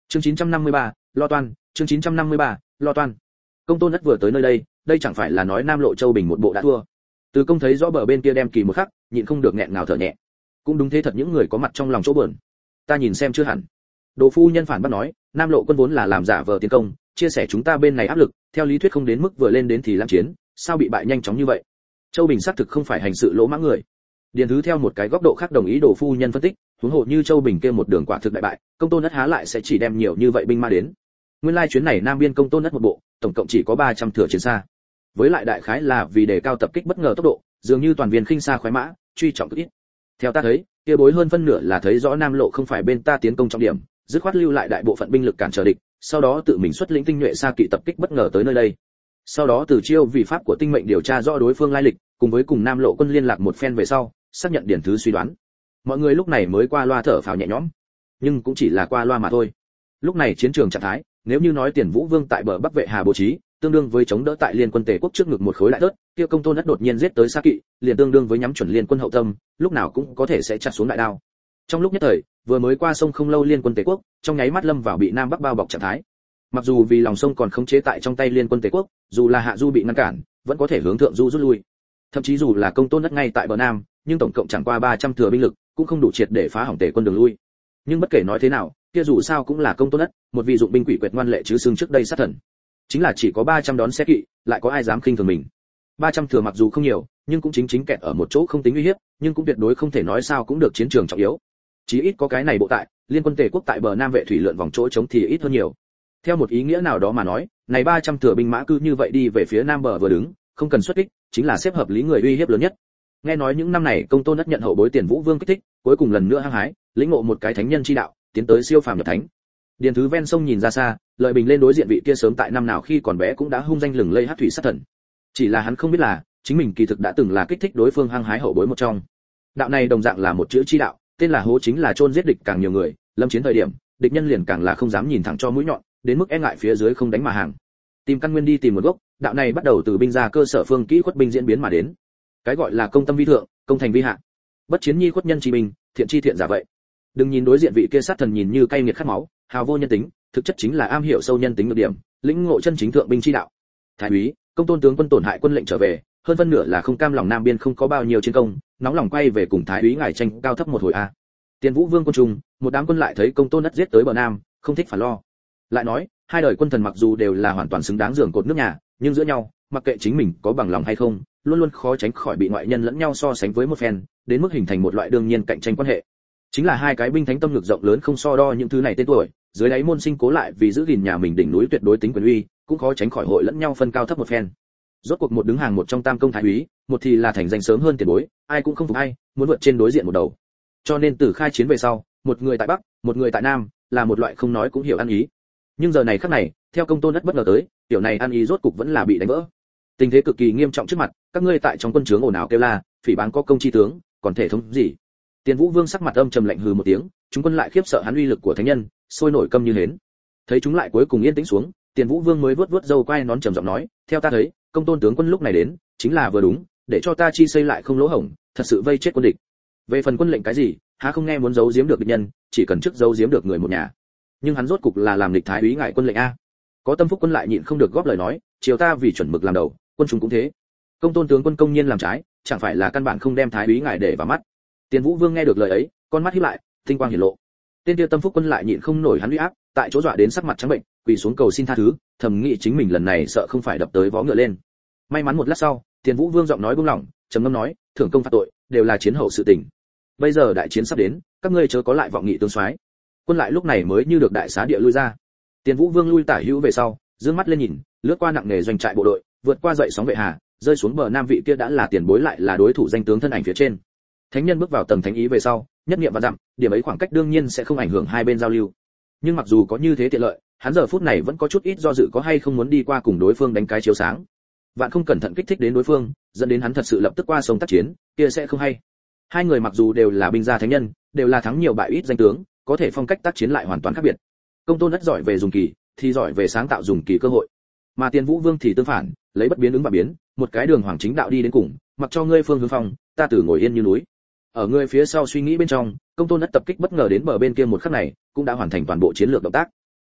Chương 953, lo toan, chương 953, lo toan. Công Tôn Ất vừa tới nơi đây, đây chẳng phải là nói Nam Lộ Châu Bình một bộ đã thua. Từ Công thấy rõ bờ bên kia đem kỳ một khắc, nhịn không được nghẹn ngào thở nhẹ. Cũng đúng thế thật, những người có mặt trong lòng chỗ buồn. Ta nhìn xem chưa hẳn. Đồ phu nhân phản bác nói, Nam Lộ quân vốn là làm giả vờ tiến công, chia sẻ chúng ta bên này áp lực, theo lý thuyết không đến mức vừa lên đến thì lãng chiến, sao bị bại nhanh chóng như vậy? Châu Bình xác thực không phải hành sự lỗ mãng người. Điền Thứ theo một cái góc độ khác đồng ý Đồ phu nhân phân tích, huống hồ như Châu Bình kia một đường quả thực đại bại, Công Tôn Ất há lại sẽ chỉ đem nhiều như vậy binh ma đến. Nguyên lai chuyến này Nam Biên Công Tôn Ất một bộ, tổng cộng chỉ có 300 thừa chiến xa. Với lại đại khái là vì đề cao tập kích bất ngờ tốc độ, dường như toàn viên khinh xa khoái mã, truy trọng cực ít. Theo ta thấy, kia bối hơn phân nửa là thấy rõ Nam Lộ không phải bên ta tiến công trọng điểm, dứt khoát lưu lại đại bộ phận binh lực cản trở địch, sau đó tự mình xuất lĩnh tinh nhuệ xa kỵ tập kích bất ngờ tới nơi đây. Sau đó từ chiêu vì pháp của tinh mệnh điều tra rõ đối phương lai lịch, cùng với cùng Nam Lộ quân liên lạc một phen về sau, xác nhận Điền Thứ suy đoán. Mọi người lúc này mới qua loa thở phào nhẹ nhõm, nhưng cũng chỉ là qua loa mà thôi. Lúc này chiến trường trạng thái, nếu như nói Tiền Vũ Vương tại bờ Bắc Vệ Hà bố trí, tương đương với chống đỡ tại Liên quân Tề quốc trước ngực một khối đại tớt, kia Công Tôn Ất đột nhiên giết tới xa kỵ, liền tương đương với nhắm chuẩn Liên quân hậu tâm, lúc nào cũng có thể sẽ chặt xuống đại đao. Trong lúc nhất thời, vừa mới qua sông không lâu Liên quân Tề quốc, trong nháy mắt lâm vào bị Nam Bắc bao bọc trạng thái. Mặc dù vì lòng sông còn khống chế tại trong tay Liên quân Tề quốc, dù là hạ du bị ngăn cản, vẫn có thể hướng thượng du rút lui. Thậm chí dù là Công Tôn Ất ngay tại bờ Nam, nhưng tổng cộng chẳng qua 300 thừa binh lực, cũng không đủ triệt để phá hỏng Tề quân đường lui. Nhưng bất kể nói thế nào, kia dù sao cũng là Công Tôn Ất, một vị dụng binh quỷ quyệt ngoan lệ chứ xương trước đây sát thần. Chính là chỉ có 300 đón xe kỵ, lại có ai dám khinh thường mình. 300 thừa mặc dù không nhiều, nhưng cũng chính kẹt ở một chỗ không tính uy hiếp, nhưng cũng tuyệt đối không thể nói sao cũng được chiến trường trọng yếu. Chí ít có cái này bộ tại, Liên quân Tề quốc tại bờ Nam vệ thủy lượn vòng chỗ chống thì ít hơn nhiều. Theo một ý nghĩa nào đó mà nói, này 300 thừa binh mã cứ như vậy đi về phía Nam bờ vừa đứng, không cần xuất kích, chính là xếp hợp lý người uy hiếp lớn nhất. Nghe nói những năm này Công Tôn Ất nhận hậu bối Tiền Vũ Vương kích thích, cuối cùng lần nữa hăng hái, lĩnh ngộ một cái thánh nhân chi đạo, tiến tới siêu phàm nhập thánh. Điền Thứ ven sông nhìn ra xa, lợi bình lên đối diện vị kia sớm tại năm nào khi còn bé cũng đã hung danh lừng lây hắc thủy sát thần. Chỉ là hắn không biết là, chính mình kỳ thực đã từng là kích thích đối phương hăng hái hậu bối một trong. Đạo này đồng dạng là một chữ chi đạo, tên là hố, chính là chôn giết địch càng nhiều người, lâm chiến thời điểm, địch nhân liền càng là không dám nhìn thẳng cho mũi nhọn, đến mức e ngại phía dưới không đánh mà hàng. Tìm căn nguyên đi tìm một gốc, đạo này bắt đầu từ binh gia cơ sở phương kỹ khuất binh diễn biến mà đến. Cái gọi là công tâm vi thượng, công thành vi hạ. Bất chiến nhi khuất nhân chi binh, thiện chi thiện giả vậy. Đừng nhìn đối diện vị kia sát thần nhìn như cay nghiệt khát máu, hào vô nhân tính, thực chất chính là am hiểu sâu nhân tính nhược điểm, lĩnh ngộ chân chính thượng binh chi đạo. Thái úy, Công Tôn tướng quân tổn hại quân lệnh trở về, hơn phân nửa là không cam lòng Nam Biên không có bao nhiêu chiến công, nóng lòng quay về cùng Thái úy ngài tranh cao thấp một hồi a. Tiền Vũ Vương quân trung, một đám quân lại thấy Công Tôn Ất giết tới bờ Nam, không thích phản lo. Lại nói, hai đời quân thần mặc dù đều là hoàn toàn xứng đáng giường cột nước nhà, nhưng giữa nhau, mặc kệ chính mình có bằng lòng hay không, luôn luôn khó tránh khỏi bị ngoại nhân lẫn nhau so sánh với một phen, đến mức hình thành một loại đương nhiên cạnh tranh quan hệ. Chính là hai cái binh thánh tâm ngực rộng lớn không so đo những thứ này tên tuổi, dưới đáy môn sinh cố lại vì giữ gìn nhà mình đỉnh núi tuyệt đối tính quyền uy, cũng khó tránh khỏi hội lẫn nhau phân cao thấp một phen. Rốt cuộc một đứng hàng một trong tam công thái úy, một thì là thành danh sớm hơn tiền bối, ai cũng không phục ai, muốn vượt trên đối diện một đầu. Cho nên từ khai chiến về sau, một người tại Bắc, một người tại Nam, là một loại không nói cũng hiểu ăn ý. Nhưng giờ này khắc này, theo Công Tôn Ất bất ngờ tới, tiểu này ăn ý rốt cục vẫn là bị đánh vỡ. Tình thế cực kỳ nghiêm trọng trước mặt, các ngươi tại trong quân trướng ồn ào kêu la, phỉ báng có công chi tướng, còn thể thống gì? Tiền Vũ Vương sắc mặt âm trầm lạnh hừ một tiếng, chúng quân lại khiếp sợ hắn uy lực của thánh nhân, sôi nổi câm như hến. Thấy chúng lại cuối cùng yên tĩnh xuống, Tiền Vũ Vương mới vuốt vuốt râu quai nón trầm giọng nói, theo ta thấy, Công Tôn tướng quân lúc này đến, chính là vừa đúng, để cho ta chi xây lại không lỗ hổng, thật sự vây chết quân địch. Về phần quân lệnh cái gì, há không nghe muốn giấu giếm được địch nhân, chỉ cần trước giấu giếm được người một nhà. Nhưng hắn rốt cục là làm địch thái úy ngại quân lệnh a. Có tâm phúc quân lại nhịn không được góp lời nói, chiều ta vì chuẩn mực làm đầu, quân chúng cũng thế. Công Tôn tướng quân công nhiên làm trái, chẳng phải là căn bản không đem thái úy ngại để vào mắt. Tiền Vũ Vương nghe được lời ấy, con mắt híp lại, tinh quang hiển lộ. Tên kia tâm phúc quân lại nhịn không nổi hắn uy áp, tại chỗ dọa đến sắc mặt trắng bệnh, quỳ xuống cầu xin tha thứ, thầm nghĩ chính mình lần này sợ không phải đập tới vó ngựa lên. May mắn một lát sau, Tiền Vũ Vương giọng nói buông lỏng, trầm ngâm nói, thưởng công phạt tội, đều là chiến hậu sự tình. Bây giờ đại chiến sắp đến, các ngươi chớ có lại vọng nghị tương soái. Quân lại lúc này mới như được đại xá địa lui ra. Tiền Vũ Vương lui tả hữu về sau, dương mắt lên nhìn, lướt qua nặng nề doanh trại bộ đội, vượt qua dậy sóng vệ hà, rơi xuống bờ Nam vị kia đã là tiền bối lại là đối thủ danh tướng thân ảnh phía trên. Thánh nhân bước vào tầng thánh ý về sau, nhất niệm và dặm, điểm ấy khoảng cách đương nhiên sẽ không ảnh hưởng hai bên giao lưu. Nhưng mặc dù có như thế tiện lợi, hắn giờ phút này vẫn có chút ít do dự có hay không muốn đi qua cùng đối phương đánh cái chiếu sáng. Vạn không cẩn thận kích thích đến đối phương, dẫn đến hắn thật sự lập tức qua sông tác chiến, kia sẽ không hay. Hai người mặc dù đều là binh gia thánh nhân, đều là thắng nhiều bại ít danh tướng, có thể phong cách tác chiến lại hoàn toàn khác biệt. Công Tôn Ất giỏi về dùng kỳ, thì giỏi về sáng tạo dùng kỳ cơ hội. Mà Tiền Vũ Vương thì tương phản, lấy bất biến ứng và biến, một cái đường hoàng chính đạo đi đến cùng, mặc cho ngươi phương hướng phong, ta tử ngồi yên như núi. Ở người phía sau suy nghĩ bên trong, Công Tôn Ất tập kích bất ngờ đến bờ bên kia một khắc này, cũng đã hoàn thành toàn bộ chiến lược động tác.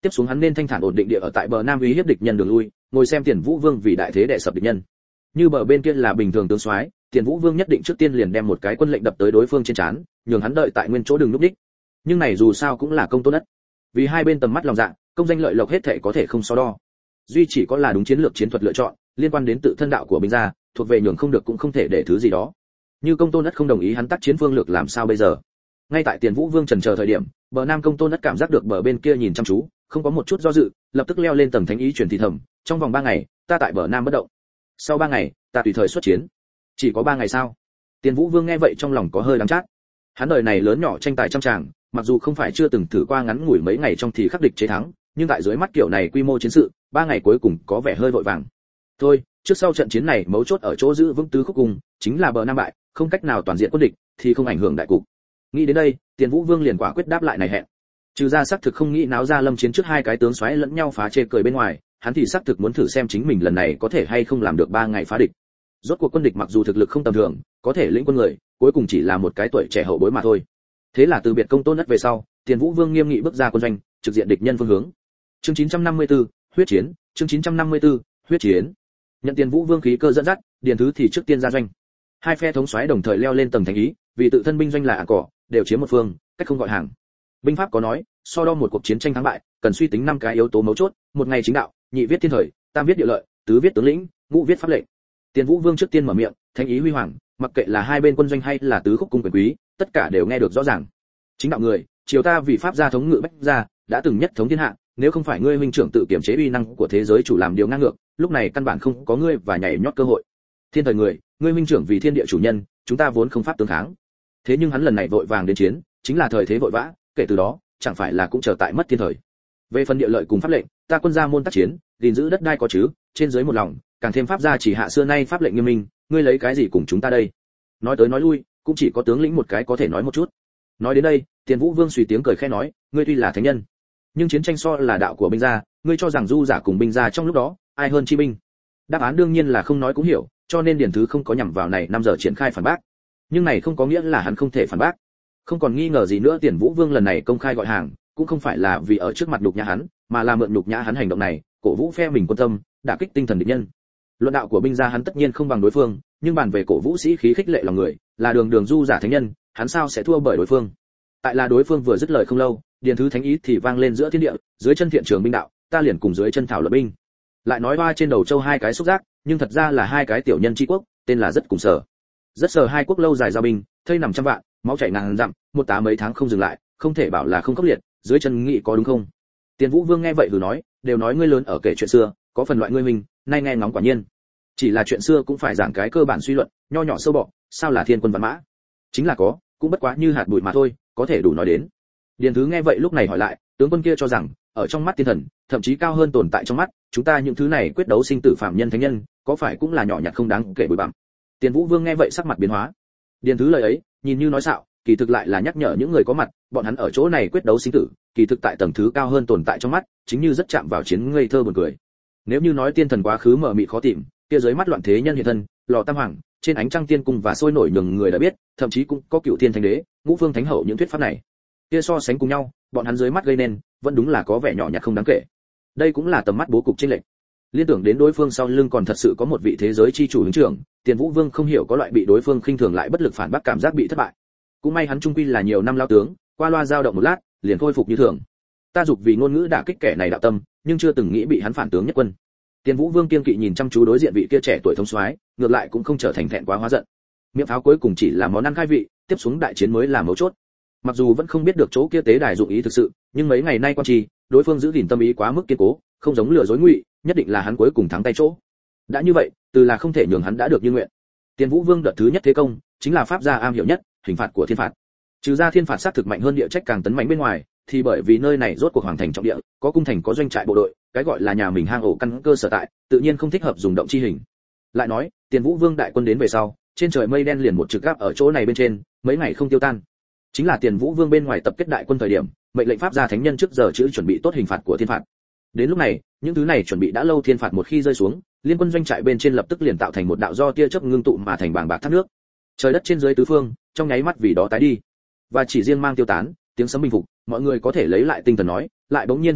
Tiếp xuống hắn nên thanh thản ổn định địa ở tại bờ nam uy hiếp địch nhân đường lui, ngồi xem Tiền Vũ Vương vì đại thế đè sập địch nhân. Như bờ bên kia là bình thường tướng soái, Tiền Vũ Vương nhất định trước tiên liền đem một cái quân lệnh đập tới đối phương trên trán, nhường hắn đợi tại nguyên chỗ đừng lúc đích. Nhưng này dù sao cũng là công tốt nhất. Vì hai bên tầm mắt lòng dạ, công danh lợi lộc hết thảy có thể không so đo. Duy chỉ có là đúng chiến lược chiến thuật lựa chọn, liên quan đến tự thân đạo của binh gia, thuộc về nhường không được cũng không thể để thứ gì đó. Như Công Tôn Ất không đồng ý hắn tác chiến phương lược làm sao bây giờ? Ngay tại Tiền Vũ Vương chần chờ thời điểm, bờ nam Công Tôn Ất cảm giác được bờ bên kia nhìn chăm chú, không có một chút do dự, lập tức leo lên tầng thánh ý truyền thì thầm, trong vòng 3 ngày, ta tại bờ nam bất động. Sau 3 ngày, ta tùy thời xuất chiến. Chỉ có 3 ngày sao? Tiền Vũ Vương nghe vậy trong lòng có hơi đắng chát. Hắn đời này lớn nhỏ tranh tài trăm tràng, mặc dù không phải chưa từng thử qua ngắn ngủi mấy ngày trong thì khắc địch chế thắng, nhưng tại dưới mắt kiểu này quy mô chiến sự, 3 ngày cuối cùng có vẻ hơi vội vàng. Thôi, trước sau trận chiến này mấu chốt ở chỗ giữ vững tứ khúc cùng, chính là bờ nam bại, không cách nào toàn diện quân địch thì không ảnh hưởng đại cục. Nghĩ đến đây, Tiền Vũ Vương liền quả quyết đáp lại này hẹn. Trừ ra xác thực không nghĩ náo ra lâm chiến trước hai cái tướng xoáy lẫn nhau phá chê cười bên ngoài, hắn thì xác thực muốn thử xem chính mình lần này có thể hay không làm được 3 ngày phá địch. Rốt cuộc quân địch mặc dù thực lực không tầm thường, có thể lĩnh quân người, cuối cùng chỉ là một cái tuổi trẻ hậu bối mà thôi. Thế là từ biệt Công Tôn Ất về sau, Tiền Vũ Vương nghiêm nghị bước ra quân doanh, trực diện địch nhân phương hướng. Chương 954, huyết chiến, chương 954, huyết chiến. Nhận Tiền Vũ Vương khí cơ dẫn dắt, Điền Thứ thì trước tiên ra doanh. Hai phe thống soái đồng thời leo lên tầng thành ý, vì tự thân binh doanh là ảng cỏ, đều chiếm một phương, cách không gọi hàng. Binh pháp có nói, so đo một cuộc chiến tranh thắng bại, cần suy tính 5 cái yếu tố mấu chốt, một ngày chính đạo, nhị viết thiên thời, tam viết địa lợi, tứ viết tướng lĩnh, ngũ viết pháp lệnh. Tiền Vũ Vương trước tiên mở miệng, thanh ý huy hoàng, mặc kệ là hai bên quân doanh hay là tứ khúc cung quyền quý, tất cả đều nghe được rõ ràng. Chính đạo người, triều ta vì pháp gia thống ngự bách gia, đã từng nhất thống thiên hạ, nếu không phải ngươi huynh trưởng tự kiểm chế uy năng của thế giới chủ làm điều ngang ngược, lúc này căn bản không có ngươi và nhảy nhót cơ hội. Thiên thời người, ngươi huynh trưởng vì thiên địa chủ nhân, chúng ta vốn không pháp tương kháng. Thế nhưng hắn lần này vội vàng đến chiến, chính là thời thế vội vã, kể từ đó, chẳng phải là cũng chờ tại mất thiên thời. Về phần địa lợi cùng pháp lệnh, ta quân gia môn tác chiến, gìn giữ đất đai có chứ, trên dưới một lòng, càng thêm pháp gia chỉ hạ xưa nay pháp lệnh nghiêm minh, ngươi lấy cái gì cùng chúng ta đây? Nói tới nói lui, cũng chỉ có tướng lĩnh một cái có thể nói một chút. Nói đến đây, Tiền Vũ Vương suy tiếng cười khẽ nói, ngươi tuy là thánh nhân, nhưng chiến tranh so là đạo của binh gia, ngươi cho rằng du giả cùng binh gia trong lúc đó, ai hơn chi binh? Đáp án đương nhiên là không nói cũng hiểu, cho nên Điền Thứ không có nhằm vào này 5 giờ triển khai phản bác. Nhưng này không có nghĩa là hắn không thể phản bác. Không còn nghi ngờ gì nữa, Tiền Vũ Vương lần này công khai gọi hàng, cũng không phải là vì ở trước mặt nhục nhã hắn, mà là mượn nhục nhã hắn hành động này, cổ vũ phe mình quân tâm, đả kích tinh thần địch nhân. Luận đạo của binh gia hắn tất nhiên không bằng đối phương, nhưng bàn về cổ vũ sĩ khí khích lệ lòng người, là đường đường du giả thánh nhân, hắn sao sẽ thua bởi đối phương? Tại là đối phương vừa dứt lời không lâu, Điền Thứ thánh ý thì vang lên giữa thiên địa, dưới chân thiện trường binh đạo, ta liền cùng dưới chân thảo luận binh. Lại nói hoa trên đầu châu hai cái xúc giác, nhưng thật ra là hai cái tiểu nhân chi quốc, tên là rất cùng sở. Rất sở hai quốc lâu dài giao binh, thây nằm trăm vạn, máu chảy ngàn dặm, một tá mấy tháng không dừng lại, không thể bảo là không khốc liệt, dưới chân nghị có đúng không? Tiền Vũ Vương nghe vậy hừ nói, đều nói ngươi lớn ở kể chuyện xưa, có phần loại ngươi mình, nay nghe ngóng quả nhiên. Chỉ là chuyện xưa cũng phải giảng cái cơ bản suy luận, nho nhỏ sâu bọ, sao là thiên quân vạn mã? Chính là có, cũng bất quá như hạt bụi mà thôi, có thể đủ nói đến. Điền Thứ nghe vậy lúc này hỏi lại, tướng quân kia cho rằng, ở trong mắt thiên thần, thậm chí cao hơn tồn tại trong mắt, chúng ta những thứ này quyết đấu sinh tử phạm nhân thánh nhân, có phải cũng là nhỏ nhặt không đáng kể bụi bặm? Tiền Vũ Vương nghe vậy sắc mặt biến hóa. Điền Thứ lời ấy, nhìn như nói xạo, kỳ thực lại là nhắc nhở những người có mặt, bọn hắn ở chỗ này quyết đấu sinh tử, kỳ thực tại tầng thứ cao hơn tồn tại trong mắt, chính như rất chạm vào chiến ngây thơ buồn cười. Nếu như nói tiên thần quá khứ mờ mịt khó tìm, kia dưới mắt loạn thế nhân hiện thân, lò tam hoàng, trên ánh trăng tiên cung và sôi nổi nhường người đã biết, thậm chí cũng có cựu thiên thánh đế, ngũ phương thánh hậu những thuyết pháp này. Kia so sánh cùng nhau, bọn hắn dưới mắt gây nên, vẫn đúng là có vẻ nhỏ nhặt không đáng kể. Đây cũng là tầm mắt bố cục trên lệch. Liên tưởng đến đối phương sau lưng còn thật sự có một vị thế giới chi chủ hướng trưởng, Tiền Vũ Vương không hiểu có loại bị đối phương khinh thường lại bất lực phản bác cảm giác bị thất bại. Cũng may hắn trung quy là nhiều năm lao tướng, qua loa dao động một lát, liền khôi phục như thường. Ta dục vì ngôn ngữ đả kích kẻ này đạo tâm, nhưng chưa từng nghĩ bị hắn phản tướng nhất quân. Tiền Vũ Vương kiên kỵ nhìn chăm chú đối diện vị kia trẻ tuổi thông soái, ngược lại cũng không trở thành thẹn quá hóa giận. Miệng pháo cuối cùng chỉ là món ăn khai vị, tiếp xuống đại chiến mới là mấu chốt. Mặc dù vẫn không biết được chỗ kia tế đài dụng ý thực sự, nhưng mấy ngày nay quan trì, đối phương giữ gìn tâm ý quá mức kiên cố, không giống lừa dối ngụy, nhất định là hắn cuối cùng thắng tay chỗ. Đã như vậy, từ là không thể nhường hắn đã được như nguyện. Tiền Vũ Vương đợt thứ nhất thế công, chính là pháp gia am hiểu nhất, hình phạt của thiên phạt. Trừ ra thiên phạt sát thực mạnh hơn địa trách càng tấn mạnh bên ngoài, thì bởi vì nơi này rốt cuộc hoàng thành trọng địa, có cung thành có doanh trại bộ đội, cái gọi là nhà mình hang ổ căn cơ sở tại, tự nhiên không thích hợp dùng động chi hình. Lại nói, Tiền Vũ Vương đại quân đến về sau, trên trời mây đen liền một trực gáp ở chỗ này bên trên, mấy ngày không tiêu tan. Chính là Tiền Vũ Vương bên ngoài tập kết đại quân thời điểm, mệnh lệnh pháp gia thánh nhân trước giờ chữ chuẩn bị tốt hình phạt của thiên phạt. Đến lúc này, những thứ này chuẩn bị đã lâu thiên phạt một khi rơi xuống, liên quân doanh trại bên trên lập tức liền tạo thành một đạo do tia chớp ngưng tụ mà thành bảng bạc thác nước. Trời đất trên dưới tứ phương, trong nháy mắt vì đó tái đi. Và chỉ riêng mang tiêu tán, tiếng sấm bình phục, mọi người có thể lấy lại tinh thần nói, lại bỗng nhiên phát hiện,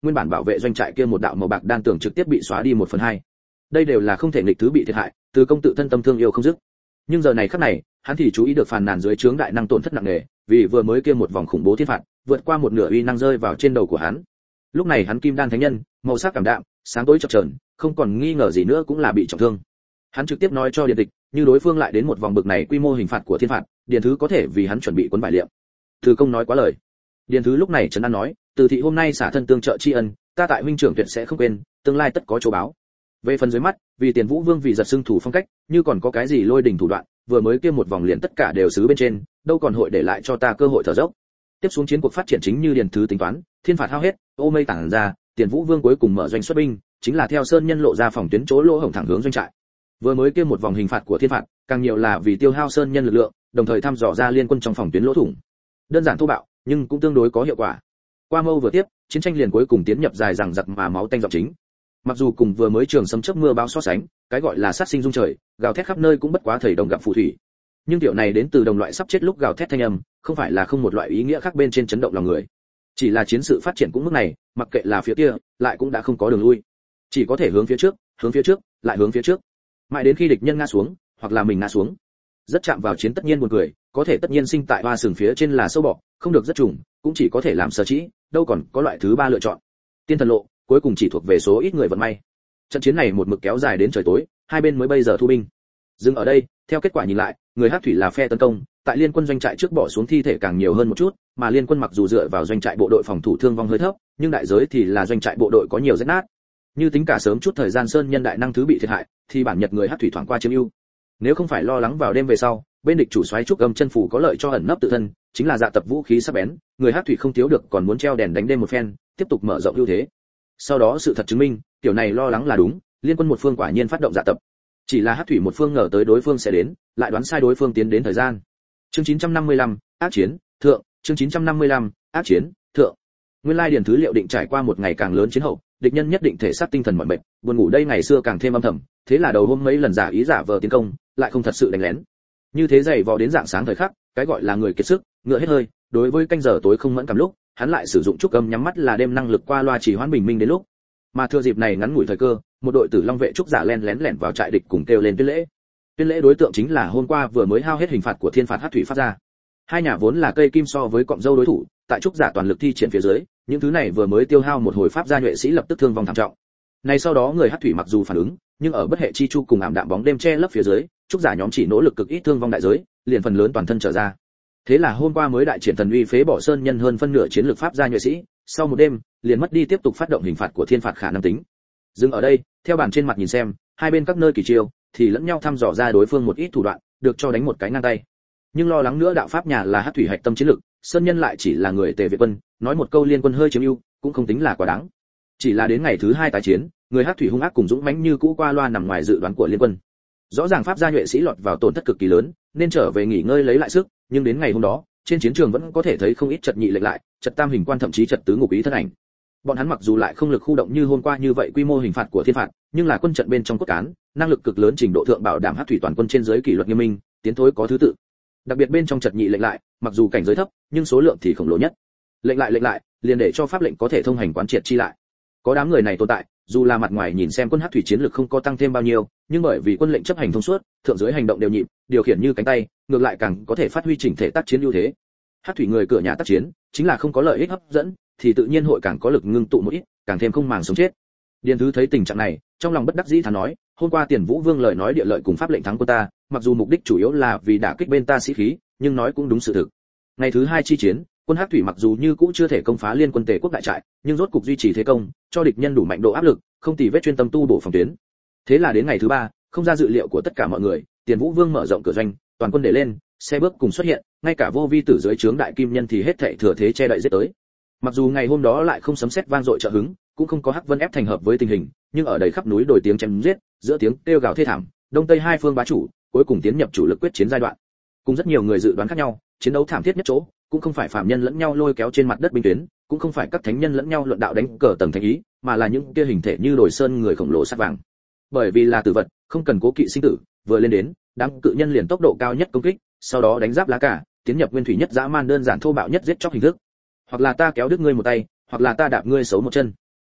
nguyên bản bảo vệ doanh trại kia một đạo màu bạc đan tường trực tiếp bị xóa đi 1/2. Đây đều là không thể nghịch thứ bị thiệt hại, Từ Công tự thân tâm thương yêu không dứt. Nhưng giờ này khắc này, hắn thì chú ý được phàn nàn dưới trướng đại năng tổn thất nặng nề, vì vừa mới kia một vòng khủng bố thiên phạt, vượt qua một nửa uy năng rơi vào trên đầu của hắn. Lúc này hắn kim đan thánh nhân, màu sắc cảm đạm, sáng tối chập chờn, không còn nghi ngờ gì nữa cũng là bị trọng thương. Hắn trực tiếp nói cho Điền Tịch, như đối phương lại đến một vòng bực này quy mô hình phạt của thiên phạt, Điền Thứ có thể vì hắn chuẩn bị cuốn vải liệm. Từ Công nói quá lời. Điền Thứ lúc này trấn an nói, Từ thị hôm nay xả thân tương trợ tri ân, ta tại huynh trưởng tuyệt sẽ không quên, tương lai tất có chỗ báo. Về phần dưới mắt, vì Tiền Vũ Vương vì giật xưng thủ phong cách, như còn có cái gì lôi đình thủ đoạn, vừa mới kia một vòng liền tất cả đều xứ bên trên, đâu còn hội để lại cho ta cơ hội thở dốc. Tiếp xuống chiến cuộc phát triển chính như Điền Thứ tính toán, thiên phạt hao hết, ô mây tản ra, Tiền Vũ Vương cuối cùng mở doanh xuất binh, chính là theo sơn nhân lộ ra phòng tuyến chỗ lỗ hổng thẳng hướng doanh trại. Vừa mới kia một vòng hình phạt của thiên phạt, càng nhiều là vì tiêu hao sơn nhân lực lượng, đồng thời thăm dò ra liên quân trong phòng tuyến lỗ thủng. Đơn giản thô bạo, nhưng cũng tương đối có hiệu quả. Qua mâu vừa tiếp, chiến tranh liền cuối cùng tiến nhập dài dằng dặc mà máu tanh giọng chính. Mặc dù cùng vừa mới trường sấm chớp mưa bão so sánh, cái gọi là sát sinh dung trời, gào thét khắp nơi cũng bất quá thầy đồng gặp phù thủy. Nhưng tiểu này đến từ đồng loại sắp chết lúc gào thét thanh âm, không phải là không một loại ý nghĩa khác bên trên chấn động lòng người. Chỉ là chiến sự phát triển cũng mức này, mặc kệ là phía kia, lại cũng đã không có đường lui. Chỉ có thể hướng phía trước, lại hướng phía trước. Mãi đến khi địch nhân ngã xuống, hoặc là mình ngã xuống. Rất chạm vào chiến tất nhiên buồn cười, có thể tất nhiên sinh tại hoa sừng phía trên là sâu bọ, không được rất trùng, cũng chỉ có thể làm sở chỉ, đâu còn có loại thứ ba lựa chọn. Tiên thần lộ, cuối cùng chỉ thuộc về số ít người vận may. Trận chiến này một mực kéo dài đến trời tối, hai bên mới bây giờ thu binh. Dừng ở đây, theo kết quả nhìn lại, người Hắc thủy là phe tấn công, tại liên quân doanh trại trước bỏ xuống thi thể càng nhiều hơn một chút, mà liên quân mặc dù dựa vào doanh trại bộ đội phòng thủ thương vong hơi thấp, nhưng đại giới thì là doanh trại bộ đội có nhiều rách nát. Như tính cả sớm chút thời gian sơn nhân đại năng thứ bị thiệt hại, thì bản nhật người Hắc thủy thoảng qua chiếm ưu. Nếu không phải lo lắng vào đêm về sau, bên địch chủ soái trúc âm chân phủ có lợi cho ẩn nấp tự thân, chính là dạ tập vũ khí sắc bén, người Hắc thủy không thiếu được còn muốn treo đèn đánh đêm một phen, tiếp tục mở rộng ưu thế. Sau đó sự thật chứng minh, tiểu này lo lắng là đúng, liên quân một phương quả nhiên phát động dạ tập. Chỉ là Hắc thủy một phương ngờ tới đối phương sẽ đến, lại đoán sai đối phương tiến đến thời gian. Chương 955, ác chiến, thượng, chương 955, ác chiến, thượng. Nguyên lai Điền Thứ liệu định trải qua một ngày càng lớn chiến hậu, địch nhân nhất định thể xác tinh thần mỏi mệt, buồn ngủ đây ngày xưa càng thêm âm thầm, thế là đầu hôm mấy lần giả ý giả vờ tiến công, lại không thật sự đánh lén. Như thế dày vò đến dạng sáng thời khắc, cái gọi là người kiệt sức, ngựa hết hơi, đối với canh giờ tối không mẫn cảm lúc, hắn lại sử dụng trúc âm nhắm mắt là đêm năng lực qua loa chỉ hoãn bình minh đến lúc. Mà thừa dịp này ngắn ngủi thời cơ, một đội Tử Long vệ trúc giả lén lẻn vào trại địch cùng kêu lên tuyên lễ. Tuyên lễ đối tượng chính là hôm qua vừa mới hao hết hình phạt của thiên phạt Hắc thủy phát ra. Hai nhà vốn là cây kim so với cọng dâu đối thủ, tại trúc giả toàn lực thi triển phía dưới, những thứ này vừa mới tiêu hao một hồi pháp gia nhuệ sĩ lập tức thương vong thảm trọng. Này sau đó người Hắc thủy mặc dù phản ứng, nhưng ở bất hệ chi chu cùng ảm đạm bóng đêm che lấp phía dưới, trúc giả nhóm chỉ nỗ lực cực ít thương vong đại giới, liền phần lớn toàn thân trở ra. Thế là hôm qua mới đại triển thần uy phế bỏ sơn nhân hơn phân nửa chiến lược pháp gia nhuệ sĩ, sau một đêm, liền mất đi tiếp tục phát động hình phạt của thiên phạt khả năng tính. Dừng ở đây, theo bản trên mặt nhìn xem, hai bên các nơi kỳ chiêu, thì lẫn nhau thăm dò ra đối phương một ít thủ đoạn, được cho đánh một cái ngang tay. Nhưng lo lắng nữa đạo pháp nhà là Hắc thủy hạch tâm chiến lược, sơn nhân lại chỉ là người Tề Việt quân, nói một câu liên quân hơi chiếm ưu, cũng không tính là quá đáng. Chỉ là đến ngày thứ hai tái chiến, người Hắc thủy hung ác cùng dũng mãnh như cũ qua loa nằm ngoài dự đoán của liên quân. Rõ ràng pháp gia nhuệ sĩ lọt vào tổn thất cực kỳ lớn, nên trở về nghỉ ngơi lấy lại sức, nhưng đến ngày hôm đó, trên chiến trường vẫn có thể thấy không ít trật nhị lệch lại, trật tam hình quan thậm chí trật tứ ngục ý thân ảnh. Bọn hắn mặc dù lại không lực khu động như hôm qua như vậy quy mô hình phạt của thiên phạt, nhưng là quân trận bên trong cốt cán, năng lực cực lớn trình độ thượng bảo đảm Hắc thủy toàn quân trên dưới kỷ luật nghiêm minh, tiến thối có thứ tự. Đặc biệt bên trong trật nhị lệch lại, mặc dù cảnh giới thấp, nhưng số lượng thì khổng lồ nhất. Lệnh lại, liền để cho pháp lệnh có thể thông hành quán triệt chi lại. Có đám người này tồn tại, dù là mặt ngoài nhìn xem quân Hắc thủy chiến lực không có tăng thêm bao nhiêu, nhưng bởi vì quân lệnh chấp hành thông suốt, thượng dưới hành động đều nhịp, điều khiển như cánh tay, ngược lại càng có thể phát huy chỉnh thể tác chiến ưu thế. Hắc thủy người cửa nhà tác chiến, chính là không có lợi ích hấp dẫn, thì tự nhiên hội càng có lực ngưng tụ một ít, càng thêm không màng sống chết. Điền Thứ thấy tình trạng này, trong lòng bất đắc dĩ thán nói, hôm qua Tiền Vũ Vương lời nói địa lợi cùng pháp lệnh thắng quân ta, mặc dù mục đích chủ yếu là vì đả kích bên ta sĩ khí, nhưng nói cũng đúng sự thực. Ngày thứ hai chi chiến, quân Hắc thủy mặc dù như cũ chưa thể công phá liên quân Tề quốc đại trại, nhưng rốt cục duy trì thế công, cho địch nhân đủ mạnh độ áp lực, không tì vết chuyên tâm tu bổ phòng tuyến. Thế là đến ngày thứ ba, không ra dự liệu của tất cả mọi người, Tiền Vũ Vương mở rộng cửa doanh, toàn quân để lên, xe bước cùng xuất hiện, ngay cả vô vi tử dưới trướng đại kim nhân thì hết thảy thừa thế che đậy giết tới. Mặc dù ngày hôm đó lại không sấm sét vang dội trợ hứng, cũng không có Hắc Vân ép thành hợp với tình hình, nhưng ở đầy khắp núi đồi tiếng chém giết, giữa tiếng kêu gào thê thảm, đông tây hai phương bá chủ, cuối cùng tiến nhập chủ lực quyết chiến giai đoạn. Cùng rất nhiều người dự đoán khác nhau, chiến đấu thảm thiết nhất chỗ, cũng không phải phạm nhân lẫn nhau lôi kéo trên mặt đất binh tuyến, cũng không phải các thánh nhân lẫn nhau luận đạo đánh cờ tầng thánh ý, mà là những kia hình thể như đồi sơn người khổng lồ sắt vàng. Bởi vì là tử vật, không cần cố kỵ sinh tử, vừa lên đến, đám cự nhân liền tốc độ cao nhất công kích, sau đó đánh giáp lá cả, tiến nhập nguyên thủy nhất dã man đơn giản thô bạo nhất giết chóc hình thức. Hoặc là ta kéo đứt ngươi một tay, hoặc là ta đạp ngươi xấu một chân.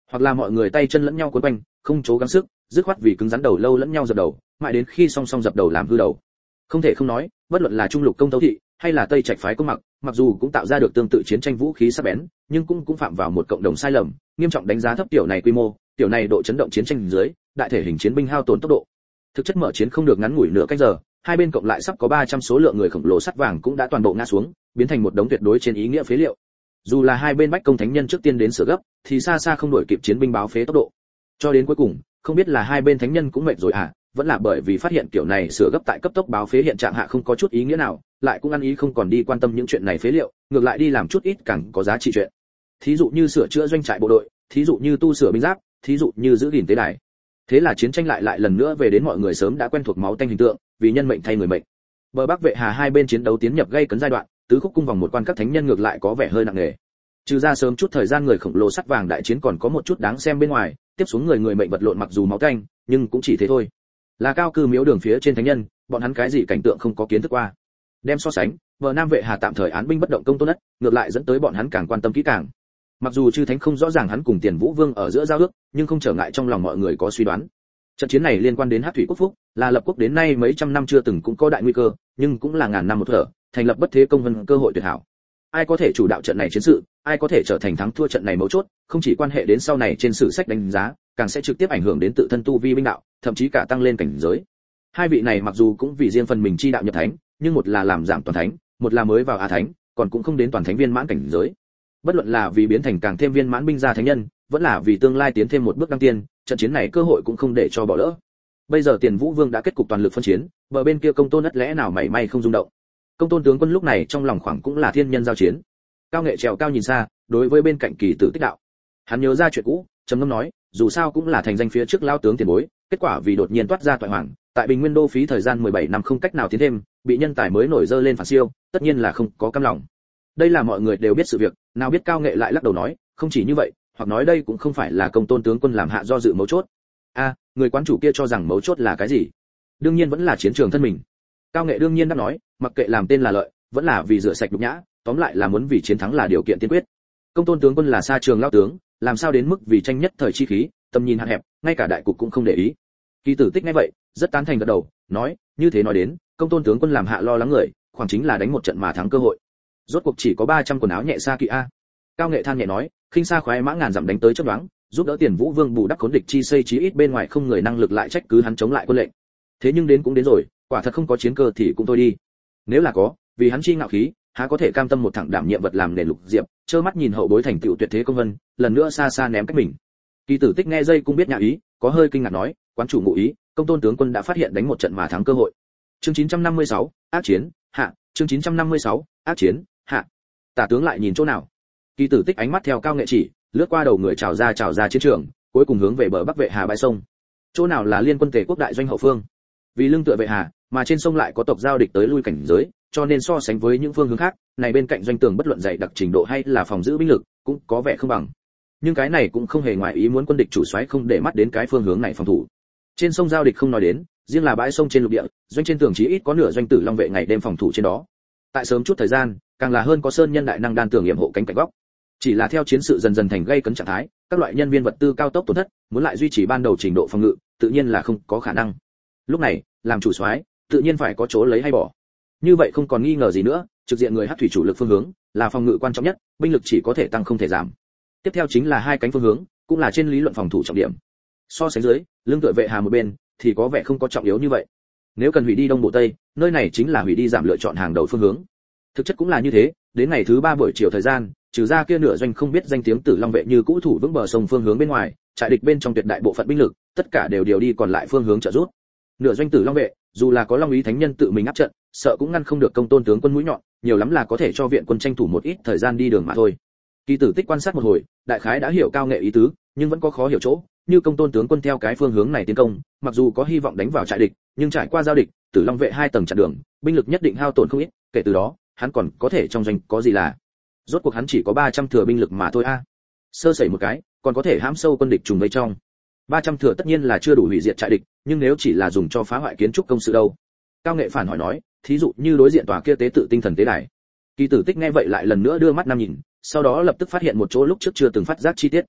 hoặc là mọi người tay chân lẫn nhau quấn quanh, không cố gắng sức, dứt khoát vì cứng rắn đầu lâu lẫn nhau dập đầu, mãi đến khi song song dập đầu làm hư đầu. Không thể không nói, bất luận là trung lục công tấu thị hay là tây trạch phái công mặc dù cũng tạo ra được tương tự chiến tranh vũ khí sắc bén, nhưng cũng phạm vào một cộng đồng sai lầm, nghiêm trọng đánh giá thấp tiểu này quy mô, tiểu này độ chấn động chiến tranh dưới, đại thể hình chiến binh hao tổn tốc độ. Thực chất mở chiến không được ngắn ngủi nửa cách giờ, hai bên cộng lại sắp có 300 số lượng người khổng lồ sắt vàng cũng đã toàn bộ ngã xuống, biến thành một đống tuyệt đối trên ý nghĩa phế liệu. Dù là hai bên bách công thánh nhân trước tiên đến sửa gấp, thì xa xa không đuổi kịp chiến binh báo phế tốc độ. Cho đến cuối cùng, không biết là hai bên thánh nhân cũng mệt rồi à, vẫn là bởi vì phát hiện kiểu này sửa gấp tại cấp tốc báo phế hiện trạng hạ không có chút ý nghĩa nào, lại cũng ăn ý không còn đi quan tâm những chuyện này phế liệu, ngược lại đi làm chút ít càng có giá trị chuyện. Thí dụ như sửa chữa doanh trại bộ đội, thí dụ như tu sửa binh giáp, thí dụ như giữ gìn tế đài. Thế là chiến tranh lại lần nữa về đến mọi người sớm đã quen thuộc máu tanh hình tượng, vì nhân mệnh thay người mệnh. Bờ Bắc Vệ Hà hai bên chiến đấu tiến nhập gây cấn giai đoạn, tứ khúc cung vòng một quan các thánh nhân ngược lại có vẻ hơi nặng nề. Trừ ra sớm chút thời gian người khổng lồ sắt vàng đại chiến còn có một chút đáng xem bên ngoài, tiếp xuống người mệnh vật lộn mặc dù máu tanh, nhưng cũng chỉ thế thôi. Là cao cư miếu đường phía trên thánh nhân, bọn hắn cái gì cảnh tượng không có kiến thức qua. Đem so sánh, vợ Nam Vệ Hà tạm thời án binh bất động công tôn đất, ngược lại dẫn tới bọn hắn càng quan tâm kỹ càng. Mặc dù chư thánh không rõ ràng hắn cùng Tiền Vũ Vương ở giữa giao ước, nhưng không trở ngại trong lòng mọi người có suy đoán. Trận chiến này liên quan đến Hắc Thủy Quốc Phúc, là lập quốc đến nay mấy trăm năm chưa từng cũng có đại nguy cơ, nhưng cũng là ngàn năm một thở, thành lập bất thế công vân cơ hội tuyệt hảo. Ai có thể chủ đạo trận này chiến sự, ai có thể trở thành thắng thua trận này mấu chốt, không chỉ quan hệ đến sau này trên sử sách đánh giá, càng sẽ trực tiếp ảnh hưởng đến tự thân tu vi binh đạo, thậm chí cả tăng lên cảnh giới. Hai vị này mặc dù cũng vì riêng phần mình chi đạo nhập thánh, nhưng một là làm giảm toàn thánh, một là mới vào a thánh, còn cũng không đến toàn thánh viên mãn cảnh giới. Bất luận là vì biến thành càng thêm viên mãn binh gia thánh nhân, vẫn là vì tương lai tiến thêm một bước đăng tiên, trận chiến này cơ hội cũng không để cho bỏ lỡ. Bây giờ Tiền Vũ Vương đã kết cục toàn lực phân chiến, bờ bên kia công tôn đất lẽ nào mảy may không rung động. Công tôn tướng quân lúc này trong lòng khoảng cũng là thiên nhân giao chiến. Cao Nghệ trèo cao nhìn xa, đối với bên cạnh Kỳ Tử Tích đạo. Hắn nhớ ra chuyện cũ, trầm ngâm nói, dù sao cũng là thành danh phía trước lao tướng tiền bối, kết quả vì đột nhiên toát ra toại hoàng, tại Bình Nguyên đô phí thời gian 17 năm không cách nào tiến thêm, bị nhân tài mới nổi dơ lên phản siêu, tất nhiên là không có cam lòng. Đây là mọi người đều biết sự việc, nào biết Cao Nghệ lại lắc đầu nói, không chỉ như vậy, hoặc nói đây cũng không phải là công tôn tướng quân làm hạ do dự mấu chốt. Người quán chủ kia cho rằng mấu chốt là cái gì? Đương nhiên vẫn là chiến trường thân mình. Cao Nghệ đương nhiên đã nói, mặc kệ làm tên là lợi, vẫn là vì rửa sạch nhục nhã, tóm lại là muốn vì chiến thắng là điều kiện tiên quyết. Công tôn tướng quân là xa trường lao tướng, làm sao đến mức vì tranh nhất thời chi khí, tầm nhìn hạn hẹp, ngay cả đại cục cũng không để ý. Kỳ Tử Tích nghe vậy, rất tán thành gật đầu, nói, như thế nói đến, công tôn tướng quân làm hạ lo lắng người, khoảng chính là đánh một trận mà thắng cơ hội. Rốt cuộc chỉ có 300 quần áo nhẹ xa kỵ a. Cao Nghệ than nhẹ nói, khinh xa khoái mã ngàn dặm đánh tới chớp nhoáng, giúp đỡ Tiền Vũ Vương bù đắp khốn địch chi xây chí ít bên ngoài không người năng lực lại trách cứ hắn chống lại quân lệnh. Thế nhưng đến cũng đến rồi, quả thật không có chiến cơ thì cũng thôi đi. Nếu là có, vì hắn chi ngạo khí, há có thể cam tâm một thẳng đảm nhiệm vật làm nền lục diệp, trơ mắt nhìn hậu bối thành tựu tuyệt thế công vân, lần nữa xa xa ném cách mình. Kỳ Tử Tích nghe dây cũng biết nhà ý, có hơi kinh ngạc nói, quán chủ ngụ ý, công tôn tướng quân đã phát hiện đánh một trận mà thắng cơ hội. Chương 956, ác chiến, hạ, chương 956, ác chiến, hạ. Tả tướng lại nhìn chỗ nào? Kỳ Tử Tích ánh mắt theo Cao Nghệ chỉ, lướt qua đầu người trào ra chiến trường, cuối cùng hướng về bờ Bắc Vệ Hà bãi sông. Chỗ nào là liên quân Tề quốc đại doanh hậu phương? Vì lưng tựa Vệ Hà, mà trên sông lại có tộc giao địch tới lui cảnh giới, cho nên so sánh với những phương hướng khác, này bên cạnh doanh tường bất luận dày đặc trình độ hay là phòng giữ binh lực, cũng có vẻ không bằng. Nhưng cái này cũng không hề ngoài ý muốn quân địch chủ soái không để mắt đến cái phương hướng này phòng thủ. Trên sông giao địch không nói đến, riêng là bãi sông trên lục địa, doanh trên tường chí ít có nửa doanh tử long vệ ngày đêm phòng thủ trên đó. Tại sớm chút thời gian, càng là hơn có sơn nhân đại năng đan tường yểm hộ cánh góc. Chỉ là theo chiến sự dần dần thành gây cấn trạng thái, các loại nhân viên vật tư cao tốc tổn thất, muốn lại duy trì ban đầu trình độ phòng ngự, tự nhiên là không có khả năng. Lúc này, làm chủ soái, tự nhiên phải có chỗ lấy hay bỏ. Như vậy không còn nghi ngờ gì nữa, trực diện người Hắc thủy chủ lực phương hướng, là phòng ngự quan trọng nhất, binh lực chỉ có thể tăng không thể giảm. Tiếp theo chính là hai cánh phương hướng, cũng là trên lý luận phòng thủ trọng điểm. So sánh dưới, lưng tựa Vệ Hà một bên, thì có vẻ không có trọng yếu như vậy. Nếu cần hủy đi đông bộ tây, nơi này chính là hủy đi giảm lựa chọn hàng đầu phương hướng. Thực chất cũng là như thế, đến ngày thứ 3 buổi chiều thời gian, trừ ra kia nửa doanh không biết danh tiếng Tử Long vệ như cũ thủ vững bờ sông phương hướng bên ngoài, trại địch bên trong tuyệt đại bộ phận binh lực, tất cả đều điều đi còn lại phương hướng trợ giúp. Nửa doanh Tử Long vệ, dù là có Long Ý thánh nhân tự mình áp trận, sợ cũng ngăn không được công tôn tướng quân mũi nhọn, nhiều lắm là có thể cho viện quân tranh thủ một ít thời gian đi đường mà thôi. Kỳ Tử Tích quan sát một hồi, đại khái đã hiểu Cao Nghệ ý tứ, nhưng vẫn có khó hiểu chỗ, như công tôn tướng quân theo cái phương hướng này tiến công, mặc dù có hy vọng đánh vào trại địch, nhưng trải qua giao địch, Tử Long vệ 2 tầng chặn đường, binh lực nhất định hao tổn không ít, kể từ đó, hắn còn có thể trong doanh có gì là. Rốt cuộc hắn chỉ có 300 thừa binh lực mà thôi a. Sơ sẩy một cái, còn có thể hãm sâu quân địch trùng vây trong. 300 thừa tất nhiên là chưa đủ hủy diệt trại địch, nhưng nếu chỉ là dùng cho phá hoại kiến trúc công sự đâu? Cao Nghệ phản hỏi nói, thí dụ như đối diện tòa kia tế tự tinh thần tế đài. Kỳ Tử Tích nghe vậy lại lần nữa đưa mắt năm nhìn, sau đó lập tức phát hiện một chỗ lúc trước chưa từng phát giác chi tiết.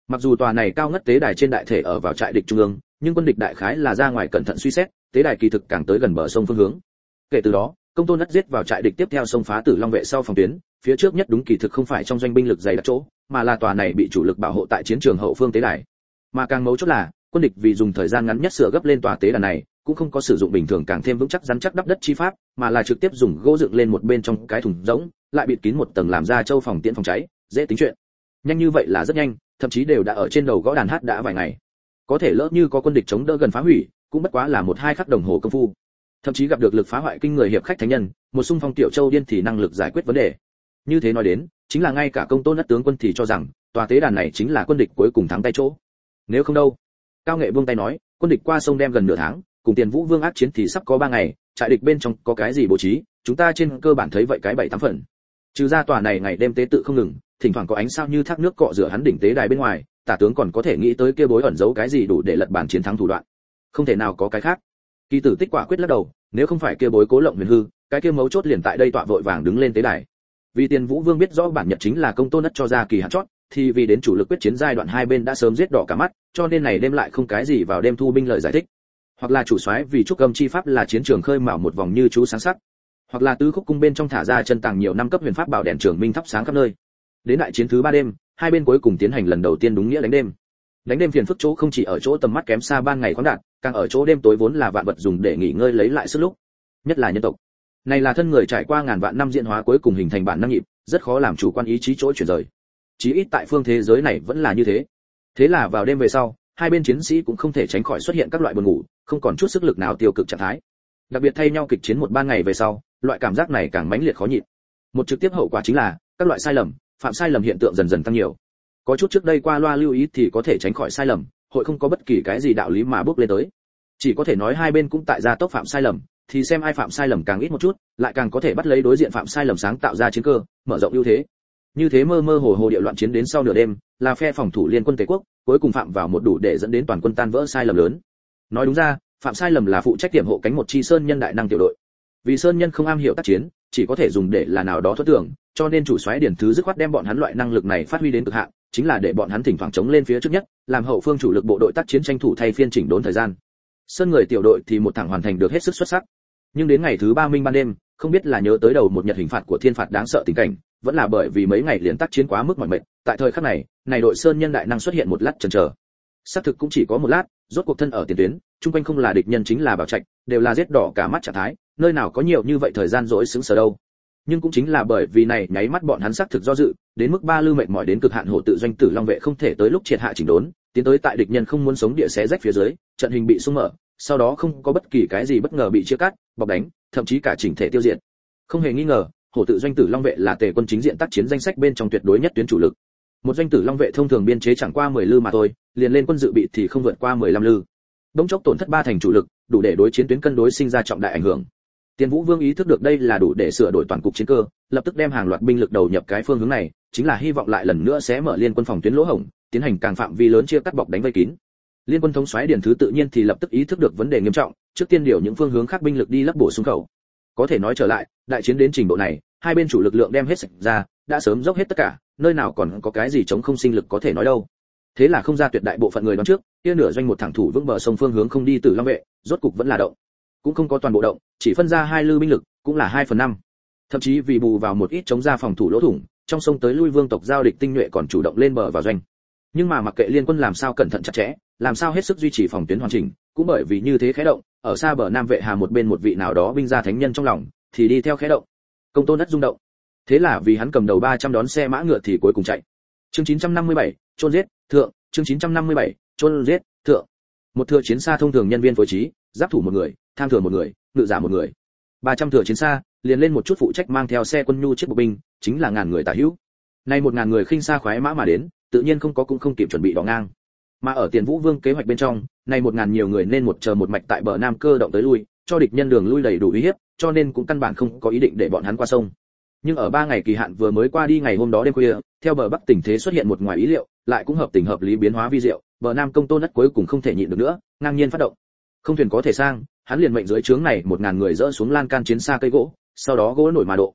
Mặc dù tòa này cao ngất tế đài trên đại thể ở vào trại địch trung ương, nhưng quân địch đại khái là ra ngoài cẩn thận suy xét, tế đài kỳ thực càng tới gần bờ sông phương hướng. Kể từ đó, công tôn ất giết vào trại địch tiếp theo xông phá Tử Long vệ sau phòng tuyến, phía trước nhất đúng kỳ thực không phải trong doanh binh lực dày đặc chỗ, mà là tòa này bị chủ lực bảo hộ tại chiến trường hậu phương tế đài. Mà càng mấu chốt là, quân địch vì dùng thời gian ngắn nhất sửa gấp lên tòa tế đàn này, cũng không có sử dụng bình thường càng thêm vững chắc rắn chắc đắp đất chi pháp, mà là trực tiếp dùng gỗ dựng lên một bên trong cái thùng rỗng, lại bịt kín một tầng làm ra châu phòng tiễn phòng cháy, dễ tính chuyện. Nhanh như vậy là rất nhanh, thậm chí đều đã ở trên đầu gõ đàn hát đã vài ngày. Có thể lỡ như có quân địch chống đỡ gần phá hủy, cũng bất quá là 1-2 khắc đồng hồ công phu. Thậm chí gặp được lực phá hoại kinh người hiệp khách thánh nhân, một xung phong tiểu châu điên thì năng lực giải quyết vấn đề. Như thế nói đến, chính là ngay cả công tôn ất tướng quân thì cho rằng, tòa tế đàn này chính là quân địch cuối cùng thắng tay chỗ. Nếu không đâu? Cao Nghệ buông tay nói, quân địch qua sông đem gần nửa tháng, cùng Tiền Vũ Vương ác chiến thì sắp có 3 ngày, trại địch bên trong có cái gì bố trí, chúng ta trên cơ bản thấy vậy cái 7-8 phần. Trừ ra tòa này ngày đêm tế tự không ngừng, thỉnh thoảng có ánh sao như thác nước cọ rửa hắn đỉnh tế đài bên ngoài, tả tướng còn có thể nghĩ tới kia bối ẩn giấu cái gì đủ để lật bản chiến thắng thủ đoạn. Không thể nào có cái khác. Kỳ Tử Tích quả quyết lắc đầu, nếu không phải kia bối cố lộng huyền hư, cái kia mấu chốt liền tại đây tọa vội vàng đứng lên tế đài. Vì Tiền Vũ Vương biết rõ bản nhật chính là công tôn ất cho ra kỳ hạn chót, thì vì đến chủ lực quyết chiến giai đoạn hai bên đã sớm giết đỏ cả mắt, cho nên này đêm lại không cái gì vào đêm thu binh lời giải thích. Hoặc là chủ soái vì trúc âm chi pháp là chiến trường khơi mào một vòng như chú sáng sắc, hoặc là tứ khúc cung bên trong thả ra chân tàng nhiều năm cấp huyền pháp bảo đèn trường minh thắp sáng khắp nơi. Đến đại chiến thứ 3 đêm, hai bên cuối cùng tiến hành lần đầu tiên đúng nghĩa đánh đêm. Đánh đêm phiền phức chỗ không chỉ ở chỗ tầm mắt kém xa ban ngày khoáng đạt, càng ở chỗ đêm tối vốn là vạn vật dùng để nghỉ ngơi lấy lại sức lúc. Nhất là nhân tộc. Này là thân người trải qua ngàn vạn năm diễn hóa cuối cùng hình thành bản năng nhịp, rất khó làm chủ quan ý chí chỗ chuyển rời. Chí ít tại phương thế giới này vẫn là như thế. Thế là vào đêm về sau, hai bên chiến sĩ cũng không thể tránh khỏi xuất hiện các loại buồn ngủ, không còn chút sức lực nào tiêu cực trạng thái. Đặc biệt thay nhau kịch chiến một ban ngày về sau, loại cảm giác này càng mãnh liệt khó nhịn. Một trực tiếp hậu quả chính là các loại sai lầm, phạm sai lầm hiện tượng dần dần tăng nhiều. Có chút trước đây qua loa lưu ý thì có thể tránh khỏi sai lầm, hội không có bất kỳ cái gì đạo lý mà bước lên tới. Chỉ có thể nói hai bên cũng tại gia tốc phạm sai lầm, thì xem ai phạm sai lầm càng ít một chút, lại càng có thể bắt lấy đối diện phạm sai lầm sáng tạo ra chiến cơ, mở rộng ưu thế. Như thế mơ mơ hồ hồ địa loạn chiến đến sau nửa đêm, là phe phòng thủ liên quân Tề quốc, cuối cùng phạm vào một đủ để dẫn đến toàn quân tan vỡ sai lầm lớn. Nói đúng ra, phạm sai lầm là phụ trách tiệm hộ cánh một chi sơn nhân đại năng tiểu đội. Vì sơn nhân không am hiểu tác chiến, chỉ có thể dùng để là nào đó thoát tưởng, cho nên chủ soái Điển Thứ dứt khoát đem bọn hắn loại năng lực này phát huy đến cực hạn, chính là để bọn hắn thỉnh thoảng chống lên phía trước nhất, làm hậu phương chủ lực bộ đội tác chiến tranh thủ thay phiên chỉnh đốn thời gian. Sơn người tiểu đội thì một thẳng hoàn thành được hết sức xuất sắc. Nhưng đến ngày thứ 30 ban đêm, không biết là nhớ tới đầu một nhật hình phạt của thiên phạt đáng sợ tình cảnh, vẫn là bởi vì mấy ngày liên tác chiến quá mức mỏi mệt, tại thời khắc này, này đội sơn nhân đại năng xuất hiện một lát chần chờ. Xác thực cũng chỉ có một lát, rốt cuộc thân ở tiền tuyến, chung quanh không là địch nhân chính là bảo trạch, đều là giết đỏ cả mắt trạng thái, nơi nào có nhiều như vậy thời gian rỗi xứng sở đâu. Nhưng cũng chính là bởi vì này nháy mắt bọn hắn xác thực do dự, đến mức ba lư mệt mỏi đến cực hạn hộ tự doanh Tử Long vệ không thể tới lúc triệt hạ chỉnh đốn, tiến tới tại địch nhân không muốn sống địa xé rách phía dưới, trận hình bị xung mở, sau đó không có bất kỳ cái gì bất ngờ bị chia cắt, bọc đánh, thậm chí cả chỉnh thể tiêu diệt. Không hề nghi ngờ, hộ tự doanh Tử Long vệ là Tề quân chính diện tác chiến danh sách bên trong tuyệt đối nhất tuyến chủ lực. Một doanh Tử Long vệ thông thường biên chế chẳng qua 10 lư mà thôi, liền lên quân dự bị thì không vượt qua 15 lư. Đống chốc tổn thất 3 thành chủ lực, đủ để đối chiến tuyến cân đối sinh ra trọng đại ảnh hưởng. Tiền Vũ Vương ý thức được đây là đủ để sửa đổi toàn cục chiến cơ, lập tức đem hàng loạt binh lực đầu nhập cái phương hướng này, chính là hy vọng lại lần nữa sẽ mở liên quân phòng tuyến lỗ hổng, tiến hành càng phạm vi lớn chia cắt bọc đánh vây kín. Liên quân thống soái Điển Thứ tự nhiên thì lập tức ý thức được vấn đề nghiêm trọng, trước tiên điều những phương hướng khác binh lực đi lấp bổ sung khẩu. Có thể nói trở lại, đại chiến đến trình độ này, hai bên chủ lực lượng đem hết sạch ra, đã sớm dốc hết tất cả, nơi nào còn có cái gì chống không sinh lực có thể nói đâu. Thế là không ra tuyệt đại bộ phận người đoán trước, kia nửa doanh một thẳng thủ vững bờ sông phương hướng không đi Tử Long vệ, rốt cục vẫn là động. Cũng không có toàn bộ động, chỉ phân ra 2 lư binh lực, cũng là 2/5. Thậm chí vì bù vào một ít chống ra phòng thủ lỗ thủng, trong sông tới lui vương tộc giao địch tinh nhuệ còn chủ động lên bờ vào doanh. Nhưng mà mặc kệ liên quân làm sao cẩn thận chặt chẽ, làm sao hết sức duy trì phòng tuyến hoàn chỉnh, cũng bởi vì như thế khẽ động, ở xa bờ Nam Vệ Hà một bên một vị nào đó binh gia thánh nhân trong lòng, thì đi theo khẽ động. Công tôn đất rung động. Thế là vì hắn cầm đầu 300 đón xe mã ngựa thì cuối cùng chạy. Chương 957, chôn giết, thượng, chương 957, chôn giết, thượng. Một thừa chiến xa thông thường nhân viên phối trí, giáp thủ một người, tham thừa một người, ngự giả một người. 300 thừa chiến xa, liền lên một chút phụ trách mang theo xe quân nhu chiếc bộ binh, chính là ngàn người tả hữu. Nay 1000 người khinh xa khoái mã mà đến, tự nhiên không có cũng không kịp chuẩn bị đỏ ngang. Mà ở Tiền Vũ Vương kế hoạch bên trong, nay 1000 nhiều người nên một chờ một mạch tại bờ Nam cơ động tới lui, cho địch nhân đường lui đầy đủ uy hiếp, cho nên cũng căn bản không có ý định để bọn hắn qua sông. Nhưng ở 3 ngày kỳ hạn vừa mới qua đi ngày hôm đó đêm khuya, theo bờ Bắc tình thế xuất hiện một ngoài ý liệu, lại cũng hợp tình hợp lý biến hóa vi diệu, bờ Nam công tôn đất cuối cùng không thể nhịn được nữa, ngang nhiên phát động. Không thuyền có thể sang, hắn liền mệnh dưới trướng này 1000 người dỡ xuống lan can chiến xa cây gỗ, sau đó gỗ nổi mà độ.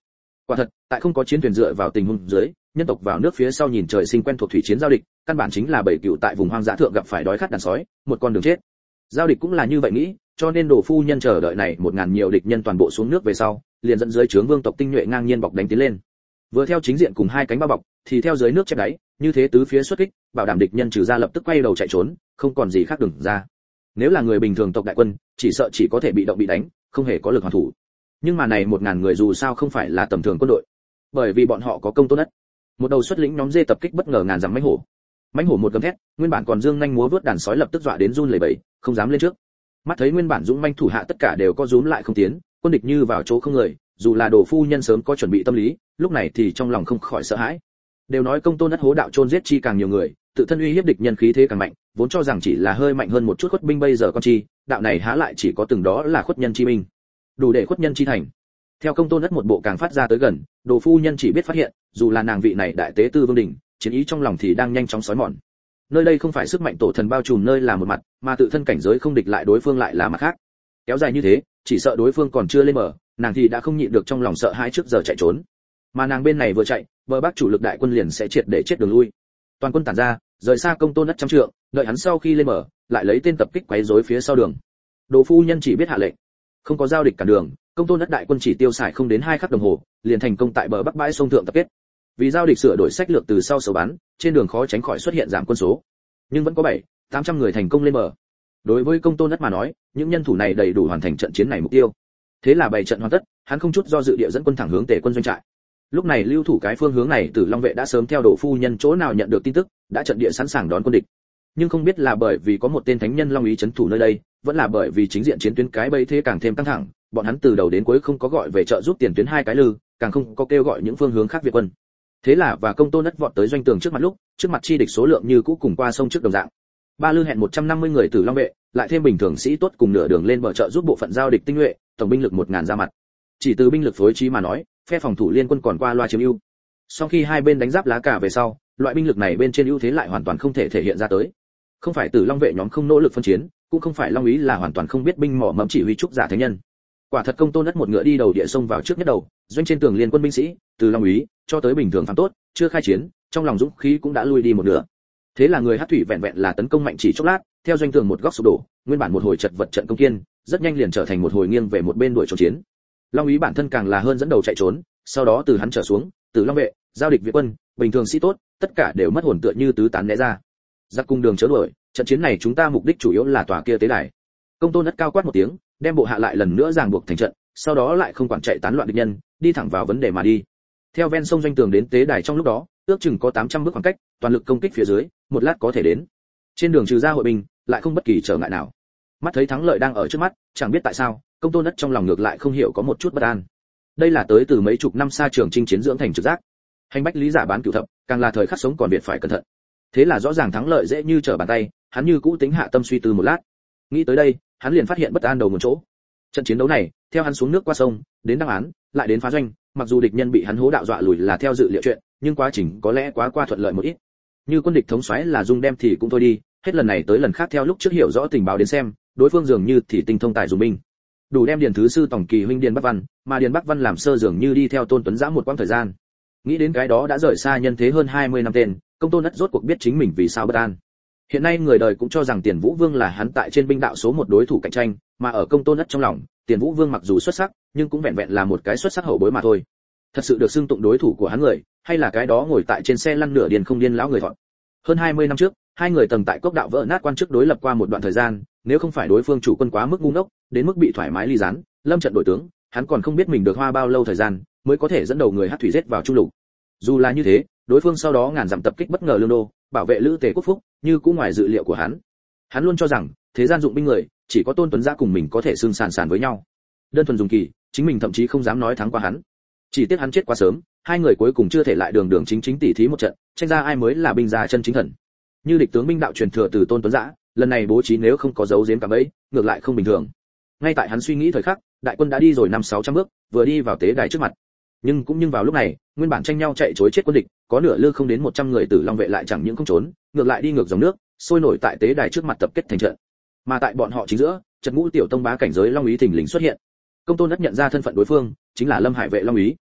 Quả thật, tại không có chiến thuyền dựa vào tình huống dưới, nhân tộc vào nước phía sau nhìn trời sinh quen thuộc thủy chiến giao địch, căn bản chính là bầy cừu tại vùng hoang dã thượng gặp phải đói khát đàn sói, một con đường chết. Giao địch cũng là như vậy nghĩ, cho nên Đồ phu nhân chờ đợi này 1000 nhiều địch nhân toàn bộ xuống nước về sau, liền dẫn dưới trướng vương tộc tinh nhuệ ngang nhiên bọc đánh tiến lên. Vừa theo chính diện cùng hai cánh bao bọc, thì theo dưới nước chém đáy, như thế tứ phía xuất kích, bảo đảm địch nhân trừ ra lập tức quay đầu chạy trốn, không còn gì khác đường ra. Nếu là người bình thường tộc đại quân, chỉ sợ chỉ có thể bị động bị đánh, không hề có lực hoàn thủ. Nhưng mà này 1000 người dù sao không phải là tầm thường quân đội, bởi vì bọn họ có công tôn đất. Một đầu xuất lĩnh nhóm dê tập kích bất ngờ ngàn dặm mãnh hổ. Mãnh hổ một gầm thét, nguyên bản còn dương nhanh múa vớt đàn sói lập tức dọa đến run lẩy bẩy, không dám lên trước. Mắt thấy nguyên bản dũng manh thủ hạ tất cả đều có rúm lại không tiến, quân địch như vào chỗ không người, dù là Đồ phu nhân sớm có chuẩn bị tâm lý, lúc này thì trong lòng không khỏi sợ hãi. Đều nói công tôn đất hố đạo chôn giết chi càng nhiều người, tự thân uy hiếp địch nhân khí thế càng mạnh, vốn cho rằng chỉ là hơi mạnh hơn một chút khuất binh, bây giờ con chi, đạo này há lại chỉ có từng đó là khuất nhân chi binh, đủ để khuất nhân chi thành. Theo công tôn đất một bộ càng phát ra tới gần, Đồ phu nhân chỉ biết phát hiện, dù là nàng vị này đại tế tư vương đình, chiến ý trong lòng thì đang nhanh chóng xói mòn. Nơi đây không phải sức mạnh tổ thần bao trùm nơi là một mặt, mà tự thân cảnh giới không địch lại đối phương lại là mặt khác. Kéo dài như thế, chỉ sợ đối phương còn chưa lên mở, nàng thì đã không nhịn được trong lòng sợ hãi trước giờ chạy trốn. Mà nàng bên này vừa chạy, bờ bắc chủ lực đại quân liền sẽ triệt để chết đường lui. Toàn quân tản ra, rời xa công tôn đất trăm trượng, đợi hắn sau khi lên mở, lại lấy tên tập kích quấy rối phía sau đường. Đồ phu nhân chỉ biết hạ lệnh, không có giao địch cản đường, công tôn đất đại quân chỉ tiêu xài không đến 2 khắc đồng hồ, liền thành công tại bờ bắc bãi sông thượng tập kết. Vì giao địch sửa đổi sách lược từ sau sầu bắn, trên đường khó tránh khỏi xuất hiện giảm quân số, nhưng vẫn có 700-800 người thành công lên mở. Đối với công tôn đất mà nói, những nhân thủ này đầy đủ hoàn thành trận chiến này mục tiêu. Thế là 7 trận hoàn tất, hắn không chút do dự địa dẫn quân thẳng hướng Tề quân doanh trại. Lúc này lưu thủ cái phương hướng này, Tử Long vệ đã sớm theo Đồ phu nhân chỗ nào nhận được tin tức, đã trận địa sẵn sàng đón quân địch. Nhưng không biết là bởi vì có một tên thánh nhân Long Ý trấn thủ nơi đây, vẫn là bởi vì chính diện chiến tuyến cái bẫy thế càng thêm căng thẳng, bọn hắn từ đầu đến cuối không có gọi về trợ giúp tiền tuyến hai cái lư, càng không có kêu gọi những phương hướng khác Việt quân. Thế là và công tôn đất vọt tới doanh tường trước mặt lúc, trước mặt chi địch số lượng như cũ cùng qua sông trước đồng dạng. Ba lư hẹn 150 người Tử Long vệ, lại thêm bình thường sĩ tốt cùng nửa đường lên bờ trợ giúp bộ phận giao địch tinh nhuệ, tổng binh lực 1000 ra mặt. Chỉ từ binh lực phối trí mà nói, phe phòng thủ liên quân còn qua loa chiếm ưu. Sau khi hai bên đánh giáp lá cả về sau, loại binh lực này bên trên ưu thế lại hoàn toàn không thể thể hiện ra tới. Không phải Tử Long vệ nhóm không nỗ lực phân chiến, cũng không phải Long Ý là hoàn toàn không biết binh mỏ mẫm chỉ huy trúc giả thánh nhân. Quả thật công tôn đất một ngựa đi đầu địa sông vào trước nhất đầu, doanh trên tường liên quân binh sĩ, từ Long Ý cho tới bình thường phàm tốt, chưa khai chiến, trong lòng dũng khí cũng đã lui đi một nửa. Thế là người Hắc thủy vẹn vẹn là tấn công mạnh chỉ chốc lát, theo doanh tường một góc sụp đổ, nguyên bản một hồi chật vật trận công kiên, rất nhanh liền trở thành một hồi nghiêng về một bên đuổi trốn chiến. Long Ý bản thân càng là hơn dẫn đầu chạy trốn, sau đó từ hắn trở xuống, từ Long vệ, giao địch Việt quân, bình thường sĩ tốt, tất cả đều mất hồn tựa như tứ tán né ra. Giặc cung đường chớ đuổi, trận chiến này chúng ta mục đích chủ yếu là tòa kia tế đài. Công tôn đất cao quát một tiếng, đem bộ hạ lại lần nữa ràng buộc thành trận, sau đó lại không quản chạy tán loạn địch nhân, đi thẳng vào vấn đề mà đi. Theo ven sông doanh tường đến tế đài trong lúc đó, ước chừng có 800 bước khoảng cách, toàn lực công kích phía dưới, một lát có thể đến. Trên đường trừ ra hội binh, lại không bất kỳ trở ngại nào. Mắt thấy thắng lợi đang ở trước mắt, chẳng biết tại sao, công tôn đất trong lòng ngược lại không hiểu có một chút bất an. Đây là tới từ mấy chục năm xa trường chinh chiến dưỡng thành trực giác. Hành bách lý giả bán cửu thập, càng là thời khắc sống còn biệt phải cẩn thận. Thế là rõ ràng thắng lợi dễ như trở bàn tay, hắn như cũ tính hạ tâm suy tư một lát. Nghĩ tới đây, hắn liền phát hiện bất an đầu một chỗ. Trận chiến đấu này, theo hắn xuống nước qua sông, đến đăng án, lại đến phá doanh, mặc dù địch nhân bị hắn hố đạo dọa lùi là theo dự liệu chuyện, nhưng quá trình có lẽ quá qua thuận lợi một ít. Như quân địch thống soái là dung đem thì cũng thôi đi, hết lần này tới lần khác theo lúc trước hiểu rõ tình báo đến xem, đối phương dường như thì tinh thông tài dùng binh. Đủ đem Điền thứ sư tổng kỳ huynh Điền Bắc Văn, mà Điền Bắc Văn làm sơ dường như đi theo Tôn Tuấn Giã một quãng thời gian. Nghĩ đến cái đó đã rời xa nhân thế hơn 20 năm tên, công tôn đất rốt cuộc biết chính mình vì sao bất an. Hiện nay người đời cũng cho rằng Tiền Vũ Vương là hắn tại trên binh đạo số một đối thủ cạnh tranh, mà ở công tôn đất trong lòng, Tiền Vũ Vương mặc dù xuất sắc, nhưng cũng vẹn vẹn là một cái xuất sắc hậu bối mà thôi. Thật sự được xưng tụng đối thủ của hắn người, hay là cái đó ngồi tại trên xe lăn nửa điên không điên lão người thọn. Hơn 20 năm trước, hai người tầng tại cốc đạo vỡ nát quan chức đối lập qua một đoạn thời gian, nếu không phải đối phương chủ quân quá mức ngu ngốc, đến mức bị thoải mái ly gián, lâm trận đổi tướng, hắn còn không biết mình được hoa bao lâu thời gian mới có thể dẫn đầu người Hắc thủy giết vào trung lục. Dù là như thế, đối phương sau đó ngàn dặm tập kích bất ngờ Lương Đô, bảo vệ Lữ Tề Quốc Phúc, như cũng ngoài dự liệu của hắn. Hắn luôn cho rằng, thế gian dụng binh người, chỉ có Tôn Tuấn Giã cùng mình có thể xương sàn sàn với nhau. Đơn thuần dùng kỳ, chính mình thậm chí không dám nói thắng qua hắn. Chỉ tiếc hắn chết quá sớm, hai người cuối cùng chưa thể lại đường đường chính chính tỉ thí một trận, tranh ra ai mới là binh gia chân chính thần. Như địch tướng binh đạo truyền thừa từ Tôn Tuấn Giã, lần này bố trí nếu không có dấu giếm cả bẫy, ngược lại không bình thường. Ngay tại hắn suy nghĩ thời khắc, đại quân đã đi rồi 500-600 bước, vừa đi vào tế đài trước mặt. Nhưng vào lúc này, nguyên bản tranh nhau chạy trối chết quân địch, có nửa lư không đến 100 người Tử Long vệ lại chẳng những không trốn, ngược lại đi ngược dòng nước, sôi nổi tại tế đài trước mặt tập kết thành trận. Mà tại bọn họ chính giữa, Trật Ngũ tiểu tông bá cảnh giới Long Ý thình lình xuất hiện. Công tôn đất nhận ra thân phận đối phương, chính là Lâm Hải vệ Long Ý.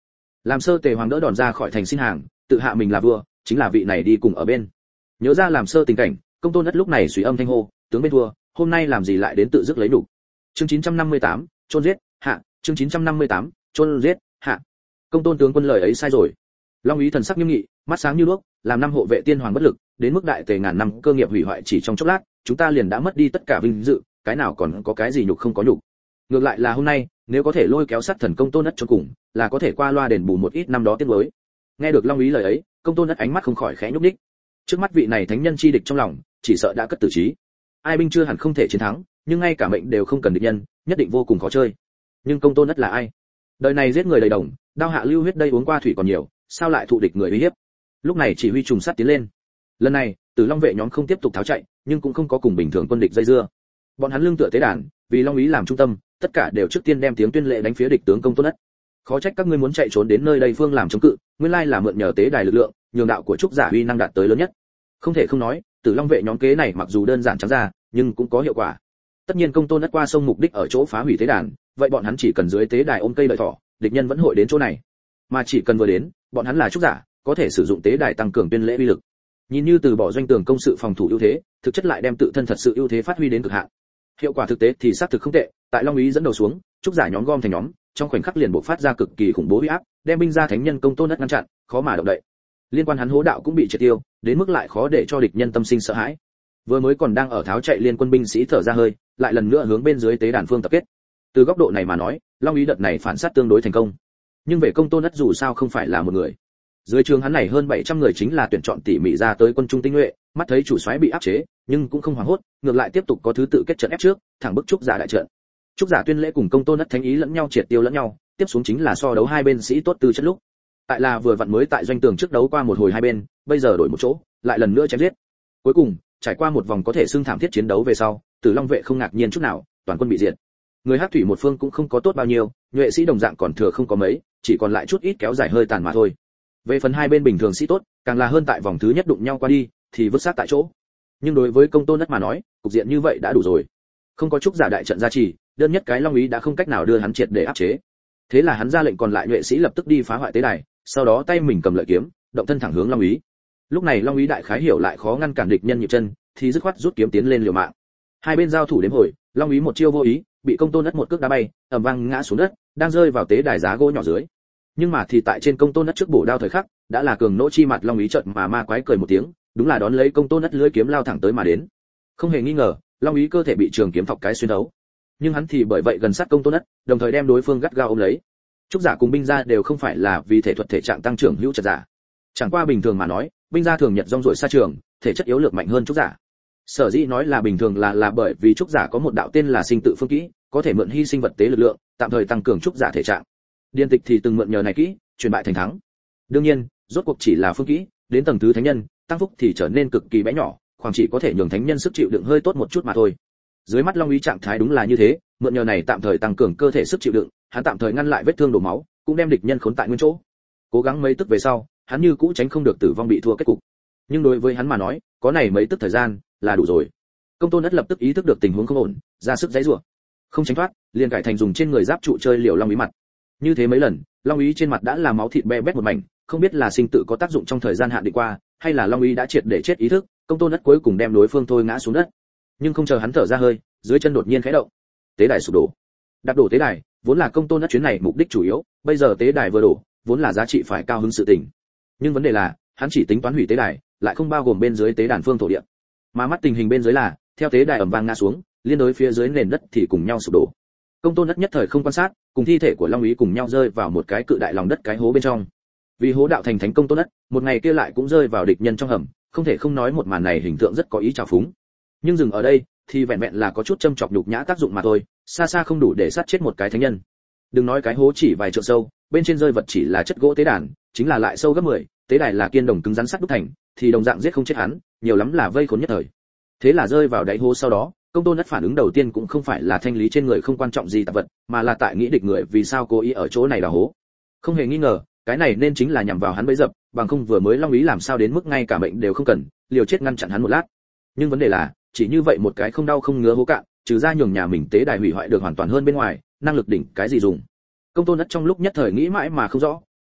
Làm Sơ Tề hoàng đỡ đòn ra khỏi thành xin hàng, tự hạ mình là vua, chính là vị này đi cùng ở bên. Nhớ ra Làm Sơ tình cảnh, Công Tôn Ất lúc này suy âm thanh hô, tướng bên thua, hôm nay làm gì lại đến tự dứt lấy đủ. Chương 958, chôn giết, hạ, chương 958, chôn giết, hạ. Công Tôn tướng quân lời ấy sai rồi. Long Úy thần sắc nghiêm nghị, mắt sáng như đuốc, làm năm hộ vệ tiên hoàng bất lực, đến mức đại tề ngàn năm cơ nghiệp hủy hoại chỉ trong chốc lát, chúng ta liền đã mất đi tất cả vinh dự, cái nào còn có cái gì nhục không có nhục. Ngược lại là hôm nay, nếu có thể lôi kéo sát thần Công Tôn Ất cho cùng, là có thể qua loa đền bù một ít năm đó tiếc nuối. Nghe được Long Úy lời ấy, Công Tôn Ất ánh mắt không khỏi khẽ nhúc nhích. Trước mắt vị này thánh nhân chi địch trong lòng, chỉ sợ đã cất tử trí. Ai binh chưa hẳn không thể chiến thắng, nhưng ngay cả mệnh đều không cần địch nhân, nhất định vô cùng khó chơi. Nhưng Công Tôn Ất là ai? Đời này giết người đầy đồng, đao hạ lưu huyết đây uống qua thủy còn nhiều, sao lại thụ địch người uy hiếp? Lúc này chỉ huy trùng sát tiến lên. Lần này, Tử Long vệ nhóm không tiếp tục tháo chạy, nhưng cũng không có cùng bình thường quân địch dây dưa. Bọn hắn lưng tựa tế đàn, vì Long Úy làm trung tâm, tất cả đều trước tiên đem tiếng tuyên lệ đánh phía địch tướng Công Tôn Ất. Khó trách các ngươi muốn chạy trốn đến nơi đây phương làm chống cự, nguyên lai là mượn nhờ tế đài lực lượng, nhường đạo của trúc giả uy năng đạt tới lớn nhất. Không thể không nói, Tử Long vệ nhóm kế này mặc dù đơn giản trắng ra, nhưng cũng có hiệu quả. Tất nhiên Công Tôn Ất qua sông mục đích ở chỗ phá hủy tế đàn, vậy bọn hắn chỉ cần dưới tế đài ôm cây đợi thỏ, địch nhân vẫn hội đến chỗ này. Mà chỉ cần vừa đến, bọn hắn là trúc giả, có thể sử dụng tế đài tăng cường tuyên lễ uy lực. Nhìn như từ bỏ doanh tường công sự phòng thủ ưu thế, thực chất lại đem tự thân thật sự ưu thế phát huy đến cực hạn. Hiệu quả thực tế thì xác thực không tệ, tại Long Úy dẫn đầu xuống, trúc giả nhóm gom thành nhóm, trong khoảnh khắc liền bộc phát ra cực kỳ khủng bố uy áp, đem binh gia thánh nhân Công Tôn Ất ngăn chặn, khó mà động đậy. Liên quan hắn hố đạo cũng bị triệt tiêu, đến mức lại khó để cho địch nhân tâm sinh sợ hãi. Vừa mới còn đang ở tháo chạy liên quân binh sĩ thở ra hơi, lại lần nữa hướng bên dưới tế đàn phương tập kết. Từ góc độ này mà nói, Long Úy đợt này phản sát tương đối thành công. Nhưng về Công Tôn Ất dù sao không phải là một người. Dưới trường hắn này hơn 700 người chính là tuyển chọn tỉ mỉ ra tới quân trung tinh nhuệ, mắt thấy chủ soái bị áp chế, nhưng cũng không hoảng hốt, ngược lại tiếp tục có thứ tự kết trận ép trước, thẳng bức trúc giả đại trận. Trúc giả tuyên lễ cùng Công Tôn Ất thánh ý lẫn nhau triệt tiêu lẫn nhau, tiếp xuống chính là so đấu hai bên sĩ tốt tư chất lúc. Tại là vừa vặn mới tại doanh tường trước đấu qua một hồi hai bên, bây giờ đổi một chỗ, lại lần nữa chém giết. Cuối cùng, trải qua một vòng có thể xưng thảm thiết chiến đấu về sau, Tử Long vệ không ngạc nhiên chút nào, toàn quân bị diệt. Người Hắc thủy một phương cũng không có tốt bao nhiêu, nhuệ sĩ đồng dạng còn thừa không có mấy, chỉ còn lại chút ít kéo dài hơi tàn mà thôi. Về phần hai bên bình thường sĩ tốt, càng là hơn tại vòng thứ nhất đụng nhau qua đi, thì vứt xác tại chỗ. Nhưng đối với Công Tôn Ất mà nói, cục diện như vậy đã đủ rồi. Không có trúc giả đại trận gia trì, đơn nhất cái Long Úy đã không cách nào đưa hắn triệt để áp chế. Thế là hắn ra lệnh còn lại nhuệ sĩ lập tức đi phá hoại tế đài, sau đó tay mình cầm lợi kiếm, động thân thẳng hướng Long Úy. Lúc này Long Úy đại khái hiểu lại khó ngăn cản địch nhân nhịp chân, thì dứt khoát rút kiếm tiến lên liều mạng. Hai bên giao thủ đến hồi, Long Úy một chiêu vô ý, bị Công Tôn Ất một cước đá bay, ầm vang ngã xuống đất, đang rơi vào tế đài giá gỗ nhỏ dưới. Nhưng mà thì tại trên Công Tôn Ất trước bổ đao thời khắc, đã là cường nỗ chi mặt Long Úy chợt mà ma quái cười một tiếng, đúng là đón lấy Công Tôn Ất lưỡi kiếm lao thẳng tới mà đến. Không hề nghi ngờ, Long Úy cơ thể bị trường kiếm thọc cái xuyên thấu. Nhưng hắn thì bởi vậy gần sát Công Tôn Ất, đồng thời đem đối phương gắt gao ôm lấy. Trúc giả cùng binh gia đều không phải là vì thể thuật thể trạng tăng trưởng hữu trật giả. Chẳng qua bình thường mà nói, binh gia thường nhật rong ruổi xa trường, thể chất yếu lược mạnh hơn trúc giả. Sở dĩ nói là bình thường là bởi vì trúc giả có một đạo tên là sinh tự phương kỹ, có thể mượn hy sinh vật tế lực lượng, tạm thời tăng cường trúc giả thể trạng. Điền Tịch thì từng mượn nhờ này kỹ, chuyển bại thành thắng. Đương nhiên, rốt cuộc chỉ là phương kỹ, đến tầng thứ thánh nhân, tăng phúc thì trở nên cực kỳ bé nhỏ, khoảng chỉ có thể nhường thánh nhân sức chịu đựng hơi tốt một chút mà thôi. Dưới mắt Long Úy trạng thái đúng là như thế, mượn nhờ này tạm thời tăng cường cơ thể sức chịu đựng, hắn tạm thời ngăn lại vết thương đổ máu, cũng đem địch nhân khốn tại nguyên chỗ. Cố gắng mấy tức về sau, hắn như cũ tránh không được tử vong bị thua kết cục. Nhưng đối với hắn mà nói, có này mấy tức thời gian là đủ rồi. Công Tôn Ất lập tức ý thức được tình huống không ổn, ra sức giãy giụa. Không tránh thoát, liền cải thành dùng trên người giáp trụ chơi liều Long Úy mặt. Như thế mấy lần, Long Úy trên mặt đã là máu thịt be bét một mảnh, không biết là sinh tự có tác dụng trong thời gian hạn định qua, hay là Long Úy đã triệt để chết ý thức, Công Tôn Ất cuối cùng đem đối phương thôi ngã xuống đất. Nhưng không chờ hắn thở ra hơi, dưới chân đột nhiên khẽ động, tế đài sụp đổ. Đạp đổ tế đài, vốn là Công Tôn Ất chuyến này mục đích chủ yếu, bây giờ tế đài vừa đổ, vốn là giá trị phải cao hứng sự tình. Nhưng vấn đề là, hắn chỉ tính toán hủy tế đài, lại không bao gồm bên dưới tế đàn phương thổ địa. Mà mắt tình hình bên dưới là, theo tế đài ầm vang ngã xuống, liên đối phía dưới nền đất thì cùng nhau sụp đổ. Công Tôn Ất nhất thời không quan sát, cùng thi thể của Long Úy cùng nhau rơi vào một cái cự đại lòng đất cái hố bên trong. Vì hố đạo thành thánh Công Tôn Ất, một ngày kia lại cũng rơi vào địch nhân trong hầm, không thể không nói một màn này hình tượng rất có ý trào phúng. Nhưng dừng ở đây, thì vẹn vẹn là có chút châm chọc nhục nhã tác dụng mà thôi, xa xa không đủ để sát chết một cái thánh nhân. Đừng nói cái hố chỉ vài trượng sâu, bên trên rơi vật chỉ là chất gỗ tế đàn, chính là lại sâu gấp 10, tế đài là kiên đồng cứng rắn sắt đúc thành, thì đồng dạng giết không chết hắn, nhiều lắm là vây khốn nhất thời. Thế là rơi vào đáy hố sau đó, Công Tôn Ất phản ứng đầu tiên cũng không phải là thanh lý trên người không quan trọng gì tạp vật, mà là tại nghĩ địch người vì sao cố ý ở chỗ này đào hố. Không hề nghi ngờ, cái này nên chính là nhằm vào hắn bẫy dập, bằng không vừa mới Long Úy làm sao đến mức ngay cả mệnh đều không cần, liều chết ngăn chặn hắn một lát. Nhưng vấn đề là, chỉ như vậy một cái không đau không ngứa hố cạn, trừ ra nhường nhà mình tế đài hủy hoại được hoàn toàn hơn bên ngoài, năng lực đỉnh cái gì dùng. Công Tôn Ất trong lúc nhất thời nghĩ mãi mà không rõ,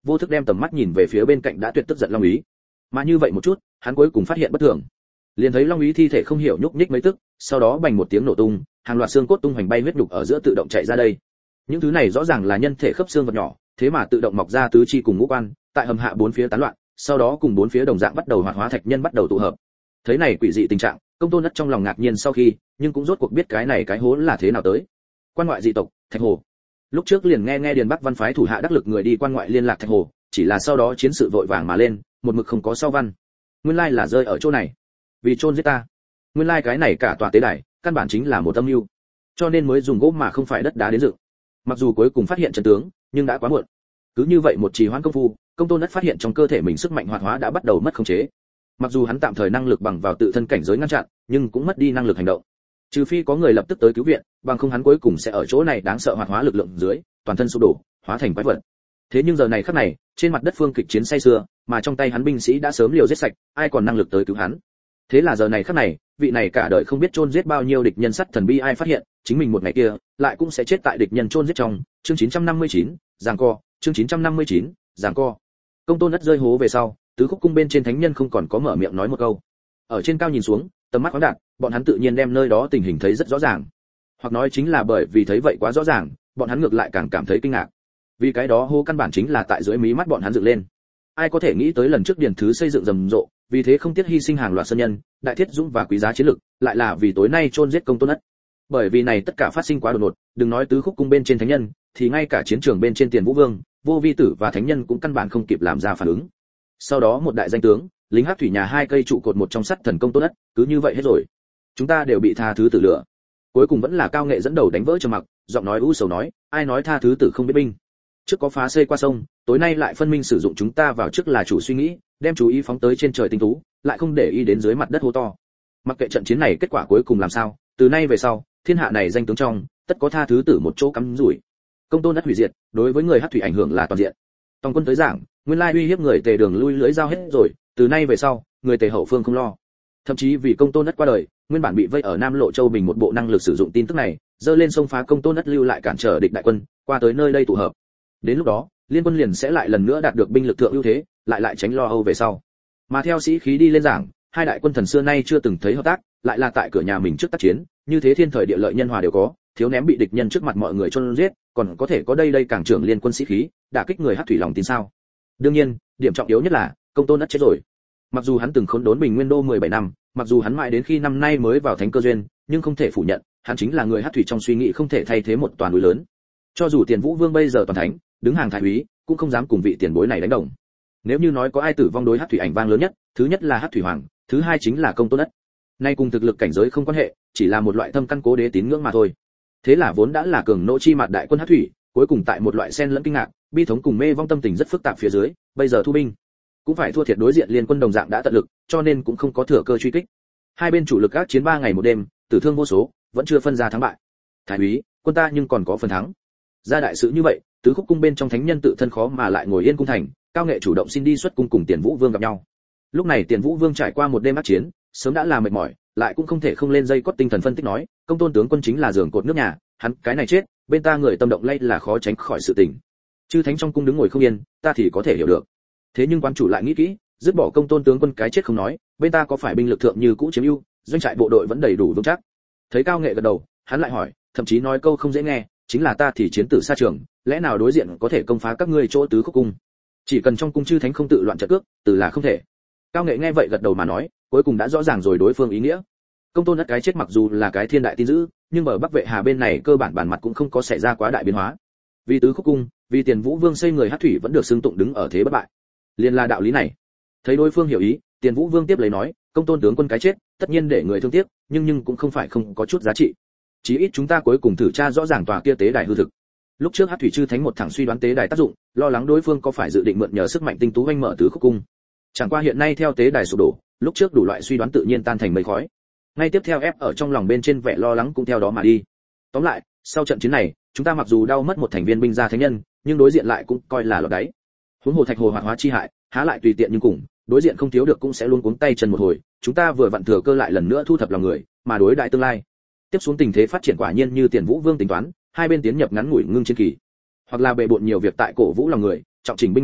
vô thức đem tầm mắt nhìn về phía bên cạnh đã tuyệt tức giận long úy. Mà như vậy một chút, hắn cuối cùng phát hiện bất thường. Liền thấy long úy thi thể không hiểu nhúc nhích mấy tức, sau đó bành một tiếng nổ tung, hàng loạt xương cốt tung hoành bay huyết nhục ở giữa tự động chạy ra đây. Những thứ này rõ ràng là nhân thể khớp xương vật nhỏ, thế mà tự động mọc ra tứ chi cùng ngũ quan, tại hầm hạ bốn phía tán loạn, sau đó cùng bốn phía đồng dạng bắt đầu hoạt hóa thạch nhân bắt đầu tụ hợp. Thấy này quỷ dị tình trạng, Công Tôn Ất trong lòng ngạc nhiên sau khi, nhưng cũng rốt cuộc biết cái này cái hố là thế nào tới. Quan ngoại dị tộc, Thạch Hồ. Lúc trước liền nghe Điền Bắc Văn phái thủ hạ đắc lực người đi quan ngoại liên lạc Thạch Hồ, chỉ là sau đó chiến sự vội vàng mà lên, một mực không có sau văn. Nguyên lai là rơi ở chỗ này. Vì chôn giết ta. Nguyên lai cái này cả tòa tế đài, căn bản chính là một âm mưu. Cho nên mới dùng gỗ mà không phải đất đá đến dựng. Mặc dù cuối cùng phát hiện chân tướng, nhưng đã quá muộn. Cứ như vậy một trì hoãn công phu, Công Tôn Ất phát hiện trong cơ thể mình sức mạnh hoạt hóa đã bắt đầu mất khống chế. Mặc dù hắn tạm thời năng lực bằng vào tự thân cảnh giới ngăn chặn, nhưng cũng mất đi năng lực hành động. Trừ phi có người lập tức tới cứu viện, bằng không hắn cuối cùng sẽ ở chỗ này đáng sợ hoạt hóa lực lượng dưới, toàn thân sụp đổ, hóa thành quái vật. Thế nhưng giờ này khắc này, trên mặt đất phương kịch chiến say sưa, mà trong tay hắn binh sĩ đã sớm liều giết sạch, ai còn năng lực tới cứu hắn. Thế là giờ này khắc này, vị này cả đời không biết chôn giết bao nhiêu địch nhân sắt thần bi ai phát hiện, chính mình một ngày kia lại cũng sẽ chết tại địch nhân chôn giết trong. Chương 959, giằng co, chương 959, giằng co. Công Tôn Ất rơi hố về sau, tứ khúc cung bên trên thánh nhân không còn có mở miệng nói một câu. Ở trên cao nhìn xuống, tầm mắt khoáng đạt, bọn hắn tự nhiên đem nơi đó tình hình thấy rất rõ ràng. Hoặc nói chính là bởi vì thấy vậy quá rõ ràng, bọn hắn ngược lại càng cảm thấy kinh ngạc. Vì cái đó hố căn bản chính là tại dưới mí mắt bọn hắn dựng lên. Ai có thể nghĩ tới lần trước Điền Thứ xây dựng rầm rộ, vì thế không tiếc hy sinh hàng loạt sơn nhân, đại thiết dũng và quý giá chiến lực, lại là vì tối nay chôn giết Công Tôn Ất. Bởi vì này tất cả phát sinh quá đột ngột, đừng nói tứ khúc cung bên trên thánh nhân, thì ngay cả chiến trường bên trên Tiền Vũ Vương, Vô Vi Tử và thánh nhân cũng căn bản không kịp làm ra phản ứng. Sau đó một đại danh tướng, lính hắc thủy nhà hai cây trụ cột một trong sắt thần Công Tôn Ất, cứ như vậy hết rồi. Chúng ta đều bị tha thứ tử lửa. Cuối cùng vẫn là Cao Nghệ dẫn đầu đánh vỡ trầm mặc, giọng nói u sầu nói, ai nói tha thứ tử không biết binh. Trước có phá xây qua sông, tối nay lại phân minh sử dụng chúng ta vào trước là chủ suy nghĩ, đem chú ý phóng tới trên trời tinh tú, lại không để ý đến dưới mặt đất hố to. Mặc kệ trận chiến này kết quả cuối cùng làm sao, từ nay về sau, thiên hạ này danh tướng trong, tất có tha thứ tử một chỗ cắm rủi. Công Tôn Ất hủy diệt, đối với người hắc thủy ảnh hưởng là toàn diện. Tòng quân tới giảng, nguyên lai uy hiếp người Tề đường lui lưới giao hết rồi, từ nay về sau, người Tề hậu phương không lo. Thậm chí vì Công Tôn Ất qua đời, nguyên bản bị vây ở Nam Lộ Châu Bình một bộ năng lực sử dụng tin tức này, dơ lên sông phá Công Tôn Ất lưu lại cản trở địch đại quân, qua tới nơi đây tụ hợp. Đến lúc đó, liên quân liền sẽ lại lần nữa đạt được binh lực thượng ưu thế, lại tránh lo âu về sau. Mà theo sĩ khí đi lên giảng, hai đại quân thần xưa nay chưa từng thấy hợp tác, lại là tại cửa nhà mình trước tác chiến, như thế thiên thời địa lợi nhân hòa đều có, thiếu ném bị địch nhân trước mặt mọi người chôn giết, còn có thể có đây càng trưởng liên quân sĩ khí, đả kích người hắc thủy lòng tin sao? Đương nhiên, điểm trọng yếu nhất là Công Tôn Ất chết rồi. Mặc dù hắn từng khốn đốn Bình Nguyên đô 17 năm, mặc dù hắn mãi đến khi năm nay mới vào thánh cơ duyên, nhưng không thể phủ nhận, hắn chính là người hắc thủy trong suy nghĩ không thể thay thế một toàn núi lớn. Cho dù Tiền Vũ Vương bây giờ toàn thánh, đứng hàng thái úy, cũng không dám cùng vị tiền bối này đánh đồng. Nếu như nói có ai tử vong đối hắc thủy ảnh vang lớn nhất, thứ nhất là hắc thủy hoàng, thứ hai chính là Công Tôn Ất. Nay cùng thực lực cảnh giới không quan hệ, chỉ là một loại thâm căn cố đế tín ngưỡng mà thôi. Thế là vốn đã là cường nỗ chi mặt đại quân hắc thủy, cuối cùng tại một loại xen lẫn kinh ngạc, bi thống cùng mê vong tâm tình rất phức tạp phía dưới, bây giờ thu binh, cũng phải thua thiệt đối diện liên quân đồng dạng đã tận lực, cho nên cũng không có thừa cơ truy kích. Hai bên chủ lực ác chiến 3 ngày một đêm, tử thương vô số, vẫn chưa phân ra thắng bại. Thái úy, quân ta nhưng còn có phần thắng. Ra đại sự như vậy, tứ khúc cung bên trong thánh nhân tự thân khó mà lại ngồi yên cung thành, Cao Nghệ chủ động xin đi xuất cung cùng Tiền Vũ Vương gặp nhau. Lúc này Tiền Vũ Vương trải qua một đêm ác chiến, sớm đã là mệt mỏi, lại cũng không thể không lên dây cót tinh thần phân tích nói, Công Tôn tướng quân chính là giường cột nước nhà, hắn cái này chết, bên ta người tâm động lay là khó tránh khỏi sự tình. Chư thánh trong cung đứng ngồi không yên, ta thì có thể hiểu được. Thế nhưng quan chủ lại nghĩ kỹ, dứt bỏ Công Tôn tướng quân cái chết không nói, bên ta có phải binh lực thượng như cũ chiếm ưu, doanh trại bộ đội vẫn đầy đủ vững chắc. Thấy Cao Nghệ gật đầu, hắn lại hỏi, thậm chí nói câu không dễ nghe, chính là ta thì chiến tử xa trường, lẽ nào đối diện có thể công phá các ngươi chỗ tứ khúc cung? Chỉ cần trong cung chư thánh không tự loạn trận cước, từ là không thể. Cao Nghệ nghe vậy gật đầu mà nói, cuối cùng đã rõ ràng rồi đối phương ý nghĩa. Công Tôn Ất cái chết mặc dù là cái thiên đại tin dữ, nhưng ở Bắc Vệ Hà bên này cơ bản bản mặt cũng không có xảy ra quá đại biến hóa. Vì tứ khúc cung, vì Tiền Vũ Vương xây người hắc thủy vẫn được xưng tụng đứng ở thế bất bại. Liên là đạo lý này. Thấy đối phương hiểu ý, Tiền Vũ Vương tiếp lấy nói, Công Tôn tướng quân cái chết, tất nhiên để người thương tiếc, nhưng cũng không phải không có chút giá trị. Chí ít chúng ta cuối cùng thử tra rõ ràng tòa kia tế đài hư thực. Lúc trước hắc thủy chư thánh một thẳng suy đoán tế đài tác dụng, lo lắng đối phương có phải dự định mượn nhờ sức mạnh tinh tú oanh mở tứ khúc cung. Chẳng qua hiện nay theo tế đài sụp đổ, lúc trước đủ loại suy đoán tự nhiên tan thành mây khói. Ngay tiếp theo ép ở trong lòng bên trên vẻ lo lắng cũng theo đó mà đi. Tóm lại, sau trận chiến này, chúng ta mặc dù đau mất một thành viên binh gia thánh nhân, nhưng đối diện lại cũng coi là lọt đáy. Huống hồ Thạch Hồ hoạt hóa chi hại, há lại tùy tiện nhưng cùng, đối diện không thiếu được cũng sẽ luôn cuống tay chân một hồi, chúng ta vừa vặn thừa cơ lại lần nữa thu thập lòng người, mà đối đại tương lai. Tiếp xuống tình thế phát triển quả nhiên như Tiền Vũ Vương tính toán, hai bên tiến nhập ngắn ngủi ngưng chiến kỳ. Hoặc là bệ bội nhiều việc tại cổ vũ lòng người, trọng chỉnh binh mã,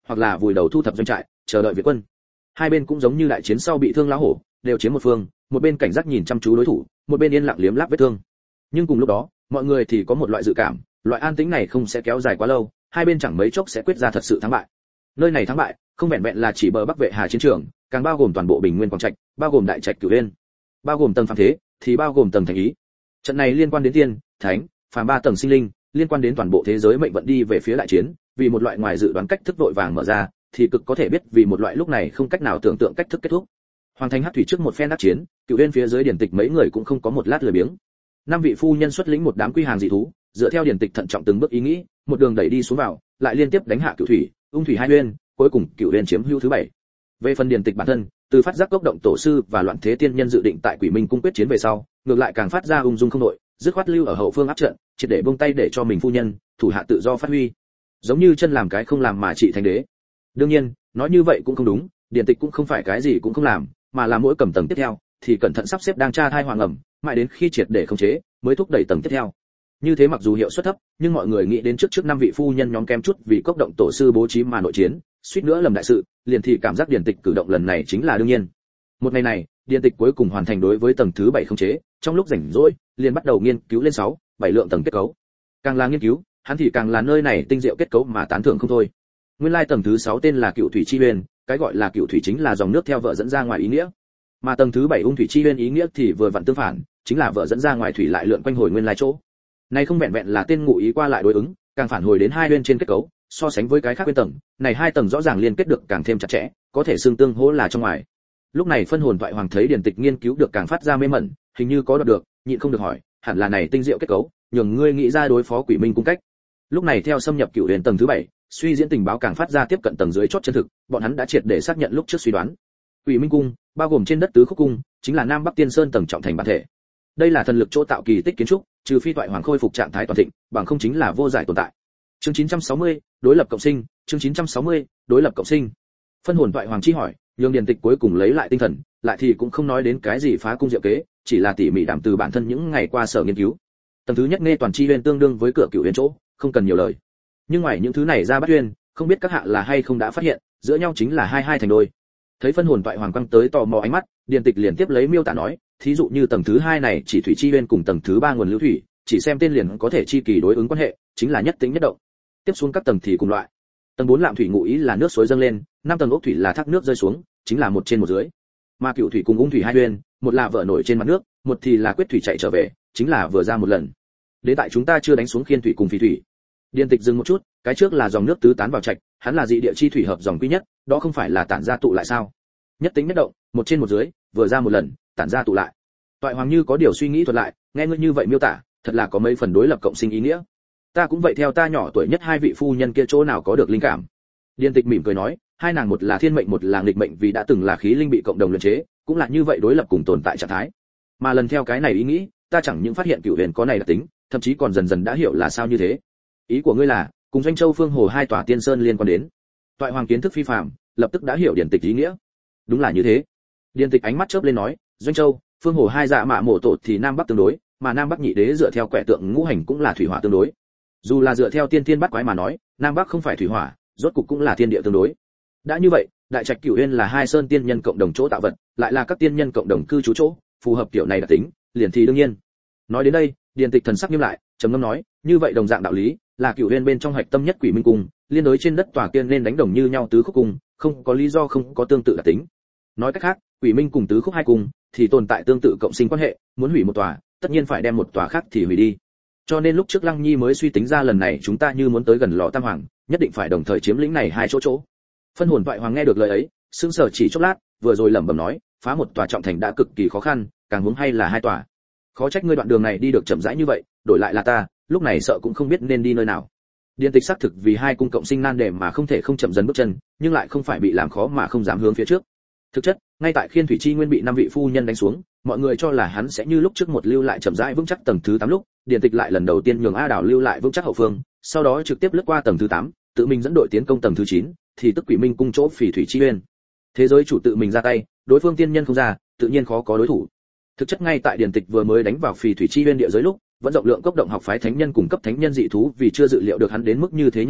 hoặc là vùi đầu thu thập doanh trại, chờ đợi Việt quân. Hai bên cũng giống như đại chiến sau bị thương lão hổ, đều chiếm một phương, một bên cảnh giác nhìn chăm chú đối thủ, một bên yên lặng liếm láp vết thương. Nhưng cùng lúc đó, mọi người thì có một loại dự cảm, loại an tĩnh này không sẽ kéo dài quá lâu, hai bên chẳng mấy chốc sẽ quyết ra thật sự thắng bại. Nơi này thắng bại, không vẹn vẹn là chỉ bờ Bắc Vệ Hà chiến trường, càng bao gồm toàn bộ Bình Nguyên Quảng Trạch, bao gồm đại trạch Cửu Uyên, bao gồm tầng phàm thế, thì bao gồm tầng thành ý. Trận này liên quan đến tiên, thánh, phàm ba tầng sinh linh, liên quan đến toàn bộ thế giới mệnh vận đi về phía đại chiến, vì một loại ngoài dự đoán cách thức vội vàng mở ra, thì cực có thể biết vì một loại lúc này không cách nào tưởng tượng cách thức kết thúc. Hoàng thành Hắc thủy trước một phen đắc chiến, Cửu Uyên phía dưới điển tịch mấy người cũng không có một lát lười biếng. Năm vị phu nhân xuất lĩnh một đám quy hàng dị thú, dựa theo điển tịch thận trọng từng bước ý nghĩ, một đường đẩy đi xuống vào, lại liên tiếp đánh hạ Cửu thủy, Ung thủy hai uyên, cuối cùng Cửu Uyên chiếm hữu thứ 7. Về phần điển tịch bản thân, từ phát giác cốc động tổ sư và loạn thế tiên nhân dự định tại Quỷ Minh cung quyết chiến về sau, ngược lại càng phát ra ung dung không đội, dứt khoát lưu ở hậu phương áp trận, triệt để buông tay để cho mình phu nhân, thủ hạ tự do phát huy. Giống như chân làm cái không làm mà trị thành đế. Đương nhiên, nói như vậy cũng không đúng, điển tịch cũng không phải cái gì cũng không làm, mà là mỗi cầm tầng tiếp theo thì cẩn thận sắp xếp đang tra thai hoàng ẩm, mãi đến khi triệt để khống chế, mới thúc đẩy tầng tiếp theo. Như thế mặc dù hiệu suất thấp, nhưng mọi người nghĩ đến trước năm vị phu nhân nhóm kém chút vì cốc động tổ sư bố trí mà nội chiến, suýt nữa lầm đại sự, liền thì cảm giác điển tịch cử động lần này chính là đương nhiên. Một ngày này, điển tịch cuối cùng hoàn thành đối với tầng thứ 7 khống chế, trong lúc rảnh rỗi, liền bắt đầu nghiên cứu lên 6, 7 lượng tầng kết cấu. Càng là nghiên cứu, hắn thì càng là nơi này tinh diệu kết cấu mà tán thưởng không thôi. Nguyên lai tầng thứ 6 tên là Cựu Thủy Chi Uyên, cái gọi là Cựu Thủy chính là dòng nước theo vợ dẫn ra ngoài ý nghĩa. Mà tầng thứ 7 Ung Thủy Chi Uyên ý nghĩa thì vừa vặn tương phản, chính là vợ dẫn ra ngoài thủy lại lượn quanh hồi nguyên lai chỗ. Này không vẹn vẹn là tên ngụ ý qua lại đối ứng, càng phản hồi đến hai uyên trên kết cấu, so sánh với cái khác uyên tầng, này hai tầng rõ ràng liên kết được càng thêm chặt chẽ, có thể xương tương hỗ là trong ngoài. Lúc này phân hồn thoại hoàng thấy điển tịch nghiên cứu được càng phát ra mê mẩn, hình như có đoạt được, nhịn không được hỏi, hẳn là này tinh diệu kết cấu, nhường ngươi nghĩ ra đối phó Quỷ Minh cung cách. Lúc này theo xâm nhập Cửu Uyên tầng thứ 7, suy diễn tình báo càng phát ra tiếp cận tầng dưới chót chân thực, bọn hắn đã triệt để xác nhận lúc trước suy đoán. Quỷ Minh cung, bao gồm trên đất tứ khúc cung, chính là Nam Bắc Tiên Sơn tầng trọng thành bản thể. Đây là thần lực chỗ tạo kỳ tích kiến trúc, trừ phi thoại hoàng khôi phục trạng thái toàn thịnh, bằng không chính là vô giải tồn tại. Chương 960, đối lập cộng sinh, chương 960, đối lập cộng sinh. Phân hồn thoại hoàng chi hỏi, nhường điển tịch cuối cùng lấy lại tinh thần, lại thì cũng không nói đến cái gì phá cung diệu kế, chỉ là tỉ mỉ đảm từ bản thân những ngày qua sở nghiên cứu. Tầng thứ nhất nghe toàn chi uyên tương đương với cửa Cửu Uyên chỗ, không cần nhiều lời. Nhưng ngoài những thứ này ra bắt uyên, không biết các hạ là hay không đã phát hiện, giữa nhau chính là hai thành đôi. Thấy phân hồn thoại hoàng quăng tới tò mò ánh mắt, điển tịch liền tiếp lấy miêu tả nói, thí dụ như tầng thứ 2 này chỉ thủy chi uyên cùng tầng thứ 3 nguồn lưu thủy, chỉ xem tên liền có thể chi kỳ đối ứng quan hệ, chính là nhất tính nhất động. Tiếp xuống các tầng thì cùng loại. Tầng 4 lạm thủy ngụ ý là nước suối dâng lên, 5 tầng ốc thủy là thác nước rơi xuống, chính là một trên một dưới. Mà Cựu thủy cùng Ung thủy hai uyên, một là vợ nổi trên mặt nước, một thì là quyết thủy chạy trở về, chính là vừa ra một lần. Đến tại chúng ta chưa đánh xuống khiên thủy cùng phỉ thủy. Điền tịch dừng một chút, cái trước là dòng nước tứ tán vào trạch, hắn là dị địa chi thủy hợp dòng quy nhất, đó không phải là tản ra tụ lại sao? Nhất tính nhất động, một trên một dưới, vừa ra một lần, tản ra tụ lại. Toại hoàng như có điều suy nghĩ thuật lại, nghe ngươi như vậy miêu tả, thật là có mấy phần đối lập cộng sinh ý nghĩa. Ta cũng vậy, theo ta nhỏ tuổi nhất hai vị phu nhân kia chỗ nào có được linh cảm. Điền tịch mỉm cười nói, hai nàng một là thiên mệnh một là nghịch mệnh, vì đã từng là khí linh bị cộng đồng luyện chế, cũng là như vậy đối lập cùng tồn tại trạng thái. Mà lần theo cái này ý nghĩ, ta chẳng những phát hiện Cửu Huyền có này đặc tính, thậm chí còn dần dần đã hiểu là sao như thế. Ý của ngươi là cùng Doanh Châu Phương Hồ hai tòa tiên sơn liên quan đến. Toại hoàng kiến thức phi phàm, lập tức đã hiểu điển tịch ý nghĩa. Đúng là như thế. Điển tịch ánh mắt chớp lên nói, Doanh Châu, Phương Hồ hai dạ mạ mộ tổ thì Nam Bắc tương đối, mà Nam Bắc nhị đế dựa theo quẻ tượng ngũ hành cũng là thủy hỏa tương đối. Dù là dựa theo tiên thiên bắt quái mà nói, Nam Bắc không phải thủy hỏa, rốt cục cũng là thiên địa tương đối. Đã như vậy, đại trạch Cửu Uyên là hai sơn tiên nhân cộng đồng chỗ tạo vật, lại là các tiên nhân cộng đồng cư trú chỗ, phù hợp kiểu này đặc tính, liền thì đương nhiên. Nói đến đây, điển tịch thần sắc nghiêm lại, trầm ngâm nói, như vậy đồng dạng đạo lý, là Cửu Uyên bên trong hạch tâm nhất Quỷ Minh cung, liên đối trên đất tòa tiên nên đánh đồng như nhau tứ khúc cung, không có lý do không có tương tự đặc tính. Nói cách khác, Quỷ Minh cùng tứ khúc hai cung thì tồn tại tương tự cộng sinh quan hệ, muốn hủy một tòa, tất nhiên phải đem một tòa khác thì hủy đi. Cho nên lúc trước Lăng Nhi mới suy tính ra lần này chúng ta như muốn tới gần lò Tam Hoàng, nhất định phải đồng thời chiếm lĩnh này hai chỗ chỗ. Phân hồn Toại Hoàng nghe được lời ấy, sững sờ chỉ chốc lát, vừa rồi lẩm bẩm nói, phá một tòa trọng thành đã cực kỳ khó khăn, càng huống hay là hai tòa. Khó trách ngươi đoạn đường này đi được chậm rãi như vậy, đổi lại là ta, lúc này sợ cũng không biết nên đi nơi nào. Điền tịch xác thực vì hai cung cộng sinh nan đề mà không thể không chậm dần bước chân, nhưng lại không phải bị làm khó mà không dám hướng phía trước. Thực chất, ngay tại Khiên Thủy Chi Nguyên bị năm vị phu nhân đánh xuống, mọi người cho là hắn sẽ như lúc trước một lưu lại chậm rãi vững chắc tầng thứ 8 lúc, Điền tịch lại lần đầu tiên nhường A Đào lưu lại vững chắc hậu phương, sau đó trực tiếp lướt qua tầng thứ 8, tự mình dẫn đội tiến công tầng thứ 9, thì tức Quỷ Minh cung chỗ Phỉ Thủy Chi Nguyên. Thế giới chủ tự mình ra tay, đối phương tiên nhân không ra, tự nhiên khó có đối thủ. Thực chất ngay tại Điền tịch vừa mới đánh vào Phỉ Thủy Chi Nguyên địa giới lúc, vẫn rộng lượng cốc động học phái thánh nhân cùng cấp thánh nhân dị thú vì chưa dự liệu được hắn đến mức như thế nhanh chóng,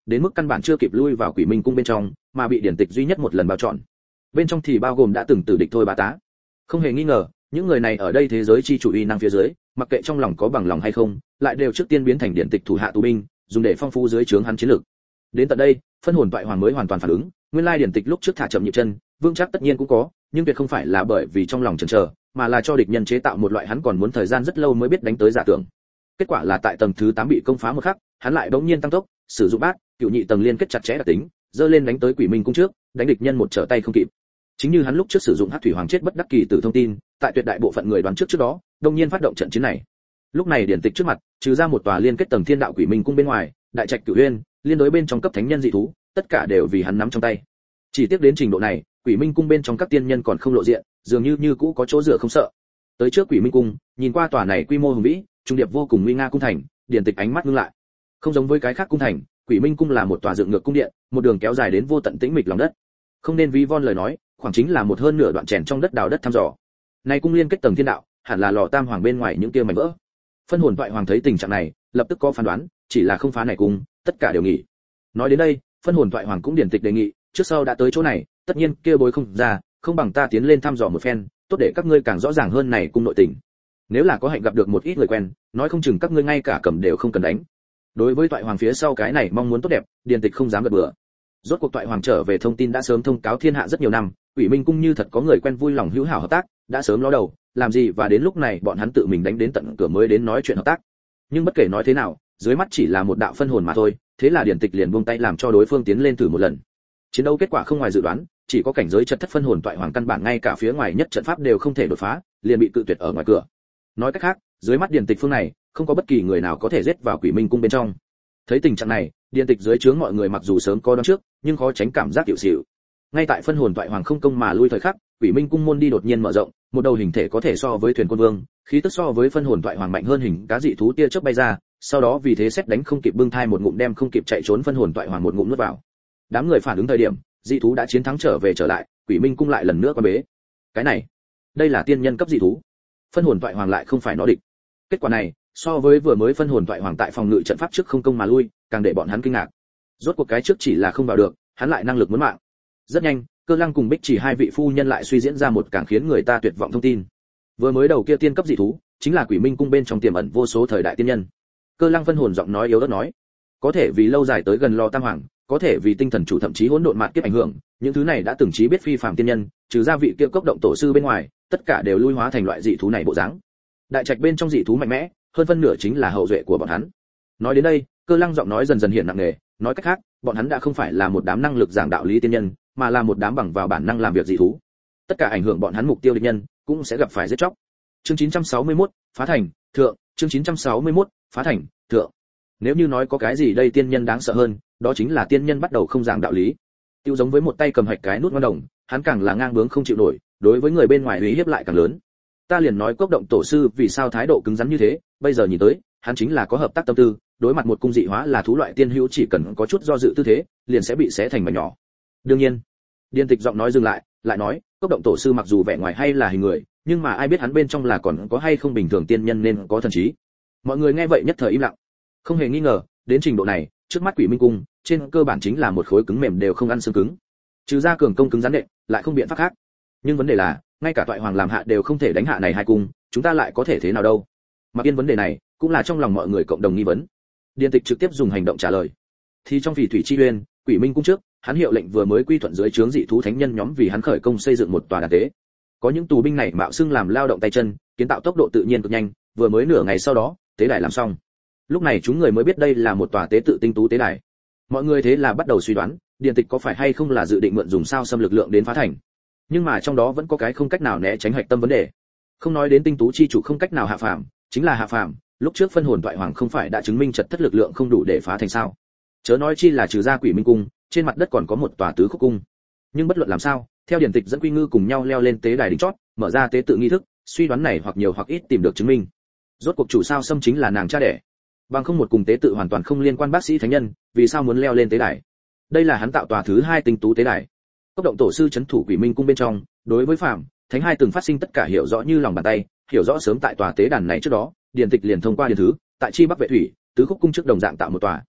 đến mức căn bản chưa kịp lui vào Quỷ Minh cung bên trong, mà bị điển tịch duy nhất một lần bao trọn. Bên trong thì bao gồm đã từng tử địch thôi bá tá. Không hề nghi ngờ, những người này ở đây thế giới chi chủ uy năng phía dưới, mặc kệ trong lòng có bằng lòng hay không, lại đều trước tiên biến thành điển tịch thủ hạ tù binh, dùng để phong phú dưới trướng hắn chiến lược. Đến tận đây, phân hồn toại hoàng mới hoàn toàn phản ứng, nguyên lai điển tịch lúc trước thả chậm nhịp chân, vương chắc tất nhiên cũng có, nhưng tuyệt không phải là bởi vì trong lòng chần chờ, mà là cho địch nhân chế tạo một loại hắn còn muốn thời gian rất lâu mới biết đánh tới giả tưởng. Kết quả là tại tầng thứ 8 bị công phá một khắc, hắn lại bỗng nhiên tăng tốc, sử dụng bát, cựu nhị tầng liên kết chặt chẽ đặc tính, dơ lên đánh tới Quỷ Minh cung trước, đánh địch nhân một trở tay không kịp. Chính như hắn lúc trước sử dụng Hắc Thủy Hoàng chết bất đắc kỳ tử thông tin, tại tuyệt đại bộ phận người đoán trước đó, đông nhiên phát động trận chiến này. Lúc này điển tịch trước mặt, trừ ra một tòa liên kết tầng Thiên Đạo Quỷ Minh cung bên ngoài, đại trạch Cửu Uyên, liên đối bên trong cấp thánh nhân dị thú, tất cả đều vì hắn nắm trong tay. Chỉ tiếc đến trình độ này, Quỷ Minh cung bên trong các tiên nhân còn không lộ diện, dường như cũ có chỗ dựa không sợ. Tới trước Quỷ Minh cung, nhìn qua tòa này quy mô hùng vĩ, trung điệp vô cùng nguy nga cung thành, điển tịch ánh mắt ngưng lại. Không giống với cái khác cung thành, Quỷ Minh cung là một tòa dựng ngược cung điện, một đường kéo dài đến vô tận tĩnh mịch lòng đất. Không nên ví von lời nói, khoảng chính là một hơn nửa đoạn chèn trong đất đào đất thăm dò. Này cung liên kết tầng Thiên Đạo, hẳn là lò tam hoàng bên ngoài những kia mảnh vỡ. Phân hồn toại hoàng thấy tình trạng này, lập tức có phán đoán, chỉ là không phá này cung, tất cả đều nghỉ. Nói đến đây, phân hồn toại hoàng cũng điển tịch đề nghị, trước sau đã tới chỗ này, tất nhiên kia bối không ra, không bằng ta tiến lên thăm dò một phen, tốt để các ngươi càng rõ ràng hơn này cung nội tình. Nếu là có hạnh gặp được một ít người quen, nói không chừng các ngươi ngay cả cầm đều không cần đánh. Đối với toại hoàng phía sau cái này mong muốn tốt đẹp, điển tịch không dám gật bừa. Rốt cuộc toại hoàng trở về thông tin đã sớm thông cáo thiên hạ rất nhiều năm, Quỷ Minh cung như thật có người quen vui lòng hữu hảo hợp tác, đã sớm ló đầu, làm gì và đến lúc này bọn hắn tự mình đánh đến tận cửa mới đến nói chuyện hợp tác. Nhưng bất kể nói thế nào, dưới mắt chỉ là một đạo phân hồn mà thôi, thế là điển tịch liền buông tay làm cho đối phương tiến lên thử một lần. Chiến đấu kết quả không ngoài dự đoán, chỉ có cảnh giới chật thất phân hồn toại hoàng căn bản ngay cả phía ngoài nhất trận pháp đều không thể đột phá, liền bị cự tuyệt ở ngoài cửa. Nói cách khác, dưới mắt điển tịch phương này, không có bất kỳ người nào có thể giết vào Quỷ Minh cung bên trong. Thấy tình trạng này, điển tịch dưới trướng mọi người mặc dù sớm có đoán trước, nhưng khó tránh cảm giác tiểu xỉu. Ngay tại phân hồn toại hoàng không công mà lui thời khắc, Quỷ Minh cung môn đi đột nhiên mở rộng, một đầu hình thể có thể so với thuyền quân vương, khí tức so với phân hồn toại hoàng mạnh hơn hình cá dị thú tia chớp bay ra, sau đó vì thế xét đánh không kịp bưng thai một ngụm đem không kịp chạy trốn phân hồn toại hoàng một ngụm nuốt vào. Đám người phản ứng thời điểm, dị thú đã chiến thắng trở lại, Quỷ Minh cung lại lần nữa quan bế. Cái này, đây là tiên nhân cấp dị thú. Phân hồn toại hoàng lại không phải nó địch. Kết quả này, so với vừa mới phân hồn toại hoàng tại phòng ngự trận pháp trước không công mà lui, càng để bọn hắn kinh ngạc. Rốt cuộc cái trước chỉ là không vào được, hắn lại năng lực muốn mạng. Rất nhanh, Cơ Lăng cùng Bích Chỉ hai vị phu nhân lại suy diễn ra một càng khiến người ta tuyệt vọng thông tin. Vừa mới đầu kia tiên cấp dị thú, chính là Quỷ Minh cung bên trong tiềm ẩn vô số thời đại tiên nhân. Cơ Lăng phân hồn giọng nói yếu ớt nói, có thể vì lâu dài tới gần Lò Tam Hoàng, có thể vì tinh thần chủ thậm chí hỗn độn mạn kiếp ảnh hưởng, những thứ này đã từng trí biết phi phàm tiên nhân, trừ ra vị kia cốc động tổ sư bên ngoài, tất cả đều lui hóa thành loại dị thú này bộ dáng. Đại trạch bên trong dị thú mạnh mẽ, hơn phân nửa chính là hậu duệ của bọn hắn. Nói đến đây, Cơ Lăng giọng nói dần dần hiện nặng nề, nói cách khác, bọn hắn đã không phải là một đám năng lực giảng đạo lý tiên nhân, mà là một đám bằng vào bản năng làm việc dị thú. Tất cả ảnh hưởng bọn hắn mục tiêu địch nhân, cũng sẽ gặp phải giết chóc. Chương 961, phá thành, thượng, chương 961, phá thành, thượng. Nếu như nói có cái gì đây tiên nhân đáng sợ hơn, đó chính là tiên nhân bắt đầu không giảng đạo lý. Tiêu giống với một tay cầm hạch cái nút ngon đồng, hắn càng là ngang bướng không chịu nổi, đối với người bên ngoài uy hiếp lại càng lớn. Ta liền nói Cốc động tổ sư vì sao thái độ cứng rắn như thế, bây giờ nhìn tới, hắn chính là có hợp tác tâm tư, đối mặt một cung dị hóa là thú loại tiên hữu chỉ cần có chút do dự tư thế, liền sẽ bị xé thành mảnh nhỏ. Đương nhiên, điển tịch giọng nói dừng lại, lại nói, Cốc động tổ sư mặc dù vẻ ngoài hay là hình người, nhưng mà ai biết hắn bên trong là còn có hay không bình thường tiên nhân nên có thần trí. Mọi người nghe vậy nhất thời im lặng. Không hề nghi ngờ, đến trình độ này, trước mắt Quỷ Minh cung, trên cơ bản chính là một khối cứng mềm đều không ăn xương cứng. Trừ ra cường công cứng rắn đệm, lại không biện pháp khác. Nhưng vấn đề là, ngay cả toại hoàng làm hạ đều không thể đánh hạ này hai cung, chúng ta lại có thể thế nào đâu? Mặc yên vấn đề này, cũng là trong lòng mọi người cộng đồng nghi vấn. Điển tịch trực tiếp dùng hành động trả lời. Thì trong Phỉ Thủy Chi Uyên, Quỷ Minh cung trước, hắn hiệu lệnh vừa mới quy thuận dưới trướng dị thú thánh nhân nhóm vì hắn khởi công xây dựng một tòa đàn tế. Có những tù binh này mạo xưng làm lao động tay chân, kiến tạo tốc độ tự nhiên cực nhanh, vừa mới nửa ngày sau đó, tế đài làm xong. Lúc này chúng người mới biết đây là một tòa tế tự tinh tú tế đài. Mọi người thế là bắt đầu suy đoán, điển tịch có phải hay không là dự định mượn dùng sao xâm lực lượng đến phá thành. Nhưng mà trong đó vẫn có cái không cách nào né tránh hạch tâm vấn đề. Không nói đến tinh tú chi chủ không cách nào hạ phàm, chính là hạ phàm, lúc trước phân hồn toại hoàng không phải đã chứng minh chật thất lực lượng không đủ để phá thành sao? Chớ nói chi là trừ ra Quỷ Minh cung, trên mặt đất còn có một tòa tứ khúc cung. Nhưng bất luận làm sao, theo điển tịch dẫn Quy Ngư cùng nhau leo lên tế đài đỉnh chót, mở ra tế tự nghi thức, suy đoán này hoặc nhiều hoặc ít tìm được chứng minh. Rốt cuộc chủ sao xâm chính là nàng cha đẻ. Bằng không một cùng tế tự hoàn toàn không liên quan bác sĩ thánh nhân, vì sao muốn leo lên tế đài? Đây là hắn tạo tòa thứ hai tinh tú tế đài. Cốc động tổ sư trấn thủ Quỷ Minh cung bên trong, đối với phạm thánh hai từng phát sinh tất cả hiểu rõ như lòng bàn tay, hiểu rõ sớm tại tòa tế đàn này trước đó, điển tịch liền thông qua điển thứ, tại chi bắc vệ thủy, tứ khúc cung trước đồng dạng tạo một tòa.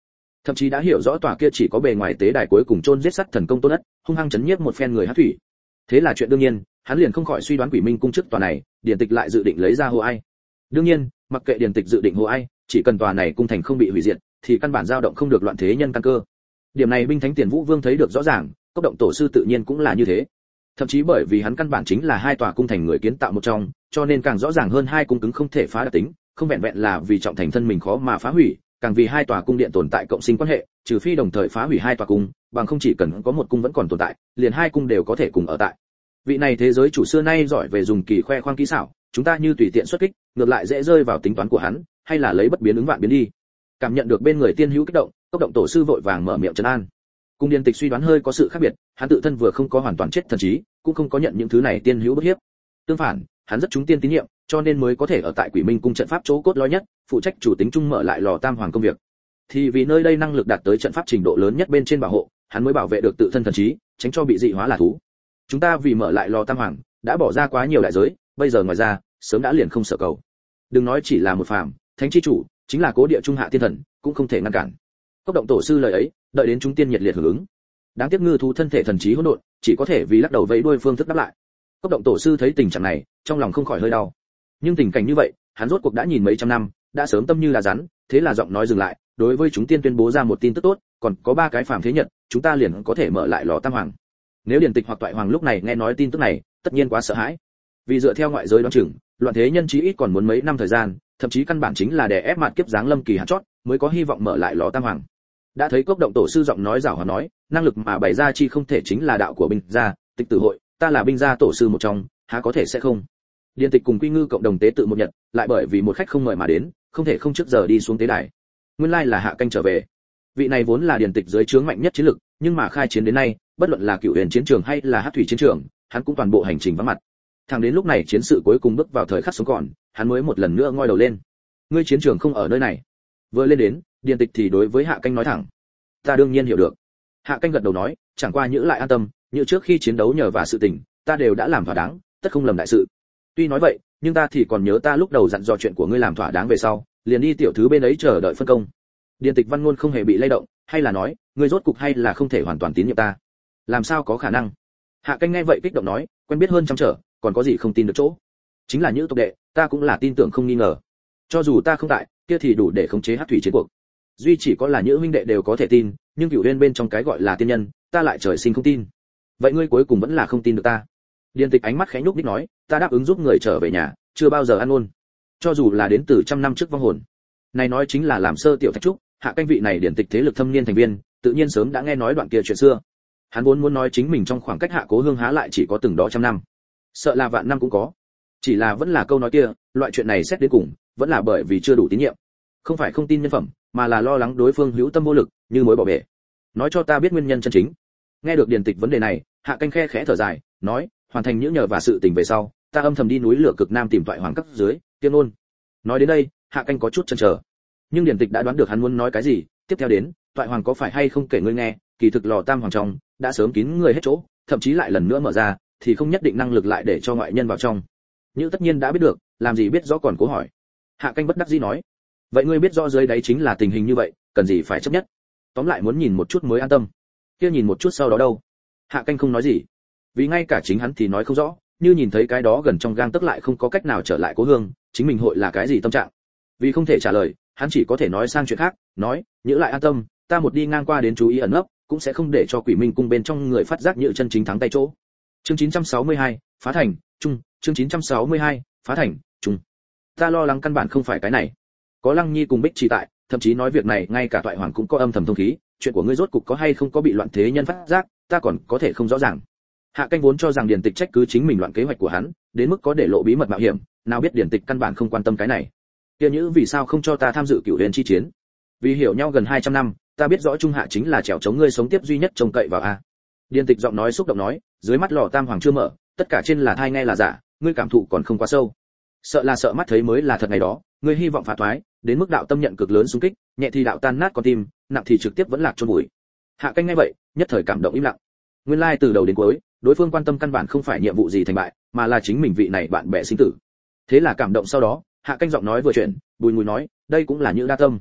thậm chí đã hiểu rõ tòa kia chỉ có bề ngoài tế đài cuối cùng chôn giết sắt thần công tôn ất, hung hăng chấn nhiếp một phen người Hắc thủy. Thế là chuyện đương nhiên, hắn liền không khỏi suy đoán Quỷ Minh cung trước tòa này, điển tịch lại dự định lấy ra hồ ai. đương nhiên, mặc kệ điển tịch dự định hồ ai, chỉ cần tòa này cung thành không bị hủy diệt, thì căn bản dao động không được loạn thế nhân căn cơ. Điểm này binh thánh Tiền Vũ Vương thấy được rõ ràng, Cốc Động tổ sư tự nhiên cũng là như thế. Thậm chí bởi vì hắn căn bản chính là hai tòa cung thành người kiến tạo một trong, cho nên càng rõ ràng hơn hai cung cứng không thể phá đặc tính, không vẹn vẹn là vì trọng thành thân mình khó mà phá hủy, càng vì hai tòa cung điện tồn tại cộng sinh quan hệ, trừ phi đồng thời phá hủy hai tòa cung, bằng không chỉ cần có một cung vẫn còn tồn tại, liền hai cung đều có thể cùng ở tại. Vị này thế giới chủ xưa nay giỏi về dùng kỳ khoe khoang kỹ xảo, chúng ta như tùy tiện xuất kích, ngược lại dễ rơi vào tính toán của hắn, hay là lấy bất biến ứng vạn biến đi. Cảm nhận được bên người tiên hữu kích động, Cốc Động tổ sư vội vàng mở miệng trấn an. Cung điển tịch suy đoán hơi có sự khác biệt, hắn tự thân vừa không có hoàn toàn chết thần trí, cũng không có nhận những thứ này tiên hữu bức hiếp. Tương phản, hắn rất trúng tiên tín nhiệm, cho nên mới có thể ở tại Quỷ Minh cung trận pháp chỗ cốt lõi nhất, phụ trách chủ tính chung mở lại lò tam hoàng công việc. Thì vì nơi đây năng lực đạt tới trận pháp trình độ lớn nhất bên trên bảo hộ, hắn mới bảo vệ được tự thân thần trí, tránh cho bị dị hóa là thú. Chúng ta vì mở lại lò tam hoàng, đã bỏ ra quá nhiều đại giới, bây giờ ngoài ra, sớm đã liền không sợ cầu. Đừng nói chỉ là một phàm, thánh chi chủ, chính là cố địa trung hạ tiên thần, cũng không thể ngăn cản. Cốc Động tổ sư lời ấy, đợi đến chúng tiên nhiệt liệt hưởng ứng. Đáng tiếc ngư thú thân thể thần trí hỗn độn, chỉ có thể vì lắc đầu vẫy đuôi phương thức đáp lại. Cốc Động tổ sư thấy tình trạng này, trong lòng không khỏi hơi đau. Nhưng tình cảnh như vậy, hắn rốt cuộc đã nhìn mấy trăm năm, đã sớm tâm như là rắn, thế là giọng nói dừng lại, đối với chúng tiên tuyên bố ra một tin tức tốt, còn có ba cái phàm thế nhật, chúng ta liền có thể mở lại lò tam hoàng. Nếu điển tịch hoặc toại hoàng lúc này nghe nói tin tức này, tất nhiên quá sợ hãi. Vì dựa theo ngoại giới đoán chừng, loạn thế nhân chí ít còn muốn mấy năm thời gian, thậm chí căn bản chính là để ép mạn kiếp giáng lâm kỳ hạn chót, mới có hy vọng mở lại lò tam hoàng. Đã thấy Cốc Động tổ sư giọng nói giảo hòa nói, năng lực mà bày ra chi không thể chính là đạo của binh gia, tịch tử hội, ta là binh gia tổ sư một trong, há có thể sẽ không. Điển tịch cùng Quy Ngư cộng đồng tế tự một nhật, lại bởi vì một khách không mời mà đến, không thể không trước giờ đi xuống tế đài. Nguyên lai là Hạ Canh trở về. Vị này vốn là điển tịch dưới trướng mạnh nhất chiến lực, nhưng mà khai chiến đến nay, bất luận là Cửu Huyền chiến trường hay là Hắc thủy chiến trường, hắn cũng toàn bộ hành trình vắng mặt. Thẳng đến lúc này chiến sự cuối cùng bước vào thời khắc sống còn, hắn mới một lần nữa ngoi đầu lên. Ngươi chiến trường không ở nơi này. Vừa lên đến, điển tịch thì đối với Hạ Canh nói thẳng. Ta đương nhiên hiểu được. Hạ Canh gật đầu nói, chẳng qua nhữ lại an tâm, như trước khi chiến đấu nhờ và sự tình, ta đều đã làm thỏa đáng, tất không lầm đại sự. Tuy nói vậy, nhưng ta thì còn nhớ ta lúc đầu dặn dò chuyện của ngươi làm thỏa đáng về sau, liền đi tiểu thứ bên ấy chờ đợi phân công. Điển tịch văn ngôn không hề bị lay động, hay là nói, ngươi rốt cục hay là không thể hoàn toàn tín nhiệm ta? Làm sao có khả năng? Hạ Canh nghe vậy kích động nói, quen biết hơn trăm trở, còn có gì không tin được chỗ? Chính là Nhữ tộc đệ, ta cũng là tin tưởng không nghi ngờ. Cho dù ta không tại, kia thì đủ để khống chế Hắc thủy chiến cuộc. Duy chỉ có là Nhữ huynh đệ đều có thể tin, nhưng Cửu Uyên bên trong cái gọi là tiên nhân, ta lại trời sinh không tin. Vậy ngươi cuối cùng vẫn là không tin được ta? Điển tịch ánh mắt khẽ nhúc nhích nói, ta đáp ứng giúp người trở về nhà, chưa bao giờ ăn ôn. Cho dù là đến từ trăm năm trước vong hồn. Này nói chính là làm sơ tiểu thạch trúc, Hạ Canh vị này điển tịch thế lực thâm niên thành viên, tự nhiên sớm đã nghe nói đoạn kia chuyện xưa. Hắn vốn muốn nói chính mình trong khoảng cách Hạ Cố Hương há lại chỉ có từng đó trăm năm, sợ là vạn năm cũng có. Chỉ là vẫn là câu nói kia, loại chuyện này xét đến cùng, vẫn là bởi vì chưa đủ tín nhiệm. Không phải không tin nhân phẩm, mà là lo lắng đối phương hữu tâm vô lực, như mối bỏ bể. Nói cho ta biết nguyên nhân chân chính. Nghe được điển tịch vấn đề này, Hạ Canh khe khẽ thở dài, nói, hoàn thành những nhờ và sự tình về sau, ta âm thầm đi núi lửa cực nam tìm toại hoàng cấp dưới, tiên ôn. Nói đến đây, Hạ Canh có chút chần chờ. Nhưng điển tịch đã đoán được hắn muốn nói cái gì, tiếp theo đến, toại hoàng có phải hay không kể ngươi nghe, kỳ thực lò tam hoàng trong đã sớm kín người hết chỗ, thậm chí lại lần nữa mở ra, thì không nhất định năng lực lại để cho ngoại nhân vào trong. Như tất nhiên đã biết được, làm gì biết rõ còn cố hỏi. Hạ Canh bất đắc dĩ nói, vậy ngươi biết rõ dưới đấy chính là tình hình như vậy, cần gì phải chấp nhất? Tóm lại muốn nhìn một chút mới an tâm. Kia nhìn một chút sau đó đâu? Hạ Canh không nói gì, vì ngay cả chính hắn thì nói không rõ, như nhìn thấy cái đó gần trong gang tấc lại không có cách nào trở lại Cố Hương, chính mình hội là cái gì tâm trạng? Vì không thể trả lời, hắn chỉ có thể nói sang chuyện khác, nói, nhữ lại an tâm, ta một đi ngang qua đến chú ý ẩn nấp, cũng sẽ không để cho Quỷ Minh cung bên trong người phát giác Nhữ chân chính thắng tay chỗ. Chương 962, phá thành, trung, chương 962, phá thành, trung. Ta lo lắng căn bản không phải cái này. Có Lăng Nhi cùng Bích Trì tại, thậm chí nói việc này ngay cả toại hoàng cũng có âm thầm thông khí, chuyện của ngươi rốt cục có hay không có bị loạn thế nhân phát giác, ta còn có thể không rõ ràng. Hạ Canh vốn cho rằng điển tịch trách cứ chính mình loạn kế hoạch của hắn, đến mức có để lộ bí mật mạo hiểm, nào biết điển tịch căn bản không quan tâm cái này. Kia Nhữ vì sao không cho ta tham dự Cửu Huyền chi chiến? Vì hiểu nhau gần 200 năm, ta biết rõ Trung Hạ chính là trèo chống ngươi sống tiếp duy nhất trông cậy vào a. Điển tịch giọng nói xúc động nói, dưới mắt lò tam hoàng chưa mở, tất cả trên là thai nghe là giả, ngươi cảm thụ còn không quá sâu. Sợ là sợ mắt thấy mới là thật ngày đó, ngươi hy vọng phá thoái, đến mức đạo tâm nhận cực lớn xung kích, nhẹ thì đạo tan nát con tim, nặng thì trực tiếp vẫn lạc chôn bụi. Hạ Canh nghe vậy, nhất thời cảm động im lặng. Nguyên lai từ đầu đến cuối, đối phương quan tâm căn bản không phải nhiệm vụ gì thành bại, mà là chính mình vị này bạn bè sinh tử. Thế là cảm động sau đó, Hạ Canh giọng nói vừa chuyển, bùi ngùi nói, đây cũng là Nhữ đa tâm.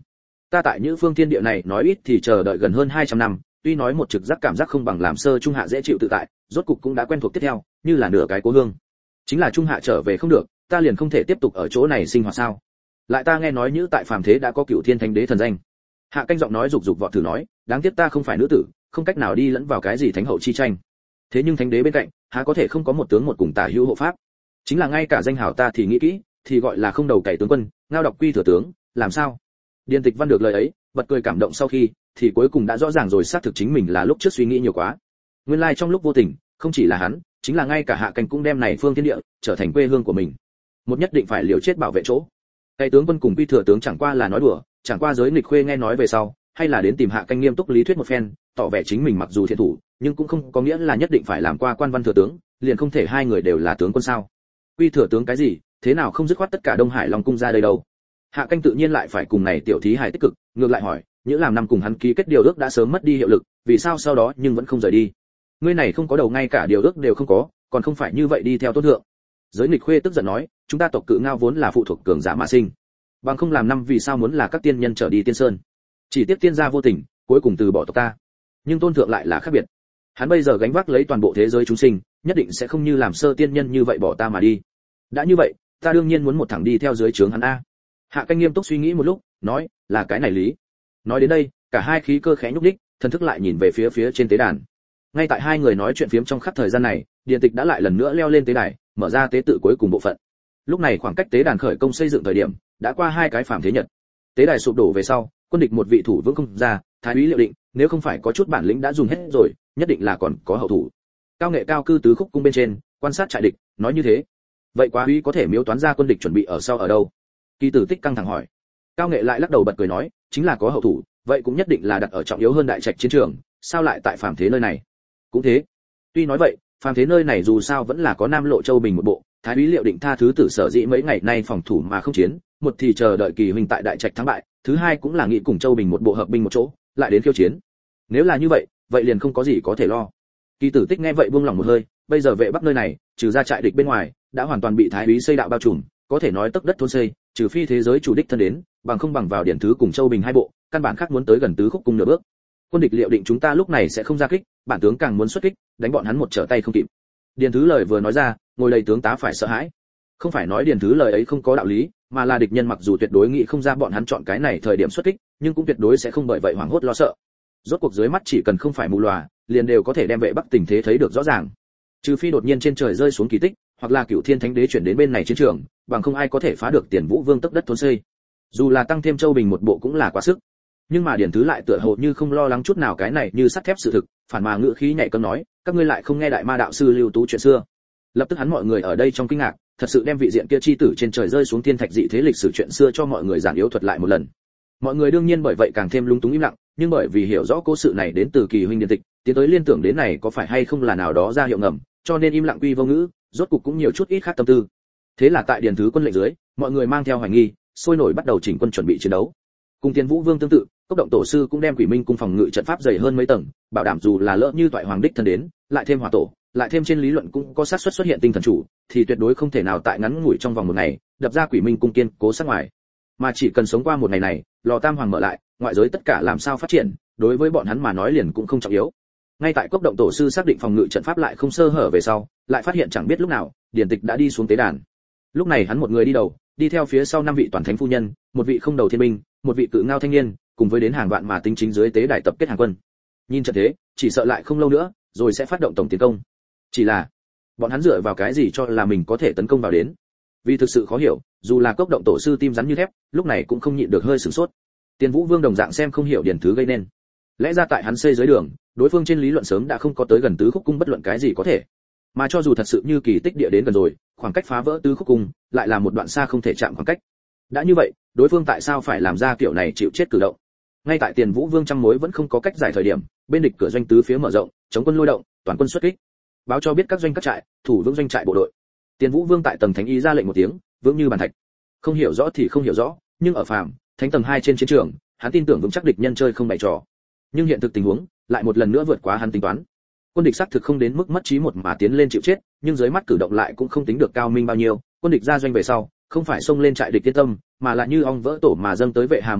Ta tại những phương thiên địa này nói ít thì chờ đợi gần hơn 200 năm, tuy nói một trực giác cảm giác không bằng làm sơ trung hạ dễ chịu tự tại, rốt cục cũng đã quen thuộc tiếp theo, như là nửa cái cố hương. Chính là trung hạ trở về không được, ta liền không thể tiếp tục ở chỗ này sinh hoạt sao? Lại ta nghe nói như tại phàm thế đã có Cửu Thiên Thánh Đế thần danh. Hạ Canh giọng nói rục rục vọt thử nói, đáng tiếc ta không phải nữ tử, không cách nào đi lẫn vào cái gì thánh hậu chi tranh. Thế nhưng thánh đế bên cạnh, há có thể không có một tướng một cùng tả hữu hộ pháp? Chính là ngay cả danh hào ta thì nghĩ kỹ, thì gọi là không đầu cày tướng quân, ngao đọc quy thừa tướng, làm sao? Điền Tịch Văn được lời ấy, bật cười cảm động sau khi, thì cuối cùng đã rõ ràng rồi xác thực chính mình là lúc trước suy nghĩ nhiều quá. Nguyên lai trong lúc vô tình, không chỉ là hắn, chính là ngay cả Hạ Canh cũng đem này phương thiên địa trở thành quê hương của mình. Một nhất định phải liều chết bảo vệ chỗ. Cái tướng quân cùng quy thừa tướng chẳng qua là nói đùa, chẳng qua giới nghịch khuê nghe nói về sau, hay là đến tìm Hạ Canh nghiêm túc lý thuyết một phen, tỏ vẻ chính mình mặc dù thiện thủ, nhưng cũng không có nghĩa là nhất định phải làm qua quan văn thừa tướng, liền không thể hai người đều là tướng quân sao? Quy thừa tướng cái gì, thế nào không dứt khoát tất cả Đông Hải Long cung ra đây đâu? Hạ Canh tự nhiên lại phải cùng này tiểu thí hài tích cực, ngược lại hỏi, những làm năm cùng hắn ký kết điều ước đã sớm mất đi hiệu lực, vì sao sau đó nhưng vẫn không rời đi? Ngươi này không có đầu ngay cả điều ước đều không có, còn không phải như vậy đi theo tốt thượng. Giới nghịch khuê tức giận nói, chúng ta tộc Cự Ngao vốn là phụ thuộc cường giả mà sinh, bằng không làm năm vì sao muốn là các tiên nhân trở đi tiên sơn? Chỉ tiếc tiên gia vô tình, cuối cùng từ bỏ tộc ta. Nhưng tôn thượng lại là khác biệt. Hắn bây giờ gánh vác lấy toàn bộ thế giới chúng sinh, nhất định sẽ không như làm sơ tiên nhân như vậy bỏ ta mà đi. Đã như vậy, ta đương nhiên muốn một thẳng đi theo dưới trướng hắn a. Hạ Canh nghiêm túc suy nghĩ một lúc, nói, là cái này lý. Nói đến đây, cả hai khí cơ khẽ nhúc nhích, thần thức lại nhìn về phía trên tế đàn. Ngay tại hai người nói chuyện phiếm trong khắp thời gian này, Điền Tịch đã lại lần nữa leo lên tế đài, mở ra tế tự cuối cùng bộ phận. Lúc này khoảng cách tế đàn khởi công xây dựng thời điểm, đã qua hai cái phàm thế nhật. Tế đài sụp đổ về sau, quân địch một vị thủ vững không ra, thái úy Liệu Định, nếu không phải có chút bản lĩnh đã dùng hết rồi, nhất định là còn có hậu thủ. Cao Nghệ cao cư tứ khúc cung bên trên, quan sát trại địch, nói như thế. Vậy quá úy có thể miếu toán ra quân địch chuẩn bị ở sau ở đâu? Kỳ Tử Tích căng thẳng hỏi. Cao Nghệ lại lắc đầu bật cười nói, chính là có hậu thủ, vậy cũng nhất định là đặt ở trọng yếu hơn đại trạch chiến trường, sao lại tại phàm thế nơi này? Cũng thế. Tuy nói vậy, phàm thế nơi này dù sao vẫn là có Nam Lộ Châu Bình một bộ, thái úy Liệu Định tha thứ tử sở dĩ mấy ngày nay phòng thủ mà không chiến, một thì chờ đợi Kỳ huynh tại đại trạch thắng bại, thứ hai cũng là nghĩ cùng Châu Bình một bộ hợp binh một chỗ, lại đến khiêu chiến. Nếu là như vậy, vậy liền không có gì có thể lo. Kỳ Tử Tích nghe vậy buông lòng một hơi, bây giờ vệ bắc nơi này, trừ ra trại địch bên ngoài, đã hoàn toàn bị thái úy xây đạo bao trùm, có thể nói tấc đất thôn xây, trừ phi thế giới chủ đích thân đến, bằng không bằng vào điển thứ cùng Châu Bình hai bộ, căn bản khác muốn tới gần tứ khúc cung nửa bước. Quân địch Liệu Định chúng ta lúc này sẽ không ra kích, bản tướng càng muốn xuất kích, đánh bọn hắn một trở tay không kịp. Điền thứ lời vừa nói ra, ngồi đầy tướng tá phải sợ hãi. Không phải nói điền thứ lời ấy không có đạo lý, mà là địch nhân mặc dù tuyệt đối nghĩ không ra bọn hắn chọn cái này thời điểm xuất kích, nhưng cũng tuyệt đối sẽ không bởi vậy hoảng hốt lo sợ. Rốt cuộc dưới mắt chỉ cần không phải mù lòa, liền đều có thể đem vệ bắc tình thế thấy được rõ ràng. Trừ phi đột nhiên trên trời rơi xuống kỳ tích, hoặc là Cửu Thiên Thánh Đế chuyển đến bên này chiến trường, bằng không ai có thể phá được Tiền Vũ Vương tấc đất thôn xây. Dù là tăng thêm Châu Bình một bộ cũng là quá sức. Nhưng mà điển thứ lại tựa hồ như không lo lắng chút nào cái này như sắt thép sự thực, phản mà ngữ khí nhạy cẫng nói, các ngươi lại không nghe đại ma đạo sư Lưu Tú chuyện xưa. Lập tức hắn mọi người ở đây trong kinh ngạc, thật sự đem vị diện kia chi tử trên trời rơi xuống thiên thạch dị thế lịch sử chuyện xưa cho mọi người giản yếu thuật lại một lần. Mọi người đương nhiên bởi vậy càng thêm lung túng im lặng, nhưng bởi vì hiểu rõ cố sự này đến từ Kỳ huynh điển tịch, tiến tới liên tưởng đến này có phải hay không là nào đó ra hiệu ngầm, cho nên im lặng quy vô ngữ, rốt cục cũng nhiều chút ít khác tâm tư. Thế là tại điển thứ quân lệnh dưới, mọi người mang theo hoài nghi, sôi nổi bắt đầu chỉnh quân chuẩn bị chiến đấu. Cùng Tiền Vũ Vương tương tự, Cốc Động tổ sư cũng đem Quỷ Minh cung phòng ngự trận pháp dày hơn mấy tầng, bảo đảm dù là lỡ như toại hoàng đích thân đến, lại thêm hỏa tổ, lại thêm trên lý luận cũng có xác suất xuất hiện tinh thần chủ, thì tuyệt đối không thể nào tại ngắn ngủi trong vòng một ngày, đập ra Quỷ Minh cung kiên cố sát ngoài. Mà chỉ cần sống qua một ngày này, lò tam hoàng mở lại, ngoại giới tất cả làm sao phát triển, đối với bọn hắn mà nói liền cũng không trọng yếu. Ngay tại Cốc Động tổ sư xác định phòng ngự trận pháp lại không sơ hở về sau, lại phát hiện chẳng biết lúc nào, Điển Tịch đã đi xuống tế đàn. Lúc này hắn một người đi đầu, đi theo phía sau năm vị toàn thánh phu nhân, một vị không đầu thiên binh, một vị Cự Ngao thanh niên, cùng với đến hàng vạn mà tính chính dưới tế đài tập kết hàng quân. Nhìn trận thế, chỉ sợ lại không lâu nữa, rồi sẽ phát động tổng tiến công. Chỉ là, bọn hắn dựa vào cái gì cho là mình có thể tấn công vào đến? Vì thực sự khó hiểu, dù là Cốc Động tổ sư tim rắn như thép, lúc này cũng không nhịn được hơi sửng sốt. Tiền Vũ Vương đồng dạng xem không hiểu điển thứ gây nên. Lẽ ra tại hắn xây dưới đường, đối phương trên lý luận sớm đã không có tới gần tứ khúc cung bất luận cái gì có thể. Mà cho dù thật sự như kỳ tích địa đến gần rồi, khoảng cách phá vỡ tứ khúc cung lại là một đoạn xa không thể chạm khoảng cách. Đã như vậy, đối phương tại sao phải làm ra kiểu này chịu chết cử động? Ngay tại Tiền Vũ Vương trăm mối vẫn không có cách giải thời điểm, bên địch cửa doanh tứ phía mở rộng, chống quân lôi động, toàn quân xuất kích. Báo cho biết các doanh các trại, thủ vững doanh trại bộ đội. Tiền Vũ Vương tại tầng thánh ý ra lệnh một tiếng, vững như bàn thạch. Không hiểu rõ thì không hiểu rõ, nhưng ở phàm, thánh tầng 2 trên chiến trường, hắn tin tưởng vững chắc địch nhân chơi không bày trò. Nhưng hiện thực tình huống lại một lần nữa vượt quá hắn tính toán. Quân địch xác thực không đến mức mất trí một mà tiến lên chịu chết, nhưng dưới mắt cử động lại cũng không tính được cao minh bao nhiêu. Quân địch ra doanh về sau, không phải xông lên trại địch yên tâm, mà là như ong vỡ tổ mà dâng tới vệ hà một bên,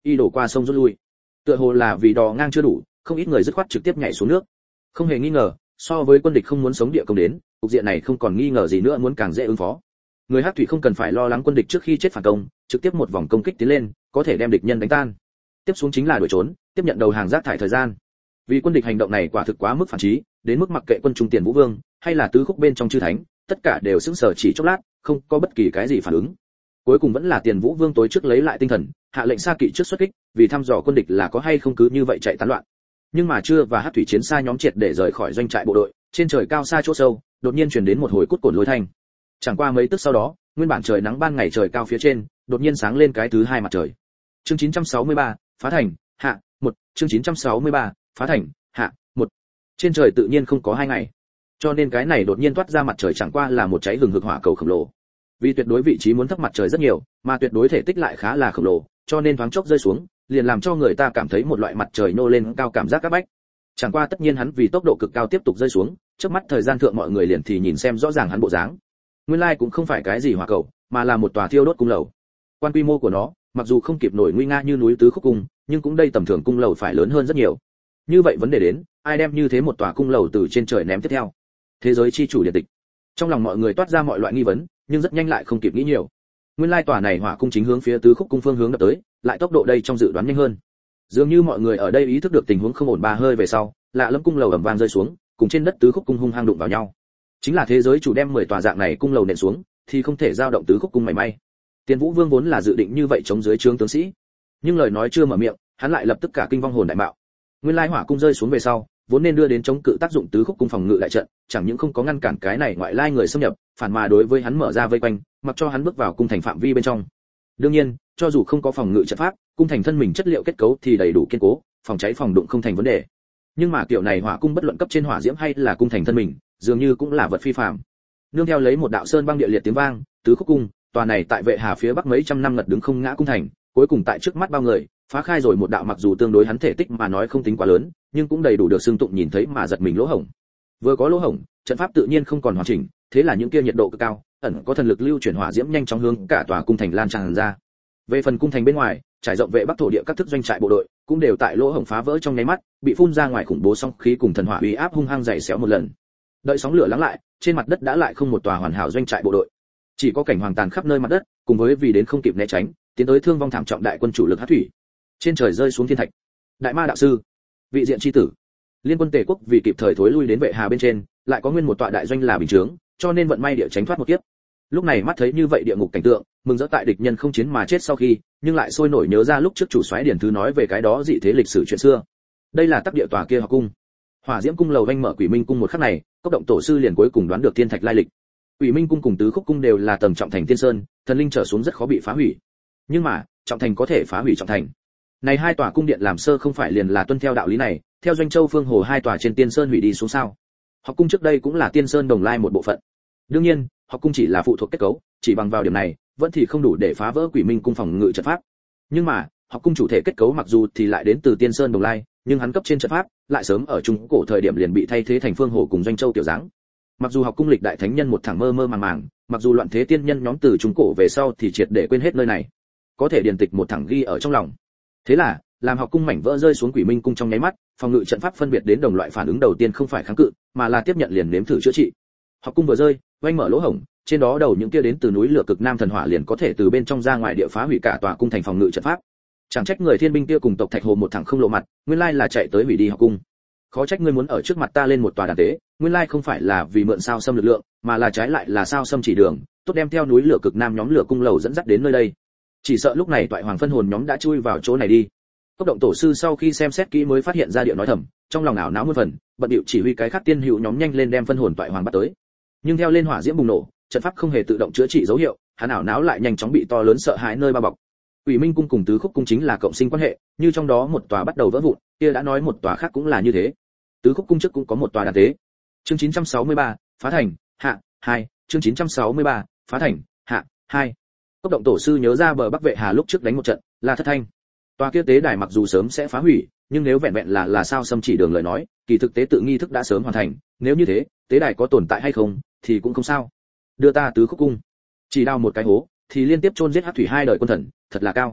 y đổ qua sông rút lui. Tựa hồ là vì đò ngang chưa đủ, không ít người dứt khoát trực tiếp nhảy xuống nước. Không hề nghi ngờ, so với quân địch không muốn sống địa công đến, cục diện này không còn nghi ngờ gì nữa muốn càng dễ ứng phó. Người Hắc thủy không cần phải lo lắng quân địch trước khi chết phản công, trực tiếp một vòng công kích tiến lên, có thể đem địch nhân đánh tan. Tiếp xuống chính là đuổi trốn, tiếp nhận đầu hàng rác thải thời gian. Vì quân địch hành động này quả thực quá mức phản trí, đến mức mặc kệ quân trung Tiền Vũ Vương hay là tứ khúc bên trong chư thánh, tất cả đều sững sờ chỉ chốc lát, không có bất kỳ cái gì phản ứng. Cuối cùng vẫn là Tiền Vũ Vương tối trước lấy lại tinh thần, hạ lệnh xa kỵ trước xuất kích, vì thăm dò quân địch là có hay không cứ như vậy chạy tán loạn. Nhưng mà chưa và Hắc thủy chiến xa nhóm triệt để rời khỏi doanh trại bộ đội, trên trời cao xa chỗ sâu, đột nhiên truyền đến một hồi cút cồn lôi thanh. Chẳng qua mấy tức sau đó, nguyên bản trời nắng ban ngày trời cao phía trên, đột nhiên sáng lên cái thứ hai mặt trời. Chương 963, phá thành, hạ, 1, chương 963, phá thành, hạ, 1. Trên trời tự nhiên không có 2 ngày. Cho nên cái này đột nhiên toát ra mặt trời chẳng qua là một cháy hừng hực hỏa cầu khổng lồ. Vì tuyệt đối vị trí muốn thấp mặt trời rất nhiều, mà tuyệt đối thể tích lại khá là khổng lồ, cho nên thoáng chốc rơi xuống, liền làm cho người ta cảm thấy một loại mặt trời nô lên cao cảm giác các bách. Chẳng qua tất nhiên hắn vì tốc độ cực cao tiếp tục rơi xuống, trước mắt thời gian thượng mọi người liền thì nhìn xem rõ ràng hắn bộ dáng. Nguyên lai cũng không phải cái gì hỏa cầu, mà là một tòa thiêu đốt cung lầu. Quan quy mô của nó, mặc dù không kịp nổi nguy nga như núi Tứ Khúc cung, nhưng cũng đây tầm thường cung lầu phải lớn hơn rất nhiều. Như vậy vấn đề đến, ai đem như thế một tòa cung lầu từ trên trời ném tiếp theo? Thế giới chi chủ điện tịch. Trong lòng mọi người toát ra mọi loại nghi vấn, nhưng rất nhanh lại không kịp nghĩ nhiều. Nguyên lai tòa này hỏa cung chính hướng phía Tứ Khúc cung phương hướng đập tới, lại tốc độ đây trong dự đoán nhanh hơn. Dường như mọi người ở đây ý thức được tình huống không ổn, ba hơi về sau, lạ lẫm cung lầu ầm vang rơi xuống, cùng trên đất Tứ Khúc cung hung hăng đụng vào nhau. Chính là thế giới chủ đem 10 tòa dạng này cung lầu nện xuống, thì không thể dao động Tứ Khúc cung mảy may. Tiền Vũ Vương vốn là dự định như vậy chống dưới trướng tướng sĩ, nhưng lời nói chưa mở miệng, hắn lại lập tức cả kinh vong hồn đại mạo. Nguyên lai hỏa cung rơi xuống về sau, vốn nên đưa đến chống cự tác dụng Tứ Khúc cung phòng ngự đại trận, chẳng những không có ngăn cản cái này ngoại lai người xâm nhập, phản mà đối với hắn mở ra vây quanh, mặc cho hắn bước vào cung thành phạm vi bên trong. Đương nhiên, cho dù không có phòng ngự trận pháp, cung thành thân mình chất liệu kết cấu thì đầy đủ kiên cố, phòng cháy phòng đụng không thành vấn đề. Nhưng mà kiểu này hỏa cung bất luận cấp trên hỏa diễm hay là cung thành thân mình, dường như cũng là vật phi phàm. Nương theo lấy một đạo sơn băng địa liệt tiếng vang, Tứ Khúc cung, tòa này tại Vệ Hà phía bắc mấy trăm năm ngật đứng không ngã cung thành, cuối cùng tại trước mắt bao người, phá khai rồi một đạo mặc dù tương đối hắn thể tích mà nói không tính quá lớn, nhưng cũng đầy đủ được xương tụng nhìn thấy mà giật mình lỗ hổng. Vừa có lỗ hổng, trận pháp tự nhiên không còn hoàn chỉnh, thế là những kia nhiệt độ cực cao, ẩn có thần lực lưu chuyển hỏa diễm nhanh chóng hướng cả tòa cung thành lan tràn ra. Về phần cung thành bên ngoài, trải rộng vệ bắc thổ địa các thức doanh trại bộ đội, cũng đều tại lỗ hổng phá vỡ trong nháy mắt, bị phun ra ngoài khủng bố sóng khí cùng thần hỏa uy áp hung hăng dày xéo một lần. Đợi sóng lửa lắng lại, trên mặt đất đã lại không một tòa hoàn hảo doanh trại bộ đội, chỉ có cảnh hoàng tàn khắp nơi mặt đất, cùng với vì đến không kịp né tránh, tiến tới thương vong thảm trọng đại quân chủ lực Hắc thủy. Trên trời rơi xuống thiên thạch. Đại ma đạo sư, vị diện chi tử, liên quân Tề quốc vì kịp thời thối lui đến Vệ Hà bên trên, lại có nguyên một tọa đại doanh là bình chướng, cho nên vận may địa tránh thoát một kiếp. Lúc này mắt thấy như vậy địa ngục cảnh tượng, mừng rỡ tại địch nhân không chiến mà chết sau khi, nhưng lại sôi nổi nhớ ra lúc trước chủ soái Điển Thứ nói về cái đó dị thế lịch sử chuyện xưa. Đây là tác địa tòa kia học cung. Hỏa Diễm cung lầu vanh mở Quỷ Minh cung một khắc này, Cốc động tổ sư liền cuối cùng đoán được thiên thạch lai lịch. Quỷ Minh cung cùng Tứ Khúc cung đều là tầng trọng thành tiên sơn, thần linh trở xuống rất khó bị phá hủy. Nhưng mà, trọng thành có thể phá hủy trọng thành. Này hai tòa cung điện làm sơ không phải liền là tuân theo đạo lý này, theo Doanh Châu Phương Hồ hai tòa trên tiên sơn hủy đi xuống sao? Học cung trước đây cũng là tiên sơn đồng lai một bộ phận. Đương nhiên, học cung chỉ là phụ thuộc kết cấu, chỉ bằng vào điểm này, vẫn thì không đủ để phá vỡ Quỷ Minh cung phòng ngự trận pháp. Nhưng mà, học cung chủ thể kết cấu mặc dù thì lại đến từ tiên sơn đồng lai, nhưng hắn cấp trên trận pháp lại sớm ở trung cổ thời điểm liền bị thay thế thành Phương Hồ cùng Doanh Châu tiểu dáng. Mặc dù học cung lịch đại thánh nhân một thằng mơ mơ màng màng, mặc dù loạn thế tiên nhân nhóm từ trung cổ về sau thì triệt để quên hết nơi này, có thể điển tịch một thằng ghi ở trong lòng. Thế là, làm học cung mảnh vỡ rơi xuống Quỷ Minh cung trong nháy mắt, phòng ngự trận pháp phân biệt đến đồng loại phản ứng đầu tiên không phải kháng cự, mà là tiếp nhận liền nếm thử chữa trị. Học cung vừa rơi, oanh mở lỗ hổng, trên đó đầu những kia đến từ núi lửa cực nam thần hỏa liền có thể từ bên trong ra ngoài địa phá hủy cả tòa cung thành phòng ngự trận pháp. Chẳng trách người thiên binh kia cùng tộc Thạch Hồ một thằng không lộ mặt, nguyên lai là chạy tới hủy đi học cung. Khó trách ngươi muốn ở trước mặt ta lên một tòa đàn tế, nguyên lai không phải là vì mượn sao xâm lực lượng, mà là trái lại là sao xâm chỉ đường, tốt đem theo núi lửa cực nam nhóm lửa cung lầu dẫn dắt đến nơi đây. Chỉ sợ lúc này toại hoàng phân hồn nhóm đã chui vào chỗ này đi. Cốc động tổ sư sau khi xem xét kỹ mới phát hiện ra điệu nói thầm, trong lòng ảo não muôn phần, bận điệu chỉ huy cái khác tiên hữu nhóm nhanh lên đem phân hồn toại hoàng bắt tới. Nhưng theo lên hỏa diễm bùng nổ, trận pháp không hề tự động chữa trị dấu hiệu, hắn ảo não lại nhanh chóng bị to lớn sợ hãi nơi bao bọc. Quỷ Minh cung cùng Tứ Khúc cung chính là cộng sinh quan hệ, như trong đó một tòa bắt đầu vỡ vụn, kia đã nói một tòa khác cũng là như thế. Tứ Khúc cung trước cũng có một tòa đàn tế. Chương 963, phá thành, hạ, 2, chương 963, phá thành, hạ, 2. Cốc động tổ sư nhớ ra bờ Bắc Vệ Hà lúc trước đánh một trận, là thất thanh. Tòa kia tế đài mặc dù sớm sẽ phá hủy, nhưng nếu vẹn vẹn là sao xâm chỉ đường lời nói, kỳ thực tế tự nghi thức đã sớm hoàn thành, nếu như thế, tế đài có tồn tại hay không thì cũng không sao. Đưa ta Tứ Khúc cung, chỉ đào một cái hố, thì liên tiếp chôn giết Hắc thủy hai đời quân thần, thật là cao.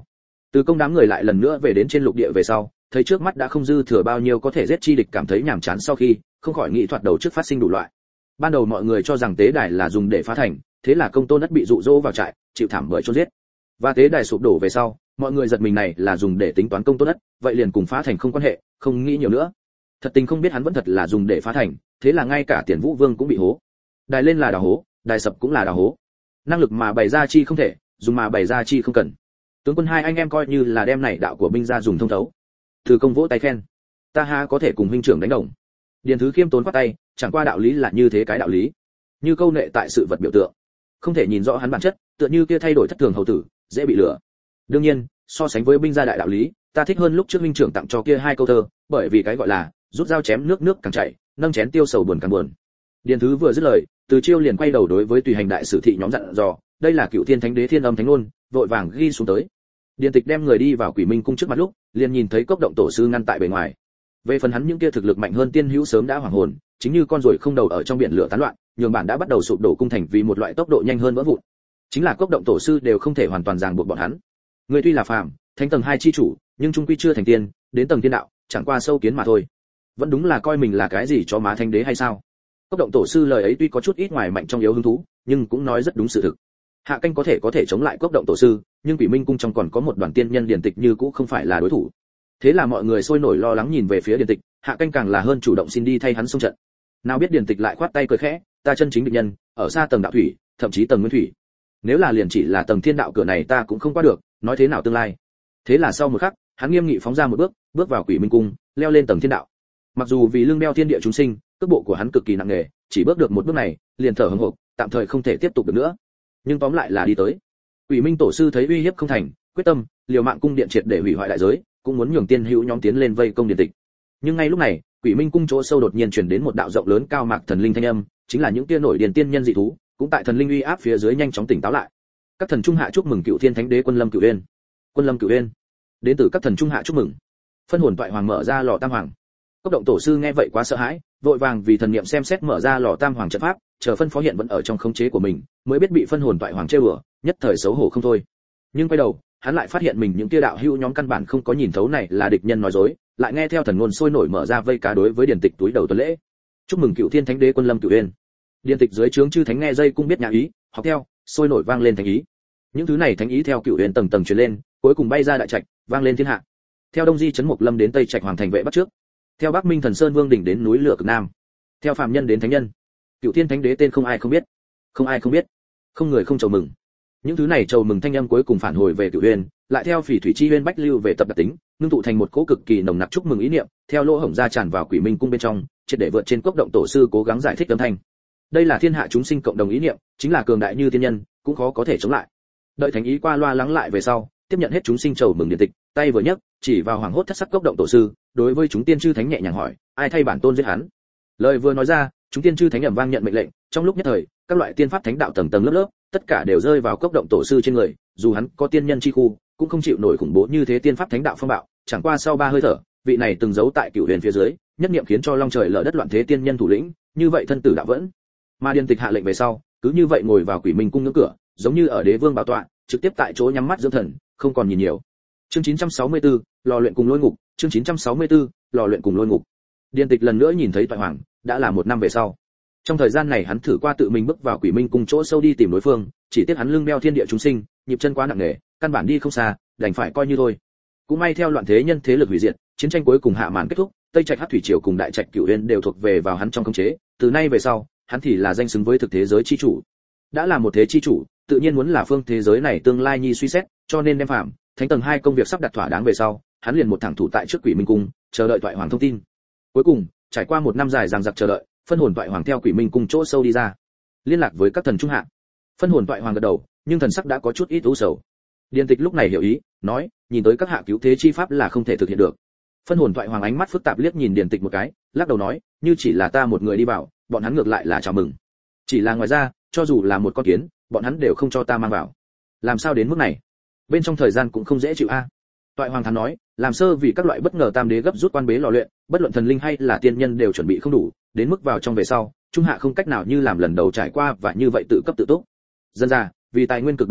Từ công đám người lại lần nữa về đến trên lục địa về sau, thấy trước mắt đã không dư thừa bao nhiêu có thể giết chi địch, cảm thấy nhàm chán sau khi, không khỏi nghĩ thoạt đầu trước phát sinh đủ loại. Ban đầu mọi người cho rằng tế đài là dùng để phá thành, thế là Công Tôn Ất bị dụ dỗ vào trại, chịu thảm bởi chôn giết. Và tế đài sụp đổ về sau, mọi người giật mình này là dùng để tính toán Công Tôn Ất, vậy liền cùng phá thành không quan hệ, không nghĩ nhiều nữa. Thật tình không biết hắn vẫn thật là dùng để phá thành, thế là ngay cả Tiền Vũ Vương cũng bị hố. Đài lên là đào hố, đài sập cũng là đào hố. Năng lực mà bày ra chi không thể, dùng mà bày ra chi không cần. Tướng quân hai anh em coi như là đem này đạo của binh ra dùng thông thấu. Từ Công vỗ tay khen, ta ha có thể cùng huynh trưởng đánh đồng. Điền Thứ khiêm tốn quát tay, chẳng qua đạo lý là như thế cái đạo lý. Như câu nệ tại sự vật biểu tượng, không thể nhìn rõ hắn bản chất, tựa như kia thay đổi thất thường hầu tử, dễ bị lừa. Đương nhiên, so sánh với binh gia đại đạo lý, ta thích hơn lúc trước huynh trưởng tặng cho kia hai câu thơ, bởi vì cái gọi là rút dao chém nước nước càng chảy, nâng chén tiêu sầu buồn càng buồn. Điền Thứ vừa dứt lời, Từ Chiêu liền quay đầu đối với tùy hành đại sử thị nhóm dặn dò, đây là Cựu Thiên Thánh Đế Thiên Âm Thánh Ngôn, vội vàng ghi xuống tới. Điền Tịch đem người đi vào Quỷ Minh cung trước mặt lúc, liền nhìn thấy Cốc Động tổ sư ngăn tại bề ngoài. Về phần hắn những kia thực lực mạnh hơn tiên hữu sớm đã hoảng hồn, chính như con ruồi không đầu ở trong biển lửa tán loạn, nhường bản đã bắt đầu sụp đổ cung thành vì một loại tốc độ nhanh hơn vỡ vụn. Chính là Cốc Động tổ sư đều không thể hoàn toàn ràng buộc bọn hắn. Người tuy là phàm, thánh tầng 2 chi chủ, nhưng trung quy chưa thành tiên, đến tầng tiên đạo, chẳng qua sâu kiến mà thôi. Vẫn đúng là coi mình là cái gì cho má thánh đế hay sao? Cốc Động tổ sư lời ấy tuy có chút ít ngoài mạnh trong yếu hứng thú, nhưng cũng nói rất đúng sự thực. Hạ Canh có thể chống lại Cốc Động tổ sư, nhưng Quỷ Minh cung trong còn có một đoàn tiên nhân Điền Tịch như cũ không phải là đối thủ. Thế là mọi người sôi nổi lo lắng nhìn về phía Điền Tịch, Hạ Canh càng là hơn chủ động xin đi thay hắn xông trận. Nào biết Điền Tịch lại khoát tay cười khẽ, ta chân chính địch nhân, ở xa tầng đạo thủy, thậm chí tầng nguyên thủy. Nếu là liền chỉ là tầng thiên đạo cửa này ta cũng không qua được, nói thế nào tương lai. Thế là sau một khắc, hắn nghiêm nghị phóng ra một bước, bước vào Quỷ Minh cung, leo lên tầng thiên đạo. Mặc dù vì lưng đeo thiên địa chúng sinh, cước bộ của hắn cực kỳ nặng nề, chỉ bước được một bước này, liền thở hổn hộc, tạm thời không thể tiếp tục được nữa. Nhưng tóm lại là đi tới. Quỷ Minh tổ sư thấy uy hiếp không thành, quyết tâm liều mạng cung điện triệt để hủy hoại đại giới, cũng muốn nhường tiên hữu nhóm tiến lên vây công Điền Tịch. Nhưng ngay lúc này, Quỷ Minh cung chỗ sâu đột nhiên truyền đến một đạo rộng lớn cao mạc thần linh thanh âm, chính là những tia nổi điền tiên nhân dị thú, cũng tại thần linh uy áp phía dưới nhanh chóng tỉnh táo lại. Các thần trung hạ chúc mừng Cựu Thiên Thánh Đế Quân Lâm Cửu Uyên. Quân Lâm Cửu Uyên. Đến từ các thần trung hạ chúc mừng. Phân hồn toại hoàng mở ra lò tam hoàng. Cốc Động tổ sư nghe vậy quá sợ hãi, vội vàng vì thần niệm xem xét mở ra lò tam hoàng trận pháp, chờ phân phó hiện vẫn ở trong khống chế của mình, mới biết bị phân hồn toại hoàng trêu đùa, nhất thời xấu hổ không thôi. Nhưng quay đầu, hắn lại phát hiện mình những tia đạo hữu nhóm căn bản không có nhìn thấu này là địch nhân nói dối, lại nghe theo thần ngôn sôi nổi mở ra vây cá đối với Điền Tịch túi đầu tuần lễ. Chúc mừng Cựu Thiên Thánh Đế Quân Lâm Cửu Uyên. Điền Tịch dưới trướng chư thánh nghe dây cung biết nhà ý, học theo, sôi nổi vang lên thánh ý. Những thứ này thánh ý theo Cửu Uyên tầng tầng truyền lên, cuối cùng bay ra đại trạch, vang lên thiên hạ. Theo Đông Di trấn Mộc Lâm đến Tây Trạch Hoàng thành vệ bắt trước. Theo Bắc Minh Thần Sơn Vương đỉnh đến núi lửa cực nam. Theo phàm nhân đến thánh nhân. Cựu Thiên Thánh Đế tên không ai không biết. Không ai không biết. Không người không chầu mừng. Những thứ này chầu mừng thanh âm cuối cùng phản hồi về Cửu Uyên, lại theo Phỉ Thủy Chi Uyên bách lưu về tập đặc tính, ngưng tụ thành một cỗ cực kỳ nồng nặc chúc mừng ý niệm, theo lỗ hổng ra tràn vào Quỷ Minh cung bên trong, triệt để vượt trên Cốc Động tổ sư cố gắng giải thích âm thanh. Đây là thiên hạ chúng sinh cộng đồng ý niệm, chính là cường đại như tiên nhân, cũng khó có thể chống lại. Đợi thánh ý qua loa lắng lại về sau, tiếp nhận hết chúng sinh chầu mừng Điền Tịch, tay vừa nhấc, chỉ vào hoàng hốt thất sắc Cốc Động tổ sư, đối với chúng tiên chư thánh nhẹ nhàng hỏi, ai thay bản tôn giết hắn? Lời vừa nói ra, chúng tiên chư thánh ầm vang nhận mệnh lệnh, trong lúc nhất thời, các loại tiên pháp thánh đạo tầng tầng lớp lớp, tất cả đều rơi vào Cốc Động tổ sư trên người, dù hắn có tiên nhân chi khu, cũng không chịu nổi khủng bố như thế tiên pháp thánh đạo phong bạo, chẳng qua sau 3 hơi thở, vị này từng giấu tại Cửu Huyền phía dưới, nhất niệm khiến cho long trời lở đất loạn thế tiên nhân thủ lĩnh, như vậy thân tử đạo vẫn. Mà Điền Tịch hạ lệnh về sau, cứ như vậy ngồi vào Quỷ Minh cung ngưỡng cửa, giống như ở đế vương bảo tọa, trực tiếp tại chỗ nhắm mắt dưỡng thần, không còn nhìn nhiều. Chương 964, lò luyện cùng lôi ngục, chương 964, lò luyện cùng lôi ngục. Điền Tịch lần nữa nhìn thấy Toại Hoàng, đã là 1 năm về sau. Trong thời gian này hắn thử qua tự mình bước vào Quỷ Minh cung chỗ sâu đi tìm đối phương, chỉ tiếc hắn lưng đeo thiên địa chúng sinh, nhịp chân quá nặng nề, căn bản đi không xa, đành phải coi như thôi. Cũng may theo loạn thế nhân thế lực hủy diệt, chiến tranh cuối cùng hạ màn kết thúc, Tây Trạch Hắc Thủy Triều cùng Đại Trạch Cửu Uyên đều thuộc về vào hắn trong khống chế, từ nay về sau, hắn thì là danh xứng với thực thế giới chi chủ. Đã là một thế chi chủ, tự nhiên muốn là phương thế giới này tương lai nhi suy xét, cho nên đem phạm thánh tầng 2 công việc sắp đặt thỏa đáng về sau, hắn liền một thẳng thủ tại trước Quỷ Minh cung, chờ đợi Toại Hoàng thông tin. Cuối cùng, trải qua 1 năm dài dằng dặc chờ đợi, phân hồn Toại Hoàng theo Quỷ Minh cung chỗ sâu đi ra, liên lạc với các thần trung hạ. Phân hồn Toại Hoàng gật đầu, nhưng thần sắc đã có chút ít u sầu. Điền Tịch lúc này hiểu ý, nói, nhìn tới các hạ cứu thế chi pháp là không thể thực hiện được. Phân hồn Toại Hoàng ánh mắt phức tạp liếc nhìn Điền Tịch một cái, lắc đầu nói, như chỉ là ta một người đi vào, bọn hắn ngược lại là chào mừng. Chỉ là ngoài ra, cho dù là một con kiến, bọn hắn đều không cho ta mang vào. Làm sao đến mức này? Bên trong thời gian cũng không dễ chịu a. Toại Hoàng thán nói, làm sơ vì các loại bất ngờ tam đế gấp rút quan bế lò luyện, bất luận thần linh hay là tiên nhân đều chuẩn bị không đủ, đến mức vào trong về sau, trung hạ không cách nào như làm lần đầu trải qua và như vậy tự cấp tự túc. Dân ra, vì tài nguyên cực độ thiếu,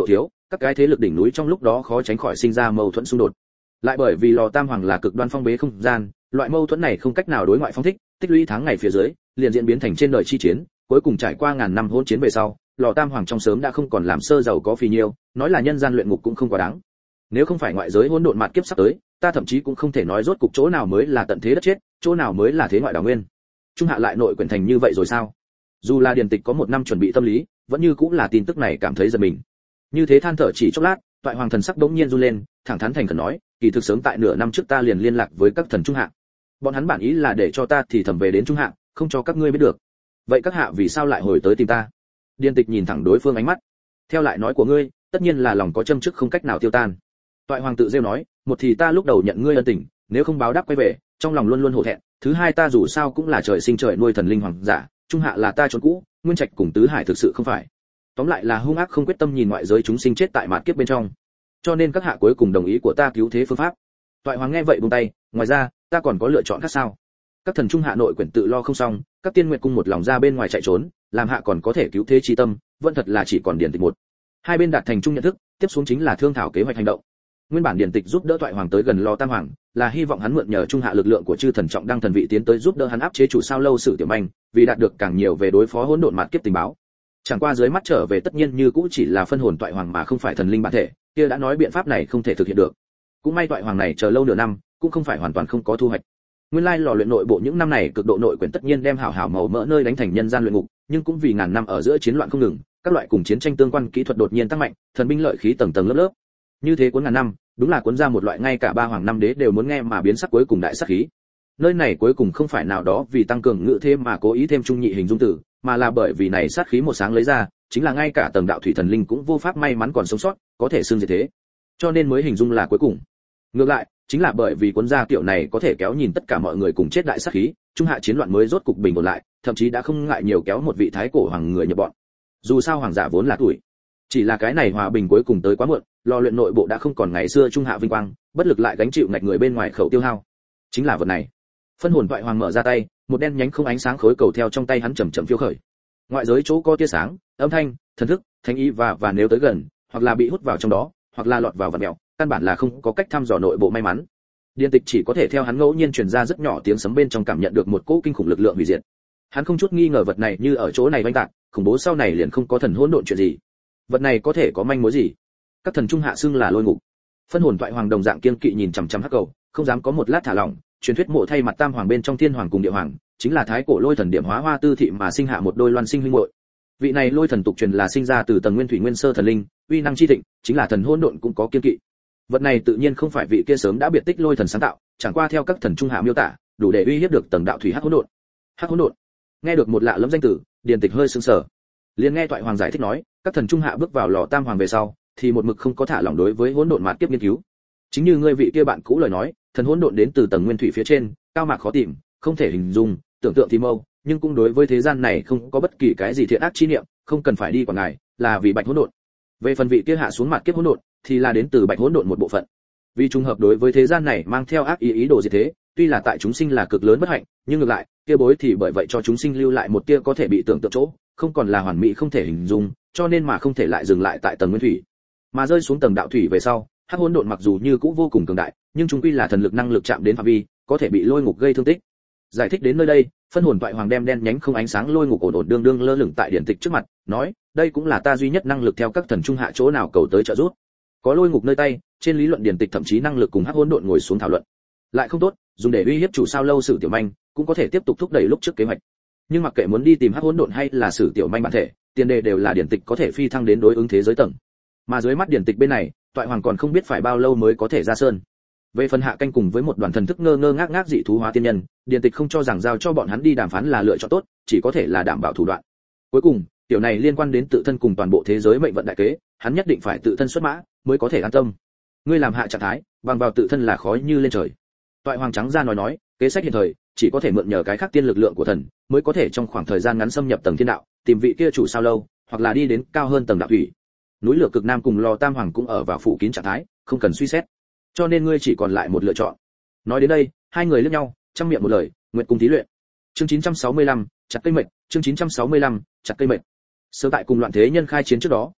các cái thế lực đỉnh núi trong lúc đó khó tránh khỏi sinh ra mâu thuẫn xung đột. Lại bởi vì lò tam hoàng là cực đoan phong bế không gian, loại mâu thuẫn này không cách nào đối ngoại phóng thích, tích lũy tháng ngày phía dưới, liền diễn biến thành trên đời chi chiến, cuối cùng trải qua ngàn năm hỗn chiến về sau, lò tam hoàng trong sớm đã không còn làm sơ giàu có phì nhiêu, nói là nhân gian luyện ngục cũng không quá đáng. Nếu không phải ngoại giới hỗn độn mạt kiếp sắp tới, ta thậm chí cũng không thể nói rốt cục chỗ nào mới là tận thế đất chết, chỗ nào mới là thế ngoại đảo nguyên. Trung hạ lại nội quyển thành như vậy rồi sao? Dù là điền tịch có một năm chuẩn bị tâm lý, vẫn như cũng là tin tức này cảm thấy giật mình. Như thế than thở chỉ chốc lát, toại hoàng thần sắc đống nhiên run lên, thẳng thắn thành khẩn nói, kỳ thực sớm tại nửa năm trước ta liền liên lạc với các thần trung hạ. Bọn hắn bản ý là để cho ta thì thầm về đến trung hạ, không cho các ngươi biết được. Vậy các hạ vì sao lại hồi tới tìm ta? Điền tịch nhìn thẳng đối phương ánh mắt. Theo lại nói của ngươi, tất nhiên là lòng có châm chước không cách nào tiêu tan. Toại hoàng tự rêu nói, một thì ta lúc đầu nhận ngươi ân tình, nếu không báo đáp quay về, trong lòng luôn luôn hổ thẹn. Thứ hai ta dù sao cũng là trời sinh trời nuôi thần linh hoàng giả, trung hạ là ta trốn cũ, nguyên trạch cùng tứ hải thực sự không phải. Tóm lại là hung ác không quyết tâm nhìn ngoại giới chúng sinh chết tại mạt kiếp bên trong. Cho nên các hạ cuối cùng đồng ý của ta cứu thế phương pháp. Toại hoàng nghe vậy buông tay, ngoài ra, ta còn có lựa chọn khác sao? Các thần trung hạ nội quyển tự lo không xong, các tiên nguyệt cung một lòng ra bên ngoài chạy trốn, làm hạ còn có thể cứu thế chi tâm, vẫn thật là chỉ còn điển tịch một. Hai bên đạt thành chung nhận thức, tiếp xuống chính là thương thảo kế hoạch hành động. Nguyên bản điển tịch giúp đỡ toại hoàng tới gần lo tam hoàng, là hy vọng hắn mượn nhờ trung hạ lực lượng của chư thần trọng đăng thần vị tiến tới giúp đỡ hắn áp chế chủ sao lâu sử tiểu manh, vì đạt được càng nhiều về đối phó hỗn độn mạt kiếp tình báo. Chẳng qua dưới mắt trở về tất nhiên như cũ chỉ là phân hồn toại hoàng mà không phải thần linh bản thể, kia đã nói biện pháp này không thể thực hiện được. Cũng may toại hoàng này chờ lâu nửa năm, cũng không phải hoàn toàn không có thu hoạch. Nguyên lai lò luyện nội bộ những năm này cực độ nội quyển tất nhiên đem hảo hảo màu mỡ nơi đánh thành nhân gian luyện ngục, nhưng cũng vì ngàn năm ở giữa chiến loạn không ngừng, các loại cùng chiến tranh tương quan kỹ thuật đột nhiên tăng mạnh, thần binh lợi khí tầng tầng lớp lớp. Như thế cuốn ngàn năm, đúng là cuốn ra một loại ngay cả ba hoàng năm đế đều muốn nghe mà biến sắc cuối cùng đại sát khí. Nơi này cuối cùng không phải nào đó vì tăng cường ngữ thêm mà cố ý thêm trung nhị hình dung tử, mà là bởi vì này sát khí một sáng lấy ra, chính là ngay cả tầng đạo thủy thần linh cũng vô pháp may mắn còn sống sót, có thể xưng như thế. Cho nên mới hình dung là cuối cùng. Ngược lại, chính là bởi vì cuốn ra tiểu này có thể kéo nhìn tất cả mọi người cùng chết đại sát khí, trung hạ chiến loạn mới rốt cục bình ổn lại, thậm chí đã không ngại nhiều kéo một vị thái cổ hoàng người nhập bọn. Dù sao hoàng giả vốn là tuổi, chỉ là cái này hòa bình cuối cùng tới quá muộn, lò luyện nội bộ đã không còn ngày xưa trung hạ vinh quang, bất lực lại gánh chịu ngạch người bên ngoài khẩu tiêu hao. Chính là vật này. Phân hồn toại hoàng mở ra tay, một đen nhánh không ánh sáng khối cầu theo trong tay hắn chậm chậm phiêu khởi. Ngoại giới chỗ có tia sáng, âm thanh, thần thức, thanh ý và nếu tới gần, hoặc là bị hút vào trong đó, hoặc là lọt vào vật mèo, căn bản là không có cách thăm dò nội bộ may mắn. Điền tịch chỉ có thể theo hắn ngẫu nhiên truyền ra rất nhỏ tiếng sấm bên trong cảm nhận được một cỗ kinh khủng lực lượng hủy diệt. Hắn không chút nghi ngờ vật này như ở chỗ này vang tạc, khủng bố sau này liền không có thần hỗn độn chuyện gì. Vật này có thể có manh mối gì? Các thần trung hạ xưng là lôi ngục. Phân hồn toại hoàng đồng dạng kiên kỵ nhìn chằm chằm hắc cầu, không dám có một lát thả lỏng. Truyền thuyết mộ thay mặt tam hoàng bên trong thiên hoàng cùng địa hoàng, chính là thái cổ lôi thần điểm hóa hoa tư thị mà sinh hạ một đôi loan sinh huynh muội. Vị này lôi thần tục truyền là sinh ra từ tầng nguyên thủy nguyên sơ thần linh, uy năng chi thịnh, chính là thần hỗn độn cũng có kiên kỵ. Vật này tự nhiên không phải vị kia sớm đã biệt tích lôi thần sáng tạo, chẳng qua theo các thần trung hạ miêu tả, đủ để uy hiếp được tầng đạo thủy hắc hỗn độn. Hắc hỗn độn. Nghe được một lạ lẫm danh tử, điền tịch hơi sững sờ. Liền nghe toại hoàng giải thích nói, các thần trung hạ bước vào lò tam hoàng về sau, thì một mực không có thả lỏng đối với hỗn độn mạt kiếp nghiên cứu. Chính như ngươi vị kia bạn cũ lời nói, thần hỗn độn đến từ tầng nguyên thủy phía trên, cao mạc khó tìm, không thể hình dung, tưởng tượng thì mâu, nhưng cũng đối với thế gian này không có bất kỳ cái gì thiện ác chi niệm, không cần phải đi quản ngài, là vì bạch hỗn độn. Về phần vị kia hạ xuống mạt kiếp hỗn độn, thì là đến từ bạch hỗn độn một bộ phận. Vì trùng hợp đối với thế gian này mang theo ác ý đồ diệt thế, tuy là tại chúng sinh là cực lớn bất hạnh, nhưng ngược lại, kia bối thì bởi vậy cho chúng sinh lưu lại một tia có thể bị tưởng tượng chỗ, không còn là hoàn mỹ không thể hình dung, cho nên mà không thể lại dừng lại tại tầng nguyên thủy, mà rơi xuống tầng đạo thủy về sau, hắc hỗn độn mặc dù như cũ vô cùng cường đại, nhưng chúng quy là thần lực năng lực chạm đến phạm vi, có thể bị lôi ngục gây thương tích. Giải thích đến nơi đây, phân hồn toại hoàng đem đen nhánh không ánh sáng lôi ngục ổn ổn đương đương lơ lửng tại điển tịch trước mặt, nói, đây cũng là ta duy nhất năng lực theo các thần trung hạ chỗ nào cầu tới trợ giúp. Có lôi ngục nơi tay, trên lý luận điển tịch thậm chí năng lực cùng hắc hỗn độn ngồi xuống thảo luận. Lại không tốt, dùng để uy hiếp chủ sao lâu sử tiểu manh, cũng có thể tiếp tục thúc đẩy lúc trước kế hoạch. Nhưng mặc kệ muốn đi tìm hắc hỗn độn hay là sử tiểu manh bản thể, tiền đề đều là điển tịch có thể phi thăng đến đối ứng thế giới tầng. Mà dưới mắt điển tịch bên này, toại hoàng còn không biết phải bao lâu mới có thể ra sơn. Về phần hạ canh cùng với một đoàn thần thức ngơ ngơ ngác ngác dị thú hóa tiên nhân, điển tịch không cho rằng giao cho bọn hắn đi đàm phán là lựa chọn tốt, chỉ có thể là đảm bảo thủ đoạn. Cuối cùng, tiểu này liên quan đến tự thân cùng toàn bộ thế giới mệnh vận đại kế, hắn nhất định phải tự thân xuất mã mới có thể an tâm. Ngươi làm hạ trạng thái, bằng vào tự thân là khói như lên trời. Toại hoàng trắng ra nói, kế sách hiện thời chỉ có thể mượn nhờ cái khác tiên lực lượng của thần, mới có thể trong khoảng thời gian ngắn xâm nhập tầng thiên đạo, tìm vị kia chủ sao lâu, hoặc là đi đến cao hơn tầng đạo thủy. Núi lửa cực nam cùng lò tam hoàng cũng ở vào phủ kín trạng thái, không cần suy xét. Cho nên ngươi chỉ còn lại một lựa chọn. Nói đến đây, hai người liếc nhau, trăm miệng một lời, nguyện cùng thí luyện. Chương 965, chặt cây mệnh, chương 965, chặt cây mệnh. Sớm tại cùng loạn thế nhân khai chiến trước đó,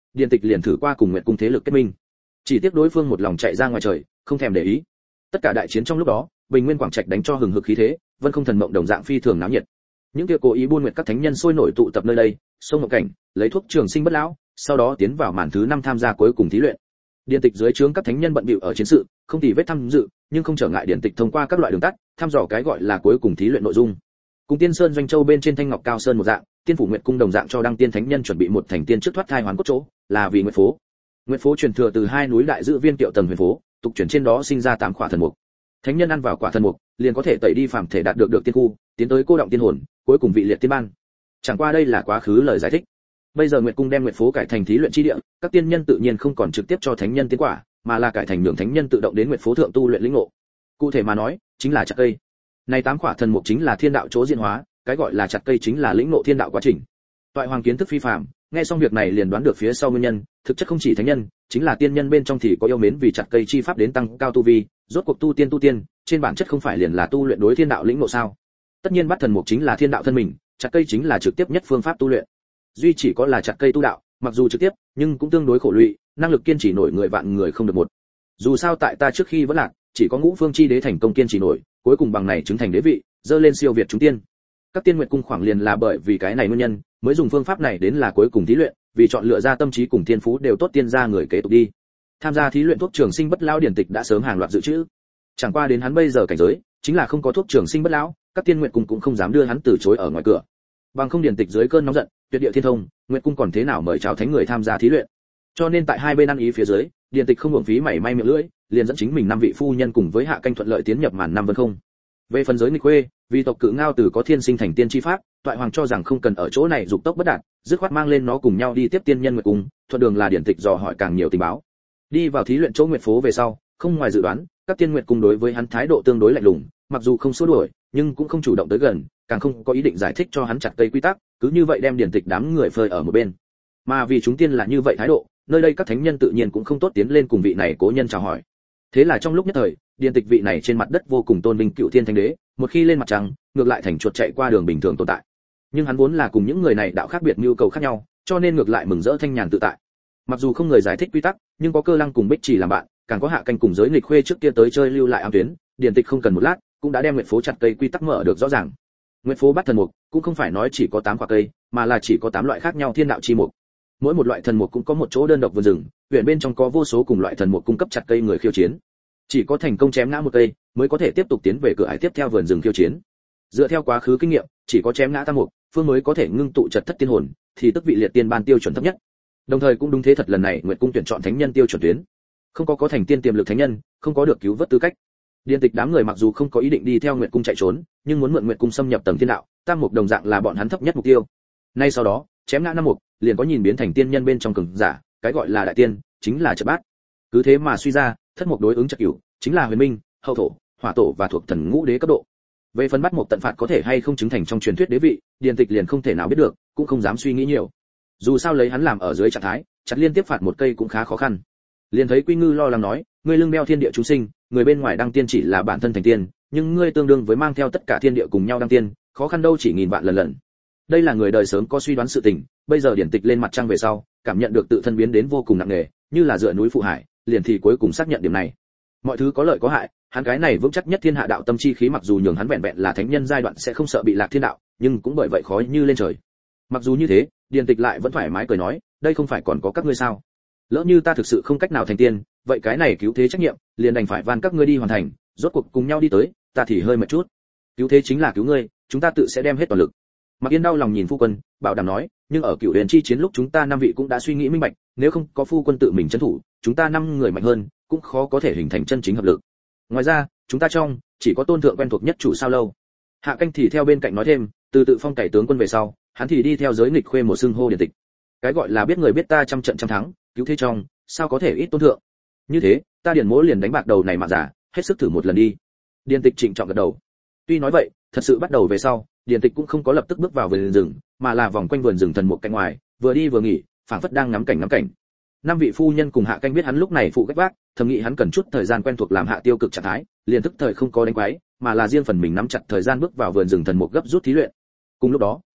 Điền Tịch liền thử qua cùng Nguyệt cung thế lực kết minh. Chỉ tiếc đối phương một lòng chạy ra ngoài trời, không thèm để ý. Tất cả đại chiến trong lúc đó, Bình Nguyên Quảng Trạch đánh cho hừng hực khí thế, Vân Không Thần Mộng đồng dạng phi thường náo nhiệt. Những kia cố ý buôn nguyệt các thánh nhân sôi nổi tụ tập nơi đây, sông ngộ cảnh, lấy thuốc trường sinh bất lão, sau đó tiến vào màn thứ 5 tham gia cuối cùng thí luyện. Điền Tịch dưới trướng các thánh nhân bận bịu ở chiến sự, không tì vết tham dự, nhưng không trở ngại Điền Tịch thông qua các loại đường tắt, thăm dò cái gọi là cuối cùng thí luyện nội dung. Cùng Tiên Sơn Doanh Châu bên trên Thanh Ngọc Cao Sơn một dạng, Tiên phủ Nguyệt cung đồng dạng cho đăng tiên thánh nhân chuẩn bị một thành tiên trước thoát thai hoàn cốt chỗ, là vì Nguyệt phố. Nguyệt phố truyền thừa từ hai núi đại dự viên Tiệu Tầng Huyền phố, tục chuyển trên đó sinh ra 8 quả thần mục. Thánh nhân ăn vào quả thần mục, liền có thể tẩy đi phàm thể đạt được tiên khu, tiến tới cô động tiên hồn, cuối cùng vị liệt tiên ban. Chẳng qua đây là quá khứ lời giải thích. Bây giờ Nguyệt cung đem Nguyệt phố cải thành thí luyện chi địa, các tiên nhân tự nhiên không còn trực tiếp cho thánh nhân tiến quả, mà là cải thành nhường thánh nhân tự động đến Nguyệt phố thượng tu luyện lĩnh ngộ. Cụ thể mà nói, chính là chặt cây. Này 8 quả thần mục chính là thiên đạo chỗ diễn hóa, cái gọi là chặt cây chính là lĩnh ngộ thiên đạo quá trình. Toại Hoàng kiến thức phi phàm, nghe xong việc này liền đoán được phía sau nguyên nhân, thực chất không chỉ thánh nhân, chính là tiên nhân bên trong thì có yêu mến vì chặt cây chi pháp đến tăng cao tu vi, rốt cuộc tu tiên, trên bản chất không phải liền là tu luyện đối thiên đạo lĩnh ngộ sao? Tất nhiên bắt thần mục chính là thiên đạo thân mình, chặt cây chính là trực tiếp nhất phương pháp tu luyện. Duy chỉ có là chặt cây tu đạo, mặc dù trực tiếp, nhưng cũng tương đối khổ lụy, năng lực kiên trì nổi người vạn người không được một. Dù sao tại ta trước khi vẫn lạc, chỉ có Ngũ Phương chi đế thành công kiên trì nổi, cuối cùng bằng này chứng thành đế vị, dơ lên siêu việt chúng tiên. Các tiên nguyệt cung khoảng liền là bởi vì cái này nguyên nhân, mới dùng phương pháp này đến là cuối cùng thí luyện, vì chọn lựa ra tâm trí cùng thiên phú đều tốt tiên ra người kế tục đi. Tham gia thí luyện thuốc trường sinh bất lão Điển Tịch đã sớm hàng loạt dự trữ. Chẳng qua đến hắn bây giờ cảnh giới, chính là không có thuốc trường sinh bất lão, các tiên nguyệt cung cũng không dám đưa hắn từ chối ở ngoài cửa. Bằng không Điển Tịch dưới cơn nóng giận, tuyệt địa thiên thông, nguyệt cung còn thế nào mời chào thánh người tham gia thí luyện. Cho nên tại hai bên ăn ý phía dưới, Điển Tịch không hưởng phí mảy may miệng lưỡi, liền dẫn chính mình 5 vị phu nhân cùng với Hạ Canh thuận lợi tiến nhập màn năm vân không. Về phần giới nghịch khuê, vì tộc cự ngao từ có thiên sinh thành tiên chi pháp, Toại Hoàng cho rằng không cần ở chỗ này dục tốc bất đạt, dứt khoát mang lên nó cùng nhau đi tiếp tiên nhân nguyệt cung, thuận đường là Điển Tịch dò hỏi càng nhiều tình báo. Đi vào thí luyện chỗ nguyệt phố về sau, không ngoài dự đoán, các tiên nguyệt cung đối với hắn thái độ tương đối lạnh lùng, mặc dù không xua đuổi, nhưng cũng không chủ động tới gần, càng không có ý định giải thích cho hắn chặt cây quy tắc, cứ như vậy đem Điển Tịch đám người phơi ở một bên. Mà vì chúng tiên là như vậy thái độ, nơi đây các thánh nhân tự nhiên cũng không tốt tiến lên cùng vị này cố nhân chào hỏi. Thế là trong lúc nhất thời, Điển Tịch vị này trên mặt đất vô cùng tôn vinh cựu thiên thánh đế, một khi lên mặt trăng, ngược lại thành chuột chạy qua đường bình thường tồn tại. Nhưng hắn vốn là cùng những người này đạo khác biệt nhu cầu khác nhau, cho nên ngược lại mừng rỡ thanh nhàn tự tại. Mặc dù không người giải thích quy tắc, nhưng có Cơ Lăng cùng Bích Chỉ làm bạn, càng có Hạ Canh cùng giới nghịch khuê trước kia tới chơi lưu lại ám tuyến, Điển Tịch không cần một lát, cũng đã đem nguyệt phố chặt cây quy tắc mở được rõ ràng. Nguyệt phố bắt thần mục, cũng không phải nói chỉ có 8 quả cây, mà là chỉ có 8 loại khác nhau thiên đạo chi mục. Mỗi một loại thần mục cũng có một chỗ đơn độc vườn rừng, huyện bên trong có vô số cùng loại thần mục cung cấp chặt cây người khiêu chiến. Chỉ có thành công chém ngã một cây, mới có thể tiếp tục tiến về cửa ải tiếp theo vườn rừng khiêu chiến. Dựa theo quá khứ kinh nghiệm, chỉ có chém ngã tam mục, phương mới có thể ngưng tụ chật thất tiên hồn, thì tức vị liệt tiên ban tiêu chuẩn thấp nhất. Đồng thời cũng đúng thế thật lần này Nguyệt cung tuyển chọn thánh nhân tiêu chuẩn tuyến. Không có thành tiên tiềm lực thánh nhân, không có được cứu vớt tư cách. Điển Tịch đám người mặc dù không có ý định đi theo Nguyệt cung chạy trốn, nhưng muốn mượn Nguyệt cung xâm nhập tầng thiên đạo, tam mục đồng dạng là bọn hắn thấp nhất mục tiêu. Nay sau đó, chém ngã năm mục, liền có nhìn biến thành tiên nhân bên trong cường giả, cái gọi là đại tiên, chính là chợt bát. Cứ thế mà suy ra, thất mục đối ứng chợt cửu, chính là huyền minh, hậu thổ, hỏa tổ và thuộc thần ngũ đế cấp độ. Về phần bắt mục tận phạt có thể hay không chứng thành trong truyền thuyết đế vị, Điển Tịch liền không thể nào biết được, cũng không dám suy nghĩ nhiều. Dù sao lấy hắn làm ở dưới trạng thái, chặt liên tiếp phạt một cây cũng khá khó khăn. Liền thấy Quy Ngư lo lắng nói, ngươi lưng đeo thiên địa chúng sinh, người bên ngoài đăng tiên chỉ là bản thân thành tiên, nhưng ngươi tương đương với mang theo tất cả thiên địa cùng nhau đăng tiên, khó khăn đâu chỉ nghìn vạn lần. Đây là người đời sớm có suy đoán sự tình, bây giờ Điển Tịch lên mặt trăng về sau, cảm nhận được tự thân biến đến vô cùng nặng nề, như là dựa núi phụ hải, liền thì cuối cùng xác nhận điểm này. Mọi thứ có lợi có hại, hắn cái này vững chắc nhất thiên hạ đạo tâm chi khí mặc dù nhường hắn vẹn vẹn là thánh nhân giai đoạn sẽ không sợ bị lạc thiên đạo, nhưng cũng bởi vậy khó như lên trời. Mặc dù như thế, Điển Tịch lại vẫn thoải mái cười nói, đây không phải còn có các ngươi sao? Lỡ như ta thực sự không cách nào thành tiên, vậy cái này cứu thế trách nhiệm, liền đành phải van các ngươi đi hoàn thành, rốt cuộc cùng nhau đi tới, ta thì hơi mệt chút. Cứu thế chính là cứu ngươi, chúng ta tự sẽ đem hết toàn lực. Mạc Yên đau lòng nhìn phu quân, bảo đảm nói, nhưng ở Cửu Huyền chi chiến lúc chúng ta 5 vị cũng đã suy nghĩ minh bạch, nếu không có phu quân tự mình trấn thủ, chúng ta 5 người mạnh hơn, cũng khó có thể hình thành chân chính hợp lực. Ngoài ra, chúng ta trong chỉ có Tôn thượng quen thuộc nhất chủ sao lâu. Hạ Canh thì theo bên cạnh nói thêm, từ tự phong cải tướng quân về sau, hắn thì đi theo giới nghịch khuê một xưng hô Điển Tịch. Cái gọi là biết người biết ta trăm trận trăm thắng, cứu thế trong, sao có thể ít Tôn thượng. Như thế, ta Điển Mỗ liền đánh bạc đầu này mà giả, hết sức thử một lần đi. Điển Tịch trịnh trọng gật đầu. Tuy nói vậy, thật sự bắt đầu về sau, Điển Tịch cũng không có lập tức bước vào vườn rừng, mà là vòng quanh vườn rừng thần một cạnh ngoài, vừa đi vừa nghỉ, phảng phất đang ngắm cảnh. 5 vị phu nhân cùng Hạ Canh biết hắn lúc này phụ gách vác, thầm nghĩ hắn cần chút thời gian quen thuộc làm hạ tiêu cực trạng thái, liền tức thời không có đánh quái, mà là riêng phần mình nắm chặt thời gian bước vào vườn rừng thần một gấp rút thí luyện. Cùng lúc đó,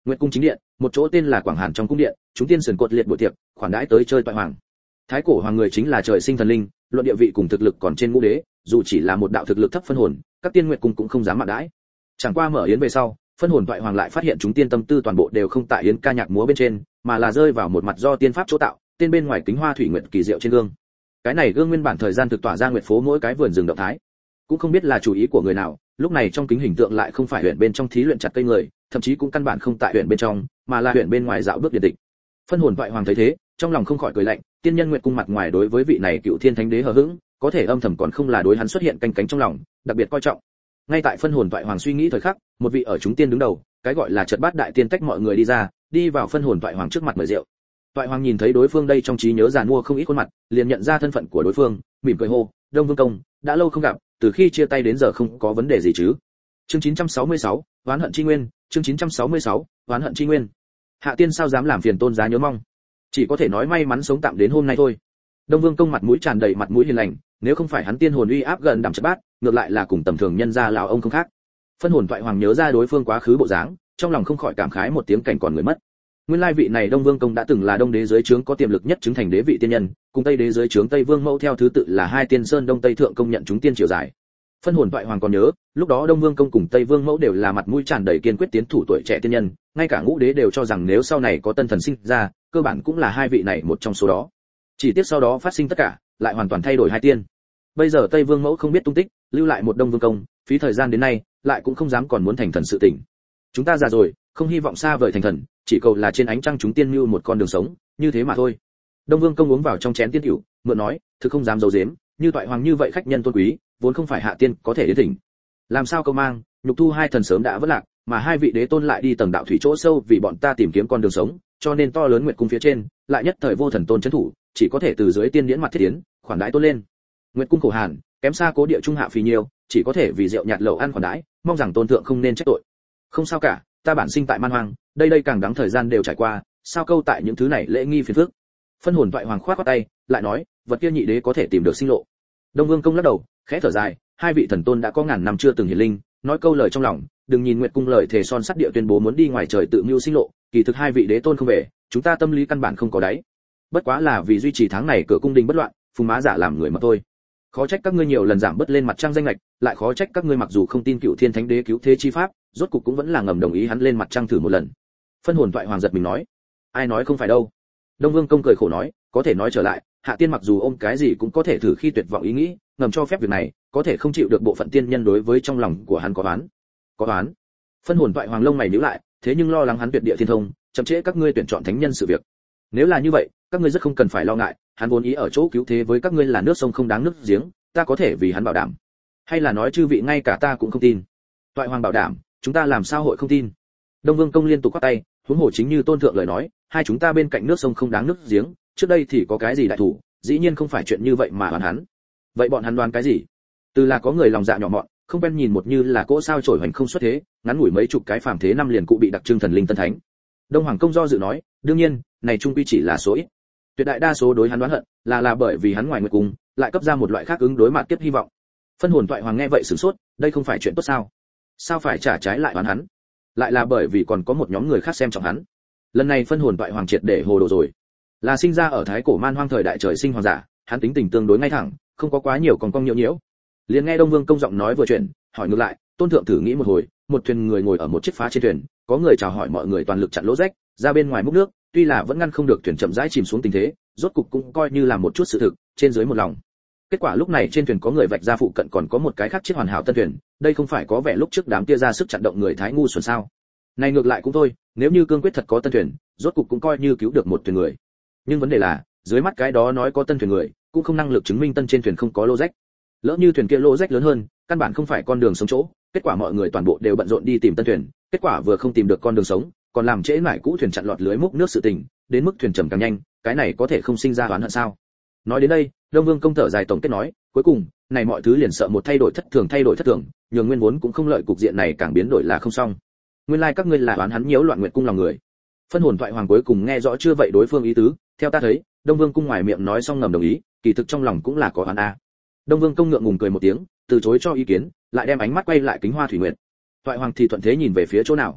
Nguyệt cung chính điện, một chỗ tên là Quảng Hàn trong cung điện, chúng tiên sườn cột liệt buổi tiệc, khoản đãi tới chơi toại hoàng. Thái cổ hoàng người chính là trời sinh thần linh, luận địa vị cùng thực lực còn trên ngũ đế, dù chỉ là một đạo thực lực thấp phân hồn, các tiên Nguyệt cung cũng không dám mạn đãi. Chẳng qua mở yến về sau, phân hồn toại hoàng lại phát hiện chúng tiên tâm tư toàn bộ đều không tại yến ca nhạc múa bên trên, mà là rơi vào một mặt do tiên pháp chỗ tạo, tên bên ngoài kính hoa thủy nguyệt kỳ diệu trên gương. Cái này gương nguyên bản thời gian thực tỏa ra nguyệt phố mỗi cái vườn rừng động thái, cũng không biết là chủ ý của người nào, lúc này trong kính hình tượng lại không phải huyện bên trong thí luyện chặt cây người, thậm chí cũng căn bản không tại huyện bên trong, mà là huyện bên ngoài dạo bước điện tịch. Phân hồn toại hoàng thấy thế, trong lòng không khỏi cười lạnh, tiên nhân nguyệt cung mặt ngoài đối với vị này cựu thiên thánh đế hờ hững, có thể âm thầm còn không là đối hắn xuất hiện canh cánh trong lòng, đặc biệt coi trọng. Ngay tại phân hồn toại hoàng suy nghĩ thời khắc, một vị ở chúng tiên đứng đầu, cái gọi là chợt bát đại tiên tách mọi người đi ra, đi vào phân hồn toại hoàng trước mặt mời rượu. Toại hoàng nhìn thấy đối phương đây trong trí nhớ giàn mua không ít khuôn mặt, liền nhận ra thân phận của đối phương, mỉm cười hô, Đông Vương công, đã lâu không gặp, từ khi chia tay đến giờ không có vấn đề gì chứ? Chương 966, oán hận chi nguyên, chương 966, oán hận chi nguyên. Hạ tiên sao dám làm phiền tôn giá nhớ mong, chỉ có thể nói may mắn sống tạm đến hôm nay thôi. Đông Vương công mặt mũi tràn đầy mặt mũi hiền lành, nếu không phải hắn tiên hồn uy áp gần đẳng chợt bát, ngược lại là cùng tầm thường nhân gia lão ông không khác. Phân hồn toại hoàng nhớ ra đối phương quá khứ bộ dáng, trong lòng không khỏi cảm khái một tiếng cảnh còn người mất. Nguyên lai vị này Đông Vương công đã từng là Đông đế dưới trướng có tiềm lực nhất chứng thành đế vị tiên nhân, cùng Tây đế dưới trướng Tây Vương mẫu theo thứ tự là hai tiên sơn Đông Tây thượng công nhận chúng tiên triều dài. Phân hồn toại hoàng còn nhớ, lúc đó Đông Vương công cùng Tây Vương mẫu đều là mặt mũi tràn đầy kiên quyết tiến thủ tuổi trẻ tiên nhân, ngay cả ngũ đế đều cho rằng nếu sau này có tân thần sinh ra, cơ bản cũng là hai vị này một trong số đó. Chỉ tiếc sau đó phát sinh tất cả, lại hoàn toàn thay đổi hai tiên. Bây giờ Tây Vương mẫu không biết tung tích, lưu lại một Đông Vương công, phí thời gian đến nay, lại cũng không dám còn muốn thành thần sự tỉnh. Chúng ta già rồi, không hy vọng xa vời thành thần, chỉ cầu là trên ánh trăng chúng tiên mưu một con đường sống, như thế mà thôi. Đông Vương công uống vào trong chén tiên tiểu, mượn nói, thực không dám giấu giếm, như toại hoàng như vậy khách nhân tôn quý, vốn không phải hạ tiên có thể đến thỉnh. Làm sao câu mang, nhục thu hai thần sớm đã vất lạc, mà hai vị đế tôn lại đi tầng đạo thủy chỗ sâu vì bọn ta tìm kiếm con đường sống, cho nên to lớn nguyệt cung phía trên, lại nhất thời vô thần tôn trấn thủ, chỉ có thể từ dưới tiên điển mặt thiết tiến, khoản đãi tôn lên. Nguyệt cung khổ hàn, kém xa cố địa trung hạ phì nhiều, chỉ có thể vì rượu nhạt lẩu ăn khoản đãi, mong rằng tôn thượng không nên trách tội. Không sao cả, ta bản sinh tại man hoang, đây càng đáng thời gian đều trải qua, sao câu tại những thứ này lễ nghi phiền phức. Phân hồn toại hoàng khoát qua tay, lại nói, vật kia nhị đế có thể tìm được sinh lộ. Đông Vương công lắc đầu, khẽ thở dài, hai vị thần tôn đã có ngàn năm chưa từng hiển linh, nói câu lời trong lòng, đừng nhìn Nguyệt cung lời thề son sắt địa tuyên bố muốn đi ngoài trời tự mưu sinh lộ, kỳ thực hai vị đế tôn không về, chúng ta tâm lý căn bản không có đáy. Bất quá là vì duy trì tháng này cửa cung đình bất loạn, phùng má giả làm người mà thôi. Khó trách các ngươi nhiều lần giảm bớt lên mặt trăng danh lệch, lại khó trách các ngươi mặc dù không tin cựu thiên thánh đế cứu thế chi pháp, rốt cục cũng vẫn là ngầm đồng ý hắn lên mặt trăng thử một lần. Phân hồn toại hoàng giật mình nói, ai nói không phải đâu. Đông Vương công cười khổ nói, có thể nói trở lại, hạ tiên mặc dù ôm cái gì cũng có thể thử khi tuyệt vọng ý nghĩ, ngầm cho phép việc này, có thể không chịu được bộ phận tiên nhân đối với trong lòng của hắn có oán. Có oán? Phân hồn toại hoàng lông mày nhíu lại, thế nhưng lo lắng hắn tuyệt địa thiên thông, chậm trễ các ngươi tuyển chọn thánh nhân sự việc. Nếu là như vậy, các ngươi rất không cần phải lo ngại, hắn vốn ý ở chỗ cứu thế với các ngươi là nước sông không đáng nước giếng, ta có thể vì hắn bảo đảm. Hay là nói chư vị ngay cả ta cũng không tin? Toại hoàng bảo đảm, chúng ta làm sao hội không tin? Đông Vương công liên tục quát tay, huống hồ chính như tôn thượng lời nói, hai chúng ta bên cạnh nước sông không đáng nước giếng, trước đây thì có cái gì đại thủ, dĩ nhiên không phải chuyện như vậy mà đoán hắn. Vậy bọn hắn đoán cái gì? Từ là có người lòng dạ nhỏ mọn, không quen nhìn một như là cỗ sao trổi hoành không xuất thế, ngắn ngủi mấy chục cái phàm thế năm liền cụ bị đặc trưng thần linh tân thánh. Đông Hoàng công do dự nói, đương nhiên, này trung quy chỉ là số ít. Tuyệt đại đa số đối hắn đoán hận, là bởi vì hắn ngoài nguyệt cung, lại cấp ra một loại khác ứng đối mặt tiếp hy vọng. Phân hồn toại hoàng nghe vậy sửng sốt, đây không phải chuyện tốt sao? Sao phải trả trái lại đoán hắn? Lại là bởi vì còn có một nhóm người khác xem trọng hắn. Lần này phân hồn toại hoàng triệt để hồ đồ rồi. Là sinh ra ở thái cổ man hoang thời đại trời sinh hoàng giả, hắn tính tình tương đối ngay thẳng, không có quá nhiều còn cong nhiễu nhiễu. Liền nghe Đông Vương công giọng nói vừa chuyện, hỏi ngược lại, tôn thượng thử nghĩ một hồi, một thuyền người ngồi ở một chiếc phá trên thuyền, có người chào hỏi mọi người toàn lực chặn lỗ rách, ra bên ngoài múc nước, tuy là vẫn ngăn không được thuyền chậm rãi chìm xuống tình thế, rốt cục cũng coi như là một chút sự thực, trên dưới một lòng. Kết quả lúc này trên thuyền có người vạch ra phụ cận còn có một cái khác chiếc hoàn hảo tân thuyền, đây không phải có vẻ lúc trước đám kia ra sức chặn động người thái ngu xuẩn sao? Này ngược lại cũng thôi, nếu như cương quyết thật có tân thuyền, rốt cục cũng coi như cứu được một thuyền người. Nhưng vấn đề là, dưới mắt cái đó nói có tân thuyền người, cũng không năng lực chứng minh tân trên thuyền không có lỗ rách. Lỡ như thuyền kia lỗ rách lớn hơn, căn bản không phải con đường sống chỗ, kết quả mọi người toàn bộ đều bận rộn đi tìm tân thuyền, kết quả vừa không tìm được con đường sống, còn làm trễ nải cũ thuyền chặn lọt lưới múc nước sự tình, đến mức thuyền chậm càng nhanh, cái này có thể không sinh ra oán hận sao? Nói đến đây, Đông Vương công thở dài tổng kết nói, cuối cùng, này mọi thứ liền sợ một thay đổi thất thường, nhường nguyên vốn cũng không lợi cục diện này càng biến đổi là không xong. Nguyên lai các ngươi là oán hắn nhiễu loạn nguyệt cung lòng người. Phân hồn toại hoàng cuối cùng nghe rõ chưa vậy đối phương ý tứ, theo ta thấy, Đông Vương cung ngoài miệng nói xong ngầm đồng ý, kỳ thực trong lòng cũng là có oán a. Đông Vương công ngượng ngùng cười một tiếng, từ chối cho ý kiến, lại đem ánh mắt quay lại kính hoa thủy nguyệt. Toại hoàng thì thuận thế nhìn về phía chỗ nào.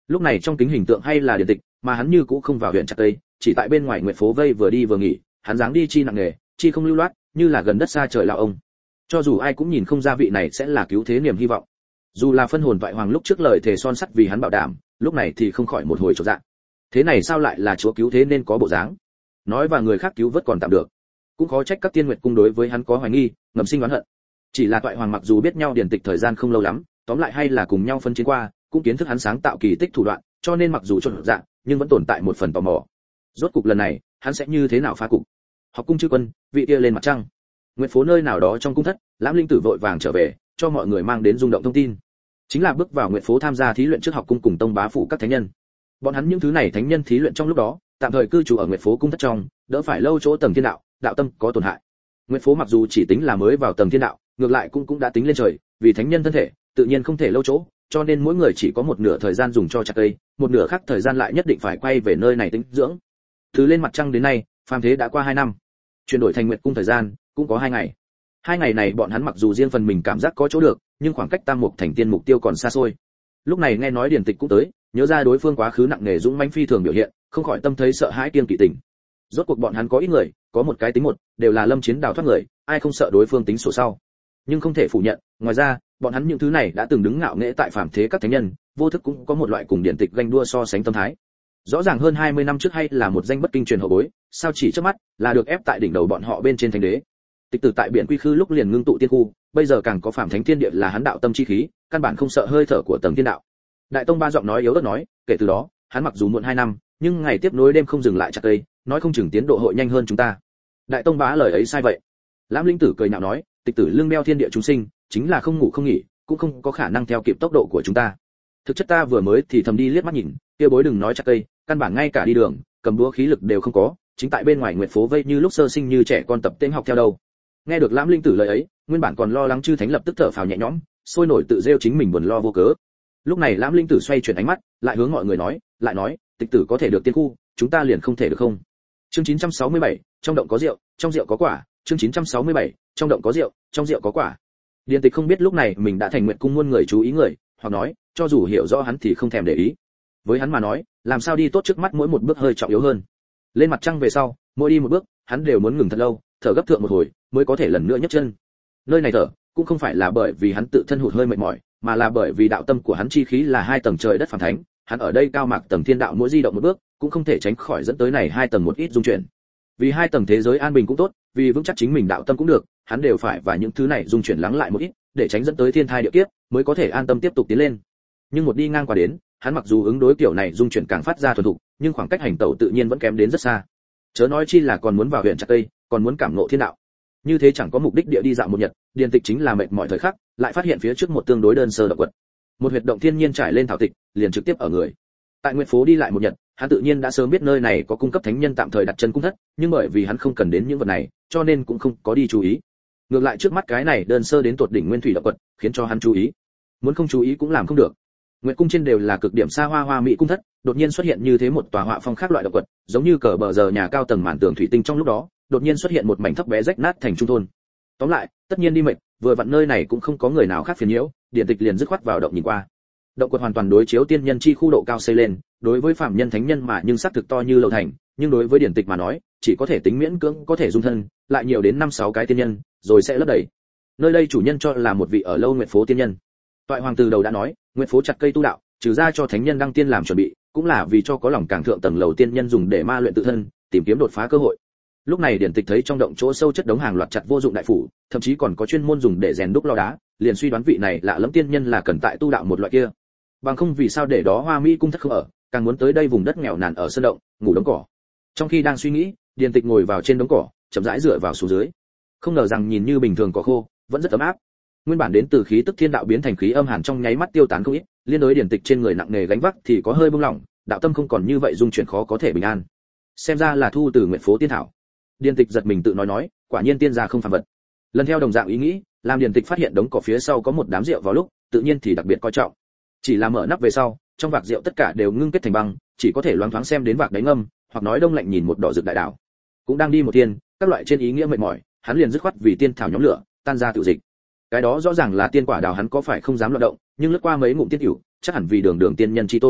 Lúc này trong kính hình tượng hay là Điền Tịch, mà hắn như cũ không vào huyện chặt tây, chỉ tại bên ngoài Nguyệt phố vây vừa đi vừa nghỉ, hắn dáng đi chi nặng nề, chi không lưu loát, như là gần đất xa trời lão ông. Cho dù ai cũng nhìn không ra vị này sẽ là cứu thế niềm hy vọng. Dù là phân hồn toại hoàng lúc trước lời thề son sắt vì hắn bảo đảm, lúc này thì không khỏi một hồi chột dạ. Thế này sao lại là chúa cứu thế nên có bộ dáng? Nói và người khác cứu vớt còn tạm được, cũng khó trách các tiên nguyệt cung đối với hắn có hoài nghi, ngầm sinh oán hận. Chỉ là toại hoàng mặc dù biết nhau Điền Tịch thời gian không lâu lắm, tóm lại hay là cùng nhau phân chiến qua, cũng kiến thức hắn sáng tạo kỳ tích thủ đoạn, cho nên mặc dù chột dạ, nhưng vẫn tồn tại một phần tò mò. Rốt cục lần này, hắn sẽ như thế nào phá cục? Học cung chư quân, vị kia lên mặt trăng. Nguyệt phố nơi nào đó trong cung thất, Lãm Linh Tử vội vàng trở về, cho mọi người mang đến rung động thông tin. Chính là bước vào Nguyệt phố tham gia thí luyện trước học cung cùng tông bá phụ các thánh nhân. Bọn hắn những thứ này thánh nhân thí luyện trong lúc đó, tạm thời cư trú ở Nguyệt phố cung thất trong, đỡ phải lâu chỗ tầng thiên đạo, đạo tâm có tổn hại. Nguyệt phố mặc dù chỉ tính là mới vào tầng thiên đạo, ngược lại cũng đã tính lên trời, vì thánh nhân thân thể, tự nhiên không thể lâu chỗ, cho nên mỗi người chỉ có một nửa thời gian dùng cho chặt cây, một nửa khác thời gian lại nhất định phải quay về nơi này tĩnh dưỡng. Từ lên mặt trăng đến nay, phàm thế đã qua 2 năm. Chuyển đổi thành Nguyệt cung thời gian cũng có 2 ngày. 2 ngày này bọn hắn mặc dù riêng phần mình cảm giác có chỗ được, nhưng khoảng cách Tam Mục thành tiên mục tiêu còn xa xôi. Lúc này nghe nói Điền Tịch cũng tới, nhớ ra đối phương quá khứ nặng nề dũng mãnh phi thường biểu hiện, không khỏi tâm thấy sợ hãi kiêng kỵ tình. Rốt cuộc bọn hắn có ít người, có một cái tính một, đều là lâm chiến đào thoát người, ai không sợ đối phương tính sổ sau. Nhưng không thể phủ nhận, ngoài ra, bọn hắn những thứ này đã từng đứng ngạo nghễ tại phàm thế các thánh nhân, vô thức cũng có một loại cùng Điền Tịch ganh đua so sánh tâm thái. Rõ ràng hơn 20 năm trước hay là một danh bất kinh truyền hậu bối, sao chỉ trước mắt là được ép tại đỉnh đầu bọn họ bên trên thánh đế. Tịch Tử tại biển quy khư lúc liền ngưng tụ tiên khu, bây giờ càng có phàm thánh thiên địa là hắn đạo tâm chi khí, căn bản không sợ hơi thở của tầng thiên đạo. Đại tông ba giọng nói yếu ớt nói, kể từ đó, hắn mặc dù muộn 2 năm, nhưng ngày tiếp nối đêm không dừng lại chặt cây, nói không chừng tiến độ hội nhanh hơn chúng ta. Đại tông bá lời ấy sai vậy. Lãm Linh Tử cười nhạo nói, Tịch Tử lưng đeo thiên địa chúng sinh, chính là không ngủ không nghỉ, cũng không có khả năng theo kịp tốc độ của chúng ta. Thực chất ta vừa mới thì thầm đi liếc mắt nhìn, kia bối đừng nói chặt cây, căn bản ngay cả đi đường, cầm đũa khí lực đều không có, chính tại bên ngoài Nguyệt phố vây như lúc sơ sinh như trẻ con tập tên học theo đâu. Nghe được Lãm Linh Tử lời ấy, nguyên bản còn lo lắng chư thánh lập tức thở phào nhẹ nhõm, sôi nổi tự rêu chính mình buồn lo vô cớ. Lúc này Lãm Linh Tử xoay chuyển ánh mắt, lại hướng mọi người nói, lại nói, Tịch Tử có thể được tiên khu, chúng ta liền không thể được không? Chương 967, trong động có rượu, trong rượu có quả. Chương 967, trong động có rượu, trong rượu có quả. Điền Tịch không biết lúc này mình đã thành Nguyệt cung muôn người chú ý người, hoặc nói, cho dù hiểu rõ hắn thì không thèm để ý. Với hắn mà nói, làm sao đi tốt trước mắt mỗi một bước hơi trọng yếu hơn. Lên mặt trăng về sau, mỗi đi một bước, hắn đều muốn ngừng thật lâu, thở gấp thượng một hồi, mới có thể lần nữa nhấc chân. Nơi này thở, cũng không phải là bởi vì hắn tự thân hụt hơi mệt mỏi, mà là bởi vì đạo tâm của hắn chi khí là 2 tầng trời đất phàm thánh, hắn ở đây cao mạc tầng thiên đạo mỗi di động một bước, cũng không thể tránh khỏi dẫn tới này 2 tầng một ít dung chuyển. Vì 2 tầng thế giới an bình cũng tốt, vì vững chắc chính mình đạo tâm cũng được, hắn đều phải và những thứ này dung chuyển lắng lại một ít, để tránh dẫn tới thiên thai địa kiếp, mới có thể an tâm tiếp tục tiến lên. Nhưng một đi ngang qua đến, hắn mặc dù ứng đối kiểu này dung chuyển càng phát ra thuần thục, nhưng khoảng cách hành tẩu tự nhiên vẫn kém đến rất xa. Chớ nói chi là còn muốn vào huyện chặt cây, còn muốn cảm ngộ thiên đạo. Như thế chẳng có mục đích địa đi dạo một nhật, Điền Tịch chính là mệt mỏi thời khắc, lại phát hiện phía trước một tương đối đơn sơ động quật. Một huyệt động thiên nhiên trải lên thảo tịch, liền trực tiếp ở người. Tại Nguyệt phố đi lại một nhật, hắn tự nhiên đã sớm biết nơi này có cung cấp thánh nhân tạm thời đặt chân cung thất, nhưng bởi vì hắn không cần đến những vật này, cho nên cũng không có đi chú ý. Ngược lại trước mắt cái này đơn sơ đến tột đỉnh nguyên thủy động quật, khiến cho hắn chú ý. Muốn không chú ý cũng làm không được. Nguyệt cung trên đều là cực điểm xa hoa hoa mỹ cung thất, đột nhiên xuất hiện như thế một tòa họa phong khác loại động quật, giống như cờ bờ giờ nhà cao tầng màn tường thủy tinh trong lúc đó, đột nhiên xuất hiện một mảnh thấp bé rách nát thành trung thôn. Tóm lại, tất nhiên đi mệt, vừa vặn nơi này cũng không có người nào khác phiền nhiễu, Điền Tịch liền dứt khoát vào động nhìn qua. Động quật hoàn toàn đối chiếu tiên nhân chi khu độ cao xây lên, đối với phạm nhân thánh nhân mà nhưng xác thực to như lầu thành, nhưng đối với Điền Tịch mà nói, chỉ có thể tính miễn cưỡng có thể dung thân, lại nhiều đến 5-6 cái tiên nhân, rồi sẽ lấp đầy. Nơi đây chủ nhân cho là một vị ở lâu Nguyệt phố tiên nhân. Toại hoàng từ đầu đã nói, Nguyệt phố chặt cây tu đạo, trừ ra cho thánh nhân đăng tiên làm chuẩn bị, cũng là vì cho có lòng càng thượng tầng lầu tiên nhân dùng để ma luyện tự thân, tìm kiếm đột phá cơ hội. Lúc này Điển Tịch thấy trong động chỗ sâu chất đống hàng loạt chặt vô dụng đại phủ, thậm chí còn có chuyên môn dùng để rèn đúc lò đá, liền suy đoán vị này lạ lẫm tiên nhân là cần tại tu đạo một loại kia. Bằng không vì sao để đó Hoa Mỹ cung thất không ở, càng muốn tới đây vùng đất nghèo nàn ở sơn động, ngủ đống cỏ. Trong khi đang suy nghĩ, Điển Tịch ngồi vào trên đống cỏ, chậm rãi dựa vào xuống dưới. Không ngờ rằng nhìn như bình thường cỏ khô, vẫn rất ấm áp. Nguyên bản đến từ khí tức thiên đạo biến thành khí âm hàn trong nháy mắt tiêu tán không ít, liên đối Điển Tịch trên người nặng nề gánh vác thì có hơi buông lỏng, đạo tâm không còn như vậy dung chuyển khó có thể bình an. Xem ra là thu từ Nguyệt phố tiên thảo. Điền Tịch giật mình tự nói, quả nhiên tiên gia không phàm vật. Lần theo đồng dạng ý nghĩ, làm Điền Tịch phát hiện đống cỏ phía sau có một đám rượu vào lúc, tự nhiên thì đặc biệt coi trọng. Chỉ là mở nắp về sau, trong vạc rượu tất cả đều ngưng kết thành băng, chỉ có thể loáng thoáng xem đến vạc đáy ngâm, hoặc nói đông lạnh nhìn một đỏ rực đại đảo. Cũng đang đi một tiên, các loại trên ý nghĩa mệt mỏi, hắn liền dứt khoát vì tiên thảo nhóm lửa, tan ra tự dịch. Cái đó rõ ràng là tiên quả đào hắn có phải không dám loạn động, nhưng lướt qua mấy ngụm tiên tiểu, chắc hẳn vì đường đường tiên nhân chi tôn,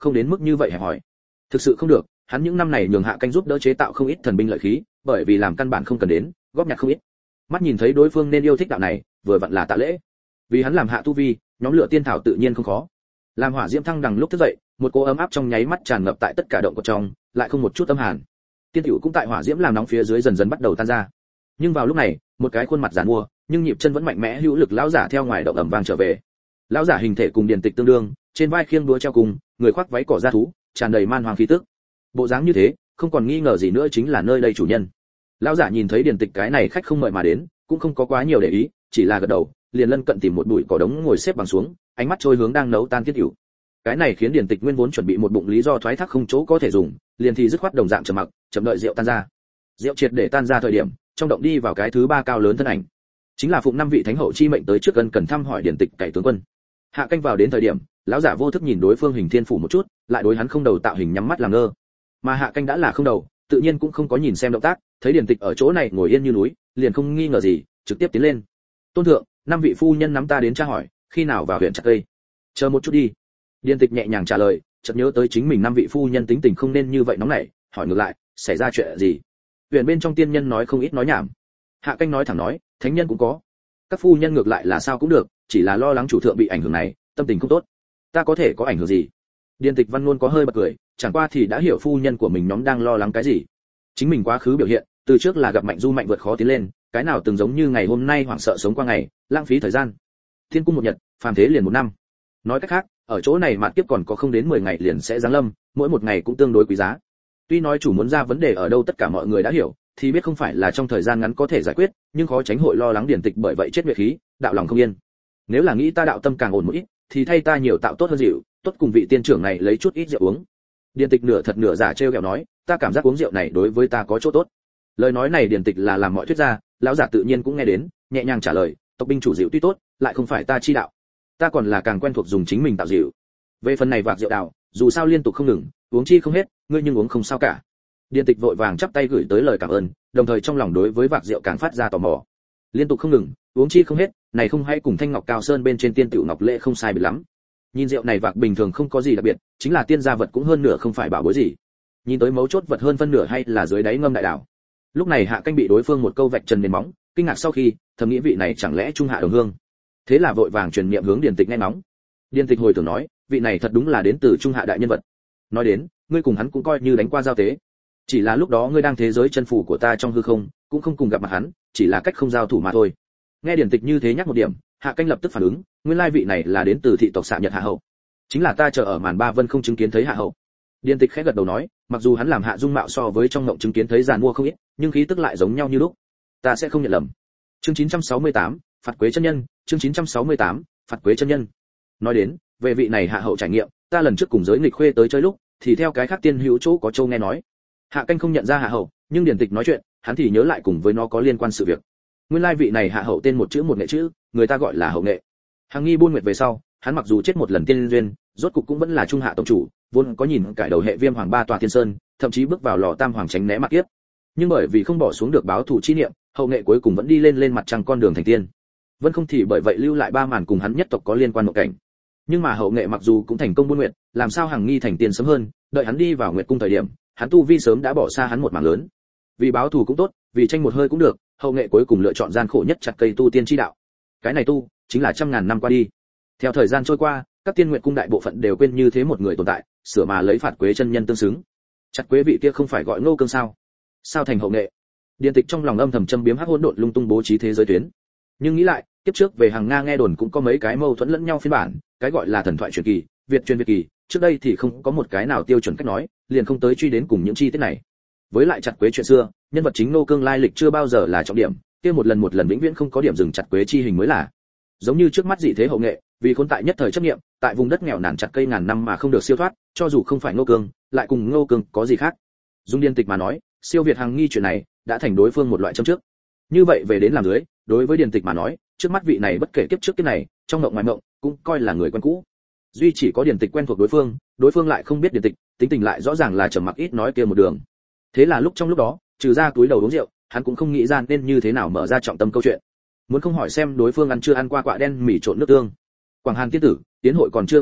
không đến mức như vậy hẹp hòi. Thực sự không được, hắn những năm này nhường Hạ Canh giúp đỡ chế tạo không ít thần binh lợi khí, bởi vì làm căn bản không cần đến, góp nhặt không ít. Mắt nhìn thấy đối phương nên yêu thích đạo này, vừa vặn là tạ lễ. Vì hắn làm hạ tu vi, nhóm lửa tiên thảo tự nhiên không khó. Làm hỏa diễm thăng đằng lúc thức dậy, một cỗ ấm áp trong nháy mắt tràn ngập tại tất cả động của trong, lại không một chút âm hàn. Tiên tiểu cũng tại hỏa diễm làm nóng phía dưới dần dần bắt đầu tan ra. Nhưng vào lúc này, một cái khuôn mặt giàn mua, nhưng nhịp chân vẫn mạnh mẽ hữu lực lão giả theo ngoài động ầm vang trở về. Lão giả hình thể cùng Điền Tịch tương đương, trên vai khiêng đũa treo cùng, người khoác váy cỏ da thú, tràn đầy man hoang khí tức. Bộ dáng như thế, không còn nghi ngờ gì nữa chính là nơi đây chủ nhân. Lão giả nhìn thấy Điền Tịch cái này khách không mời mà đến, cũng không có quá nhiều để ý, chỉ là gật đầu, liền lân cận tìm một bụi cỏ đống ngồi xếp bằng xuống, ánh mắt trôi hướng đang nấu tan tiết hữu. Cái này khiến Điền Tịch nguyên vốn chuẩn bị một bụng lý do thoái thác không chỗ có thể dùng, liền thì dứt khoát đồng dạng trầm mặc, chậm đợi rượu tan ra. Rượu triệt để tan ra thời điểm, trong động đi vào cái thứ ba cao lớn thân ảnh, chính là phụng năm vị thánh hậu chi mệnh tới trước gần cần thăm hỏi Điền Tịch cải tướng quân. Hạ Canh vào đến thời điểm, lão giả vô thức nhìn đối phương hình thiên phủ một chút, lại đối hắn không đầu tạo hình nhắm mắt làm ngơ. Mà Hạ Canh đã là không đầu, tự nhiên cũng không có nhìn xem động tác, thấy Điền Tịch ở chỗ này ngồi yên như núi, liền không nghi ngờ gì, trực tiếp tiến lên. Tôn thượng, năm vị phu nhân nắm ta đến tra hỏi, khi nào vào huyện chặt cây? Chờ một chút đi. Điền Tịch nhẹ nhàng trả lời, chợt nhớ tới chính mình năm vị phu nhân tính tình không nên như vậy nóng nảy, hỏi ngược lại, xảy ra chuyện gì? Huyện bên trong tiên nhân nói không ít nói nhảm. Hạ Canh nói thẳng nói, thánh nhân cũng có. Các phu nhân ngược lại là sao cũng được, chỉ là lo lắng chủ thượng bị ảnh hưởng này, tâm tình không tốt. Ta có thể có ảnh hưởng gì? Điền Tịch văn luôn có hơi bật cười, chẳng qua thì đã hiểu phu nhân của mình nhóm đang lo lắng cái gì. Chính mình quá khứ biểu hiện, từ trước là gặp mạnh du mạnh vượt khó tiến lên, cái nào từng giống như ngày hôm nay hoảng sợ sống qua ngày, lãng phí thời gian. Thiên cung một nhật, phàm thế liền một năm. Nói cách khác, ở chỗ này mạt kiếp còn có không đến 10 ngày liền sẽ giáng lâm, mỗi một ngày cũng tương đối quý giá. Tuy nói chủ muốn ra vấn đề ở đâu tất cả mọi người đã hiểu, thì biết không phải là trong thời gian ngắn có thể giải quyết, nhưng khó tránh hội lo lắng Điền Tịch bởi vậy chết nguyệt khí, đạo lòng không yên. Nếu là nghĩ ta đạo tâm càng ổn một ít, thì thay ta nhiều tạo tốt hơn rượu, tốt cùng vị tiên trưởng này lấy chút ít rượu uống. Điền Tịch nửa thật nửa giả trêu ghẹo nói, ta cảm giác uống rượu này đối với ta có chỗ tốt. Lời nói này Điền Tịch là làm mọi thuyết ra, lão giả tự nhiên cũng nghe đến, nhẹ nhàng trả lời, tộc binh chủ rượu tuy tốt, lại không phải ta chi đạo. Ta còn là càng quen thuộc dùng chính mình tạo rượu. Về phần này vạc rượu đào, dù sao liên tục không ngừng, uống chi không hết, ngươi nhưng uống không sao cả. Điền Tịch vội vàng chắp tay gửi tới lời cảm ơn, đồng thời trong lòng đối với vạc rượu càng phát ra tò mò. Liên tục không ngừng, uống chi không hết, này không hay cùng thanh ngọc cao sơn bên trên tiên tiểu ngọc lễ không sai biệt lắm. Nhìn rượu này vạc bình thường không có gì đặc biệt, chính là tiên gia vật cũng hơn nửa không phải bảo bối gì. Nhìn tới mấu chốt vật hơn phân nửa hay là dưới đáy ngâm đại đảo. Lúc này Hạ Canh bị đối phương một câu vạch trần nền móng, kinh ngạc sau khi, thầm nghĩ vị này chẳng lẽ trung hạ đồng hương. Thế là vội vàng truyền niệm hướng Điền Tịch nghe nóng. Điền Tịch hồi tưởng nói, vị này thật đúng là đến từ trung hạ đại nhân vật. Nói đến, ngươi cùng hắn cũng coi như đánh qua giao tế. Chỉ là lúc đó ngươi đang thế giới chân phủ của ta trong hư không, cũng không cùng gặp mặt hắn, chỉ là cách không giao thủ mà thôi. Nghe Điền Tịch như thế nhắc một điểm, Hạ Canh lập tức phản ứng, nguyên lai vị này là đến từ thị tộc Xạ Nhật Hạ hậu. Chính là ta chờ ở màn ba vân không chứng kiến thấy Hạ hậu. Điền Tịch khẽ gật đầu nói, mặc dù hắn làm hạ dung mạo so với trong ngộng chứng kiến thấy giàn mua không ít, nhưng khí tức lại giống nhau như lúc. Ta sẽ không nhận lầm. Chương 968, phạt quế chân nhân, chương 968, phạt quế chân nhân. Nói đến, về vị này Hạ hậu trải nghiệm, ta lần trước cùng giới nghịch khuê tới chơi lúc, thì theo cái khác tiên hữu chỗ có châu nghe nói. Hạ Canh không nhận ra Hạ hậu, nhưng Điền Tịch nói chuyện, hắn thì nhớ lại cùng với nó có liên quan sự việc. Nguyên lai vị này Hạ hậu tên một chữ một nghệ chữ, người ta gọi là hậu nghệ. Hàng nghi buôn nguyệt về sau, hắn mặc dù chết một lần tiên duyên, rốt cục cũng vẫn là trung hạ tông chủ, vốn có nhìn cải đầu hệ viêm hoàng ba tòa thiên sơn, thậm chí bước vào lò tam hoàng tránh né mặt kiếp. Nhưng bởi vì không bỏ xuống được báo thù chi niệm, hậu nghệ cuối cùng vẫn đi lên mặt trăng con đường thành tiên. Vân không thì bởi vậy lưu lại ba màn cùng hắn nhất tộc có liên quan một cảnh. Nhưng mà hậu nghệ mặc dù cũng thành công buôn nguyệt, làm sao Hàng nghi thành tiên sớm hơn, đợi hắn đi vào nguyệt cung thời điểm, hắn tu vi sớm đã bỏ xa hắn một mảng lớn. Vì báo thù cũng tốt, vì tranh một hơi cũng được, hậu nghệ cuối cùng lựa chọn gian khổ nhất chặt cây tu tiên chi đạo. Cái này tu, chính là trăm ngàn năm qua đi. Theo thời gian trôi qua, các tiên nguyệt cung đại bộ phận đều quên như thế một người tồn tại, sửa mà lấy phạt quế chân nhân tương xứng. Chặt quế vị kia không phải gọi Ngô Cương sao? Sao thành hậu nghệ? Điền Tịch trong lòng âm thầm châm biếm hắc hỗn độn lung tung bố trí thế giới tuyến. Nhưng nghĩ lại, tiếp trước về Hàng Nga nghe đồn cũng có mấy cái mâu thuẫn lẫn nhau phiên bản, cái gọi là thần thoại truyền kỳ, Việt truyền Việt kỳ, trước đây thì không có một cái nào tiêu chuẩn cách nói, liền không tới truy đến cùng những chi tiết này. Với lại chặt quế chuyện xưa, nhân vật chính Ngô Cương lai lịch chưa bao giờ là trọng điểm, kia một lần vĩnh viễn không có điểm dừng chặt quế chi hình mới là. Giống như trước mắt dị thế hậu nghệ, vì khốn tại nhất thời chấp niệm, tại vùng đất nghèo nàn chặt cây ngàn năm mà không được siêu thoát, cho dù không phải Ngô Cương, lại cùng Ngô Cương có gì khác. Dung Điền Tịch mà nói, siêu việt Hàng nghi chuyện này đã thành đối phương một loại châm trước. Như vậy về đến làm dưới, đối với Điền Tịch mà nói, trước mắt vị này bất kể kiếp trước kiếp này, trong mộng ngoài mộng, cũng coi là người quen cũ. Duy chỉ có Điền Tịch quen thuộc đối phương lại không biết Điền Tịch, tính tình lại rõ ràng là trầm mặc ít nói kia một đường. Thế là lúc trong lúc đó, trừ ra túi đầu uống rượu, hắn cũng không nghĩ ra nên như thế nào mở ra trọng tâm câu chuyện. Muốn không hỏi xem đối phương ăn chưa ăn qua quạ đen mì trộn nước tương. Quảng Hàn tiên tử, tiến hội còn chưa kết thúc,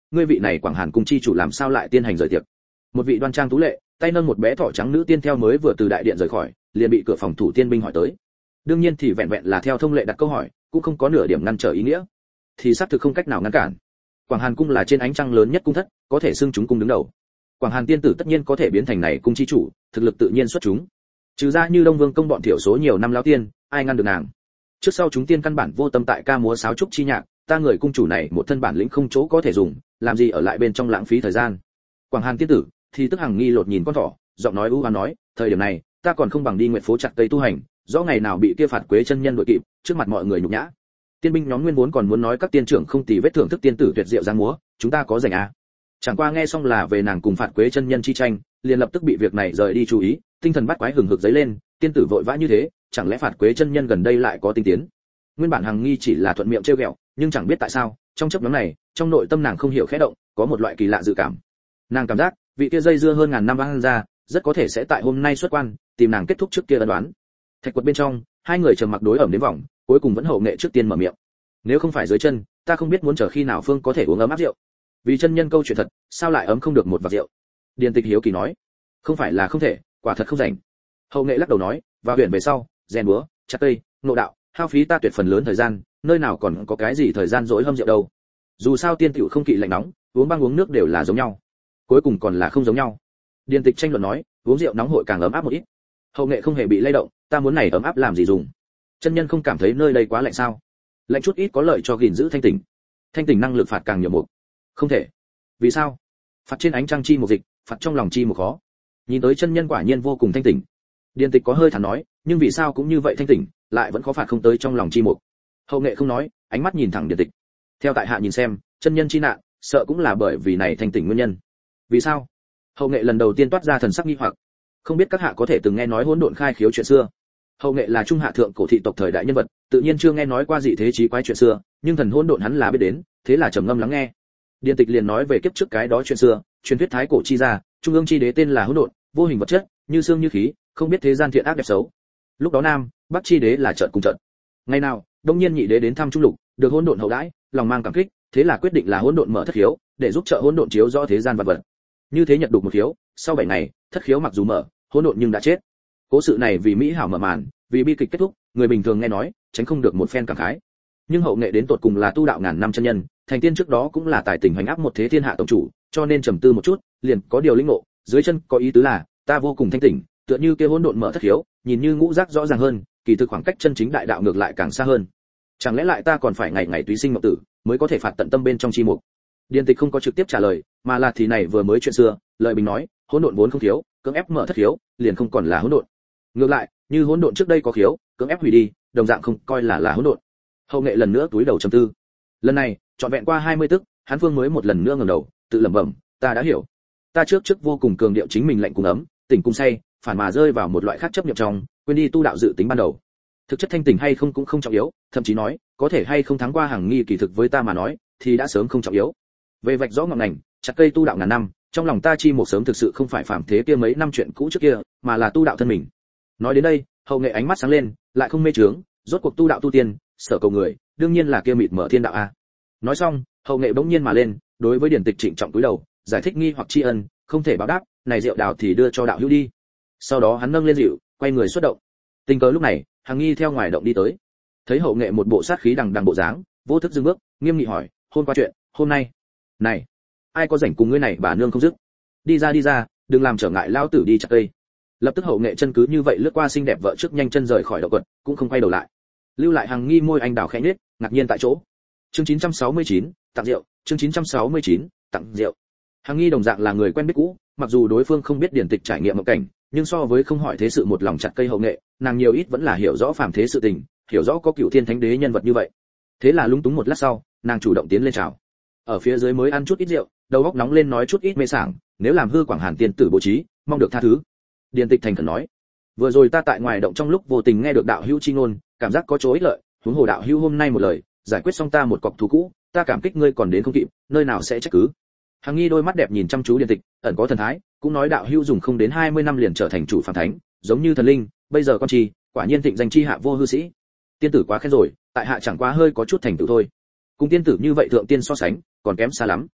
ngươi vị này Quảng Hàn cung chi chủ làm sao lại tiên hành rời tiệc? Một vị đoan trang tú lệ, tay nâng một bé thỏ trắng nữ tiên theo mới vừa từ đại điện rời khỏi, liền bị cửa phòng thủ tiên binh hỏi tới. Đương nhiên thì vẹn vẹn là theo thông lệ đặt câu hỏi, cũng không có nửa điểm ngăn trở ý nghĩa. Thì xác thực không cách nào ngăn cản. Quảng Hàn cung là trên ánh trăng lớn nhất cung thất, có thể xưng chúng cung đứng đầu. Quảng Hàn tiên tử tất nhiên có thể biến thành này cung chi chủ, thực lực tự nhiên xuất chúng. Trừ ra như Đông Vương công bọn thiểu số nhiều năm lão tiên, ai ngăn được nàng? Trước sau chúng tiên căn bản vô tâm tại ca múa sáo trúc chi nhạc, ta người cung chủ này một thân bản lĩnh không chỗ có thể dùng, làm gì ở lại bên trong lãng phí thời gian. Quảng Hàn tiên tử thì tức hằng nghi lột nhìn con thỏ, giọng nói u hoán nói, thời điểm này, ta còn không bằng đi nguyệt phố chặt cây tu hành, rõ ngày nào bị kia phạt quế chân nhân đội kịp, trước mặt mọi người nhục nhã. Tiên binh nhóm nguyên vốn còn muốn nói các tiên trưởng không tì vết thưởng thức tiên tử tuyệt diệu giang múa, chúng ta có rảnh à? Chẳng qua nghe xong là về nàng cùng phạt quế chân nhân chi tranh, liền lập tức bị việc này rời đi chú ý, tinh thần bắt quái hừng hực dấy lên, tiên tử vội vã như thế, chẳng lẽ phạt quế chân nhân gần đây lại có tinh tiến? Nguyên bản hằng nghi chỉ là thuận miệng trêu ghẹo, nhưng chẳng biết tại sao, trong chốc ngắn này, trong nội tâm nàng không hiểu khẽ động, có một loại kỳ lạ dự cảm. Nàng cảm giác, vị kia dây dưa hơn ngàn năm vang ra, rất có thể sẽ tại hôm nay xuất quan, tìm nàng kết thúc trước kia ân đoán. Thạch quật bên trong, hai người trầm mặc đối ẩm đến vòng, cuối cùng vẫn hậu nghệ trước tiên mở miệng. Nếu không phải dưới chân, ta không biết muốn chờ khi nào phương có thể uống ấm áp rượu. Vì chân nhân câu chuyện thật, sao lại ấm không được một vạc rượu? Điền Tịch hiếu kỳ nói. Không phải là không thể, quả thật không rảnh. Hậu nghệ lắc đầu nói, vào huyện về sau, rèn búa, chặt cây, ngộ đạo, hao phí ta tuyệt phần lớn thời gian, nơi nào còn có cái gì thời gian dỗi hâm rượu đâu. Dù sao tiên tiểu không kỵ lạnh nóng, uống băng uống nước đều là giống nhau. Cuối cùng còn là không giống nhau. Điền Tịch tranh luận nói, uống rượu nóng hội càng ấm áp một ít. Hậu nghệ không hề bị lay động, ta muốn này ấm áp làm gì dùng? Chân nhân không cảm thấy nơi đây quá lạnh sao? Lạnh chút ít có lợi cho gìn giữ thanh tỉnh. Thanh tỉnh năng lực phạt càng nhiều mục. Không thể. Vì sao? Phạt trên ánh trăng chi một dịch, phạt trong lòng chi một khó. Nhìn tới chân nhân quả nhiên vô cùng thanh tỉnh. Điền Tịch có hơi thản nói, nhưng vì sao cũng như vậy thanh tỉnh, lại vẫn khó phạt không tới trong lòng chi một. Hậu nghệ không nói, ánh mắt nhìn thẳng Điền Tịch. Theo tại hạ nhìn xem, chân nhân chi nạn, sợ cũng là bởi vì này thanh tỉnh nguyên nhân. Vì sao? Hậu nghệ lần đầu tiên toát ra thần sắc nghi hoặc. Không biết các hạ có thể từng nghe nói hỗn độn khai khiếu chuyện xưa. Hậu nghệ là trung hạ thượng cổ thị tộc thời đại nhân vật, tự nhiên chưa nghe nói qua dị thế chí quái chuyện xưa, nhưng thần hỗn độn hắn là biết đến, thế là trầm ngâm lắng nghe. Điền Tịch liền nói về kiếp trước cái đó chuyện xưa, truyền thuyết thái cổ chi gia, trung ương chi đế tên là hỗn độn, vô hình vật chất, như xương như khí, không biết thế gian thiện ác đẹp xấu. Lúc đó nam, bắc chi đế là trợn cùng trợn. Ngày nào, đông nhiên nhị đế đến thăm trung lục, được hỗn độn hậu đãi, lòng mang cảm kích, thế là quyết định là hỗn độn mở thất khiếu, để giúp trợ hỗn độn chiếu rõ thế gian vật vật. Như thế nhật đục một khiếu, sau 7 ngày, thất khiếu mặc dù mở, hỗn độn nhưng đã chết. Cố sự này vì mỹ hảo mở màn, vì bi kịch kết thúc, người bình thường nghe nói, tránh không được một phen cảm khái. Nhưng hậu nghệ đến tột cùng là tu đạo ngàn năm chân nhân, thành tiên trước đó cũng là tài tình hoành áp một thế thiên hạ tổng chủ, cho nên trầm tư một chút, liền có điều lĩnh ngộ, dưới chân có ý tứ là, ta vô cùng thanh tỉnh, tựa như kia hỗn độn mở thất khiếu, nhìn như ngũ giác rõ ràng hơn, kỳ thực khoảng cách chân chính đại đạo ngược lại càng xa hơn. Chẳng lẽ lại ta còn phải ngày ngày túy sinh mộng tử, mới có thể phạt tận tâm bên trong chi mục? Điền Tịch không có trực tiếp trả lời, mà là thì này vừa mới chuyện xưa, lời bình nói, hỗn độn vốn không thiếu, cưỡng ép mở thất khiếu, liền không còn là hỗn độn. Ngược lại, như hỗn độn trước đây có khiếu, cưỡng ép hủy đi, đồng dạng không coi là hỗn độn. Hậu nghệ lần nữa túi đầu trầm tư. Lần này, trọn vẹn qua 20 tức, hắn Phương mới một lần nữa ngẩng đầu, tự lẩm bẩm, ta đã hiểu. Ta trước vô cùng cường điệu chính mình lạnh cùng ấm, tỉnh cùng say, phản mà rơi vào một loại khác chấp niệm trong, quên đi tu đạo dự tính ban đầu. Thực chất thanh tỉnh hay không cũng không trọng yếu, thậm chí nói, có thể hay không thắng qua hàng nghi kỳ thực với ta mà nói, thì đã sớm không trọng yếu. Về vạch rõ ngọn ngành, chặt cây tu đạo ngàn năm, trong lòng ta chi một sớm thực sự không phải phàm thế kia mấy năm chuyện cũ trước kia, mà là tu đạo thân mình. Nói đến đây, hậu nghệ ánh mắt sáng lên, lại không mê trướng, rốt cuộc tu đạo tu tiên, sở cầu người, đương nhiên là kia mịt mở thiên đạo a. Nói xong, hậu nghệ bỗng nhiên mà lên, đối với Điền Tịch trịnh trọng cúi đầu, giải thích nghi hoặc tri ân, không thể báo đáp, này rượu đào thì đưa cho đạo hữu đi. Sau đó hắn nâng lên rượu, quay người xuất động. Tình cờ lúc này, Hằng Nghi theo ngoài động đi tới, thấy hậu nghệ một bộ sát khí đằng đằng bộ dáng, vô thức dừng bước, nghiêm nghị hỏi, hôm qua chuyện, hôm nay, này, ai có rảnh cùng ngươi này bà nương không dứt? Đi ra, đừng làm trở ngại lão tử đi chặt cây. Lập tức hậu nghệ chân cứ như vậy lướt qua xinh đẹp vợ trước nhanh chân rời khỏi động quật, cũng không quay đầu lại. Lưu lại Hằng Nghi môi anh đào khẽ nhếch, ngạc nhiên tại chỗ. Chương 969, tặng rượu, chương 969, tặng rượu. Hằng Nghi đồng dạng là người quen biết cũ, mặc dù đối phương không biết Điển Tịch trải nghiệm mộng cảnh, nhưng so với không hỏi thế sự một lòng chặt cây hậu nghệ, nàng nhiều ít vẫn là hiểu rõ phàm thế sự tình, hiểu rõ có Cửu Thiên Thánh Đế nhân vật như vậy. Thế là lúng túng một lát sau, nàng chủ động tiến lên chào. Ở phía dưới mới ăn chút ít rượu, đầu óc nóng lên nói chút ít mê sảng, nếu làm hư Quảng Hàn tiên tử bố trí, mong được tha thứ. Điền Tịch thành khẩn nói, vừa rồi ta tại ngoài động trong lúc vô tình nghe được đạo hữu chi ngôn, cảm giác có chỗ ích lợi, huống hồ đạo hữu hôm nay một lời, giải quyết xong ta một cọc thù cũ, ta cảm kích ngươi còn đến không kịp, nơi nào sẽ trách cứ. Hằng Nghi đôi mắt đẹp nhìn chăm chú Điền Tịch, ẩn có thần thái, cũng nói đạo hữu dùng không đến 20 năm liền trở thành chủ phàm thánh, giống như thần linh, bây giờ con chi, quả nhiên thịnh danh chi hạ vô hư sĩ. Tiên tử quá khen rồi, tại hạ chẳng quá hơi có chút thành tựu thôi. Cùng tiên tử như vậy thượng tiên so sánh, còn kém xa lắm.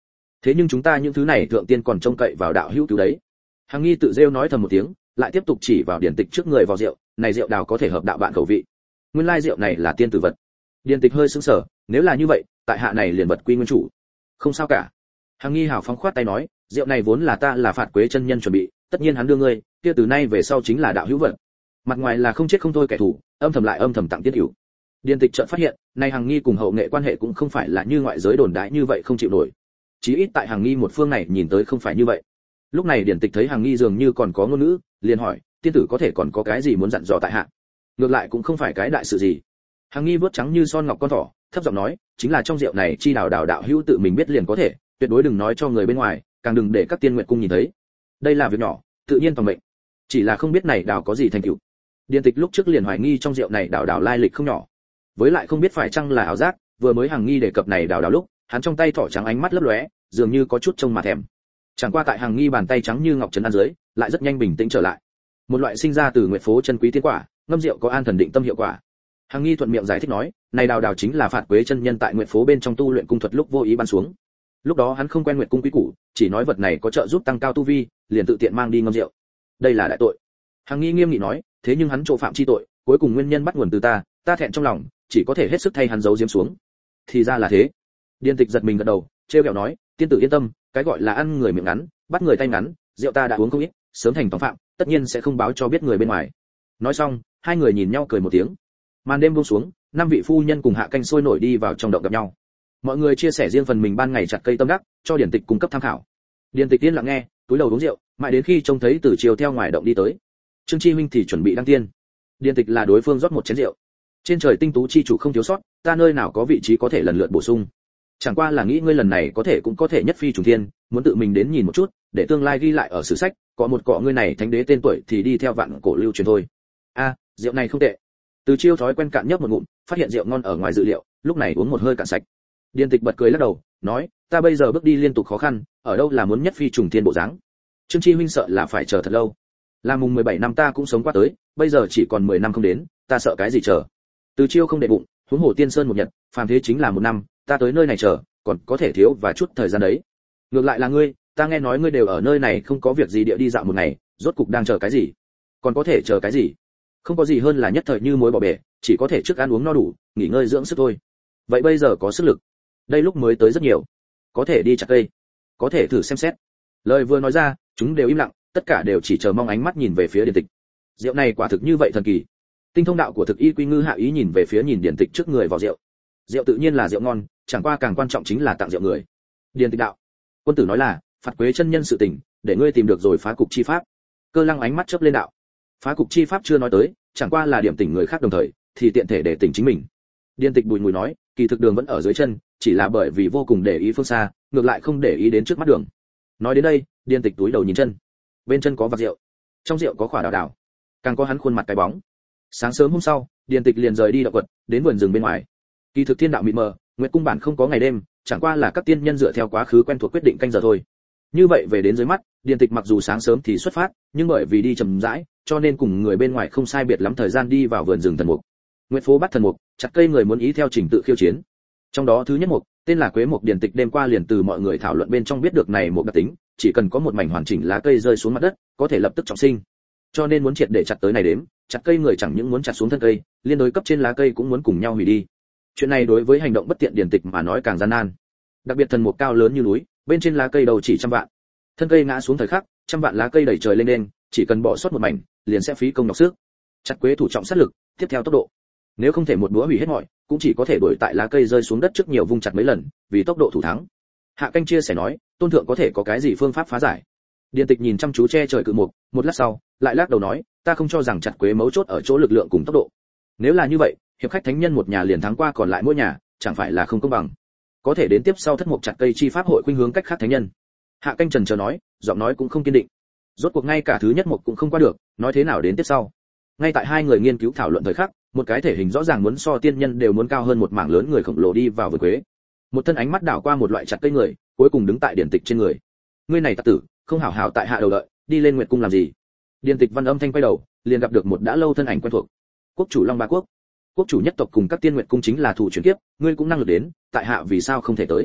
Thế nhưng chúng ta những thứ này thượng tiên còn trông cậy vào đạo hữu cứu đấy. Hằng Nghi tự rêu nói thầm một tiếng, lại tiếp tục chỉ vào Điền Tịch trước người vào rượu, này rượu đào có thể hợp đạo bạn khẩu vị. Nguyên lai rượu này là tiên tử vật. Điền Tịch hơi sững sờ, nếu là như vậy, tại hạ này liền vật quy nguyên chủ. Không sao cả. Hằng Nghi hào phóng khoát tay nói, rượu này vốn là ta là Phạt Quế chân nhân chuẩn bị, tất nhiên hắn đưa ngươi, kia từ nay về sau chính là đạo hữu vật. Mặt ngoài là không chết không thôi kẻ thù, âm thầm lại âm thầm tặng tiết hữu. Điền Tịch chợt phát hiện, này Hằng Nghi cùng hậu nghệ quan hệ cũng không phải là như ngoại giới đồn đại như vậy không chịu nổi. Chí ít tại Hằng Nghi một phương này nhìn tới không phải như vậy. Lúc này Điền Tịch thấy Hằng Nghi dường như còn có ngôn ngữ, liền hỏi, tiên tử có thể còn có cái gì muốn dặn dò tại hạ? Ngược lại cũng không phải cái đại sự gì. Hằng Nghi vuốt trắng như son ngọc con thỏ, thấp giọng nói, chính là trong rượu này chi đào đạo hữu tự mình biết liền có thể, tuyệt đối đừng nói cho người bên ngoài, càng đừng để các tiên nguyện cung nhìn thấy. Đây là việc nhỏ, tự nhiên toàn mệnh. Chỉ là không biết này đào có gì thành tựu. Điền Tịch lúc trước liền hoài nghi trong rượu này đào lai lịch không nhỏ. Với lại không biết phải chăng là ảo giác, vừa mới Hằng Nghi đề cập này đào lúc, hắn trong tay thỏ trắng ánh mắt lấp lóe, dường như có chút trông mà thèm. Chẳng qua tại Hằng Nghi bàn tay trắng như ngọc trấn an dưới, lại rất nhanh bình tĩnh trở lại. Một loại sinh ra từ nguyệt phố chân quý tiên quả, ngâm rượu có an thần định tâm hiệu quả. Hằng Nghi thuận miệng giải thích nói, này đào chính là Phạt Quế chân nhân tại nguyệt phố bên trong tu luyện cung thuật lúc vô ý ban xuống. Lúc đó hắn không quen nguyệt cung quý củ, chỉ nói vật này có trợ giúp tăng cao tu vi, liền tự tiện mang đi ngâm rượu. Đây là đại tội. Hằng Nghi nghiêm nghị nói, thế nhưng hắn chỗ phạm chi tội, cuối cùng nguyên nhân bắt nguồn từ ta thẹn trong lòng, chỉ có thể hết sức thay hắn giấu giếm xuống. Thì ra là thế. Điền Tịch giật mình gật đầu, trêu ghẹo nói, tiên tử yên tâm, cái gọi là ăn người miệng ngắn, bắt người tay ngắn, rượu ta đã uống không ít, sớm thành tòng phạm, tất nhiên sẽ không báo cho biết người bên ngoài. Nói xong, hai người nhìn nhau cười một tiếng. Màn đêm buông xuống, năm vị phu nhân cùng Hạ Canh sôi nổi đi vào trong động gặp nhau. Mọi người chia sẻ riêng phần mình ban ngày chặt cây tâm đắc, cho Điền Tịch cung cấp tham khảo. Điền Tịch yên lặng nghe, túi đầu uống rượu, mãi đến khi trông thấy Từ Chiều theo ngoài động đi tới. Trương Chi huynh thì chuẩn bị đăng tiên. Điền Tịch là đối phương rót một chén rượu. Trên trời tinh tú chi chủ không thiếu sót, ta nơi nào có vị trí có thể lần lượt bổ sung. Chẳng qua là nghĩ ngươi lần này có thể cũng có thể nhất phi trùng thiên, muốn tự mình đến nhìn một chút, để tương lai ghi lại ở sử sách, có một cọ ngươi này thánh đế tên tuổi thì đi theo vạn cổ lưu truyền thôi. A, rượu này không tệ. Từ Chiêu thói quen cạn nhấp một ngụm, phát hiện rượu ngon ở ngoài dự liệu, lúc này uống một hơi cạn sạch. Điền Tịch bật cười lắc đầu, nói, ta bây giờ bước đi liên tục khó khăn, ở đâu là muốn nhất phi trùng thiên bộ dáng. Trương Chi huynh sợ là phải chờ thật lâu. Là mùng 17 năm ta cũng sống qua tới, bây giờ chỉ còn 10 năm không đến, ta sợ cái gì chờ. Từ Chiêu không để bụng, huống hồ tiên sơn một nhật, phàm thế chính là một năm, ta tới nơi này chờ, còn có thể thiếu và chút thời gian đấy. Ngược lại là ngươi, ta nghe nói ngươi đều ở nơi này không có việc gì địa đi dạo một ngày, rốt cục đang chờ cái gì? Còn có thể chờ cái gì? Không có gì hơn là nhất thời như muối bỏ bể, chỉ có thể trước ăn uống no đủ, nghỉ ngơi dưỡng sức thôi. Vậy bây giờ có sức lực, đây lúc mới tới rất nhiều, có thể đi chặt cây, có thể thử xem xét. Lời vừa nói ra, chúng đều im lặng, tất cả đều chỉ chờ mong ánh mắt nhìn về phía Điền Tịch. Rượu này quả thực như vậy thần kỳ. Tinh thông đạo của thực y quy ngư hạ ý nhìn về phía nhìn Điền Tịch trước người vào rượu. Rượu tự nhiên là rượu ngon, chẳng qua càng quan trọng chính là tặng rượu người. Điền Tịch đạo, quân tử nói là Phạt Quế chân nhân sự tình, để ngươi tìm được rồi phá cục chi pháp. Cơ Lăng ánh mắt chớp lên đạo, phá cục chi pháp chưa nói tới, chẳng qua là điểm tỉnh người khác đồng thời, thì tiện thể để tỉnh chính mình. Điền Tịch bùi ngùi nói, kỳ thực đường vẫn ở dưới chân, chỉ là bởi vì vô cùng để ý phương xa, ngược lại không để ý đến trước mắt đường. Nói đến đây, Điền Tịch túi đầu nhìn chân, bên chân có vạc rượu, trong rượu có quả đào, càng có hắn khuôn mặt cái bóng. Sáng sớm hôm sau, Điền Tịch liền rời đi đạo quật, đến vườn rừng bên ngoài. Kỳ thực thiên đạo mịt mờ, nguyệt cung bản không có ngày đêm, chẳng qua là các tiên nhân dựa theo quá khứ quen thuộc quyết định canh giờ thôi. Như vậy về đến dưới mắt, Điền Tịch mặc dù sáng sớm thì xuất phát, nhưng bởi vì đi chậm rãi, cho nên cùng người bên ngoài không sai biệt lắm thời gian đi vào vườn rừng thần mục. Nguyệt phố bắt thần mục, chặt cây người muốn ý theo trình tự khiêu chiến. Trong đó thứ nhất mục, tên là Quế mục. Điền Tịch đêm qua liền từ mọi người thảo luận bên trong biết được này mục đặc tính, chỉ cần có một mảnh hoàn chỉnh lá cây rơi xuống mặt đất, có thể lập tức trọng sinh. Cho nên muốn triệt để chặt tới này đếm, chặt cây người chẳng những muốn chặt xuống thân cây, liên đối cấp trên lá cây cũng muốn cùng nhau hủy đi. Chuyện này đối với hành động bất tiện Điền Tịch mà nói càng gian nan. Đặc biệt thần mục cao lớn như núi, bên trên lá cây đầu chỉ trăm vạn. Thân cây ngã xuống thời khắc, trăm vạn lá cây đẩy trời lên đen, chỉ cần bỏ sót một mảnh, liền sẽ phí công nhọc sức. Chặt quế thủ trọng sát lực, tiếp theo tốc độ. Nếu không thể một búa hủy hết mọi, cũng chỉ có thể đuổi tại lá cây rơi xuống đất trước nhiều vung chặt mấy lần, vì tốc độ thủ thắng. Hạ Canh chia sẻ nói, tôn thượng có thể có cái gì phương pháp phá giải? Điền Tịch nhìn chăm chú che trời cự mục, một lát sau, lại lắc đầu nói, ta không cho rằng chặt quế mấu chốt ở chỗ lực lượng cùng tốc độ. Nếu là như vậy, hiệp khách thánh nhân một nhà liền thắng qua còn lại mỗi nhà, chẳng phải là không công bằng. Có thể đến tiếp sau thất mục chặt cây chi pháp hội khuynh hướng cách khác thánh nhân. Hạ Canh trần chờ nói, giọng nói cũng không kiên định. Rốt cuộc ngay cả thứ nhất mục cũng không qua được, nói thế nào đến tiếp sau? Ngay tại hai người nghiên cứu thảo luận thời khắc, một cái thể hình rõ ràng muốn so tiên nhân đều muốn cao hơn một mảng lớn người khổng lồ đi vào vườn quế. Một thân ánh mắt đảo qua một loại chặt cây người, cuối cùng đứng tại Điền Tịch trên người. Ngươi này tặc tử, không hảo hảo tại hạ đầu đợi, đi lên Nguyệt cung làm gì? Điền Tịch văn âm thanh quay đầu, liền gặp được một đã lâu thân ảnh quen thuộc. Quốc chủ Long Ba Quốc. Quốc chủ nhất tộc cùng các tiên Nguyệt cung chính là thủ chuyển kiếp, ngươi cũng năng lực đến, tại hạ vì sao không thể tới?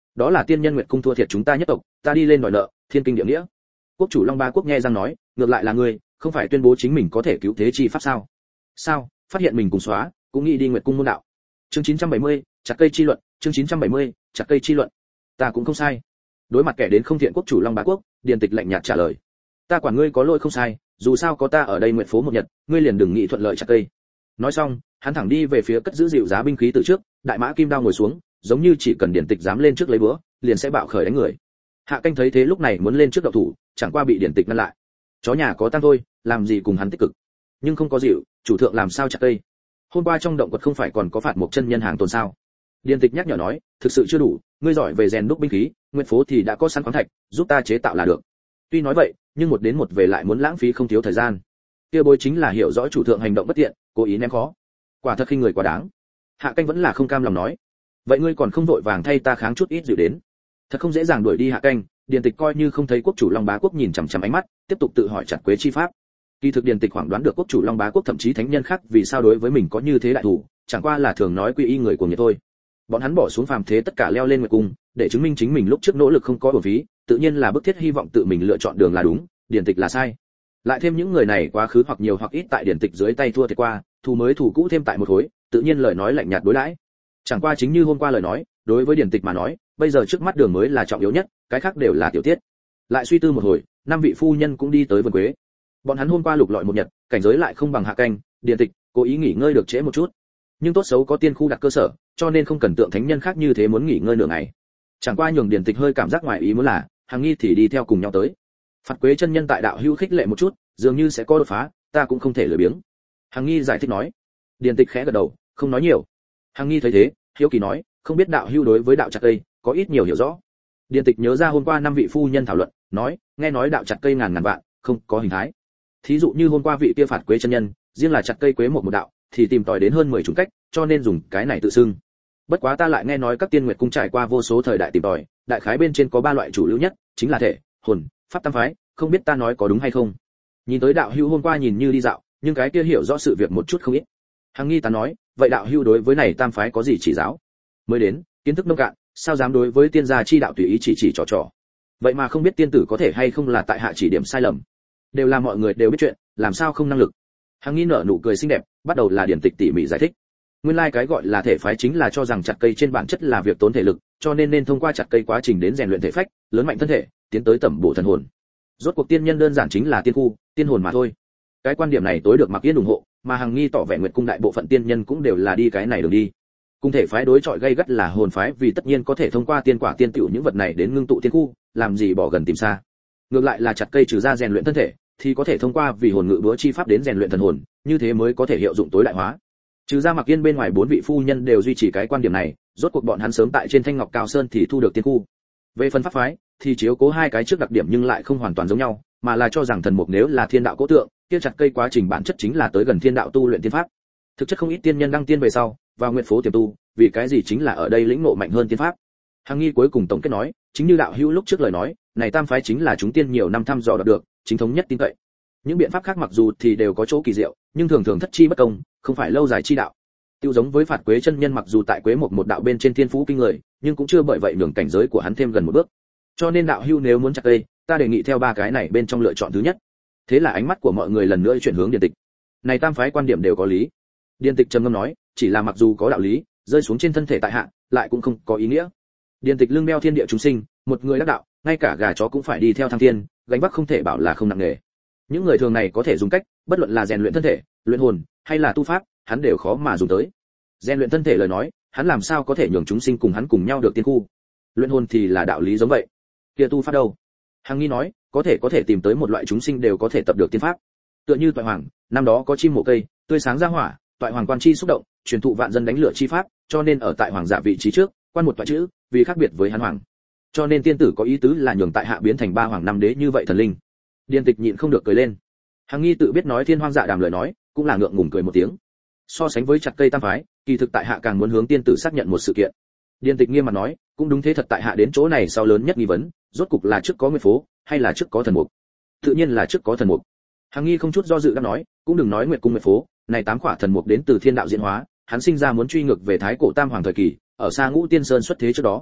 Đó là tiên nhân Nguyệt cung thua thiệt chúng ta nhất tộc, ta đi lên đòi nợ, thiên kinh địa nghĩa. Quốc chủ Long Ba quốc nghe răng nói, ngược lại là ngươi, không phải tuyên bố chính mình có thể cứu thế chi pháp sao? Sao? Phát hiện mình cùng xóa, cũng nghĩ đi Nguyệt cung môn đạo. Chương 970, chặt cây chi luận, chương 970, chặt cây chi luận. Ta cũng không sai. Đối mặt kẻ đến không thiện quốc chủ Long Bá quốc, Điền Tịch lạnh nhạt trả lời. Ta quản ngươi có lỗi không sai, dù sao có ta ở đây Nguyệt phố một nhật, ngươi liền đừng nghĩ thuận lợi chặt cây. Nói xong, hắn thẳng đi về phía cất giữ dịu giá binh khí từ trước, đại mã kim đao ngồi xuống, giống như chỉ cần Điền Tịch dám lên trước lấy búa, liền sẽ bạo khởi đánh người. Hạ Canh thấy thế lúc này muốn lên trước động thủ, chẳng qua bị Điền Tịch ngăn lại. Chó nhà có tang thôi, làm gì cùng hắn tích cực. Nhưng không có dịu, chủ thượng làm sao chặt cây? Hôm qua trong động quật không phải còn có phạt một chân nhân hàng tồn sao? Điền Tịch nhắc nhở nói, thực sự chưa đủ, ngươi giỏi về rèn đúc binh khí, Nguyệt phố thì đã có sẵn khoáng thạch, giúp ta chế tạo là được. Tuy nói vậy, nhưng một đến một về lại muốn lãng phí không thiếu thời gian. Kia bối chính là hiểu rõ chủ thượng hành động bất tiện, cố ý ném khó. Quả thật khinh người quá đáng. Hạ Canh vẫn là không cam lòng nói, vậy ngươi còn không vội vàng thay ta kháng chút ít dịu đến. Thật không dễ dàng đuổi đi Hạ Canh, Điền Tịch coi như không thấy quốc chủ Long Bá quốc nhìn chằm chằm ánh mắt, tiếp tục tự hỏi chặt quế chi pháp. Kỳ thực Điền Tịch hoảng đoán được quốc chủ Long Bá quốc thậm chí thánh nhân khác vì sao đối với mình có như thế đại thủ, chẳng qua là thường nói quy y người cuồng nhiệt thôi. Bọn hắn bỏ xuống phàm thế tất cả leo lên Nguyệt cung, để chứng minh chính mình lúc trước nỗ lực không có uổng phí, tự nhiên là bức thiết hy vọng tự mình lựa chọn đường là đúng, Điền Tịch là sai. Lại thêm những người này quá khứ hoặc nhiều hoặc ít tại Điền Tịch dưới tay thua thiệt qua, thù mới thù cũ thêm tại một khối, tự nhiên lời nói lạnh nhạt đối đãi. Chẳng qua chính như hôm qua lời nói, đối với Điền Tịch mà nói, bây giờ trước mắt đường mới là trọng yếu nhất, cái khác đều là tiểu tiết. Lại suy tư một hồi, năm vị phu nhân cũng đi tới vườn quế. Bọn hắn hôm qua lục lọi một nhật, cảnh giới lại không bằng Hạ Canh, Điền Tịch cố ý nghỉ ngơi được trễ một chút. Nhưng tốt xấu có tiên khu đặt cơ sở, cho nên không cần tượng thánh nhân khác như thế muốn nghỉ ngơi nửa ngày. Chẳng qua nhường Điền Tịch hơi cảm giác ngoài ý muốn là, Hằng Nghi thì đi theo cùng nhau tới. Phạt Quế chân nhân tại đạo hữu khích lệ một chút, dường như sẽ có đột phá, ta cũng không thể lười biếng. Hằng Nghi giải thích nói. Điền Tịch khẽ gật đầu, không nói nhiều. Hằng Nghi thấy thế, hiếu kỳ nói, không biết đạo hữu đối với đạo chặt cây có ít nhiều hiểu rõ. Điền Tịch nhớ ra hôm qua năm vị phu nhân thảo luận, nói, nghe nói đạo chặt cây ngàn ngàn vạn, không có hình thái. Thí dụ như hôm qua vị kia Phạt Quế chân nhân, riêng là chặt cây quế một đạo, thì tìm tòi đến hơn 10 chủng cách, cho nên dùng cái này tự xưng. Bất quá ta lại nghe nói các tiên nguyệt cung trải qua vô số thời đại tìm tòi, đại khái bên trên có 3 loại chủ lưu nhất, chính là thể, hồn, pháp tam phái, không biết ta nói có đúng hay không. Nhìn tới đạo hữu hôm qua nhìn như đi dạo, nhưng cái kia hiểu rõ sự việc một chút không ít. Hằng Nghi ta nói, vậy đạo hữu đối với này tam phái có gì chỉ giáo? Mới đến, kiến thức nông cạn, sao dám đối với tiên gia chi đạo tùy ý chỉ trò. Vậy mà không biết tiên tử có thể hay không là tại hạ chỉ điểm sai lầm. Đều là mọi người đều biết chuyện, làm sao không năng lực. Hằng Nghi nở nụ cười xinh đẹp, bắt đầu là Điển Tịch tỉ mỉ giải thích. Nguyên lai cái gọi là thể phái chính là cho rằng chặt cây trên bản chất là việc tốn thể lực, cho nên thông qua chặt cây quá trình đến rèn luyện thể phách, lớn mạnh thân thể, tiến tới tẩm bổ thần hồn. Rốt cuộc tiên nhân đơn giản chính là tiên khu, tiên hồn mà thôi. Cái quan điểm này tối được Mạc Yên ủng hộ, mà Hằng Nghi tỏ vẻ Nguyệt cung đại bộ phận tiên nhân cũng đều là đi cái này đường đi. Cung thể phái đối chọi gay gắt là hồn phái, vì tất nhiên có thể thông qua tiên quả tiên tiểu những vật này đến ngưng tụ tiên khu, làm gì bỏ gần tìm xa. Ngược lại là chặt cây trừ ra rèn luyện thân thể, thì có thể thông qua vì hồn ngự búa chi pháp đến rèn luyện thần hồn, như thế mới có thể hiệu dụng tối đại hóa. Trừ ra Mạc Yên bên ngoài 4 vị phu nhân đều duy trì cái quan điểm này, rốt cuộc bọn hắn sớm tại trên Thanh Ngọc Cao Sơn thì thu được tiên khu. Về phần pháp phái, thì chiếu cố hai cái trước đặc điểm nhưng lại không hoàn toàn giống nhau, mà là cho rằng thần mục nếu là thiên đạo cố tượng, kia chặt cây quá trình bản chất chính là tới gần thiên đạo tu luyện tiên pháp. Thực chất không ít tiên nhân đăng tiên về sau, vào nguyện phố tiềm tu, vì cái gì chính là ở đây lĩnh ngộ mạnh hơn tiên pháp. Hằng Nghi cuối cùng tổng kết nói, chính như đạo hữu lúc trước lời nói, này tam phái chính là chúng tiên nhiều năm thăm dò đạt được, chính thống nhất tin cậy. Những biện pháp khác mặc dù thì đều có chỗ kỳ diệu, nhưng thường thường thất chi bất công, không phải lâu dài chi đạo. Tiêu giống với Phạt Quế chân nhân mặc dù tại Quế một đạo bên trên thiên phú kinh người, nhưng cũng chưa bởi vậy nhường cảnh giới của hắn thêm gần một bước. Cho nên đạo hữu nếu muốn chặt cây, ta đề nghị theo 3 cái này bên trong lựa chọn thứ nhất. Thế là ánh mắt của mọi người lần nữa chuyển hướng Điền Tịch. Này tam phái quan điểm đều có lý. Điền Tịch trầm ngâm nói, chỉ là mặc dù có đạo lý, rơi xuống trên thân thể tại hạ, lại cũng không có ý nghĩa. Điền Tịch lưng đeo thiên địa chúng sinh, một người đắc đạo, ngay cả gà chó cũng phải đi theo thăng thiên, gánh vác không thể bảo là không nặng nề. Những người thường này có thể dùng cách, bất luận là rèn luyện thân thể, luyện hồn, hay là tu pháp, hắn đều khó mà dùng tới. Rèn luyện thân thể lời nói, hắn làm sao có thể nhường chúng sinh cùng hắn cùng nhau được tiên khu? Luyện hồn thì là đạo lý giống vậy. Kia tu pháp đâu? Hằng Nghi nói, có thể tìm tới một loại chúng sinh đều có thể tập được tiên pháp. Tựa như Toại Hoàng, năm đó có chim mổ cây, tươi sáng ra hỏa, Toại Hoàng quan chi xúc động, truyền thụ vạn dân đánh lửa chi pháp, cho nên ở tại hoàng giả vị trí trước, quan một toại chữ, vì khác biệt với hắn hoàng. Cho nên tiên tử có ý tứ là nhường tại hạ biến thành 3 hoàng 5 đế như vậy thần linh. Điền Tịch nhịn không được cười lên. Hằng Nghi tự biết nói thiên hoang dạ đàm lời nói, cũng là ngượng ngùng cười một tiếng. So sánh với chặt cây tam phái, kỳ thực tại hạ càng muốn hướng tiên tử xác nhận một sự kiện. Điền Tịch nghiêm mặt nói, cũng đúng thế thật tại hạ đến chỗ này sau lớn nhất nghi vấn, rốt cục là trước có nguyệt phố, hay là trước có thần mục? Tự nhiên là trước có thần mục. Hằng Nghi không chút do dự đã nói, cũng đừng nói nguyệt cung nguyệt phố, này 8 khỏa thần mục đến từ thiên đạo diễn hóa, hắn sinh ra muốn truy ngược về thái cổ tam hoàng thời kỳ, ở xa Ngũ Tiên Sơn xuất thế trước đó.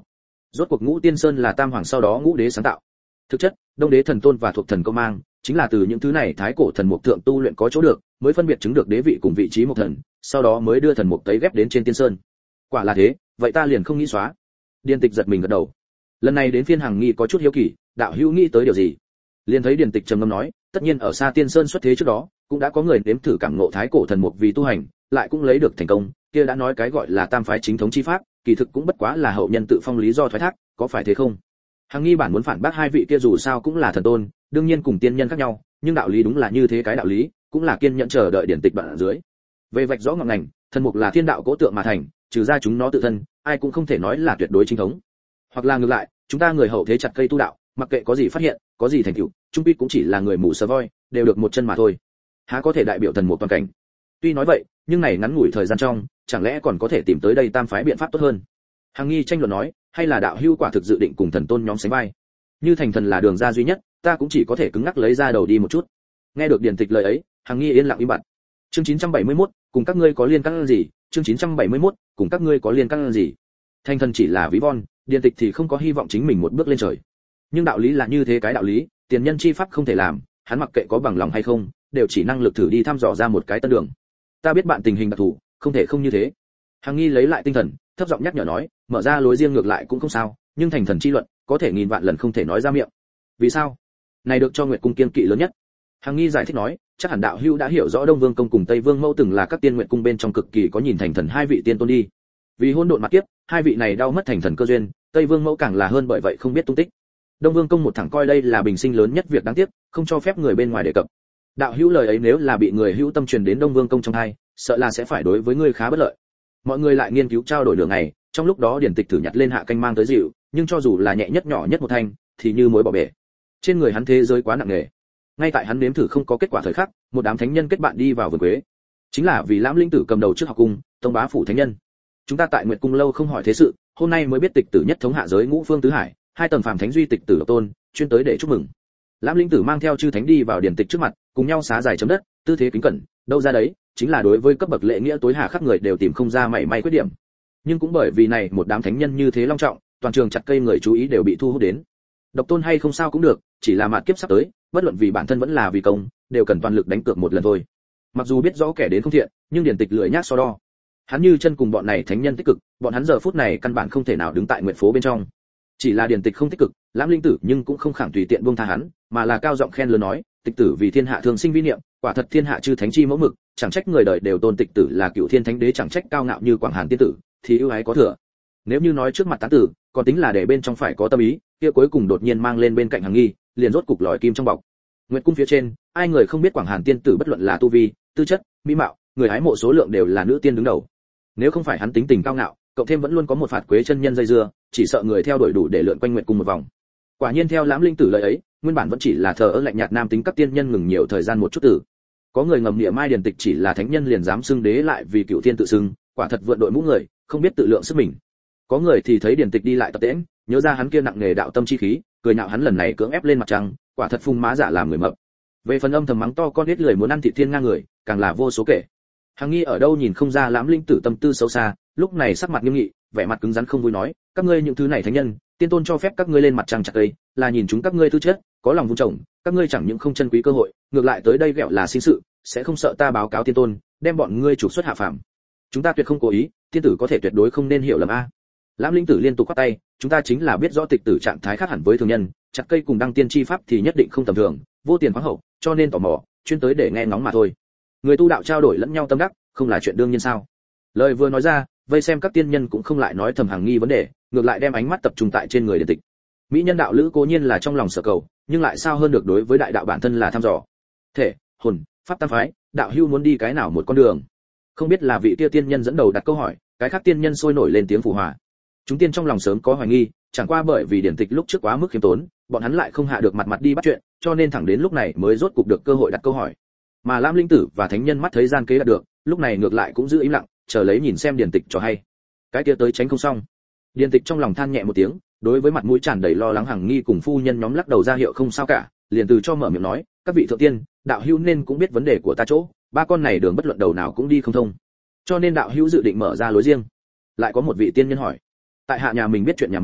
Rốt cuộc Ngũ Tiên Sơn là Tam Hoàng sau đó Ngũ Đế sáng tạo. Thực chất, Đông Đế thần tôn và thuộc thần công mang, chính là từ những thứ này thái cổ thần mục thượng tu luyện có chỗ được, mới phân biệt chứng được đế vị cùng vị trí mục thần, sau đó mới đưa thần mục tấy ghép đến trên Tiên Sơn. Quả là thế, vậy ta liền không nghĩ xóa. Điền Tịch giật mình gật đầu. Lần này đến phiên Hằng Nghi có chút hiếu kỳ, đạo hữu nghĩ tới điều gì? Liền thấy Điền Tịch trầm ngâm nói, tất nhiên ở xa Tiên Sơn xuất thế trước đó, cũng đã có người nếm thử cảm ngộ thái cổ thần mục vì tu hành, lại cũng lấy được thành công, kia đã nói cái gọi là tam phái chính thống chi pháp, kỳ thực cũng bất quá là hậu nhân tự phong lý do thoái thác, có phải thế không? Hằng Nghi bản muốn phản bác hai vị kia dù sao cũng là thần tôn, đương nhiên cùng tiên nhân khác nhau, nhưng đạo lý đúng là như thế, cái đạo lý cũng là kiên nhẫn chờ đợi Điển Tịch đoạn ở dưới. Về vạch rõ ngọn ngành, thần mục là thiên đạo cố tượng mà thành, trừ ra chúng nó tự thân, ai cũng không thể nói là tuyệt đối chính thống. Hoặc là ngược lại, chúng ta người hậu thế chặt cây tu đạo, mặc kệ có gì phát hiện, có gì thành tựu, trung quy cũng chỉ là người mù sờ voi, đều được một chân mà thôi. Há có thể đại biểu thần mục toàn cảnh? Tuy nói vậy, nhưng này ngắn ngủi thời gian trong, chẳng lẽ còn có thể tìm tới đây tam phái biện pháp tốt hơn? Hằng Nghi tranh luận nói, hay là đạo hữu quả thực dự định cùng thần tôn nhóm sánh vai? Như thành thần là đường ra duy nhất, ta cũng chỉ có thể cứng ngắc lấy ra đầu đi một chút. Nghe được Điển Tịch lời ấy, Hằng Nghi yên lặng im bặt. Chương 971, cùng các ngươi có liên can gì? Chương 971, cùng các ngươi có liên can gì? Thành thần chỉ là ví von, Điển Tịch thì không có hy vọng chính mình một bước lên trời. Nhưng đạo lý là như thế, cái đạo lý, tiền nhân chi pháp không thể làm, hắn mặc kệ có bằng lòng hay không, đều chỉ năng lực thử đi thăm dò ra một cái tân đường. Ta biết bạn tình hình đặc thù, không thể không như thế. Hằng Nghi lấy lại tinh thần, thấp giọng nhắc nhở nói, mở ra lối riêng ngược lại cũng không sao, nhưng thành thần chi luận, có thể nghìn vạn lần không thể nói ra miệng. Vì sao? Này được cho Nguyệt cung kiên kỵ lớn nhất. Hằng Nghi giải thích nói, chắc hẳn đạo hữu đã hiểu rõ Đông Vương công cùng Tây Vương mẫu từng là các tiên Nguyệt cung bên trong cực kỳ có nhìn thành thần hai vị tiên tôn đi. Vì hỗn độn mặt kiếp, hai vị này đau mất thành thần cơ duyên, Tây Vương mẫu càng là hơn bởi vậy không biết tung tích. Đông Vương công một thẳng coi đây là bình sinh lớn nhất việc đáng tiếc, không cho phép người bên ngoài đề cập. Đạo hữu lời ấy nếu là bị người hữu tâm truyền đến Đông Vương công trong tai, sợ là sẽ phải đối với ngươi khá bất lợi. Mọi người lại nghiên cứu trao đổi đường này, trong lúc đó Điển Tịch thử nhặt lên hạ canh mang tới dịu, nhưng cho dù là nhẹ nhất nhỏ nhất một thanh, thì như mối bỏ bể. Trên người hắn thế giới quá nặng nề. Ngay tại hắn nếm thử không có kết quả thời khắc, một đám thánh nhân kết bạn đi vào vườn quế. Chính là vì Lãm Linh Tử cầm đầu trước học cung, tông bá phủ thánh nhân. Chúng ta tại Nguyệt cung lâu không hỏi thế sự, hôm nay mới biết tịch tử nhất thống hạ giới ngũ phương tứ hải, hai tầng phàm thánh duy tịch tử độc tôn, chuyên tới để chúc mừng. Lãm Linh Tử mang theo chư thánh đi vào Điển Tịch trước mặt, cùng nhau xá dài chấm đất, tư thế kính cẩn, đâu ra đấy, chính là đối với cấp bậc lễ nghĩa tối hà khắc người đều tìm không ra mảy may khuyết điểm. Nhưng cũng bởi vì này một đám thánh nhân như thế long trọng, toàn trường chặt cây người chú ý đều bị thu hút đến. Độc tôn hay không sao cũng được, chỉ là mạt kiếp sắp tới, bất luận vì bản thân vẫn là vì công, đều cần toàn lực đánh cược một lần thôi. Mặc dù biết rõ kẻ đến không thiện, nhưng Điển Tịch lười nhác so đo. Hắn như chân cùng bọn này thánh nhân tích cực, bọn hắn giờ phút này căn bản không thể nào đứng tại nguyệt phố bên trong. Chỉ là Điển Tịch không tích cực, Lãm Linh Tử nhưng cũng không khẳng tùy tiện buông tha hắn, mà là cao giọng khen lớn nói, tịch tử vì thiên hạ thường sinh vi niệm, quả thật thiên hạ chư thánh chi mẫu mực, chẳng trách người đời đều tôn tịch tử là cựu thiên thánh đế, chẳng trách cao ngạo như Quảng Hàn tiên tử, thì ưu ái có thừa. Nếu như nói trước mặt tán tử, còn tính là để bên trong phải có tâm ý, kia cuối cùng đột nhiên mang lên bên cạnh Hằng Nghi, liền rốt cục lòi kim trong bọc. Nguyệt cung phía trên, ai người không biết Quảng Hàn tiên tử bất luận là tu vi, tư chất, mỹ mạo, người hái mộ số lượng đều là nữ tiên đứng đầu. Nếu không phải hắn tính tình cao ngạo, cộng thêm vẫn luôn có một phạt quế chân nhân dây dưa, chỉ sợ người theo đuổi đủ để lượn quanh Nguyệt cung một vòng. Quả nhiên theo Lãm Linh Tử lời ấy, nguyên bản vẫn chỉ là thờ ơ lạnh nhạt nam tính các tiên nhân ngừng nhiều thời gian một chút tử. Có người ngầm niệm Mai Điển Tịch chỉ là thánh nhân liền dám xưng đế, lại vì cựu thiên tự xưng, quả thật vượn đội mũ người, không biết tự lượng sức mình. Có người thì thấy Điển Tịch đi lại tập tễnh, nhớ ra hắn kia nặng nghề đạo tâm chi khí, cười nhạo hắn lần này cưỡng ép lên mặt trăng, quả thật phung má giả làm người mập. Về phần âm thầm mắng to con ít lười muốn ăn thịt thiên ngang người, càng là vô số kể. Hằng Nghi ở đâu nhìn không ra Lãm Linh Tử tâm tư sâu xa, lúc này sắc mặt nghiêm nghị, vẻ mặt cứng rắn không vui nói, các ngươi những thứ này thánh nhân, tiên tôn cho phép các ngươi lên mặt trăng chặt cây, là nhìn chúng các ngươi tư chất, có lòng vun trồng, các ngươi chẳng những không trân quý cơ hội, ngược lại tới đây ghẹo là sinh sự, sẽ không sợ ta báo cáo tiên tôn, đem bọn ngươi trục xuất hạ phàm. Chúng ta tuyệt không cố ý, tiên tử có thể tuyệt đối không nên hiểu lầm a. Lãm Linh Tử liên tục quát tay, chúng ta chính là biết rõ tịch tử trạng thái khác hẳn với thường nhân, chặt cây cùng đăng tiên chi pháp thì nhất định không tầm thường, vô tiền khoáng hậu, cho nên tò mò, chuyên tới để nghe ngóng mà thôi. Người tu đạo trao đổi lẫn nhau tâm đắc, không là chuyện đương nhiên sao? Lời vừa nói ra, vây xem các tiên nhân cũng không lại nói thầm Hằng Nghi vấn đề, ngược lại đem ánh mắt tập trung tại trên người Điển Tịch. Mỹ nhân đạo lữ cố nhiên là trong lòng sở cầu, nhưng lại sao hơn được đối với đại đạo bản thân là thăm dò. Thể, hồn, pháp tam phái, đạo hưu muốn đi cái nào một con đường? Không biết là vị kia tiên nhân dẫn đầu đặt câu hỏi, cái khác tiên nhân sôi nổi lên tiếng phụ hòa. Chúng tiên trong lòng sớm có hoài nghi, chẳng qua bởi vì Điển Tịch lúc trước quá mức khiêm tốn, bọn hắn lại không hạ được mặt đi bắt chuyện, cho nên thẳng đến lúc này mới rốt cục được cơ hội đặt câu hỏi. Mà Lãm Linh Tử và thánh nhân mắt thấy gian kế đạt được, lúc này ngược lại cũng giữ im lặng, chờ lấy nhìn xem Điển Tịch cho hay. Cái kia tới tránh không xong. Điển Tịch trong lòng than nhẹ một tiếng, đối với mặt mũi tràn đầy lo lắng Hằng Nghi cùng phu nhân nhóm lắc đầu ra hiệu không sao cả, liền từ cho mở miệng nói, các vị thượng tiên, đạo hữu nên cũng biết vấn đề của ta chỗ, ba con này đường bất luận đầu nào cũng đi không thông, cho nên đạo hữu dự định mở ra lối riêng. Lại có một vị tiên nhân hỏi, tại hạ nhà mình biết chuyện nhà mình,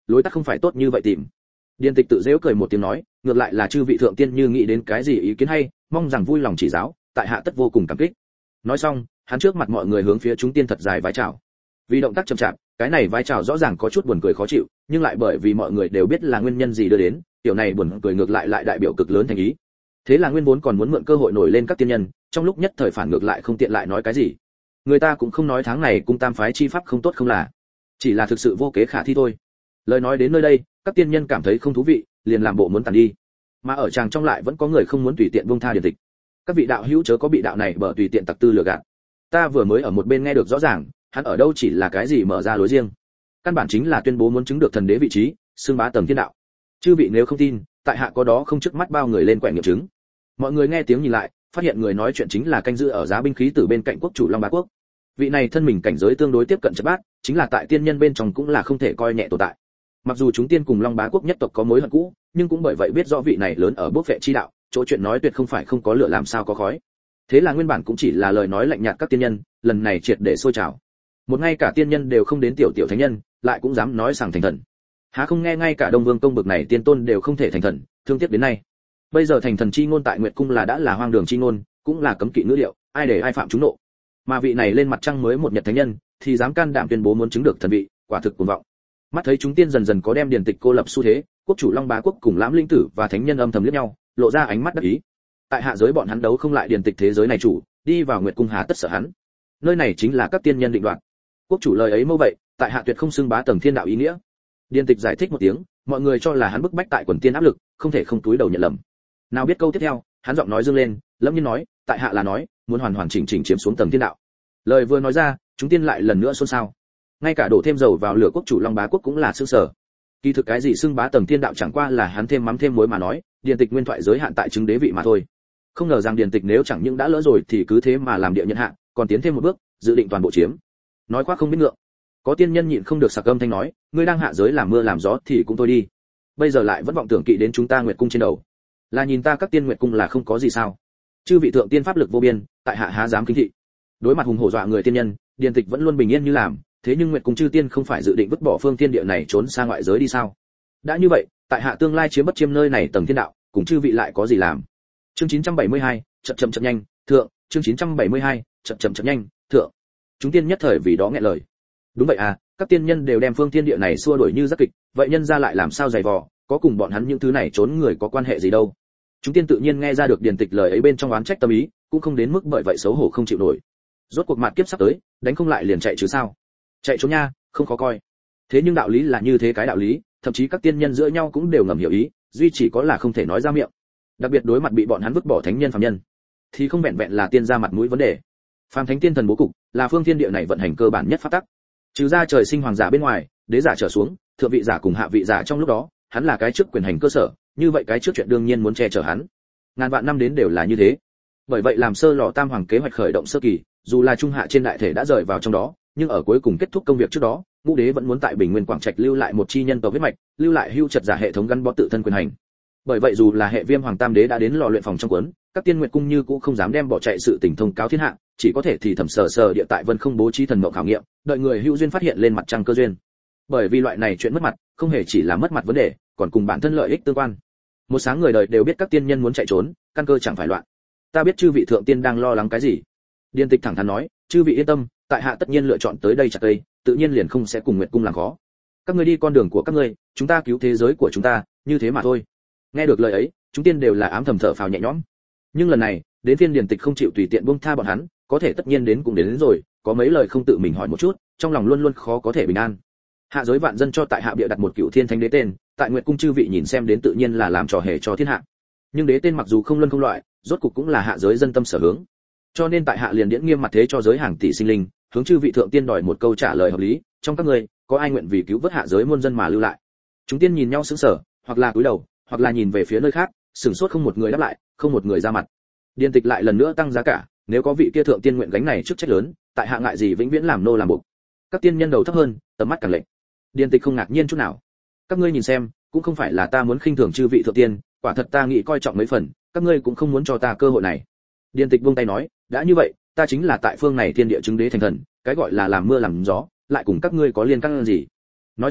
lối tắt không phải tốt như vậy tìm. Điền Tịch tự giễu cười một tiếng nói, ngược lại là chư vị thượng tiên như nghĩ đến cái gì ý kiến hay, mong rằng vui lòng chỉ giáo, tại hạ tất vô cùng cảm kích. Nói xong, hắn trước mặt mọi người hướng phía chúng tiên thật dài vái chào. Vì động tác chậm chạp, cái này vái chào rõ ràng có chút buồn cười khó chịu, nhưng lại bởi vì mọi người đều biết là nguyên nhân gì đưa đến, tiểu này buồn cười ngược lại đại biểu cực lớn thành ý. Thế là Nguyên vốn còn muốn mượn cơ hội nổi lên các tiên nhân, trong lúc nhất thời phản ngược lại không tiện lại nói cái gì. Người ta cũng không nói tháng này cung tam phái chi pháp không tốt không là, chỉ là thực sự vô kế khả thi thôi. Lời nói đến nơi đây, các tiên nhân cảm thấy không thú vị, liền làm bộ muốn tản đi. Mà ở chàng trong lại vẫn có người không muốn tùy tiện buông tha Điền Tịch. Các vị đạo hữu chớ có bị đạo này bở tùy tiện tặc tư lừa gạt. Ta vừa mới ở một bên nghe được rõ ràng, hắn ở đâu chỉ là cái gì mở ra lối riêng, căn bản chính là tuyên bố muốn chứng được thần đế vị trí, xưng bá tầng thiên đạo. Chư vị nếu không tin, tại hạ có đó không trước mắt bao người lên quẻ nghiệm chứng. Mọi người nghe tiếng nhìn lại, phát hiện người nói chuyện chính là canh giữ ở giá binh khí từ bên cạnh quốc chủ Long Bá Quốc. Vị này thân mình cảnh giới tương đối tiếp cận Trật Bát, chính là tại tiên nhân bên trong cũng là không thể coi nhẹ tồn tại. Mặc dù chúng tiên cùng Long Bá Quốc nhất tộc có mối hận cũ, nhưng cũng bởi vậy biết rõ vị này lớn ở bốc phệ chi đạo, chỗ chuyện nói tuyệt không phải không có lửa làm sao có khói. Thế là nguyên bản cũng chỉ là lời nói lạnh nhạt các tiên nhân, lần này triệt để sôi trào. Một ngay cả tiên nhân đều không đến tiểu thánh nhân, lại cũng dám nói rằng thành thần. Há không nghe ngay cả Đông Vương công bực này tiên tôn đều không thể thành thần, thương tiếc đến nay. Bây giờ thành thần chi ngôn tại Nguyệt cung là đã là hoang đường chi ngôn, cũng là cấm kỵ ngữ điệu, ai để ai phạm chúng nộ. Mà vị này lên mặt trăng mới một nhật thánh nhân, thì dám can đảm tuyên bố muốn chứng được thần vị, quả thực cuồng vọng. Mắt thấy chúng tiên dần dần có đem Điền Tịch cô lập xu thế, quốc chủ Long Bá Quốc cùng Lãm Linh Tử và thánh nhân âm thầm liếc nhau, lộ ra ánh mắt đắc ý. Tại hạ giới bọn hắn đấu không lại Điền Tịch thế giới này chủ, đi vào Nguyệt cung hà tất sợ hắn. Nơi này chính là các tiên nhân định đoạt. Quốc chủ lời ấy mâu vậy, tại hạ tuyệt không xưng bá tầng thiên đạo ý nghĩa. Điền Tịch giải thích một tiếng, mọi người cho là hắn bức bách tại quần tiên áp lực, không thể không túi đầu nhận lầm. Nào biết câu tiếp theo, hắn giọng nói dương lên, lâm nhiên nói, tại hạ là nói, muốn hoàn hoàn chỉnh chỉnh chiếm xuống tầng thiên đạo. Lời vừa nói ra, chúng tiên lại lần nữa xôn xao. Ngay cả đổ thêm dầu vào lửa quốc chủ Long Bá Quốc cũng là sương sở. Kỳ thực cái gì xưng bá tầng thiên đạo chẳng qua là hắn thêm mắm thêm muối mà nói, Điền Tịch nguyên thoại giới hạn tại chứng đế vị mà thôi. Không ngờ rằng Điền Tịch nếu chẳng những đã lỡ rồi thì cứ thế mà làm địa nhận hạ, còn tiến thêm một bước, dự định toàn bộ chiếm. Nói quá không biết ngượng. Có tiên nhân nhịn không được sặc âm thanh nói, ngươi đang hạ giới làm mưa làm gió thì cũng thôi đi, bây giờ lại vẫn vọng tưởng kỵ đến chúng ta Nguyệt cung trên đầu, là nhìn ta các tiên Nguyệt cung là không có gì sao? Chư vị thượng tiên pháp lực vô biên, tại hạ há dám kính thị. Đối mặt hùng hổ dọa người tiên nhân, Điền Tịch vẫn luôn bình yên như làm, thế nhưng Nguyệt cung chư tiên không phải dự định vứt bỏ phương thiên địa này trốn xa ngoại giới đi sao? Đã như vậy, tại hạ tương lai chiếm bất chiêm nơi này tầng thiên đạo, cùng chư vị lại có gì làm? Chương 972, chậm nhanh, thượng, chương 972, chậm nhanh, thượng. Chúng tiên nhất thời vì đó nghẹn lời. Đúng vậy à, các tiên nhân đều đem phương thiên địa này xua đuổi như rất kịch, vậy nhân ra lại làm sao dày vò, có cùng bọn hắn những thứ này trốn người có quan hệ gì đâu? Chúng tiên tự nhiên nghe ra được Điền Tịch lời ấy bên trong oán trách tâm ý, cũng không đến mức bởi vậy xấu hổ không chịu nổi. Rốt cuộc mạt kiếp sắp tới, đánh không lại liền chạy chứ sao? Chạy trốn nha, không khó coi. Thế nhưng đạo lý là như thế cái đạo lý, thậm chí các tiên nhân giữa nhau cũng đều ngầm hiểu ý, duy chỉ có là không thể nói ra miệng. Đặc biệt đối mặt bị bọn hắn vứt bỏ thánh nhân phàm nhân, thì không vẹn vẹn là tiên ra mặt mũi vấn đề. Phàm thánh tiên thần bố cục, là phương thiên địa này vận hành cơ bản nhất pháp tắc. Trừ ra trời sinh hoàng giả bên ngoài, đế giả trở xuống, thượng vị giả cùng hạ vị giả trong lúc đó, hắn là cái trước quyền hành cơ sở, như vậy cái trước chuyện đương nhiên muốn che chở hắn. Ngàn vạn năm đến đều là như thế. Bởi vậy làm sơ lò tam hoàng kế hoạch khởi động sơ kỳ, dù là trung hạ trên đại thể đã rời vào trong đó, nhưng ở cuối cùng kết thúc công việc trước đó, ngũ đế vẫn muốn tại Bình Nguyên Quảng Trạch lưu lại một chi nhân tộc huyết mạch, lưu lại hưu trật giả hệ thống gắn bó tự thân quyền hành. Bởi vậy dù là hệ Viêm Hoàng Tam đế đã đến lò luyện phòng trong cuốn, các tiên nguyệt cung như cũng không dám đem bỏ chạy sự tình thông cáo thiên hạ, chỉ có thể thì thầm sờ địa tại Vân không bố trí thần mộng khảo nghiệm, đợi người hữu duyên phát hiện lên mặt trăng cơ duyên. Bởi vì loại này chuyện mất mặt, không hề chỉ là mất mặt vấn đề, còn cùng bản thân lợi ích tương quan. Một sáng người đời đều biết các tiên nhân muốn chạy trốn, căn cơ chẳng phải loạn. Ta biết chư vị thượng tiên đang lo lắng cái gì. Điền Tịch thẳng thắn nói, chư vị yên tâm, tại hạ tất nhiên lựa chọn tới đây chặt cây, tự nhiên liền không sẽ cùng Nguyệt cung làm khó. Các ngươi đi con đường của các ngươi, chúng ta cứu thế giới của chúng ta, như thế mà thôi. Nghe được lời ấy, chúng tiên đều là ám thầm thở phào nhẹ nhõm. Nhưng lần này, đến phiên Điền Tịch không chịu tùy tiện buông tha bọn hắn, có thể tất nhiên đến cũng đến rồi, có mấy lời không tự mình hỏi một chút, trong lòng luôn luôn khó có thể bình an. Hạ giới vạn dân cho tại hạ bịa đặt một cựu thiên thánh đế tên, tại Nguyệt cung chư vị nhìn xem đến tự nhiên là làm trò hề cho thiên hạ. Nhưng đế tên mặc dù không luân không loại, rốt cục cũng là hạ giới dân tâm sở hướng. Cho nên tại hạ liền điễn nghiêm mặt thế cho giới hàng tỷ sinh linh, hướng chư vị thượng tiên đòi một câu trả lời hợp lý, trong các ngươi, có ai nguyện vì cứu vớt hạ giới muôn dân mà lưu lại? Chúng tiên nhìn nhau sững sờ, hoặc là cúi đầu, hoặc là nhìn về phía nơi khác, sửng sốt không một người đáp lại, không một người ra mặt. Điền Tịch lại lần nữa tăng giá cả, nếu có vị kia thượng tiên nguyện gánh này chức trách lớn, tại hạ ngại gì vĩnh viễn làm nô làm buộc. Các tiên nhân đầu thấp hơn, tầm mắt càng lệnh. Điền Tịch không ngạc nhiên chút nào. Các ngươi nhìn xem, cũng không phải là ta muốn khinh thường chư vị thượng tiên, quả thật ta nghĩ coi trọng mấy phần, các ngươi cũng không muốn cho ta cơ hội này. Điền Tịch buông tay nói, đã như vậy, ta chính là tại phương này thiên địa chứng đế thành thần, cái gọi là làm mưa làm gió, lại cùng các ngươi có liên can gì? Nói xong,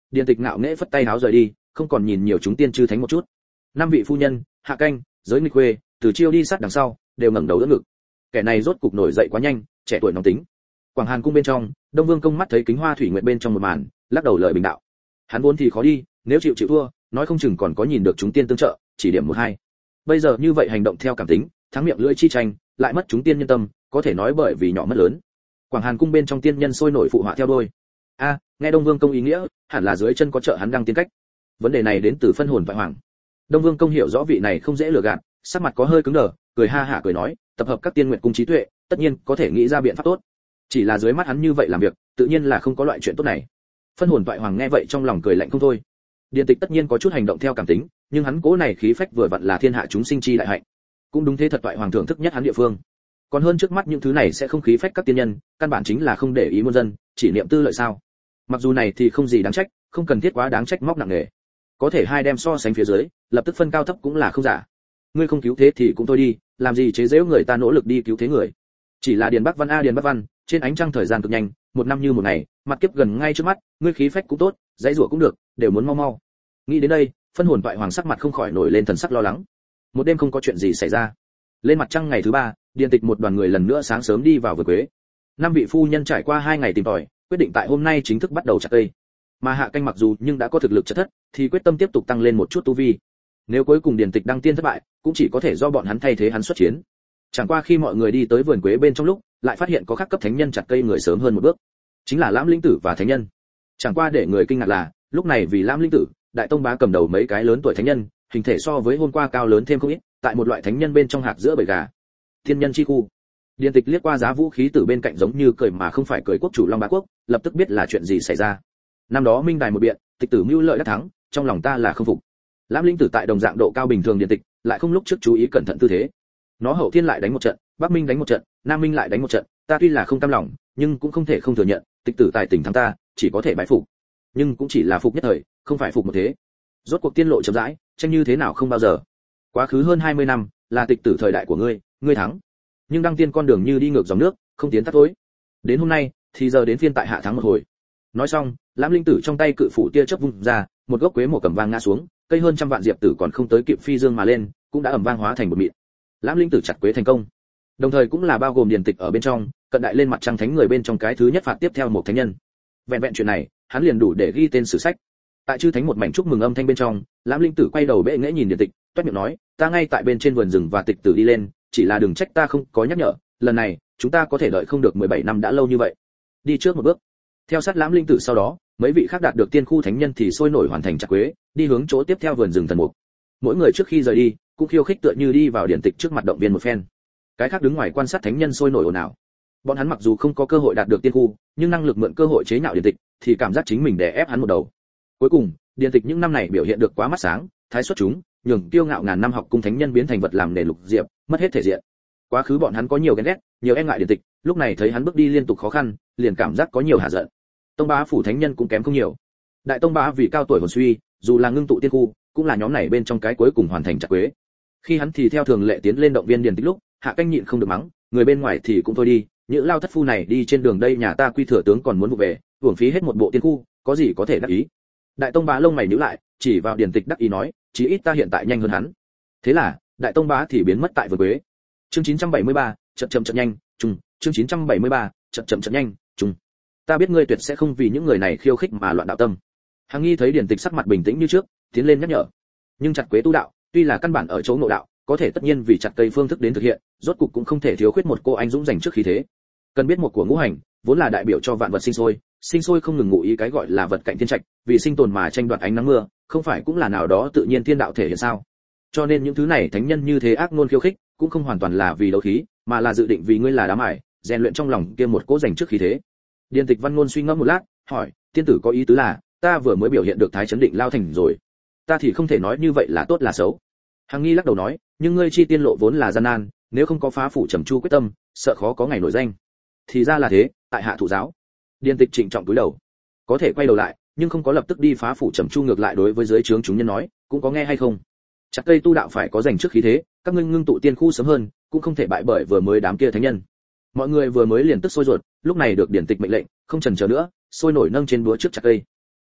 Điền Tịch ngạo nghễ phất tay háo rời đi, không còn nhìn nhiều chúng tiên chư thánh một chút. Năm vị phu nhân, Hạ Canh, Giới Nghịch Khuê, Từ Chiêu đi sát đằng sau, đều ngẩng đầu đỡ ngực. Kẻ này rốt cục nổi dậy quá nhanh, trẻ tuổi nóng tính. Quảng Hàn cung bên trong, Đông Vương công mắt thấy Kính Hoa Thủy Nguyệt bên trong một màn, lắc đầu lời bình đạo. Hắn vốn thì khó đi, nếu chịu thua, nói không chừng còn có nhìn được chúng tiên tương trợ, chỉ điểm một hai. Bây giờ như vậy hành động theo cảm tính, thắng miệng lưỡi chi tranh, lại mất chúng tiên nhân tâm, có thể nói bởi vì nhỏ mất lớn. Quảng Hàn cung bên trong tiên nhân sôi nổi phụ họa theo đôi. Nghe Đông Vương công ý nghĩa, hẳn là dưới chân có trợ hắn đăng tiên cách. Vấn đề này đến từ phân hồn Toại Hoàng. Đông Vương công hiểu rõ vị này không dễ lừa gạt, sắc mặt có hơi cứng đờ, cười ha hả cười nói, tập hợp các tiên nguyện cung trí tuệ, tất nhiên có thể nghĩ ra biện pháp tốt. Chỉ là dưới mắt hắn như vậy làm việc, tự nhiên là không có loại chuyện tốt này. Phân hồn Toại Hoàng nghe vậy trong lòng cười lạnh không thôi. Điền Tịch tất nhiên có chút hành động theo cảm tính, nhưng hắn cố này khí phách vừa vặn là thiên hạ chúng sinh chi đại hạnh. Cũng đúng thế thật, Toại Hoàng thưởng thức nhất hắn địa phương. Còn hơn trước mắt những thứ này sẽ không khí phách các tiên nhân, căn bản chính là không để ý muôn dân, chỉ niệm tư lợi sao? Mặc dù này thì không gì đáng trách, không cần thiết quá đáng trách móc nặng nề. Có thể hai đem so sánh phía dưới, lập tức phân cao thấp cũng là không giả. Ngươi không cứu thế thì cũng thôi đi, làm gì chế giễu người ta nỗ lực đi cứu thế người. Chỉ là Điền Bắc Văn Điền Bắc Văn, trên ánh trăng thời gian cực nhanh, một năm như một ngày, mặt kiếp gần ngay trước mắt, ngươi khí phách cũng tốt, dãy rủa cũng được, đều muốn mau mau. Nghĩ đến đây, phân hồn Toại Hoàng sắc mặt không khỏi nổi lên thần sắc lo lắng. Một đêm không có chuyện gì xảy ra. Lên mặt trăng ngày thứ ba, Điền Tịch một đoàn người lần nữa sáng sớm đi vào vườn quế. Năm vị phu nhân trải qua 2 ngày tìm tòi, quyết định tại hôm nay chính thức bắt đầu chặt cây. Mà Hạ Canh mặc dù nhưng đã có thực lực chặt thất, thì quyết tâm tiếp tục tăng lên một chút tu vi. Nếu cuối cùng Điền Tịch đăng tiên thất bại, cũng chỉ có thể do bọn hắn thay thế hắn xuất chiến. Chẳng qua khi mọi người đi tới vườn quế bên trong lúc, lại phát hiện có các cấp thánh nhân chặt cây người sớm hơn một bước, chính là Lãm Linh Tử và thánh nhân. Chẳng qua để người kinh ngạc là, lúc này vì Lãm Linh Tử, Đại Tông Bá cầm đầu mấy cái lớn tuổi thánh nhân, hình thể so với hôm qua cao lớn thêm không ít, tại một loại thánh nhân bên trong hạc giữa bầy gà. Thiên nhân chi khu. Điền Tịch liếc qua giá vũ khí từ bên cạnh giống như cười mà không phải cười quốc chủ Long Bá Quốc, lập tức biết là chuyện gì xảy ra. Năm đó Minh Đài một biện, Tịch tử mưu lợi đắc thắng, trong lòng ta là không phục. Lãm Linh Tử tại đồng dạng độ cao bình thường Điền Tịch, lại không lúc trước chú ý cẩn thận tư thế. Nó Hậu Thiên lại đánh một trận, Bắc Minh đánh một trận, Nam Minh lại đánh một trận, ta tuy là không cam lòng, nhưng cũng không thể không thừa nhận, Tịch tử tài tình thắng ta, chỉ có thể bái phục. Nhưng cũng chỉ là phục nhất thời, không phải phục một thế. Rốt cuộc tiên lộ chậm rãi, tranh như thế nào không bao giờ. Quá khứ hơn 20 năm, là Tịch tử thời đại của ngươi thắng. Nhưng đăng tiên con đường như đi ngược dòng nước, không tiến tắt tối. Đến hôm nay, thì giờ đến phiên tại hạ thắng một hồi. Nói xong, Lãm Linh Tử trong tay cự phủ tia chớp vung ra, một gốc quế màu cầm vang ngã xuống, cây hơn trăm vạn diệp tử còn không tới kịp phi dương mà lên, cũng đã ầm vang hóa thành một mịn. Lãm Linh Tử chặt quế thành công. Đồng thời cũng là bao gồm Điền Tịch ở bên trong, cận đại lên mặt trăng thánh người bên trong cái thứ nhất phạt tiếp theo một thánh nhân. Vẹn vẹn chuyện này, hắn liền đủ để ghi tên sử sách. Tại chư thánh một mảnh chúc mừng âm thanh bên trong, Lãm Linh Tử quay đầu bệ nghễ nhìn Điền Tịch, toét miệng nói, ta ngay tại bên trên vườn rừng và Tịch tử đi lên, chỉ là đừng trách ta không có nhắc nhở, lần này chúng ta có thể đợi không được 17 năm đã lâu như vậy. Đi trước một bước. Theo sát Lãm Linh Tử sau đó, mấy vị khác đạt được tiên khu thánh nhân thì sôi nổi hoàn thành chặt quế, đi hướng chỗ tiếp theo vườn rừng thần mục. Mỗi người trước khi rời đi, cũng khiêu khích tựa như đi vào Điển Tịch trước mặt động viên một phen. Cái khác đứng ngoài quan sát thánh nhân sôi nổi ồn ào. Bọn hắn mặc dù không có cơ hội đạt được tiên khu, nhưng năng lực mượn cơ hội chế nhạo Điển Tịch, thì cảm giác chính mình đè ép hắn một đầu. Cuối cùng, Điển Tịch những năm này biểu hiện được quá mắt sáng, thái xuất chúng, nhường kiêu ngạo ngàn năm học cung thánh nhân biến thành vật làm nền lục diệp, mất hết thể diện. Quá khứ bọn hắn có nhiều ghen ghét, nhiều e ngại Điển Tịch, lúc này thấy hắn bước đi liên tục khó khăn, liền cảm giác có nhiều hạ giận. Tông bá phủ thánh nhân cũng kém không nhiều. Đại tông bá vì cao tuổi hồn suy, dù là ngưng tụ tiên khu, cũng là nhóm này bên trong cái cuối cùng hoàn thành chặt quế. Khi hắn thì theo thường lệ tiến lên động viên Điển Tịch lúc, Hạ Canh nhịn không được mắng, người bên ngoài thì cũng thôi đi, những lao thất phu này đi trên đường đây nhà ta quy thừa tướng còn muốn vụ về, uổng phí hết một bộ tiên khu, có gì có thể đắc ý. Đại tông bá lông mày nhíu lại, chỉ vào Điển Tịch đắc ý nói, chí ít ta hiện tại nhanh hơn hắn. Thế là, đại tông bá thì biến mất tại vườn quế. Chương 973, chậm chậm chậm nhanh, trùng, chương 973, chậm chậm chậm nhanh, trùng. Ta biết ngươi tuyệt sẽ không vì những người này khiêu khích mà loạn đạo tâm. Hằng Nghi thấy Điển Tịch sắc mặt bình tĩnh như trước, tiến lên nhắc nhở. Nhưng chặt quế tu đạo, tuy là căn bản ở chỗ nội đạo, có thể tất nhiên vì chặt cây phương thức đến thực hiện, rốt cục cũng không thể thiếu khuyết một cô anh dũng dành trước khí thế. Cần biết một của ngũ hành, vốn là đại biểu cho vạn vật sinh sôi không ngừng ngụ ý cái gọi là vật cạnh thiên trạch, vì sinh tồn mà tranh đoạt ánh nắng mưa, không phải cũng là nào đó tự nhiên thiên đạo thể hiện sao? Cho nên những thứ này thánh nhân như thế ác ngôn khiêu khích, cũng không hoàn toàn là vì đấu khí, mà là dự định vì ngươi là đám ải, rèn luyện trong lòng kia một cỗ dành trước khí thế. Điển Tịch văn ngôn suy ngẫm một lát, hỏi, tiên tử có ý tứ là, ta vừa mới biểu hiện được thái chấn định lao thành rồi, ta thì không thể nói như vậy là tốt là xấu. Hằng Nghi lắc đầu nói, nhưng ngươi chi tiên lộ vốn là gian nan, nếu không có phá phủ trầm chu quyết tâm, sợ khó có ngày nổi danh. Thì ra là thế, tại hạ thụ giáo. Điển Tịch trịnh trọng cúi đầu, có thể quay đầu lại, nhưng không có lập tức đi phá phủ trầm chu, ngược lại đối với dưới trướng chúng nhân nói, cũng có nghe hay không? Chặt cây tu đạo phải có dành trước khí thế, các ngươi ngưng tụ tiên khu sớm hơn, cũng không thể bại bởi vừa mới đám kia thánh nhân. Mọi người vừa mới liền tức sôi ruột, lúc này được Điển Tịch mệnh lệnh, không chần chờ nữa, sôi nổi nâng trên búa trước chặt cây.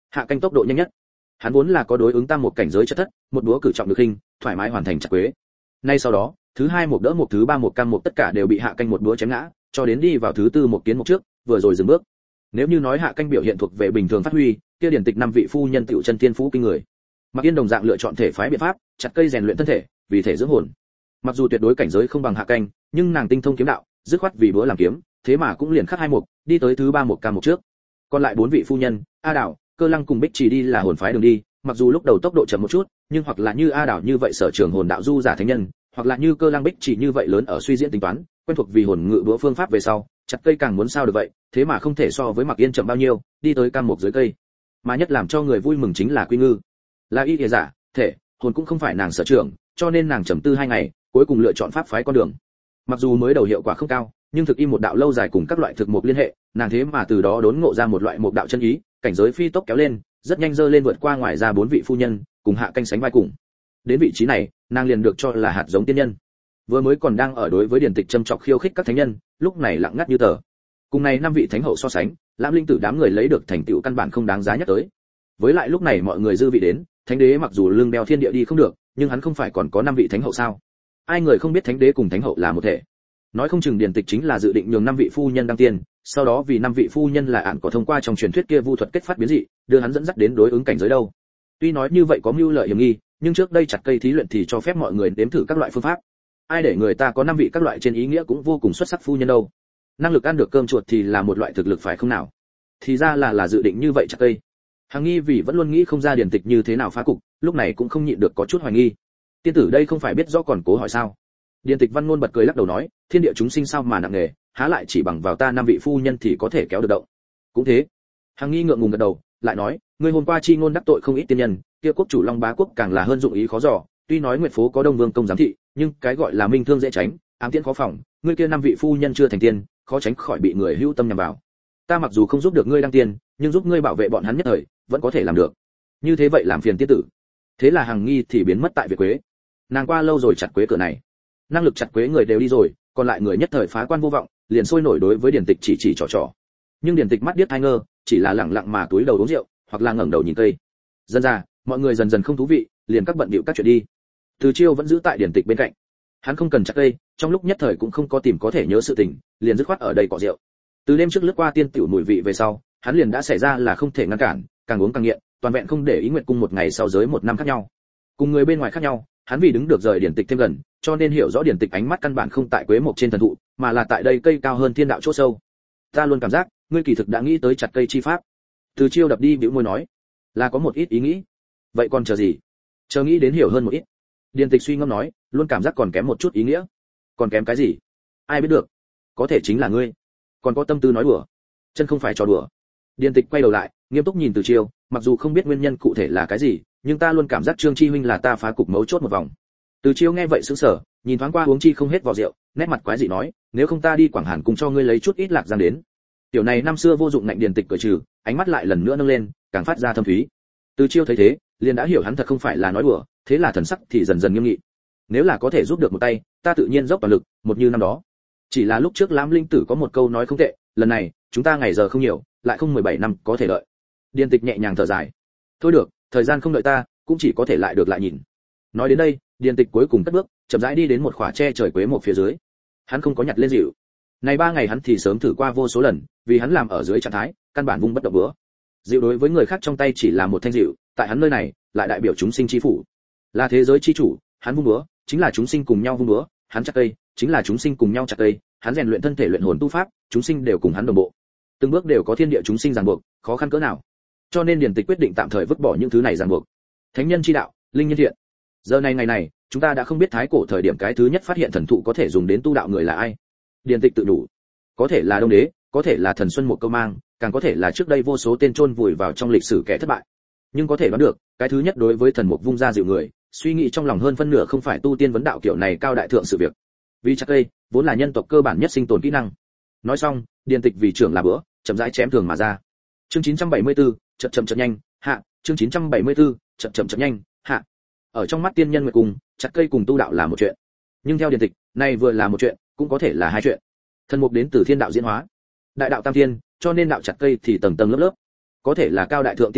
Hạ canh tốc độ nhanh nhất. Hắn vốn là có đối ứng tam một cảnh giới chất thất, một búa cử trọng được hình, thoải mái hoàn thành chặt quế. Nay sau đó, thứ hai một đỡ một, thứ ba một cam một tất cả đều bị hạ canh một búa chém ngã, cho đến đi vào thứ tư một kiến một trước, vừa rồi dừng bước. Nếu như nói hạ canh biểu hiện thuộc về bình thường phát huy, kia điển tịch năm vị phu nhân tiểu chân tiên phú kinh người. Mặc Yên đồng dạng lựa chọn thể phái biện pháp, chặt cây rèn luyện thân thể, vì thể dưỡng hồn. Mặc dù tuyệt đối cảnh giới không bằng hạ canh, nhưng nàng tinh thông kiếm đạo, dứt khoát vì búa làm kiếm, thế mà cũng liền khắc hai mục, đi tới thứ ba một cam một trước. Còn lại bốn vị phu nhân, A Đảo, Cơ Lăng cùng Bích Chỉ đi là hồn phái đường đi, mặc dù lúc đầu tốc độ chậm một chút, nhưng hoặc là như A Đảo như vậy sở trường hồn đạo du giả thánh nhân, hoặc là như Cơ Lăng Bích Chỉ như vậy lớn ở suy diễn tính toán, quen thuộc vì hồn ngự búa phương pháp về sau, chặt cây càng muốn sao được vậy, thế mà không thể so với Mặc Yên chậm bao nhiêu, đi tới cam một dưới cây. Mà nhất làm cho người vui mừng chính là Quy Ngư. Là y y giả, thể, hồn cũng không phải nàng sở trường, cho nên nàng trầm tư 2 ngày, cuối cùng lựa chọn pháp phái con đường. Mặc dù mới đầu hiệu quả không cao, nhưng thực y một đạo lâu dài cùng các loại thực mục liên hệ, nàng thế mà từ đó đốn ngộ ra một loại mục đạo chân ý, cảnh giới phi tốc kéo lên, rất nhanh dơ lên vượt qua ngoài ra 4 vị phu nhân, cùng hạ canh sánh vai cùng. Đến vị trí này, nàng liền được cho là hạt giống tiên nhân. Vừa mới còn đang ở đối với điển tịch châm chọc khiêu khích các thánh nhân, lúc này lặng ngắt như tờ. Cùng này 5 vị thánh hậu so sánh, Lãm Linh Tử đám người lấy được thành tựu căn bản không đáng giá nhắc tới. Với lại lúc này mọi người dư vị đến, thánh đế mặc dù lưng đeo thiên địa đi không được, nhưng hắn không phải còn có 5 vị thánh hậu sao? Ai người không biết thánh đế cùng thánh hậu là một thể. Nói không chừng điển tịch chính là dự định nhường 5 vị phu nhân đăng tiên, sau đó vì 5 vị phu nhân là án có thông qua trong truyền thuyết kia vu thuật kết phát biến dị, đưa hắn dẫn dắt đến đối ứng cảnh giới đâu. Tuy nói như vậy có mưu lợi hiểm nghi, nhưng trước đây chặt cây thí luyện thì cho phép mọi người nếm thử các loại phương pháp. Ai để người ta có 5 vị các loại trên ý nghĩa cũng vô cùng xuất sắc phu nhân đâu. Năng lực ăn được cơm chuột thì là một loại thực lực phải không nào? Thì ra là dự định như vậy chặt cây. Hằng Nghi vì vẫn luôn nghĩ không ra điển tịch như thế nào phá cục, lúc này cũng không nhịn được có chút hoài nghi. Tiên tử đây không phải biết rõ còn cố hỏi sao? Điển tịch Văn Ngôn bật cười lắc đầu nói, thiên địa chúng sinh sao mà nặng nề, há lại chỉ bằng vào ta 5 vị phu nhân thì có thể kéo được động. Cũng thế. Hằng Nghi ngượng ngùng gật đầu, lại nói, ngươi hôm qua chi ngôn đắc tội không ít tiên nhân, kia quốc chủ Long Bá quốc càng là hơn dụng ý khó dò, tuy nói Nguyệt phố có Đông Vương công giám thị, nhưng cái gọi là minh thương dễ tránh, ám tiễn khó phòng, ngươi kia 5 vị phu nhân chưa thành tiên, khó tránh khỏi bị người hữu tâm nhằm vào. Ta mặc dù không giúp được ngươi đăng tiên, nhưng giúp ngươi bảo vệ bọn hắn nhất thời, vẫn có thể làm được. Như thế vậy làm phiền tiên tử. Thế là Hằng Nghi thì biến mất tại Việt Quế. Nàng qua lâu rồi chặt quế cửa này. Năng lực chặt quế người đều đi rồi, còn lại người nhất thời phá quan vô vọng, liền sôi nổi đối với điển tịch chỉ trò. Nhưng điển tịch mắt điếc tai ngơ, chỉ là lẳng lặng mà túi đầu uống rượu, hoặc là ngẩng đầu nhìn cây. Dần ra, mọi người dần dần không thú vị, liền các bận bịu các chuyện đi. Từ Chiêu vẫn giữ tại điển tịch bên cạnh. Hắn không cần chặt cây, trong lúc nhất thời cũng không có tìm có thể nhớ sự tình, liền dứt khoát ở đây cọ rượu. Từ đêm trước lướt qua tiên tiểu mùi vị về sau, hắn liền đã xảy ra là không thể ngăn cản, càng uống càng nghiện, toàn vẹn không để ý Nguyệt cung một ngày sau giới một năm khác nhau. Cùng người bên ngoài khác nhau, hắn vì đứng được rời điển tịch thêm gần, cho nên hiểu rõ điển tịch ánh mắt căn bản không tại quế mộc trên thần thụ, mà là tại đây cây cao hơn thiên đạo chỗ sâu. Ta luôn cảm giác, ngươi kỳ thực đã nghĩ tới chặt cây chi pháp. Từ Chiêu đập đi bĩu môi nói, là có một ít ý nghĩ. Vậy còn chờ gì? Chờ nghĩ đến hiểu hơn một ít. Điển tịch suy ngẫm nói, luôn cảm giác còn kém một chút ý nghĩa. Còn kém cái gì? Ai biết được? Có thể chính là ngươi. Còn có tâm tư nói đùa. Chân không phải trò đùa. Điển tịch quay đầu lại, nghiêm túc nhìn Từ Chiêu, mặc dù không biết nguyên nhân cụ thể là cái gì, nhưng ta luôn cảm giác Trương Chi huynh là ta phá cục mấu chốt một vòng. Từ Chiêu nghe vậy sững sờ, nhìn thoáng qua uống chi không hết vò rượu, nét mặt quái dị nói, nếu không ta đi Quảng Hàn cùng cho ngươi lấy chút ít lạc giang đến. Tiểu này năm xưa vô dụng ngạnh điển tịch cười trừ, ánh mắt lại lần nữa nâng lên, càng phát ra thâm thúy. Từ Chiêu thấy thế, liền đã hiểu hắn thật không phải là nói đùa, thế là thần sắc thì dần dần nghiêm nghị. Nếu là có thể giúp được một tay, ta tự nhiên dốc toàn lực, một như năm đó. Chỉ là lúc trước Lãm Linh Tử có một câu nói không tệ, lần này, chúng ta ngày giờ không nhiều, lại không 17 năm có thể đợi. Điển tịch nhẹ nhàng thở dài. Thôi được, thời gian không đợi ta, cũng chỉ có thể lại được lại nhìn. Nói đến đây, điển tịch cuối cùng cất bước, chậm rãi đi đến một khỏa tre trời quế một phía dưới. Hắn không có nhặt lên dịu. Này 3 ngày hắn thì sớm thử qua vô số lần, vì hắn làm ở dưới trạng thái, căn bản vung bất động bữa. Dịu đối với người khác trong tay chỉ là một thanh dịu, tại hắn nơi này, lại đại biểu chúng sinh chi phủ. Là thế giới chi chủ, hắn vung búa, chính là chúng sinh cùng nhau vung búa, hắn chặt cây, chính là chúng sinh cùng nhau chặt cây, hắn rèn luyện thân thể luyện hồn tu pháp, chúng sinh đều cùng hắn đồng bộ. Từng bước đều có thiên địa chúng sinh ràng buộc, khó khăn cỡ nào. Cho nên điển tịch quyết định tạm thời vứt bỏ những thứ này ràng buộc. Thánh nhân chi đạo, linh nhân thiện. Giờ này ngày này, chúng ta đã không biết thái cổ thời điểm cái thứ nhất phát hiện thần thụ có thể dùng đến tu đạo người là ai. Điển tịch tự đủ, có thể là Đông Đế, có thể là thần xuân một câu mang, càng có thể là trước đây vô số tên chôn vùi vào trong lịch sử kẻ thất bại. Nhưng có thể đoán được, cái thứ nhất đối với thần mục vung ra dịu người, suy nghĩ trong lòng hơn phân nửa không phải tu tiên vấn đạo kiểu này cao đại thượng sự việc. Vì chặt cây, vốn là nhân tộc cơ bản nhất sinh tồn kỹ năng. Nói xong, điển tịch vì trưởng là bữa, chậm rãi chém thường mà ra. Chương 974, chậm nhanh, hạ, chương 974, chậm nhanh, hạ. Ở trong mắt tiên nhân nguyệt cùng, chặt cây cùng tu đạo là một chuyện. Nhưng theo điển tịch, này vừa là một chuyện, cũng có thể là hai chuyện. Thần mục đến từ thiên đạo diễn hóa, đại đạo tam thiên, cho nên đạo chặt cây thì tầng tầng lớp lớp. Có thể là cao đại thượng tiên pháp,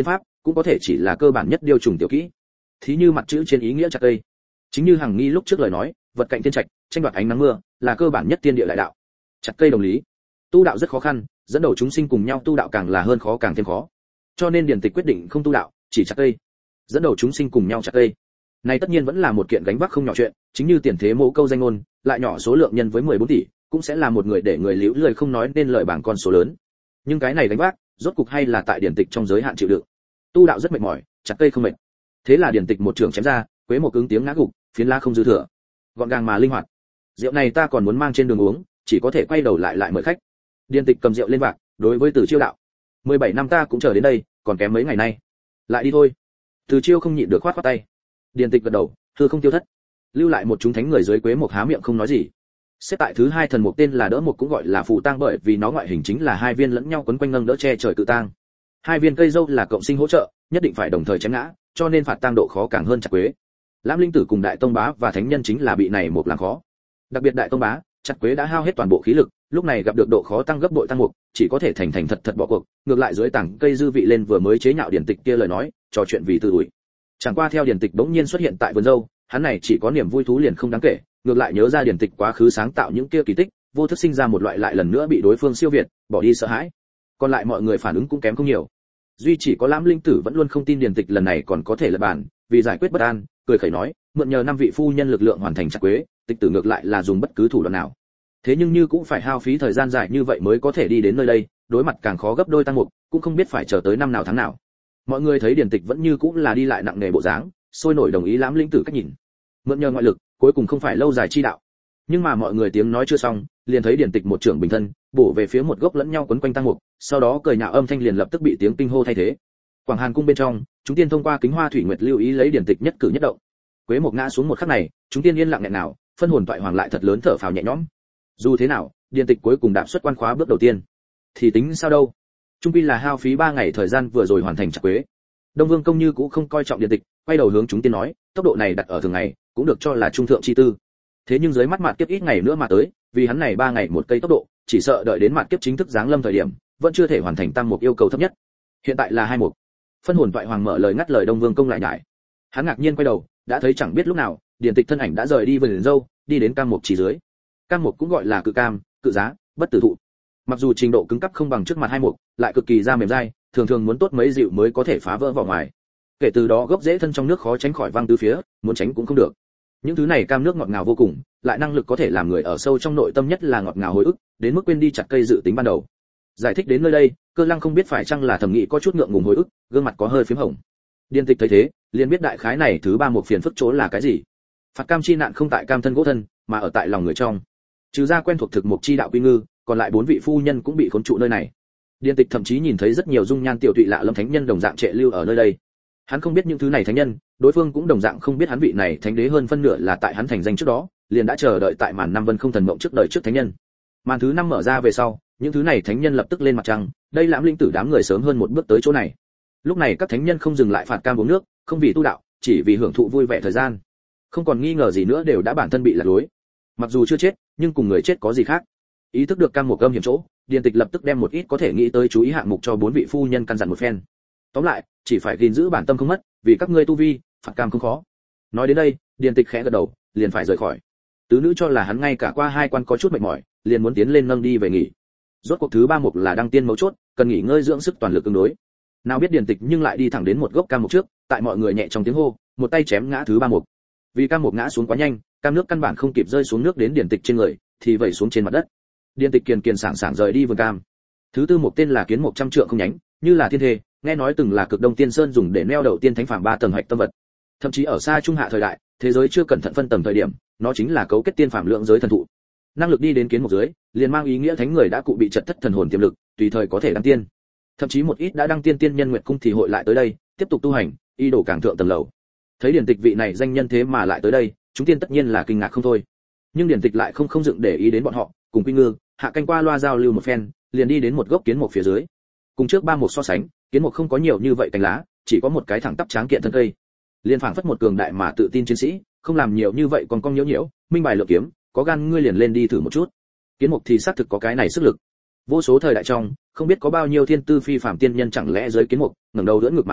cũng có thể chỉ là cơ bản nhất điều trùng tiểu kỹ. Thí như mặt chữ trên ý nghĩa chặt cây. Chính như Hằng Nghi lúc trước lời nói, vật cạnh thiên trạch, tranh đoạt ánh nắng mưa, là cơ bản nhất tiên địa đại đạo. Chặt cây đồng lý. Tu đạo rất khó khăn, dẫn đầu chúng sinh cùng nhau tu đạo càng là hơn khó càng thêm khó. Cho nên Điền Tịch quyết định không tu đạo, chỉ chặt cây. Dẫn đầu chúng sinh cùng nhau chặt cây. Này tất nhiên vẫn là một kiện gánh vác không nhỏ chuyện, chính như tiền thế mẫu câu danh ngôn, lại nhỏ số lượng nhân với 14 tỷ, cũng sẽ là một người để người liễu lời không nói nên lời bảng con số lớn. Nhưng cái này gánh vác, rốt cục hay là tại Điền Tịch trong giới hạn chịu đựng. Tu đạo rất mệt mỏi, chặt cây không mệt. Thế là Điền Tịch một trường chém ra, quế một cứng tiếng ngã gục, phiến lá không dư thừa. Gọn gàng mà linh hoạt. Rượu này ta còn muốn mang trên đường uống, chỉ có thể quay đầu lại mời khách. Điền Tịch cầm rượu lên vạc, đối với Từ Chiêu đạo: 17 năm ta cũng chờ đến đây, còn kém mấy ngày nay. Lại đi thôi. Từ Chiêu không nhịn được khoát tay. Điền Tịch gật đầu, hư không tiêu thất. Lưu lại một chúng thánh người dưới quế một há miệng không nói gì. Xếp tại thứ hai thần mục tên là đỡ một, cũng gọi là phù tang bởi vì nó ngoại hình chính là hai viên lẫn nhau quấn quanh nâng đỡ che trời cự tang. Hai viên cây dâu là cộng sinh hỗ trợ, nhất định phải đồng thời chém ngã, cho nên phạt tang độ khó càng hơn chặt quế. Lam Linh Tử cùng Đại Tông Bá và thánh nhân chính là bị này một làm khó. Đặc biệt Đại Tông Bá, chặt quế đã hao hết toàn bộ khí lực, lúc này gặp được độ khó tăng gấp bội tăng mục, chỉ có thể thành thật bỏ cuộc, ngược lại dưới tảng cây dư vị lên vừa mới chế nhạo Điền Tịch kia lời nói, trò chuyện vì từ ủi. Chẳng qua theo Điền Tịch bỗng nhiên xuất hiện tại vườn dâu, hắn này chỉ có niềm vui thú liền không đáng kể, ngược lại nhớ ra Điền Tịch quá khứ sáng tạo những kia kỳ tích, vô thức sinh ra một loại lại lần nữa bị đối phương siêu việt, bỏ đi sợ hãi. Còn lại mọi người phản ứng cũng kém không nhiều. Duy chỉ có Lam Linh Tử vẫn luôn không tin Điền Tịch lần này còn có thể lật bàn, vì giải quyết bất an, cười khẩy nói, mượn nhờ 5 vị phu nhân lực lượng hoàn thành chặt quế, Tịch Tử ngược lại là dùng bất cứ thủ đoạn nào. Thế nhưng như cũng phải hao phí thời gian dài như vậy mới có thể đi đến nơi đây, đối mặt càng khó gấp đôi tăng mục, cũng không biết phải chờ tới năm nào tháng nào. Mọi người thấy Điền Tịch vẫn như cũng là đi lại nặng nề bộ dáng, sôi nổi đồng ý Lam Linh Tử cách nhìn. Mượn nhờ ngoại lực, cuối cùng không phải lâu dài chi đạo. Nhưng mà mọi người tiếng nói chưa xong, liền thấy Điền Tịch một trưởng bình thân, bổ về phía một gốc lẫn nhau quấn quanh tăng mục, sau đó cười nhạo âm thanh liền lập tức bị tiếng kinh hô thay thế. Quảng Hàn cung bên trong, chúng tiên thông qua kính hoa thủy nguyệt lưu ý lấy Điền Tịch nhất cử nhất động. Quế một ngã xuống một khắc này, chúng tiên yên lặng nghẹn nào, phân hồn toại hoàng lại thật lớn thở phào nhẹ nhõm. Dù thế nào, Điền Tịch cuối cùng đạp xuất quan khóa bước đầu tiên. Thì tính sao đâu? Trung quy là hao phí 3 ngày thời gian vừa rồi hoàn thành chặt quế. Đông Vương công như cũng không coi trọng Điền Tịch, quay đầu hướng chúng tiên nói, tốc độ này đặt ở thường ngày, cũng được cho là trung thượng chi tư. Thế nhưng dưới mắt mạt kiếp ít ngày nữa mà tới, vì hắn này 3 ngày một cây tốc độ, chỉ sợ đợi đến mạt kiếp chính thức giáng lâm thời điểm, vẫn chưa thể hoàn thành tăng một yêu cầu thấp nhất. Hiện tại là 2 mục. Phân hồn toại hoàng mở lời ngắt lời Đông Vương công lại nhải. Hắn ngạc nhiên quay đầu, đã thấy chẳng biết lúc nào, Điền Tịch thân ảnh đã rời đi vườn dâu, đi đến cam mục chỉ dưới. Cam mục cũng gọi là cự cam, cự giá, bất tử thụ. Mặc dù trình độ cứng cấp không bằng trước mặt 2 mục, lại cực kỳ da mềm dai, thường thường muốn tốt mấy dịu mới có thể phá vỡ vỏ ngoài. Kể từ đó gốc rễ thân trong nước khó tránh khỏi văng tứ phía, muốn tránh cũng không được. Những thứ này cam nước ngọt ngào vô cùng, lại năng lực có thể làm người ở sâu trong nội tâm nhất là ngọt ngào hồi ức, đến mức quên đi chặt cây dự tính ban đầu. Giải thích đến nơi đây, Cơ Lăng không biết phải chăng là thẩm nghĩ có chút ngượng ngùng hồi ức, gương mặt có hơi phím hồng. Điền Tịch thấy thế, liền biết đại khái này thứ 3 một phiền phức chỗ là cái gì. Phạt cam chi nạn không tại cam thân gỗ thân, mà ở tại lòng người trong. Trừ ra quen thuộc thực mục chi đạo quy ngư, còn lại 4 vị phu nhân cũng bị khốn trụ nơi này. Điền Tịch thậm chí nhìn thấy rất nhiều dung nhan tiểu tụy lạ lâm thánh nhân đồng dạng trệ lưu ở nơi đây. Hắn không biết những thứ này thánh nhân, đối phương cũng đồng dạng không biết hắn vị này thánh đế hơn phân nửa là tại hắn thành danh trước đó, liền đã chờ đợi tại màn năm vân không thần mộng trước đời trước thánh nhân. Màn thứ 5 mở ra về sau, những thứ này thánh nhân lập tức lên mặt trăng, đây Lãm Linh Tử đám người sớm hơn một bước tới chỗ này. Lúc này các thánh nhân không dừng lại phạt cam uống nước, không vì tu đạo, chỉ vì hưởng thụ vui vẻ thời gian. Không còn nghi ngờ gì nữa đều đã bản thân bị lạc lối. Mặc dù chưa chết, nhưng cùng người chết có gì khác. Ý thức được cam một âm hiểm chỗ, Điền Tịch lập tức đem một ít có thể nghĩ tới chú ý hạng mục cho 4 vị phu nhân căn dặn một phen. Tóm lại, chỉ phải gìn giữ bản tâm không mất, vì các ngươi tu vi, phạt cam không khó. Nói đến đây, Điền Tịch khẽ gật đầu, liền phải rời khỏi. Tứ nữ cho là hắn ngay cả qua 2 quan có chút mệt mỏi, liền muốn tiến lên nâng đi về nghỉ. Rốt cuộc thứ 3 mục là đăng tiên mấu chốt, cần nghỉ ngơi dưỡng sức toàn lực ứng đối. Nào biết Điền Tịch nhưng lại đi thẳng đến một gốc cam mục trước, tại mọi người nhẹ trong tiếng hô, một tay chém ngã thứ 3 mục. Vì cam mục ngã xuống quá nhanh, cam nước căn bản không kịp rơi xuống nước đến Điền Tịch trên người, thì vẩy xuống trên mặt đất. Điền Tịch kiền sảng sảng rời đi vườn cam. Thứ 4 mục tên là kiến mục trăm trượng không nhánh, như là thiên thê, nghe nói từng là cực đông tiên sơn dùng để neo đậu tiên thánh phàm 3 tầng hạch tâm vật. Thậm chí ở xa trung hạ thời đại, thế giới chưa cẩn thận phân tầng thời điểm, nó chính là cấu kết tiên phàm lượng giới thần thụ. Năng lực đi đến kiến mục dưới, liền mang ý nghĩa thánh người đã cụ bị chật thất thần hồn tiềm lực, tùy thời có thể đăng tiên. Thậm chí một ít đã đăng tiên tiên nhân nguyện cung thì hội lại tới đây, tiếp tục tu hành, y đổ càng thượng tầng lầu. Thấy Điền Tịch vị này danh nhân thế mà lại tới đây, chúng tiên tất nhiên là kinh ngạc không thôi. Nhưng Điền Tịch lại không dựng để ý đến bọn họ, cùng Quy Ngư, Hạ Canh qua loa giao lưu một phen, liền đi đến một gốc kiến mục phía dưới. Cùng trước 3 mục so sánh, kiến mục không có nhiều như vậy cành lá, chỉ có một cái thẳng tắp tráng kiện thân cây. Liên phảng phất một cường đại mà tự tin chiến sĩ, không làm nhiều như vậy còn cong nhiễu nhiễu, minh bài lựa kiếm, có gan ngươi liền lên đi thử một chút. Kiến mục thì xác thực có cái này sức lực. Vô số thời đại trong, không biết có bao nhiêu thiên tư phi phàm tiên nhân chẳng lẽ dưới kiến mục, ngẩng đầu đỡ ngược mà đến,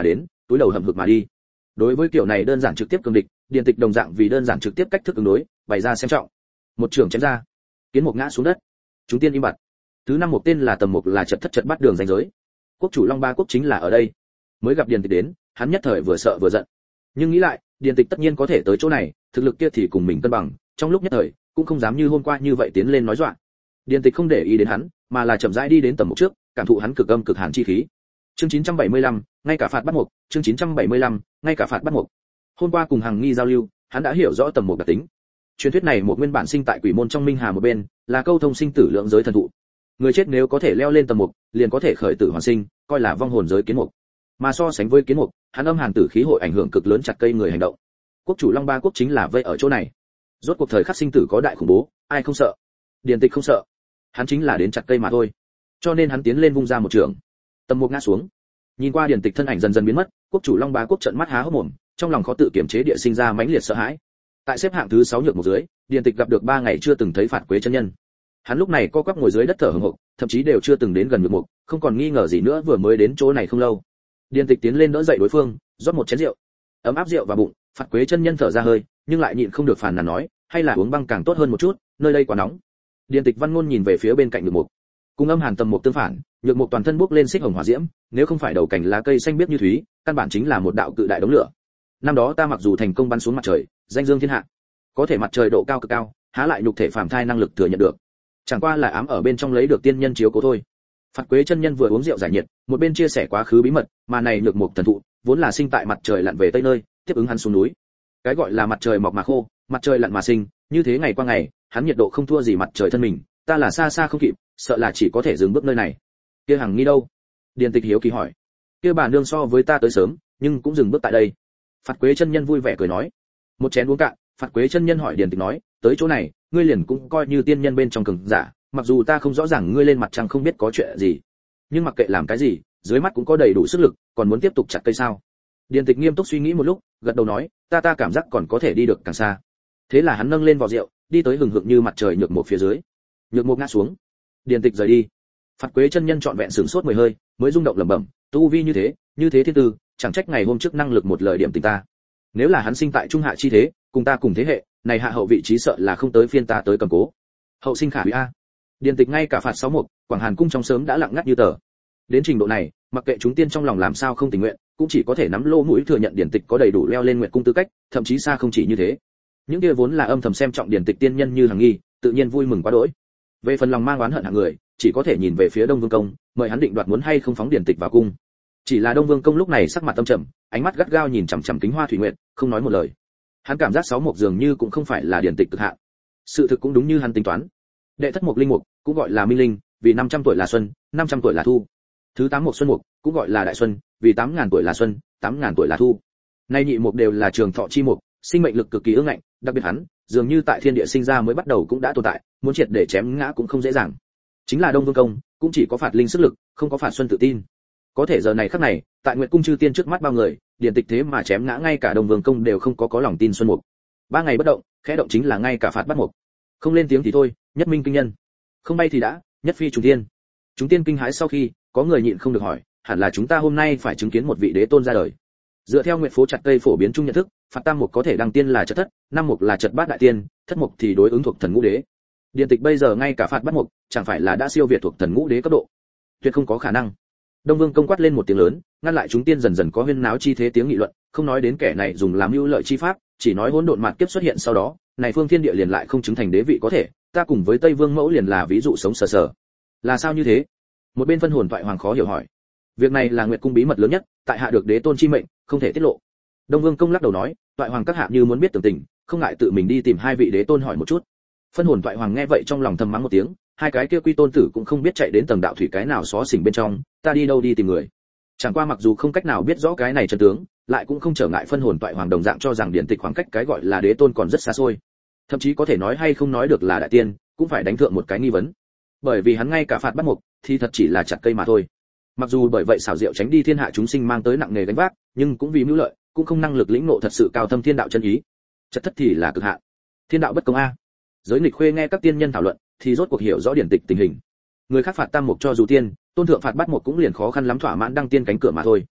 túi đầu hậm hực mà đi. Đối với kiểu này đơn giản trực tiếp cường địch, Điền Tịch đồng dạng vì đơn giản trực tiếp cách thức ứng đối, bày ra xem trọng. Một trường chém ra, kiến mục ngã xuống đất. Chúng tiên im bặt. Thứ năm một tên là Tầm Mục là chật thất chật bắt đường ranh giới. Quốc chủ Long Ba Quốc chính là ở đây. Mới gặp Điền Tịch đến, hắn nhất thời vừa sợ vừa giận. Nhưng nghĩ lại, Điền Tịch tất nhiên có thể tới chỗ này, thực lực kia thì cùng mình cân bằng, trong lúc nhất thời, cũng không dám như hôm qua như vậy tiến lên nói dọa. Điền Tịch không để ý đến hắn, mà là chậm rãi đi đến Tầm Mục trước, cảm thụ hắn cực âm cực hàn chi khí. Chương 975, ngay cả phạt bắt mục, chương 975, ngay cả phạt bắt mục. Hôm qua cùng Hằng Nghi giao lưu, hắn đã hiểu rõ Tầm Mục đặc tính. Truyền thuyết này một nguyên bản sinh tại Quỷ môn trong Minh Hà một bên, là câu thông sinh tử lượng giới thần thụ. Người chết nếu có thể leo lên Tầm Mục, liền có thể khởi tử hoàn sinh, coi là vong hồn giới kiến mục. Mà so sánh với kiến mục, hắn âm hàn tử khí hội ảnh hưởng cực lớn chặt cây người hành động. Quốc chủ Long Ba Quốc chính là vây ở chỗ này. Rốt cuộc thời khắc sinh tử có đại khủng bố, ai không sợ? Điền Tịch không sợ, hắn chính là đến chặt cây mà thôi. Cho nên hắn tiến lên vung ra một trường. Tầm Mục ngã xuống. Nhìn qua Điền Tịch thân ảnh dần dần biến mất, quốc chủ Long Bá Quốc trợn mắt há hốc mồm, trong lòng khó tự kiềm chế địa sinh ra mãnh liệt sợ hãi. Tại xếp hạng thứ 6 nhược một dưới, Điền Tịch gặp được 3 ngày chưa từng thấy Phạt Quế chân nhân. Hắn lúc này co quắp ngồi dưới đất thở hổn hộc, thậm chí đều chưa từng đến gần nhược mục, không còn nghi ngờ gì nữa vừa mới đến chỗ này không lâu. Điền Tịch tiến lên đỡ dậy đối phương, rót một chén rượu. Ấm áp rượu vào bụng, Phạt Quế chân nhân thở ra hơi, nhưng lại nhịn không được phàn nàn nói, hay là uống băng càng tốt hơn một chút, nơi đây quá nóng. Điền Tịch văn ngôn nhìn về phía bên cạnh nhược mục. Cùng âm hàn Tầm Mục tương phản, nhược mục toàn thân bốc lên xích hồng hỏa diễm, nếu không phải đầu cành lá cây xanh biếc như thúy, căn bản chính là một đạo cự đại đống lửa. Năm đó ta mặc dù thành công bắn xuống mặt trời, danh dương thiên hạ, có thể mặt trời độ cao cực cao, há lại nhục thể phàm thai năng lực thừa nhận được. Chẳng qua là ám ở bên trong lấy được tiên nhân chiếu cố thôi. Phạt Quế chân nhân vừa uống rượu giải nhiệt, một bên chia sẻ quá khứ bí mật, mà này nhược mục thần thụ, vốn là sinh tại mặt trời lặn về tây nơi, tiếp ứng hắn xuống núi. Cái gọi là mặt trời mọc mà khô, mặt trời lặn mà sinh, như thế ngày qua ngày, hắn nhiệt độ không thua gì mặt trời thân mình, ta là xa xa không kịp, sợ là chỉ có thể dừng bước nơi này. Kia Hằng Nghi đâu? Điền Tịch hiếu kỳ hỏi. Kia bà nương so với ta tới sớm, nhưng cũng dừng bước tại đây. Phạt Quế chân nhân vui vẻ cười nói. Một chén uống cạn, Phạt Quế chân nhân hỏi Điền Tịch nói, tới chỗ này, ngươi liền cũng coi như tiên nhân bên trong cường giả, mặc dù ta không rõ ràng ngươi lên mặt trăng không biết có chuyện gì, nhưng mặc kệ làm cái gì, dưới mắt cũng có đầy đủ sức lực, còn muốn tiếp tục chặt cây sao? Điền Tịch nghiêm túc suy nghĩ một lúc, gật đầu nói, ta cảm giác còn có thể đi được càng xa. Thế là hắn nâng lên vò rượu, đi tới hừng hực như mặt trời nhược một phía dưới. Nhược một ngã xuống. Điền Tịch rời đi. Phạt Quế chân nhân trọn vẹn sửng sốt 10 hơi, mới rung động lẩm bẩm, tu vi như thế thiên tư, chẳng trách ngày hôm trước năng lực một lời điểm tình ta. Nếu là hắn sinh tại trung hạ chi thế, cùng ta cùng thế hệ, này hạ hậu vị trí sợ là không tới phiên ta tới cầm cố. Hậu sinh khả hủy a. Điền Tịch ngay cả phạt 61, Quảng Hàn cung trong sớm đã lặng ngắt như tờ. Đến trình độ này, mặc kệ chúng tiên trong lòng làm sao không tình nguyện, cũng chỉ có thể nắm lô mũi thừa nhận Điền Tịch có đầy đủ leo lên nguyện cung tư cách, thậm chí xa không chỉ như thế. Những kia vốn là âm thầm xem trọng Điền Tịch tiên nhân như Hằng Nghi, tự nhiên vui mừng quá đỗi. Về phần lòng mang oán hận hạng người, chỉ có thể nhìn về phía Đông Vương công, mời hắn định đoạt muốn hay không phóng Điền Tịch vào cung. Chỉ là Đông Vương công lúc này sắc mặt tâm trầm, ánh mắt gắt gao nhìn chằm chằm Kính Hoa Thủy Nguyệt, không nói một lời. Hắn cảm giác 6 mục dường như cũng không phải là Điền Tịch cực hạn. Sự thực cũng đúng như hắn tính toán. Đệ thất mục linh mục, cũng gọi là minh linh, vì 500 tuổi là xuân, 500 tuổi là thu. Thứ 8 mục xuân mục, cũng gọi là đại xuân, vì 8000 tuổi là xuân, 8000 tuổi là thu. Nay nhị mục đều là trường thọ chi mục, sinh mệnh lực cực kỳ ương ngạnh, đặc biệt hắn, dường như tại thiên địa sinh ra mới bắt đầu cũng đã tồn tại, muốn triệt để chém ngã cũng không dễ dàng. Chính là Đông Vương công, cũng chỉ có phạt linh sức lực, không có phạt xuân tự tin. Có thể giờ này khắc này, tại Nguyệt cung chư tiên trước mắt bao người, Điền Tịch thế mà chém ngã ngay cả Đông Vương công đều không có lòng tin xuân mục. 3 ngày bất động, khẽ động chính là ngay cả phạt bắt mục. Không lên tiếng thì thôi, nhất minh kinh nhân. Không bay thì đã, nhất phi trùng thiên. Chúng tiên kinh hãi sau khi, có người nhịn không được hỏi, hẳn là chúng ta hôm nay phải chứng kiến một vị đế tôn ra đời. Dựa theo Nguyệt phố chặt cây phổ biến chung nhận thức, phạt tam mục có thể đăng tiên là chật thất, năm mục là chật bát đại tiên, thất mục thì đối ứng thuộc thần ngũ đế. Điền Tịch bây giờ ngay cả phạt bắt mục, chẳng phải là đã siêu việt thuộc thần ngũ đế cấp độ. Tuyệt không có khả năng. Đông Vương công quát lên một tiếng lớn, ngăn lại chúng tiên dần dần có huyên náo chi thế tiếng nghị luận, không nói đến kẻ này dùng làm mưu lợi chi pháp, chỉ nói hỗn độn mạt kiếp xuất hiện sau đó, này phương thiên địa liền lại không chứng thành đế vị có thể, ta cùng với Tây Vương mẫu liền là ví dụ sống sờ sờ. Là sao như thế? Một bên phân hồn toại hoàng khó hiểu hỏi. Việc này là Nguyệt cung bí mật lớn nhất, tại hạ được đế tôn chi mệnh, không thể tiết lộ. Đông Vương công lắc đầu nói, toại hoàng các hạ như muốn biết tường tình, không ngại tự mình đi tìm hai vị đế tôn hỏi một chút. Phân hồn toại hoàng nghe vậy trong lòng thầm mắng một tiếng, hai cái kia quy tôn tử cũng không biết chạy đến tầng đạo thủy cái nào xó xỉnh bên trong, ta đi đâu đi tìm người. Chẳng qua mặc dù không cách nào biết rõ cái này chân tướng, lại cũng không trở ngại phân hồn toại hoàng đồng dạng cho rằng Điền Tịch khoảng cách cái gọi là đế tôn còn rất xa xôi. Thậm chí có thể nói hay không nói được là đại tiên, cũng phải đánh thượng một cái nghi vấn. Bởi vì hắn ngay cả phạt bắt mục, thì thật chỉ là chặt cây mà thôi. Mặc dù bởi vậy xảo diệu tránh đi thiên hạ chúng sinh mang tới nặng nề gánh vác, nhưng cũng vì mưu lợi, cũng không năng lực lĩnh ngộ thật sự cao thâm thiên đạo chân ý. Chật thất thì là cực hạn. Thiên đạo bất công a. Giới nghịch khuê nghe các tiên nhân thảo luận, thì rốt cuộc hiểu rõ Điển Tịch tình hình. Người khác phạt tam mục cho dù tiên, tôn thượng phạt bắt mục cũng liền khó khăn lắm thỏa mãn đăng tiên cánh cửa mà thôi.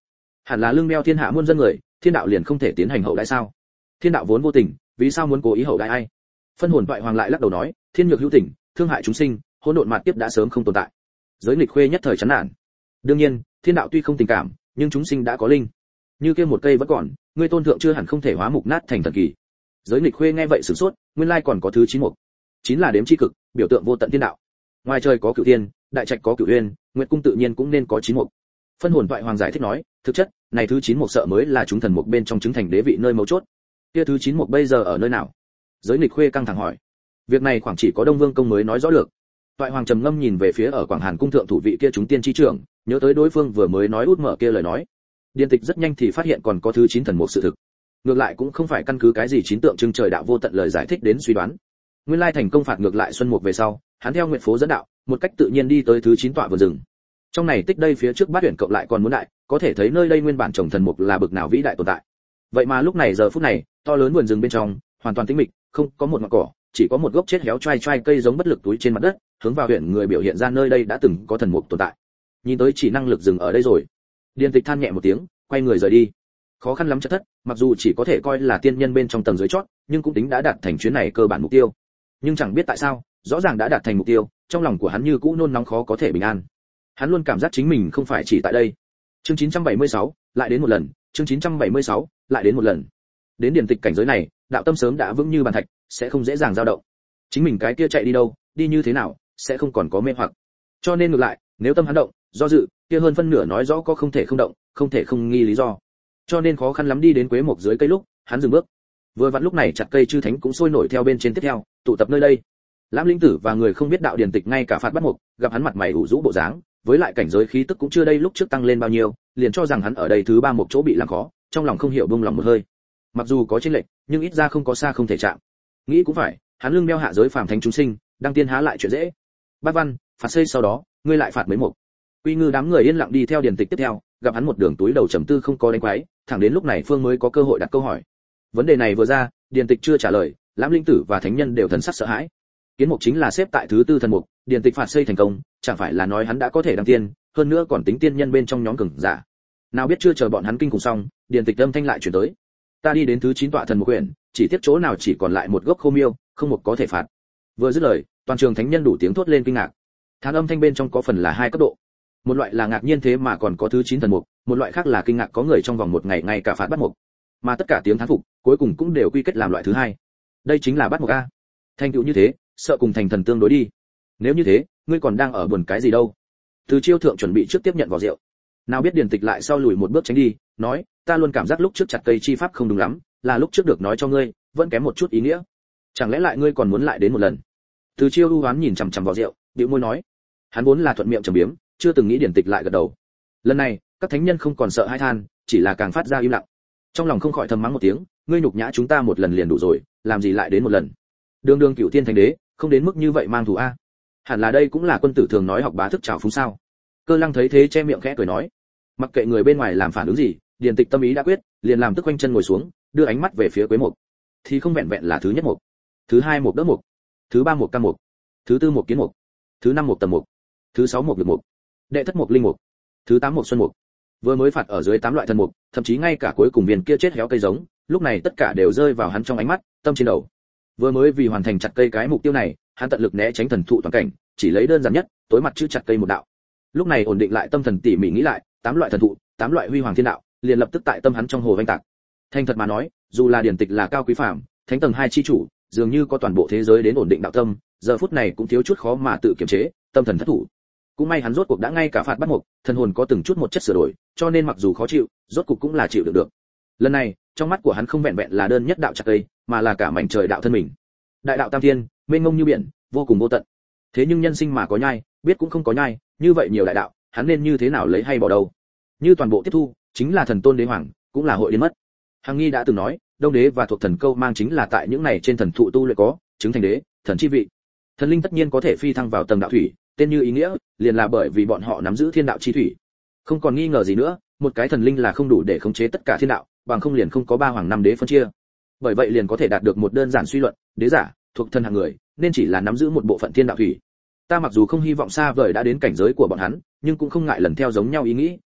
Hẳn là lương đeo thiên hạ muôn dân người, thiên đạo liền không thể tiến hành hậu đãi sao? Thiên đạo vốn vô tình, vì sao muốn cố ý hậu đãi ai? Phân hồn toại hoàng lại lắc đầu nói, thiên nhược hữu tình, thương hại chúng sinh, hỗn độn mạt kiếp đã sớm không tồn tại. Giới nghịch khuê nhất thời chán nản. Đương nhiên, thiên đạo tuy không tình cảm, nhưng chúng sinh đã có linh. Như kia một cây vẫn còn, ngươi tôn thượng chưa hẳn không thể hóa mục nát thành thần kỳ. Giới nghịch khuê nghe vậy sửng sốt, nguyên lai còn có thứ 9 mục. 9 là đếm chi cực, biểu tượng vô tận thiên đạo. Ngoài trời có cửu thiên, đại trạch có cửu uyên, nguyệt cung tự nhiên cũng nên có 9 mục. Phân hồn toại hoàng giải thích nói, thực chất, này thứ 9 mục sợ mới là chúng thần mục bên trong chứng thành đế vị nơi mấu chốt. Kia thứ 9 mục bây giờ ở nơi nào? Giới nghịch khuê căng thẳng hỏi. Việc này khoảng chỉ có Đông Vương công mới nói rõ được. Toại hoàng trầm ngâm nhìn về phía ở Quảng Hàn cung thượng thủ vị kia chúng tiên chi trưởng, nhớ tới đối phương vừa mới nói út mở kia lời nói. Điền Tịch rất nhanh thì phát hiện còn có thứ 9 thần mục sự thực. Ngược lại cũng không phải căn cứ cái gì chín tượng trưng trời đạo vô tận lời giải thích đến suy đoán. Nguyên lai thành công phạt ngược lại xuân mục về sau, hắn theo nguyện phố dẫn đạo, một cách tự nhiên đi tới thứ 9 tọa vườn rừng. Trong này tích đây phía trước bát huyền cộng lại còn muốn đại, có thể thấy nơi đây nguyên bản trồng thần mục là bực nào vĩ đại tồn tại. Vậy mà lúc này giờ phút này, to lớn vườn rừng bên trong, hoàn toàn tĩnh mịch, không có một ngọn cỏ, chỉ có một gốc chết héo trai trai cây giống bất lực túi trên mặt đất, hướng vào huyện người biểu hiện ra nơi đây đã từng có thần mục tồn tại. Nhìn tới chỉ năng lực dừng ở đây rồi. Điền Tịch than nhẹ một tiếng, quay người rời đi. Khó khăn lắm chất thất, mặc dù chỉ có thể coi là tiên nhân bên trong tầng dưới chót, nhưng cũng tính đã đạt thành chuyến này cơ bản mục tiêu. Nhưng chẳng biết tại sao, rõ ràng đã đạt thành mục tiêu, trong lòng của hắn như cũ nôn nóng khó có thể bình an. Hắn luôn cảm giác chính mình không phải chỉ tại đây. Chương 976, lại đến một lần, chương 976, lại đến một lần. Đến Điền Tịch cảnh giới này, đạo tâm sớm đã vững như bàn thạch, sẽ không dễ dàng dao động. Chính mình cái kia chạy đi đâu, đi như thế nào, sẽ không còn có mê hoặc. Cho nên ngược lại, nếu tâm hắn động, do dự, kia hơn phân nửa nói rõ có không thể không động, không thể không nghi lý do. Cho nên khó khăn lắm đi đến quế mộc dưới cây lúc, hắn dừng bước. Vừa vặn lúc này chặt cây chư thánh cũng sôi nổi theo bên trên tiếp theo, tụ tập nơi đây. Lãm Linh Tử và người không biết đạo Điền Tịch ngay cả phạt bắt mục, gặp hắn mặt mày ủ rũ bộ dáng, với lại cảnh giới khí tức cũng chưa đây lúc trước tăng lên bao nhiêu, liền cho rằng hắn ở đây thứ 3 một chỗ bị làm khó, trong lòng không hiểu buông lòng một hơi. Mặc dù có chênh lệch, nhưng ít ra không có xa không thể chạm. Nghĩ cũng phải, hắn lưng đeo hạ giới phàm thánh chúng sinh, đăng tiên há lại chuyện dễ. Bát văn, phạt xây sau đó, ngươi lại phạt mấy mục. Quy Ngư đám người yên lặng đi theo Điền Tịch tiếp theo, gặp hắn một đường túi đầu trầm tư không có đánh quái, thẳng đến lúc này Phương mới có cơ hội đặt câu hỏi. Vấn đề này vừa ra, Điền Tịch chưa trả lời, Lãm Linh Tử và thánh nhân đều thần sắc sợ hãi. Kiến mục chính là xếp tại thứ 4 thần mục, Điền Tịch phạt xây thành công, chẳng phải là nói hắn đã có thể đăng tiên, hơn nữa còn tính tiên nhân bên trong nhóm cường giả. Nào biết chưa chờ bọn hắn kinh cùng xong, Điền Tịch âm thanh lại chuyển tới. Ta đi đến thứ 9 tọa thần mục quyển, chỉ tiếp chỗ nào chỉ còn lại một gốc khô miêu, không một có thể phạt. Vừa dứt lời, toàn trường thánh nhân đủ tiếng thốt lên kinh ngạc. Thán âm thanh bên trong có phần là hai cấp độ. Một loại là ngạc nhiên thế mà còn có thứ 9 thần mục, một loại khác là kinh ngạc có người trong vòng một ngày ngay cả phạt bắt mục. Mà tất cả tiếng thán phục, cuối cùng cũng đều quy kết làm loại thứ hai. Đây chính là bắt mục a. Thành tựu như thế, sợ cùng thành thần tương đối đi. Nếu như thế, ngươi còn đang ở buồn cái gì đâu? Từ Chiêu thượng chuẩn bị trước tiếp nhận vào rượu. Nào biết Điền Tịch lại sau lùi một bước tránh đi, nói, ta luôn cảm giác lúc trước chặt cây chi pháp không đúng lắm, là lúc trước được nói cho ngươi, vẫn kém một chút ý nghĩa. Chẳng lẽ lại ngươi còn muốn lại đến một lần? Từ Chiêu u hoán nhìn chằm chằm vào rượu, bĩu môi nói. Hắn vốn là thuận miệng trầm biếm, chưa từng nghĩ Điền Tịch lại gật đầu. Lần này, các thánh nhân không còn sợ hãi than, chỉ là càng phát ra im lặng. Trong lòng không khỏi thầm mắng một tiếng, ngươi nhục nhã chúng ta một lần liền đủ rồi, làm gì lại đến một lần? Đường đường Cửu Thiên Thánh Đế, không đến mức như vậy mang thù a. Hẳn là đây cũng là quân tử thường nói học bá thức trào phúng sao? Cơ Lăng thấy thế che miệng khẽ cười nói, mặc kệ người bên ngoài làm phản ứng gì, Điền Tịch tâm ý đã quyết, liền làm tức quanh chân ngồi xuống, đưa ánh mắt về phía Quế Mục. Thì không vẹn vẹn là thứ nhất mục, thứ 2 mục đỡ mục, thứ 3 mục cam mục, thứ 4 mục kiến mục, thứ 5 mục tầm mục, thứ 6 mục lực mục, đệ thất mục linh mục, thứ 8 mục xuân mục. Vừa mới phạt ở dưới 8 loại thần mục, thậm chí ngay cả cuối cùng viên kia chết héo cây giống, lúc này tất cả đều rơi vào hắn trong ánh mắt, tâm trên đầu. Vừa mới vì hoàn thành chặt cây cái mục tiêu này, hắn tận lực né tránh thần thụ toàn cảnh, chỉ lấy đơn giản nhất, tối mặt chữ chặt cây một đạo. Lúc này ổn định lại tâm thần tỉ mỉ nghĩ lại, 8 loại thần thụ, 8 loại huy hoàng thiên đạo, liền lập tức tại tâm hắn trong hồ vang tạc. Thành thật mà nói, dù là Điền Tịch là cao quý phàm, thánh tầng 2 chi chủ, dường như có toàn bộ thế giới đến ổn định đạo tâm, giờ phút này cũng thiếu chút khó mà tự kiềm chế, tâm thần thất thủ. Cũng may hắn rốt cuộc đã ngay cả phạt bắt mục, thần hồn có từng chút một chất sửa đổi, cho nên mặc dù khó chịu, rốt cuộc cũng là chịu được. Lần này, trong mắt của hắn không vẹn vẹn là đơn nhất đạo chặt cây, mà là cả mảnh trời đạo thân mình. Đại đạo tam thiên, mênh mông như biển, vô cùng vô tận. Thế nhưng nhân sinh mà có nhai, biết cũng không có nhai, như vậy nhiều đại đạo, hắn nên như thế nào lấy hay bỏ đâu? Như toàn bộ tiếp thu, chính là thần tôn đế hoàng, cũng là hội đến mất. Hằng Nghi đã từng nói, Đông đế và thuộc thần câu mang chính là tại những này trên thần thụ tu luyện có, chứng thành đế, thần chi vị. Thần linh tất nhiên có thể phi thăng vào tầng đạo thủy, tên như ý nghĩa, liền là bởi vì bọn họ nắm giữ thiên đạo chi thủy. Không còn nghi ngờ gì nữa, một cái thần linh là không đủ để khống chế tất cả thiên đạo, bằng không liền không có 3 hoàng 5 đế phân chia. Bởi vậy liền có thể đạt được một đơn giản suy luận, đế giả, thuộc thần hạng người, nên chỉ là nắm giữ một bộ phận thiên đạo thủy. Ta mặc dù không hy vọng xa vời đã đến cảnh giới của bọn hắn, nhưng cũng không ngại lần theo giống nhau ý nghĩ,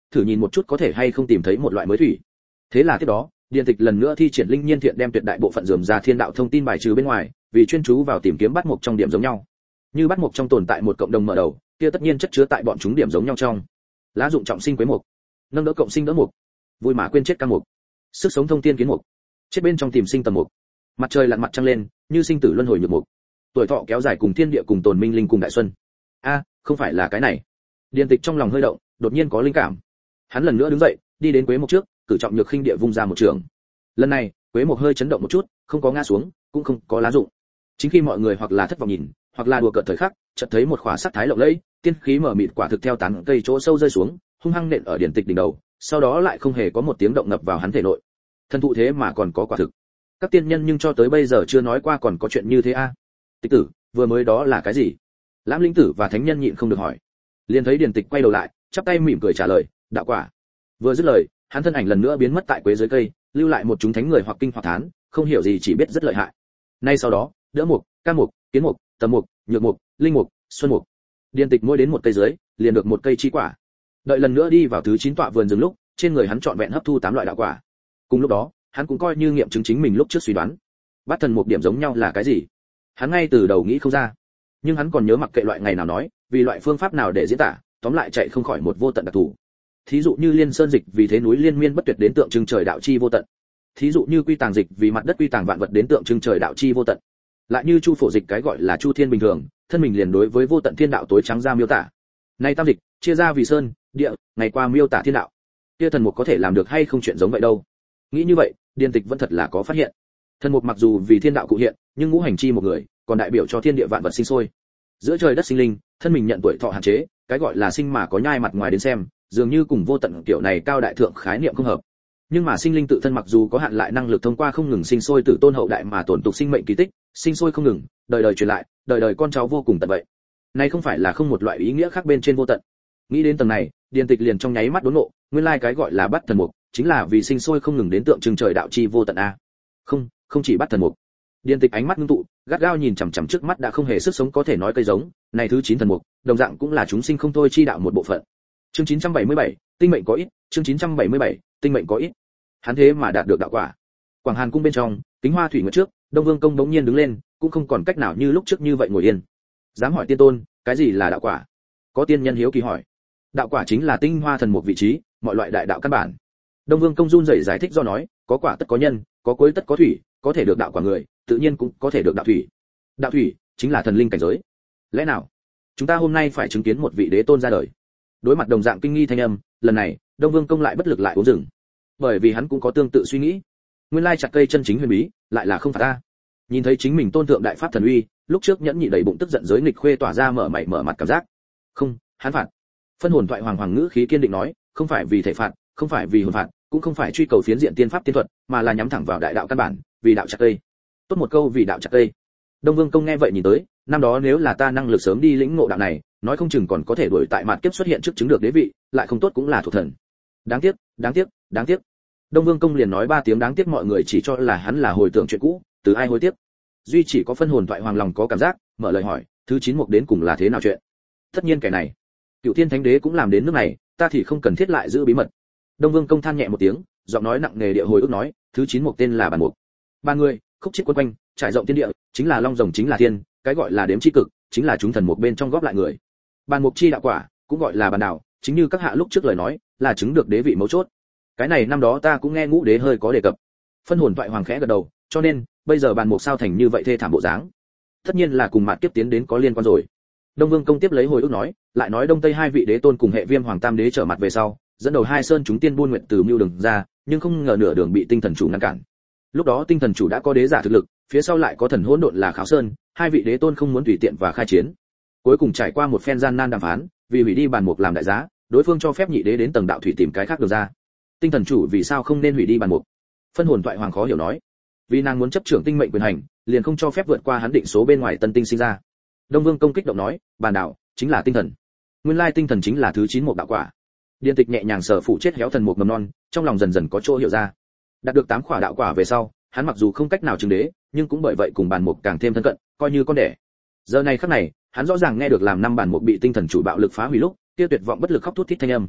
thử nhìn một chút có thể hay không tìm thấy một loại mới thủy. Thế là tiếp đó, Điền Tịch lần nữa thi triển linh nhiên thiện đem tuyệt đại bộ phận rườm rà thiên đạo thông tin bài trừ bên ngoài, vì chuyên chú vào tìm kiếm bắt mục trong điểm giống nhau. Như bắt mục trong tồn tại một cộng đồng mở đầu, kia tất nhiên chất chứa tại bọn chúng điểm giống nhau trong. Lá dụng trọng sinh quế mục, nâng đỡ cộng sinh đỡ mục, vui mà quên chết cam mục, sức sống thông tiên kiến mục, chết bên trong tìm sinh tầm mục. Mặt trời lặn mặt trăng lên, như sinh tử luân hồi nhược mục. Tuổi thọ kéo dài cùng thiên địa cùng tồn minh linh cùng đại xuân. A, không phải là cái này. Điền Tịch trong lòng hơi động, đột nhiên có linh cảm. Hắn lần nữa đứng dậy, đi đến quế mục trước, cử trọng nhược khinh địa vung ra một trường. Lần này, quế mục hơi chấn động một chút, không có ngã xuống, cũng không có lá rụng. Chính khi mọi người hoặc là thất vọng nhìn, hoặc là đùa cợt thời khắc, chợt thấy một khỏa sắc thái lộng lẫy, tiên khí mở mịt quả thực theo tán cây chỗ sâu rơi xuống, hung hăng nện ở Điền Tịch đỉnh đầu, sau đó lại không hề có một tiếng động ngập vào hắn thể nội. Thân thụ thế mà còn có quả thực. Các tiên nhân nhưng cho tới bây giờ chưa nói qua còn có chuyện như thế a. Tịch tử, vừa mới đó là cái gì? Lãm Linh tử và thánh nhân nhịn không được hỏi. Liền thấy Điền Tịch quay đầu lại, chắp tay mỉm cười trả lời, đạo quả. Vừa dứt lời, hắn thân ảnh lần nữa biến mất tại quế dưới cây, lưu lại một chúng thánh người hoặc kinh hoặc thán, không hiểu gì chỉ biết rất lợi hại. Nay sau đó, đỡ mục, ca mục, kiến mục, tầm mục, nhược mục, linh mục, xuân mục. Điền Tịch mỗi đến một cây dưới, liền được một cây chi quả. Đợi lần nữa đi vào thứ 9 tọa vườn rừng lúc, trên người hắn trọn vẹn hấp thu 8 loại đạo quả. Cùng lúc đó, hắn cũng coi như nghiệm chứng chính mình lúc trước suy đoán. Bát thần một điểm giống nhau là cái gì? Hắn ngay từ đầu nghĩ không ra. Nhưng hắn còn nhớ mặc kệ loại ngày nào nói, vì loại phương pháp nào để diễn tả, tóm lại chạy không khỏi một vô tận đặc thù. Thí dụ như liên sơn dịch vì thế núi liên miên bất tuyệt đến tượng trưng trời đạo chi vô tận. Thí dụ như quy tàng dịch vì mặt đất quy tàng vạn vật đến tượng trưng trời đạo chi vô tận. Lại như chu phổ dịch cái gọi là chu thiên bình thường, thân mình liền đối với vô tận thiên đạo tối trắng ra miêu tả. Nay tam dịch, chia ra vì sơn, địa, ngày qua miêu tả thiên đạo. Kia thần mục có thể làm được hay không chuyện giống vậy đâu. Nghĩ như vậy, Điền Tịch vẫn thật là có phát hiện. Thần mục mặc dù vì thiên đạo cụ hiện, nhưng ngũ hành chi một người, còn đại biểu cho thiên địa vạn vật sinh sôi. Giữa trời đất sinh linh, thân mình nhận tuổi thọ hạn chế, cái gọi là sinh mà có nhai mặt ngoài đến xem, dường như cùng vô tận kiểu này cao đại thượng khái niệm không hợp. Nhưng mà sinh linh tự thân mặc dù có hạn lại năng lực thông qua không ngừng sinh sôi tử tôn hậu đại mà tồn tục sinh mệnh kỳ tích, sinh sôi không ngừng, đời đời truyền lại, đời đời con cháu vô cùng tận vậy. Này không phải là không một loại ý nghĩa khác bên trên vô tận. Nghĩ đến tầng này, Điền Tịch liền trong nháy mắt đốn ngộ, nguyên lai cái gọi là bắt thần mục, chính là vì sinh sôi không ngừng đến tượng trưng trời đạo chi vô tận a. Không, không chỉ bắt thần mục. Điền Tịch ánh mắt ngưng tụ, gắt gao nhìn chằm chằm trước mắt đã không hề sức sống có thể nói cây giống, này thứ 9 thần mục, đồng dạng cũng là chúng sinh không thôi chi đạo một bộ phận. Chương 977, tinh mệnh có ít, chương 977, tinh mệnh có ít. Hắn thế mà đạt được đạo quả. Quảng Hàn cung bên trong, Kính Hoa Thủy Nguyệt trước, Đông Vương công bỗng nhiên đứng lên, cũng không còn cách nào như lúc trước như vậy ngồi yên. Dám hỏi tiên tôn, cái gì là đạo quả? Có tiên nhân hiếu kỳ hỏi. Đạo quả chính là tinh hoa thần mục vị trí, mọi loại đại đạo căn bản. Đông Vương công run rẩy giải thích do nói, có quả tất có nhân, có cuối tất có thủy, có thể được đạo quả người, tự nhiên cũng có thể được đạo thủy. Đạo thủy chính là thần linh cảnh giới. Lẽ nào chúng ta hôm nay phải chứng kiến một vị đế tôn ra đời? Đối mặt đồng dạng kinh nghi thanh âm, lần này Đông Vương công lại bất lực lại uống rừng, bởi vì hắn cũng có tương tự suy nghĩ. Nguyên lai chặt cây chân chính huyền bí, lại là không phải ta. Nhìn thấy chính mình tôn thượng đại pháp thần uy, lúc trước nhẫn nhị đầy bụng tức giận giới nghịch khuê tỏa ra mở mày mở mặt cảm giác. Không, hắn phạt. Phân hồn thoại hoàng ngữ khí kiên định nói, không phải vì thể phạt, không phải vì hồn phạt, cũng không phải truy cầu phiến diện tiên pháp tiên thuật, mà là nhắm thẳng vào đại đạo căn bản, vì đạo chặt cây. Tốt một câu vì đạo chặt cây. Đông Vương công nghe vậy nhìn tới, năm đó nếu là ta năng lực sớm đi lĩnh ngộ đạo này, nói không chừng còn có thể đuổi tại mạt kiếp xuất hiện trước chứng được đế vị, lại không tốt cũng là thuộc thần. Đáng tiếc, đáng tiếc, đáng tiếc. Đông Vương công liền nói 3 tiếng đáng tiếc, mọi người chỉ cho là hắn là hồi tưởng chuyện cũ, từ ai hối tiếc. Duy chỉ có phân hồn thoại hoàng lòng có cảm giác, mở lời hỏi, thứ 9 mục đến cùng là thế nào chuyện? Tất nhiên kẻ này, Cựu Thiên Thánh Đế cũng làm đến nước này, ta thì không cần thiết lại giữ bí mật. Đông Vương công than nhẹ một tiếng, giọng nói nặng nề địa hồi ức nói, thứ 9 mục tên là bản mục. 3 người, khúc chiết quân quanh, trải rộng thiên địa, chính là long rồng chính là thiên, cái gọi là đếm chi cực, chính là chúng thần mục bên trong góp lại người. Bản mục chi đạo quả, cũng gọi là bản đạo, chính như các hạ lúc trước lời nói, là chứng được đế vị mấu chốt. Cái này năm đó ta cũng nghe Ngũ Đế hơi có đề cập. Phân hồn thoại hoàng khẽ gật đầu, cho nên bây giờ bản mục sao thành như vậy thê thảm bộ dáng, tất nhiên là cùng mạt kiếp tiến đến có liên quan rồi. Đông Vương công tiếp lấy hồi ức nói, lại nói Đông Tây 2 vị đế tôn cùng hệ Viêm Hoàng Tam Đế trở mặt về sau, dẫn đầu 2 sơn chúng tiên buôn nguyện từ mưu đường ra, nhưng không ngờ nửa đường bị tinh thần chủ ngăn cản. Lúc đó tinh thần chủ đã có đế giả thực lực, phía sau lại có thần hỗn độn là Kháo Sơn, 2 vị đế tôn không muốn tùy tiện và khai chiến. Cuối cùng trải qua một phen gian nan đàm phán, vì hủy đi bản mục làm đại giá, đối phương cho phép nhị đế đến tầng đạo thủy tìm cái khác được ra. Tinh thần chủ vì sao không nên hủy đi bản mục? Phân hồn thoại hoàng khó hiểu nói, vì nàng muốn chấp trưởng tinh mệnh quyền hành, liền không cho phép vượt qua hắn định số bên ngoài tân tinh sinh ra. Đông Vương công kích động nói, bản đạo chính là tinh thần. Nguyên lai tinh thần chính là thứ 9 mục đạo quả. Điền Tịch nhẹ nhàng sờ phủ chết héo thần mục mầm non, trong lòng dần dần có chỗ hiểu ra. Đạt được 8 quả đạo quả về sau, hắn mặc dù không cách nào chứng đế, nhưng cũng bởi vậy cùng bản mục càng thêm thân cận, coi như con đẻ. Giờ này khắc này, hắn rõ ràng nghe được làm 5 bản mục bị tinh thần chủ bạo lực phá hủy lúc, kia tuyệt vọng bất lực khóc thút thít thanh âm.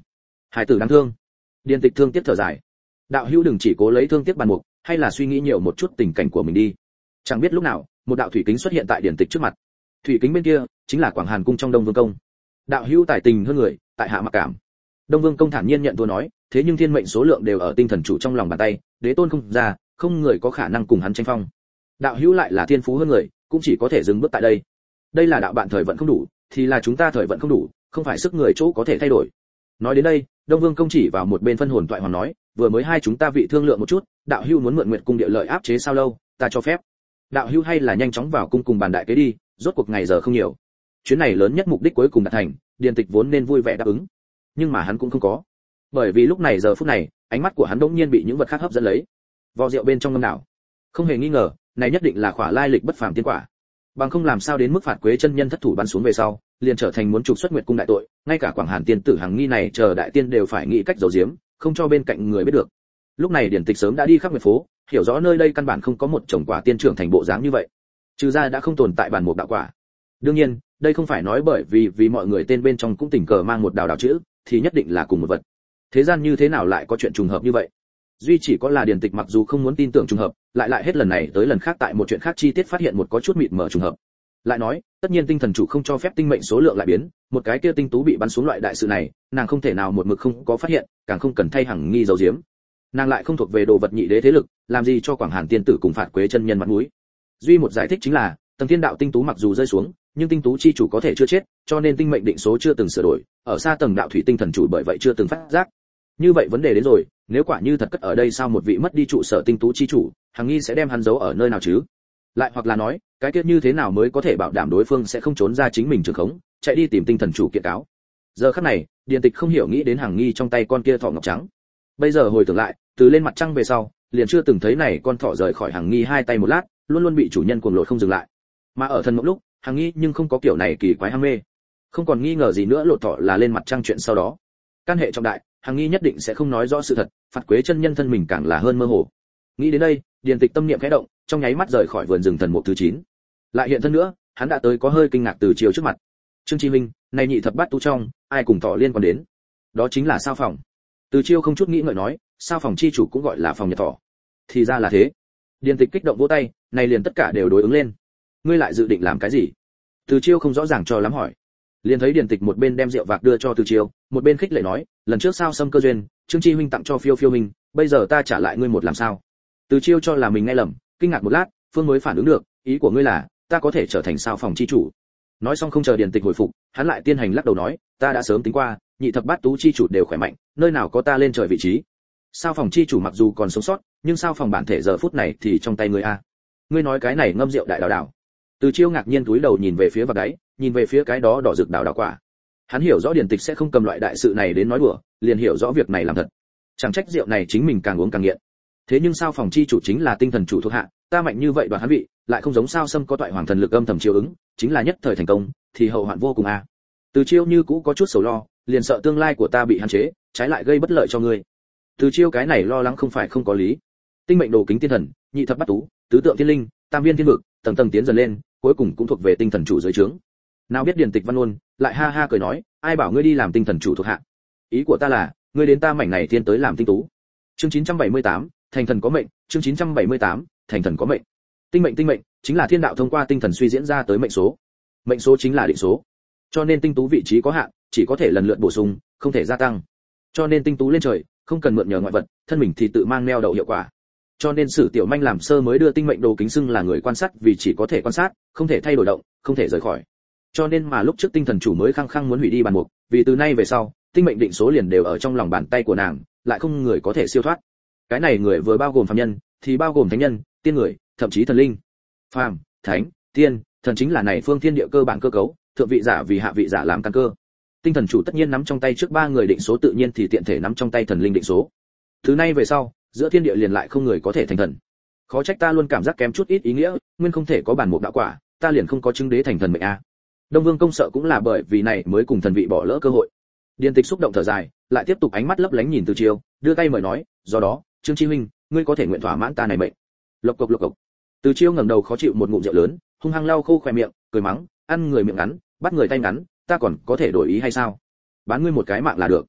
Hải tử đáng thương. Điền Tịch thương tiếc thở dài. Đạo hữu đừng chỉ cố lấy thương tiếc bàn mục, hay là suy nghĩ nhiều một chút tình cảnh của mình đi. Chẳng biết lúc nào, một đạo thủy kính xuất hiện tại Điền Tịch trước mặt. Thủy kính bên kia chính là Quảng Hàn cung trong Đông Vương công. Đạo hữu tài tình hơn người, tại hạ mặc cảm. Đông Vương công thản nhiên nhận thua nói, thế nhưng thiên mệnh số lượng đều ở tinh thần chủ trong lòng bàn tay, đế tôn không ra, không người có khả năng cùng hắn tranh phong. Đạo hữu lại là thiên phú hơn người, cũng chỉ có thể dừng bước tại đây. Đây là đạo bạn thời vận không đủ, thì là chúng ta thời vận không đủ, không phải sức người chỗ có thể thay đổi. Nói đến đây, Đông Vương công chỉ vào một bên phân hồn toại hoàng nói, vừa mới hai chúng ta vị thương lượng một chút, đạo hữu muốn mượn Nguyệt cung địa lợi áp chế sao lâu, ta cho phép. Đạo hữu hay là nhanh chóng vào cung cùng bàn đại kế đi, rốt cuộc ngày giờ không nhiều. Chuyến này lớn nhất mục đích cuối cùng đạt thành, Điền Tịch vốn nên vui vẻ đáp ứng, nhưng mà hắn cũng không có, bởi vì lúc này giờ phút này, ánh mắt của hắn đột nhiên bị những vật khác hấp dẫn lấy. Vò rượu bên trong ngâm đảo, không hề nghi ngờ, này nhất định là khỏa lai lịch bất phàm tiên quả. Bằng không làm sao đến mức phạt Quế chân nhân thất thủ bắn xuống về sau, liền trở thành muốn trục xuất Nguyệt cung đại tội, ngay cả Quảng Hàn tiên tử Hằng Nghi này chờ đại tiên đều phải nghĩ cách giấu giếm, không cho bên cạnh người biết được. Lúc này Điển Tịch sớm đã đi khắp Nguyệt phố, hiểu rõ nơi đây căn bản không có một chồng quả tiên trưởng thành bộ dáng như vậy. Trừ ra đã không tồn tại bản mục đạo quả. Đương nhiên, đây không phải nói bởi vì mọi người tên bên trong cũng tình cờ mang một đào chữ, thì nhất định là cùng một vật. Thế gian như thế nào lại có chuyện trùng hợp như vậy? Duy chỉ có là Điển Tịch mặc dù không muốn tin tưởng trùng hợp, lại hết lần này tới lần khác tại một chuyện khác chi tiết phát hiện một có chút mịt mờ trùng hợp. Lại nói, tất nhiên tinh thần chủ không cho phép tinh mệnh số lượng lại biến, một cái kia tinh tú bị bắn xuống loại đại sự này, nàng không thể nào một mực không có phát hiện, càng không cần thay Hằng Nghi giấu giếm. Nàng lại không thuộc về đồ vật nhị đế thế lực, làm gì cho Quảng Hàn tiên tử cùng phạt Quế chân nhân mặt mũi. Duy một giải thích chính là, tầng thiên đạo tinh tú mặc dù rơi xuống, nhưng tinh tú chi chủ có thể chưa chết, cho nên tinh mệnh định số chưa từng sửa đổi, ở xa tầng đạo thủy tinh thần chủ bởi vậy chưa từng phát giác. Như vậy vấn đề đến rồi, nếu quả như thật cất ở đây sao một vị mất đi trụ sở tinh tú chi chủ, Hằng Nghi sẽ đem hắn giấu ở nơi nào chứ? Lại hoặc là nói, cái kia như thế nào mới có thể bảo đảm đối phương sẽ không trốn ra chính mình trường khống, chạy đi tìm tinh thần chủ kiện cáo. Giờ khắc này, Điền Tịch không hiểu nghĩ đến Hằng Nghi trong tay con kia thỏ ngọc trắng. Bây giờ hồi tưởng lại, từ lên mặt trăng về sau, liền chưa từng thấy này con thỏ rời khỏi Hằng Nghi hai tay một lát, luôn luôn bị chủ nhân cuồng lột không dừng lại. Mà ở thần mộng lúc, Hằng Nghi nhưng không có kiểu này kỳ quái ham mê. Không còn nghi ngờ gì nữa lột thỏ là lên mặt trăng chuyện sau đó. Căn hệ trọng đại, Hằng Nghi nhất định sẽ không nói rõ sự thật, phạt Quế chân nhân thân mình càng là hơn mơ hồ. Nghĩ đến đây, Điền Tịch tâm niệm khẽ động, trong nháy mắt rời khỏi vườn rừng thần mục thứ 9. Lại hiện thân nữa, hắn đã tới có hơi kinh ngạc Từ Chiêu trước mặt. Trương Chi Minh, này nhị thập bát tu trong, ai cùng thọ liên quan đến? Đó chính là Sao Phòng. Từ Chiêu không chút nghĩ ngợi nói, Sao Phòng chi chủ cũng gọi là Phòng Nhật Thọ. Thì ra là thế. Điền Tịch kích động vỗ tay, này liền tất cả đều đối ứng lên. Ngươi lại dự định làm cái gì? Từ Chiêu không rõ ràng cho lắm hỏi. Liền thấy Điền Tịch một bên đem rượu vạc đưa cho Từ Chiêu, một bên khích lệ nói, lần trước sao xâm cơ duyên, Trương Chi Huynh tặng cho Phiêu Phiêu Huynh, bây giờ ta trả lại ngươi một làm sao? Từ Chiêu cho là mình nghe lầm, kinh ngạc một lát, phương mới phản ứng được, ý của ngươi là, ta có thể trở thành Sao Phòng chi chủ. Nói xong không chờ Điền Tịch hồi phục, hắn lại tiên hành lắc đầu nói, ta đã sớm tính qua, nhị thập bát tú chi chủ đều khỏe mạnh, nơi nào có ta lên trời vị trí. Sao Phòng chi chủ mặc dù còn sống sót, nhưng Sao Phòng bản thể giờ phút này thì trong tay ngươi a. Ngươi nói cái này ngâm rượu đại đào đào. Từ Chiêu ngạc nhiên túi đầu nhìn về phía vào đáy, nhìn về phía cái đó đỏ rực đào đào quả. Hắn hiểu rõ Điền Tịch sẽ không cầm loại đại sự này đến nói đùa, liền hiểu rõ việc này làm thật. Chẳng trách rượu này chính mình càng uống càng nghiện. Thế nhưng Sao Phòng chi chủ chính là tinh thần chủ thuộc hạ, ta mạnh như vậy đoạt hắn vị, lại không giống Sao Sâm có toại hoàng thần lực âm thầm chiếu ứng, chính là nhất thời thành công, thì hậu hoạn vô cùng a. Từ Chiêu như cũ có chút sầu lo, liền sợ tương lai của ta bị hạn chế, trái lại gây bất lợi cho ngươi. Từ Chiêu cái này lo lắng không phải không có lý. Tinh mệnh đồ kính tiên thần, nhị thập bát tú, tứ tượng thiên linh, tam viên thiên vực, tầng tầng tiến dần lên, cuối cùng cũng thuộc về tinh thần chủ dưới trướng. Nào biết Điền Tịch văn luôn, lại ha ha cười nói, ai bảo ngươi đi làm tinh thần chủ thuộc hạ? Ý của ta là, ngươi đến ta mảnh này thiên tới làm tinh tú. Chương 978, thành thần có mệnh, chương 978, thành thần có mệnh. Tinh mệnh chính là thiên đạo thông qua tinh thần suy diễn ra tới mệnh số. Mệnh số chính là định số. Cho nên tinh tú vị trí có hạn, chỉ có thể lần lượt bổ sung, không thể gia tăng. Cho nên tinh tú lên trời, không cần mượn nhờ ngoại vật, thân mình thì tự mang neo đậu hiệu quả. Cho nên Sử Tiểu Manh làm sơ mới đưa tinh mệnh đồ kính xưng là người quan sát, vì chỉ có thể quan sát, không thể thay đổi động, không thể rời khỏi. Cho nên mà lúc trước tinh thần chủ mới khăng khăng muốn hủy đi bàn mục, vì từ nay về sau, tinh mệnh định số liền đều ở trong lòng bàn tay của nàng, lại không người có thể siêu thoát. Cái này người vừa bao gồm phàm nhân, thì bao gồm thánh nhân, tiên người, thậm chí thần linh. Phàm, thánh, tiên, thần chính là này phương thiên địa cơ bản cơ cấu, thượng vị giả vì hạ vị giả làm căn cơ. Tinh thần chủ tất nhiên nắm trong tay trước ba người định số, tự nhiên thì tiện thể nắm trong tay thần linh định số. Thứ nay về sau, giữa thiên địa liền lại không người có thể thành thần. Khó trách ta luôn cảm giác kém chút ít ý nghĩa, nguyên không thể có bản mục đạo quả, ta liền không có chứng đế thành thần mệnh a. Đông Vương công sợ cũng là bởi vì này mới cùng thần vị bỏ lỡ cơ hội. Điền Tịch xúc động thở dài, lại tiếp tục ánh mắt lấp lánh nhìn Từ Chiêu, đưa tay mời nói, do đó, Trương Chi Huynh, ngươi có thể nguyện thỏa mãn ta này mệnh. Lộc cộc lộc cộc. Từ Chiêu ngẩng đầu khó chịu một ngụm rượu lớn, hung hăng lau khô khóe miệng, cười mắng, ăn người miệng ngắn, bắt người tay ngắn, ta còn có thể đổi ý hay sao? Bán ngươi một cái mạng là được.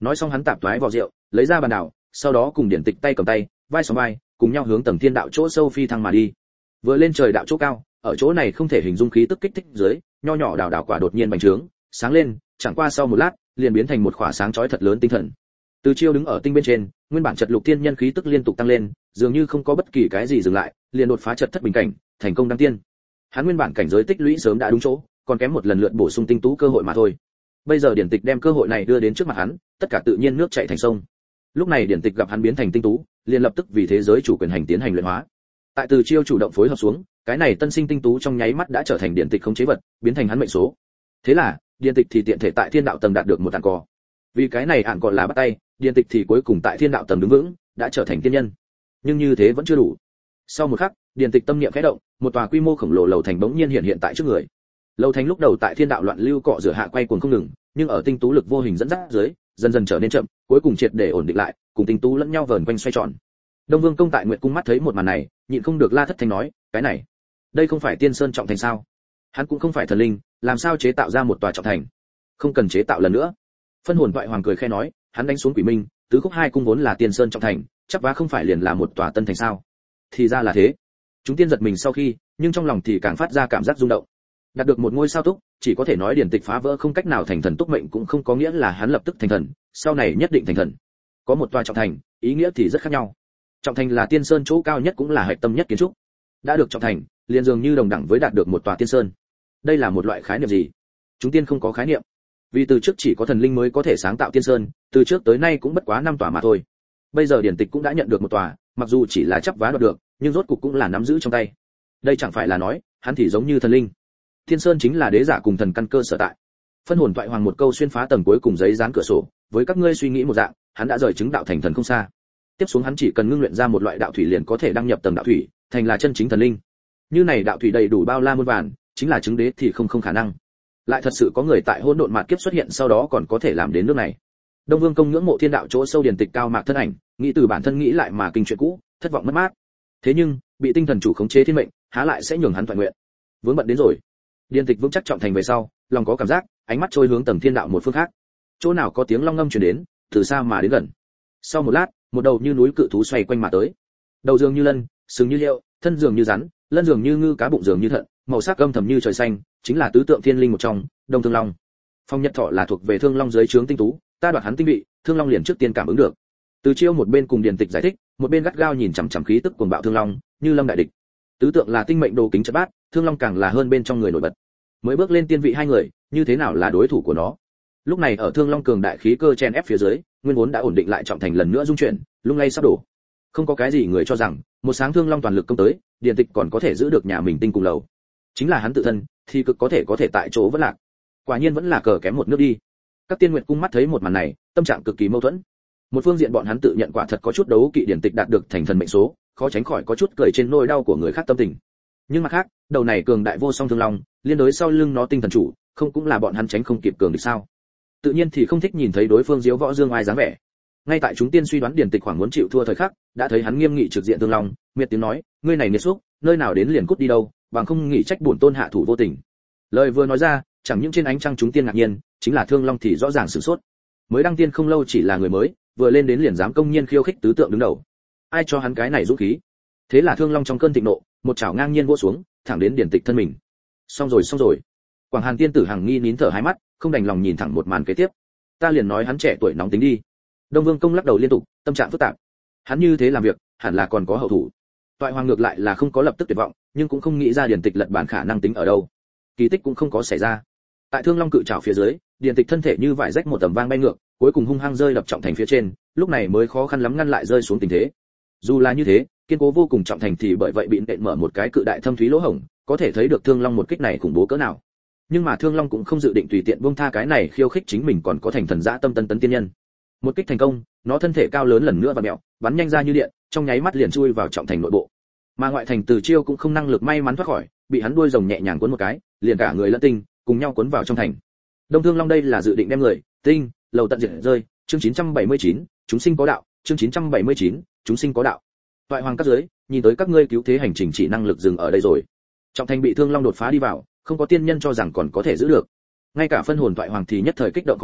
Nói xong hắn tạp toái vò rượu, lấy ra bàn đảo, sau đó cùng Điển Tịch tay cầm tay, vai sóng vai, cùng nhau hướng tầng thiên đạo chỗ sâu phi thăng mà đi. Vừa lên trời đạo chỗ cao, ở chỗ này không thể hình dung khí tức kích thích dưới, nho nhỏ đảo đảo quả đột nhiên bành trướng, sáng lên, chẳng qua sau một lát, liền biến thành một khỏa sáng chói thật lớn tinh thần. Từ Chiêu đứng ở tinh bên trên, nguyên bản chật lục tiên nhân khí tức liên tục tăng lên, dường như không có bất kỳ cái gì dừng lại, liền đột phá chật thất bình cảnh, thành công đăng tiên. Hắn nguyên bản cảnh giới tích lũy sớm đã đúng chỗ, còn kém một lần lượt bổ sung tinh tú cơ hội mà thôi. Bây giờ Điển Tịch đem cơ hội này đưa đến trước mặt hắn, tất cả tự nhiên nước chảy thành sông. Lúc này Điển Tịch gặp hắn biến thành tinh tú, liền lập tức vì thế giới chủ quyền hành tiến hành luyện hóa. Tại Từ Chiêu chủ động phối hợp xuống, cái này tân sinh tinh tú trong nháy mắt đã trở thành Điển Tịch khống chế vật, biến thành hắn mệnh số. Thế là, Điển Tịch thì tiện thể tại thiên đạo tầng đạt được một ạn cò. Vì cái này ạn cò là bắt tay, Điển Tịch thì cuối cùng tại thiên đạo tầng đứng vững, đã trở thành tiên nhân. Nhưng như thế vẫn chưa đủ. Sau một khắc, Điển Tịch tâm niệm khẽ động, một tòa quy mô khổng lồ lầu thành bỗng nhiên hiện tại trước người. Lầu thành lúc đầu tại thiên đạo loạn lưu cọ rửa hạ quay cuồng không ngừng, nhưng ở tinh tú lực vô hình dẫn dắt dưới, dần dần trở nên chậm, cuối cùng triệt để ổn định lại, cùng tinh tú lẫn nhau vờn quanh xoay tròn. Đông Vương công tại Nguyệt cung mắt thấy một màn này, nhịn không được la thất thanh nói, cái này, đây không phải Tiên Sơn trọng thành sao? Hắn cũng không phải thần linh, làm sao chế tạo ra một tòa trọng thành? Không cần chế tạo lần nữa. Phân hồn toại hoàng cười khẽ nói, hắn đánh xuống quỷ minh, tứ khúc hai cung vốn là Tiên Sơn trọng thành, chắc vá không phải liền là một tòa tân thành sao? Thì ra là thế. Chúng tiên giật mình sau khi, nhưng trong lòng thì càng phát ra cảm giác rung động. Đạt được một ngôi sao túc, chỉ có thể nói Điển Tịch phá vỡ không cách nào thành thần túc mệnh cũng không có nghĩa là hắn lập tức thành thần, sau này nhất định thành thần. Có một tòa trọng thành, ý nghĩa thì rất khác nhau. Trọng thành là Tiên Sơn chỗ cao nhất cũng là hạch tâm nhất kiến trúc. Đã được trọng thành, liền dường như đồng đẳng với đạt được một tòa Tiên Sơn. Đây là một loại khái niệm gì? Chúng tiên không có khái niệm. Vì từ trước chỉ có thần linh mới có thể sáng tạo Tiên Sơn, từ trước tới nay cũng bất quá 5 tòa mà thôi. Bây giờ Điển Tịch cũng đã nhận được một tòa, mặc dù chỉ là chấp vá đoạt được, nhưng rốt cục cũng là nắm giữ trong tay. Đây chẳng phải là nói, hắn thì giống như thần linh. Thiên Sơn chính là đế giả cùng thần căn cơ sở tại. Phân hồn toại hoàng một câu xuyên phá tầng cuối cùng giấy dán cửa sổ, với các ngươi suy nghĩ một dạng, hắn đã rời chứng đạo thành thần không xa. Tiếp xuống hắn chỉ cần ngưng luyện ra một loại đạo thủy liền có thể đăng nhập tầng đạo thủy, thành là chân chính thần linh. Như này đạo thủy đầy đủ bao la muôn vàn, chính là chứng đế thì không khả năng. Lại thật sự có người tại hỗn độn mạt kiếp xuất hiện sau đó còn có thể làm đến nước này. Đông Vương công ngưỡng mộ thiên đạo chỗ sâu Điển Tịch cao mạc thân ảnh, nghĩ từ bản thân nghĩ lại mà kinh chuyện cũ, thất vọng mất mát. Thế nhưng, bị tinh thần chủ khống chế thiên mệnh, há lại sẽ nhường hắn toàn nguyện. Vướng bận đến rồi. Điển Tịch vững chắc trọng thành về sau, lòng có cảm giác, ánh mắt trôi hướng tầng thiên đạo một phương khác. Chỗ nào có tiếng long ngâm truyền đến, từ xa mà đến gần. Sau một lát, một đầu như núi cự thú xoay quanh mà tới. Đầu dường như lân, sừng như liệu, thân dường như rắn, lân dường như ngư, cá bụng dường như thận, màu sắc âm thầm như trời xanh, chính là tứ tượng thiên linh một trong, Đông Thương Long. Phong Nhật Thọ là thuộc về Thương Long dưới trướng tinh tú, ta đoạt hắn tinh vị, Thương Long liền trước tiên cảm ứng được. Từ Chiêu một bên cùng Điển Tịch giải thích, một bên gắt gao nhìn chằm chằm khí tức cuồng bạo Thương Long, như lâm đại địch. Tứ tượng là tinh mệnh đồ kính chất bát, Thương Long càng là hơn bên trong người nổi bật. Mới bước lên tiên vị hai người, như thế nào là đối thủ của nó? Lúc này ở Thương Long cường đại khí cơ chen ép phía dưới, nguyên vốn đã ổn định lại trọng thành lần nữa dung chuyển, lung lay sắp đổ. Không có cái gì người cho rằng, một sáng Thương Long toàn lực công tới, Điển Tịch còn có thể giữ được nhà mình tinh cùng lầu. Chính là hắn tự thân, thì cực có thể tại chỗ vẫn lạc. Quả nhiên vẫn là cờ kém một nước đi. Các tiên nguyệt cung mắt thấy một màn này, tâm trạng cực kỳ mâu thuẫn. Một phương diện bọn hắn tự nhận quả thật có chút đấu kỵ Điển Tịch đạt được thành thần mệnh số, khó tránh khỏi có chút cười trên nỗi đau của người khác tâm tình. Nhưng mặt khác, đầu này cường đại vô song Thương Long, liên đối sau lưng nó tinh thần chủ, không cũng là bọn hắn tránh không kịp cường địch sao? Tự nhiên thì không thích nhìn thấy đối phương diếu võ dương oai dáng vẻ. Ngay tại chúng tiên suy đoán Điển Tịch khoảng muốn chịu thua thời khắc, đã thấy hắn nghiêm nghị trực diện Thương Long, miệt tiếng nói, ngươi này nghiệt xúc, nơi nào đến liền cút đi đâu, bằng không nghĩ trách bổn tôn hạ thủ vô tình. Lời vừa nói ra, chẳng những trên ánh trăng chúng tiên ngạc nhiên, chính là Thương Long thì rõ ràng sửng sốt. Mới đăng tiên không lâu chỉ là người mới, vừa lên đến liền dám công nhiên khiêu khích tứ tượng đứng đầu. Ai cho hắn cái này dũng khí? Thế là Thương Long trong cơn thịnh nộ, một chảo ngang nhiên vỗ xuống, thẳng đến Điển Tịch thân mình. Xong rồi. Quảng Hàn tiên tử Hằng Nghi nín thở hai mắt, không đành lòng nhìn thẳng một màn kế tiếp. Ta liền nói hắn trẻ tuổi nóng tính đi. Đông Vương công lắc đầu liên tục, tâm trạng phức tạp. Hắn như thế làm việc, hẳn là còn có hậu thủ. Toại hoàng ngược lại là không có lập tức tuyệt vọng, nhưng cũng không nghĩ ra Điển Tịch lật bản khả năng tính ở đâu. Kỳ tích cũng không có xảy ra. Tại Thương Long cự trảo phía dưới, Điển Tịch thân thể như vải rách một tầm vang bay ngược, cuối cùng hung hăng rơi đập trọng thành phía trên, lúc này mới khó khăn lắm ngăn lại rơi xuống tình thế. Dù là như thế, kiên cố vô cùng trọng thành thì bởi vậy bị nện mở một cái cự đại thâm thúy lỗ hổng, có thể thấy được Thương Long một kích này khủng bố cỡ nào. Nhưng mà Thương Long cũng không dự định tùy tiện buông tha cái này khiêu khích chính mình còn có thành thần dã tâm tân tấn tiên nhân. Một kích thành công, nó thân thể cao lớn lần nữa và mèo, bắn nhanh ra như điện, trong nháy mắt liền chui vào trọng thành nội bộ. Mà ngoại thành Từ Chiêu cũng không năng lực may mắn thoát khỏi, bị hắn đuôi rồng nhẹ nhàng cuốn một cái, liền cả người lẫn tinh cùng nhau cuốn vào trong thành. Đông Thương Long đây là dự định đem người, tinh, lầu tận diệt rơi. Chương 979, chúng sinh có đạo. Chương 979, chúng sinh có đạo. Toại hoàng các dưới, nhìn tới các ngươi cứu thế hành trình chỉ năng lực dừng ở đây rồi. Trọng thành bị Thương Long đột phá đi vào, không có tiên nhân cho rằng còn có thể giữ được. Ngay cả phân hồn Toại hoàng thì nhất thời kích động khó tả,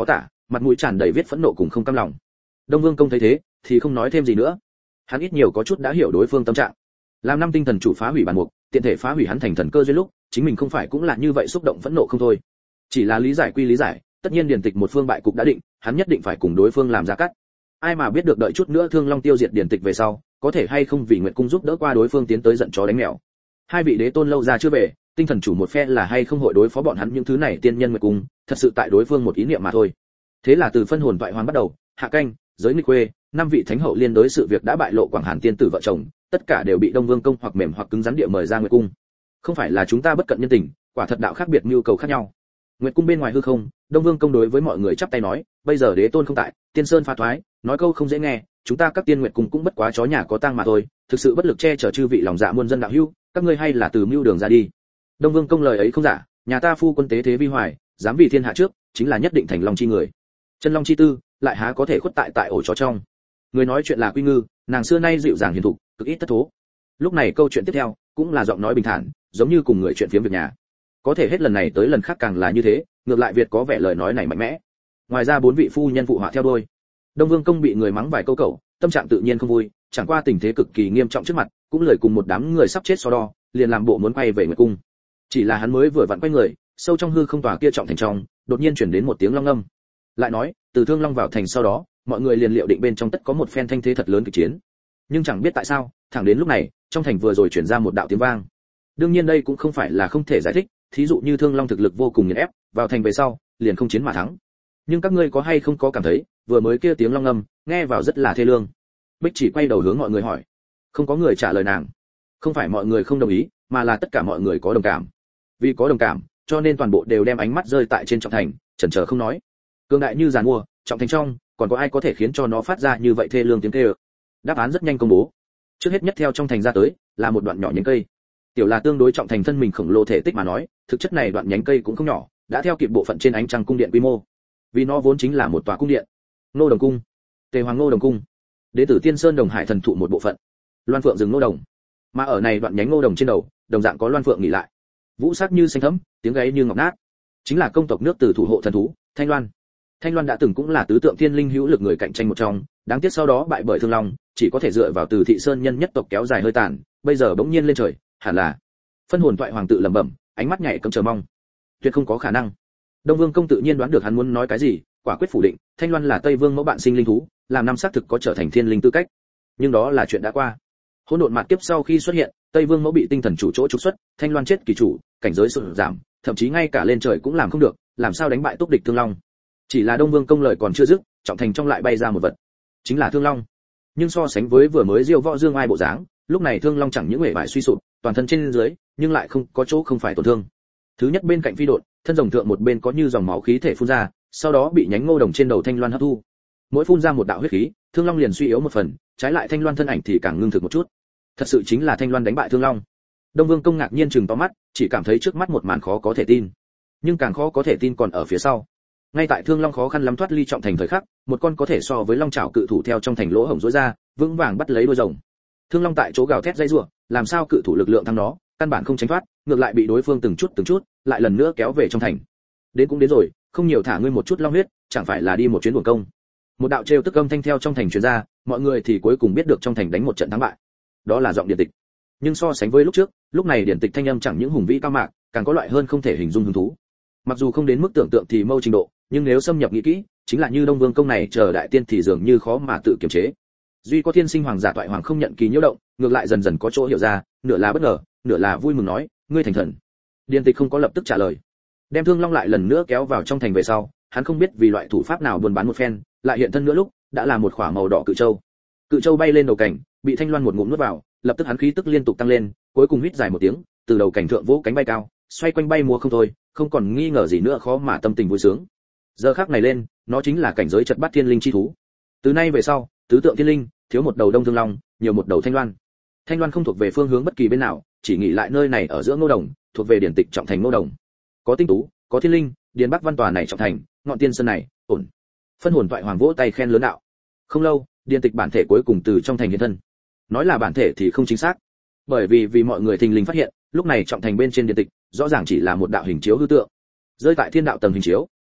mặt mũi tràn đầy viết phẫn nộ cùng không cam lòng. Đông Vương Công thấy thế thì không nói thêm gì nữa, hắn ít nhiều có chút đã hiểu đối phương tâm trạng. Làm năm tinh thần chủ phá hủy bản mục, tiện thể phá hủy hắn thành thần cơ duyên lúc, chính mình không phải cũng là như vậy xúc động phẫn nộ không thôi. Chỉ là lý giải quy lý giải, tất nhiên điển tịch một phương bại cục đã định, hắn nhất định phải cùng đối phương làm ra cắt. Ai mà biết được đợi chút nữa Thương Long tiêu diệt điển tịch về sau, có thể hay không vì Nguyệt cung giúp đỡ qua đối phương tiến tới giận chó đánh mèo. Hai vị đế tôn lâu ra chưa về, tinh thần chủ một phe là hay không hội đối phó bọn hắn những thứ này tiên nhân Nguyệt cung, thật sự tại đối phương một ý niệm mà thôi. Thế là từ phân hồn toại hoàn bắt đầu, hạ canh, giới nghịch quê, năm vị thánh hậu liên đối sự việc đã bại lộ Quảng Hàn tiên tử vợ chồng, tất cả đều bị Đông Vương Công hoặc mềm hoặc cứng rắn địa mời ra Nguyệt cung. Không phải là chúng ta bất cận nhân tình, quả thật đạo khác biệt nhu cầu khác nhau. Nguyệt cung bên ngoài hư không, Đông Vương Công đối với mọi người chắp tay nói, bây giờ đế tôn không tại, tiên sơn pha thoái, nói câu không dễ nghe, chúng ta các tiên Nguyệt cung cũng bất quá chó nhà có tang mà thôi, thực sự bất lực che chở chư vị lòng dạ muôn dân đạo hữu, các ngươi hay là từ mưu đường ra đi. Đông Vương Công lời ấy không giả, nhà ta phu quân tế thế vi hoài, dám vì thiên hạ trước, chính là nhất định thành long chi người. Chân long chi tư, lại há có thể khuất tại ổ chó trong. Người nói chuyện là Quy Ngư, nàng xưa nay dịu dàng hiền thục, cực ít thất thố. Lúc này câu chuyện tiếp theo cũng là giọng nói bình thản, giống như cùng người chuyện phiếm việc nhà. Có thể hết lần này tới lần khác càng là như thế, ngược lại Việt có vẻ lời nói này mạnh mẽ. Ngoài ra bốn vị phu nhân phụ họa theo đôi. Đông Vương Công bị người mắng vài câu cẩu, tâm trạng tự nhiên không vui, chẳng qua tình thế cực kỳ nghiêm trọng trước mặt, cũng lời cùng một đám người sắp chết so đo, liền làm bộ muốn quay về Nguyệt cung. Chỉ là hắn mới vừa vặn quay người, sâu trong hư không tòa kia trọng thành trong, đột nhiên chuyển đến một tiếng long ngâm. Lại nói, từ Thương Long vào thành sau đó, mọi người liền liệu định bên trong tất có một phen thanh thế thật lớn kịch chiến. Nhưng chẳng biết tại sao, thẳng đến lúc này, trong thành vừa rồi chuyển ra một đạo tiếng vang. Đương nhiên đây cũng không phải là không thể giải thích, thí dụ như Thương Long thực lực vô cùng nghiền ép, vào thành về sau, liền không chiến mà thắng. Nhưng các ngươi có hay không có cảm thấy, vừa mới kia tiếng long ngâm, nghe vào rất là thê lương. Bích Chỉ quay đầu hướng mọi người hỏi. Không có người trả lời nàng. Không phải mọi người không đồng ý, mà là tất cả mọi người có đồng cảm. Vì có đồng cảm, cho nên toàn bộ đều đem ánh mắt rơi tại trên trọng thành, chần chờ không nói. Cương đại như giàn mua, trọng thành trong, còn có ai có thể khiến cho nó phát ra như vậy thê lương tiếng kêu? Đáp án rất nhanh công bố. Trước hết nhất theo trong thành ra tới, là một đoạn nhỏ nhánh cây. Tiểu là tương đối trọng thành thân mình khổng lồ thể tích mà nói, thực chất này đoạn nhánh cây cũng không nhỏ, đã theo kịp bộ phận trên ánh trăng cung điện quy mô. Vì nó vốn chính là một tòa cung điện. Ngô Đồng cung, Tề Hoàng Ngô Đồng cung, Đế tử Tiên Sơn Đồng Hải thần thụ một bộ phận. Loan Phượng rừng Ngô Đồng. Mà ở này đoạn nhánh Ngô Đồng trên đầu, đồng dạng có Loan Phượng nghỉ lại. Vũ sắc như xanh thẫm, tiếng gáy như ngọc nát. Chính là công tộc nước Từ thủ hộ thần thú, Thanh Loan. Thanh Loan đã từng cũng là tứ tượng thiên linh hữu lực người cạnh tranh một trong, đáng tiếc sau đó bại bởi Thương Long, chỉ có thể dựa vào Từ Thị Sơn nhân nhất tộc kéo dài hơi tàn, bây giờ bỗng nhiên lên trời, hẳn là phân hồn toại hoàng tự lẩm bẩm, ánh mắt nhảy cấm chờ mong. Tuyệt không có khả năng. Đông Vương Công tự nhiên đoán được hắn muốn nói cái gì, quả quyết phủ định, Thanh Loan là Tây Vương mẫu bạn sinh linh thú, làm năm xác thực có trở thành thiên linh tư cách. Nhưng đó là chuyện đã qua. Hỗn độn mạt kiếp sau khi xuất hiện, Tây Vương mẫu bị tinh thần chủ chỗ trục xuất, Thanh Loan chết kỳ chủ, cảnh giới sụt giảm, thậm chí ngay cả lên trời cũng làm không được, làm sao đánh bại túc địch Thương Long. Chỉ là Đông Vương Công lời còn chưa dứt, trọng thành trong lại bay ra một vật, chính là Thương Long. Nhưng so sánh với vừa mới diêu võ dương ai bộ dáng, lúc này Thương Long chẳng những hề bại suy sụp, toàn thân trên dưới, nhưng lại không có chỗ không phải tổn thương. Thứ nhất bên cạnh phi độn, thân rồng thượng một bên có như dòng máu khí thể phun ra, sau đó bị nhánh Ngô Đồng trên đầu Thanh Loan hấp thu. Mỗi phun ra một đạo huyết khí, Thương Long liền suy yếu một phần, trái lại Thanh Loan thân ảnh thì càng ngưng thực một chút. Thật sự chính là Thanh Loan đánh bại Thương Long. Đông Vương Công ngạc nhiên trừng to mắt, chỉ cảm thấy trước mắt một màn khó có thể tin. Nhưng càng khó có thể tin còn ở phía sau. Ngay tại Thương Long khó khăn lắm thoát ly trọng thành thời khắc, một con có thể so với long chảo cự thủ theo trong thành lỗ hổng rũa ra, vững vàng bắt lấy đuôi rồng. Thương Long tại chỗ gào thét dây rủa, làm sao cự thủ lực lượng thắng nó, căn bản không tránh thoát, ngược lại bị đối phương từng chút, lại lần nữa kéo về trong thành. Đến cũng đến rồi, không nhiều thả ngươi một chút long huyết, chẳng phải là đi một chuyến uổng công. Một đạo trêu tức âm thanh theo trong thành truyền ra, mọi người thì cuối cùng biết được trong thành đánh một trận thắng bại. Đó là giọng điển tịch. Nhưng so sánh với lúc trước, lúc này điển tịch thanh âm chẳng những hùng vĩ cao mạc, càng có loại hơn không thể hình dung hứng thú. Mặc dù không đến mức tưởng tượng thì mâu trình độ, nhưng nếu xâm nhập nghĩ kỹ, chính là như Đông Vương Công này chờ đại tiên thì dường như khó mà tự kiềm chế. Duy có thiên sinh hoàng giả toại hoàng không nhận kỳ nhiễu động, ngược lại dần dần có chỗ hiểu ra, nửa là bất ngờ, nửa là vui mừng nói, ngươi thành thần. Điền Tịch không có lập tức trả lời. Đem Thương Long lại lần nữa kéo vào trong thành về sau, hắn không biết vì loại thủ pháp nào buôn bán một phen, lại hiện thân nữa lúc, đã là một khỏa màu đỏ cự châu. Cự châu bay lên đầu cảnh, bị Thanh Loan một ngụm nuốt vào, lập tức hắn khí tức liên tục tăng lên, cuối cùng hít dài một tiếng, từ đầu cảnh thượng vỗ cánh bay cao, xoay quanh bay múa không thôi, không còn nghi ngờ gì nữa khó mà tâm tình vui sướng. Giờ khắc này lên, nó chính là cảnh giới chật bát thiên linh chi thú. Từ nay về sau, tứ tượng thiên linh, thiếu một đầu Đông Thương Long, nhiều một đầu Thanh Loan. Thanh Loan không thuộc về phương hướng bất kỳ bên nào, chỉ nghỉ lại nơi này ở giữa Ngô Đồng, thuộc về điển tịch trọng thành Ngô Đồng. Có tinh tú, có thiên linh, điền bắc văn tòa này trọng thành, ngọn tiên sơn này, ổn. Phân hồn toại hoàng vỗ tay khen lớn đạo. Không lâu, điển tịch bản thể cuối cùng từ trong thành hiện thân. Nói là bản thể thì không chính xác, bởi vì mọi người thình lình phát hiện, lúc này trọng thành bên trên điển tịch, rõ ràng chỉ là một đạo hình chiếu hư tượng, rơi tại thiên đạo tầng hình chiếu.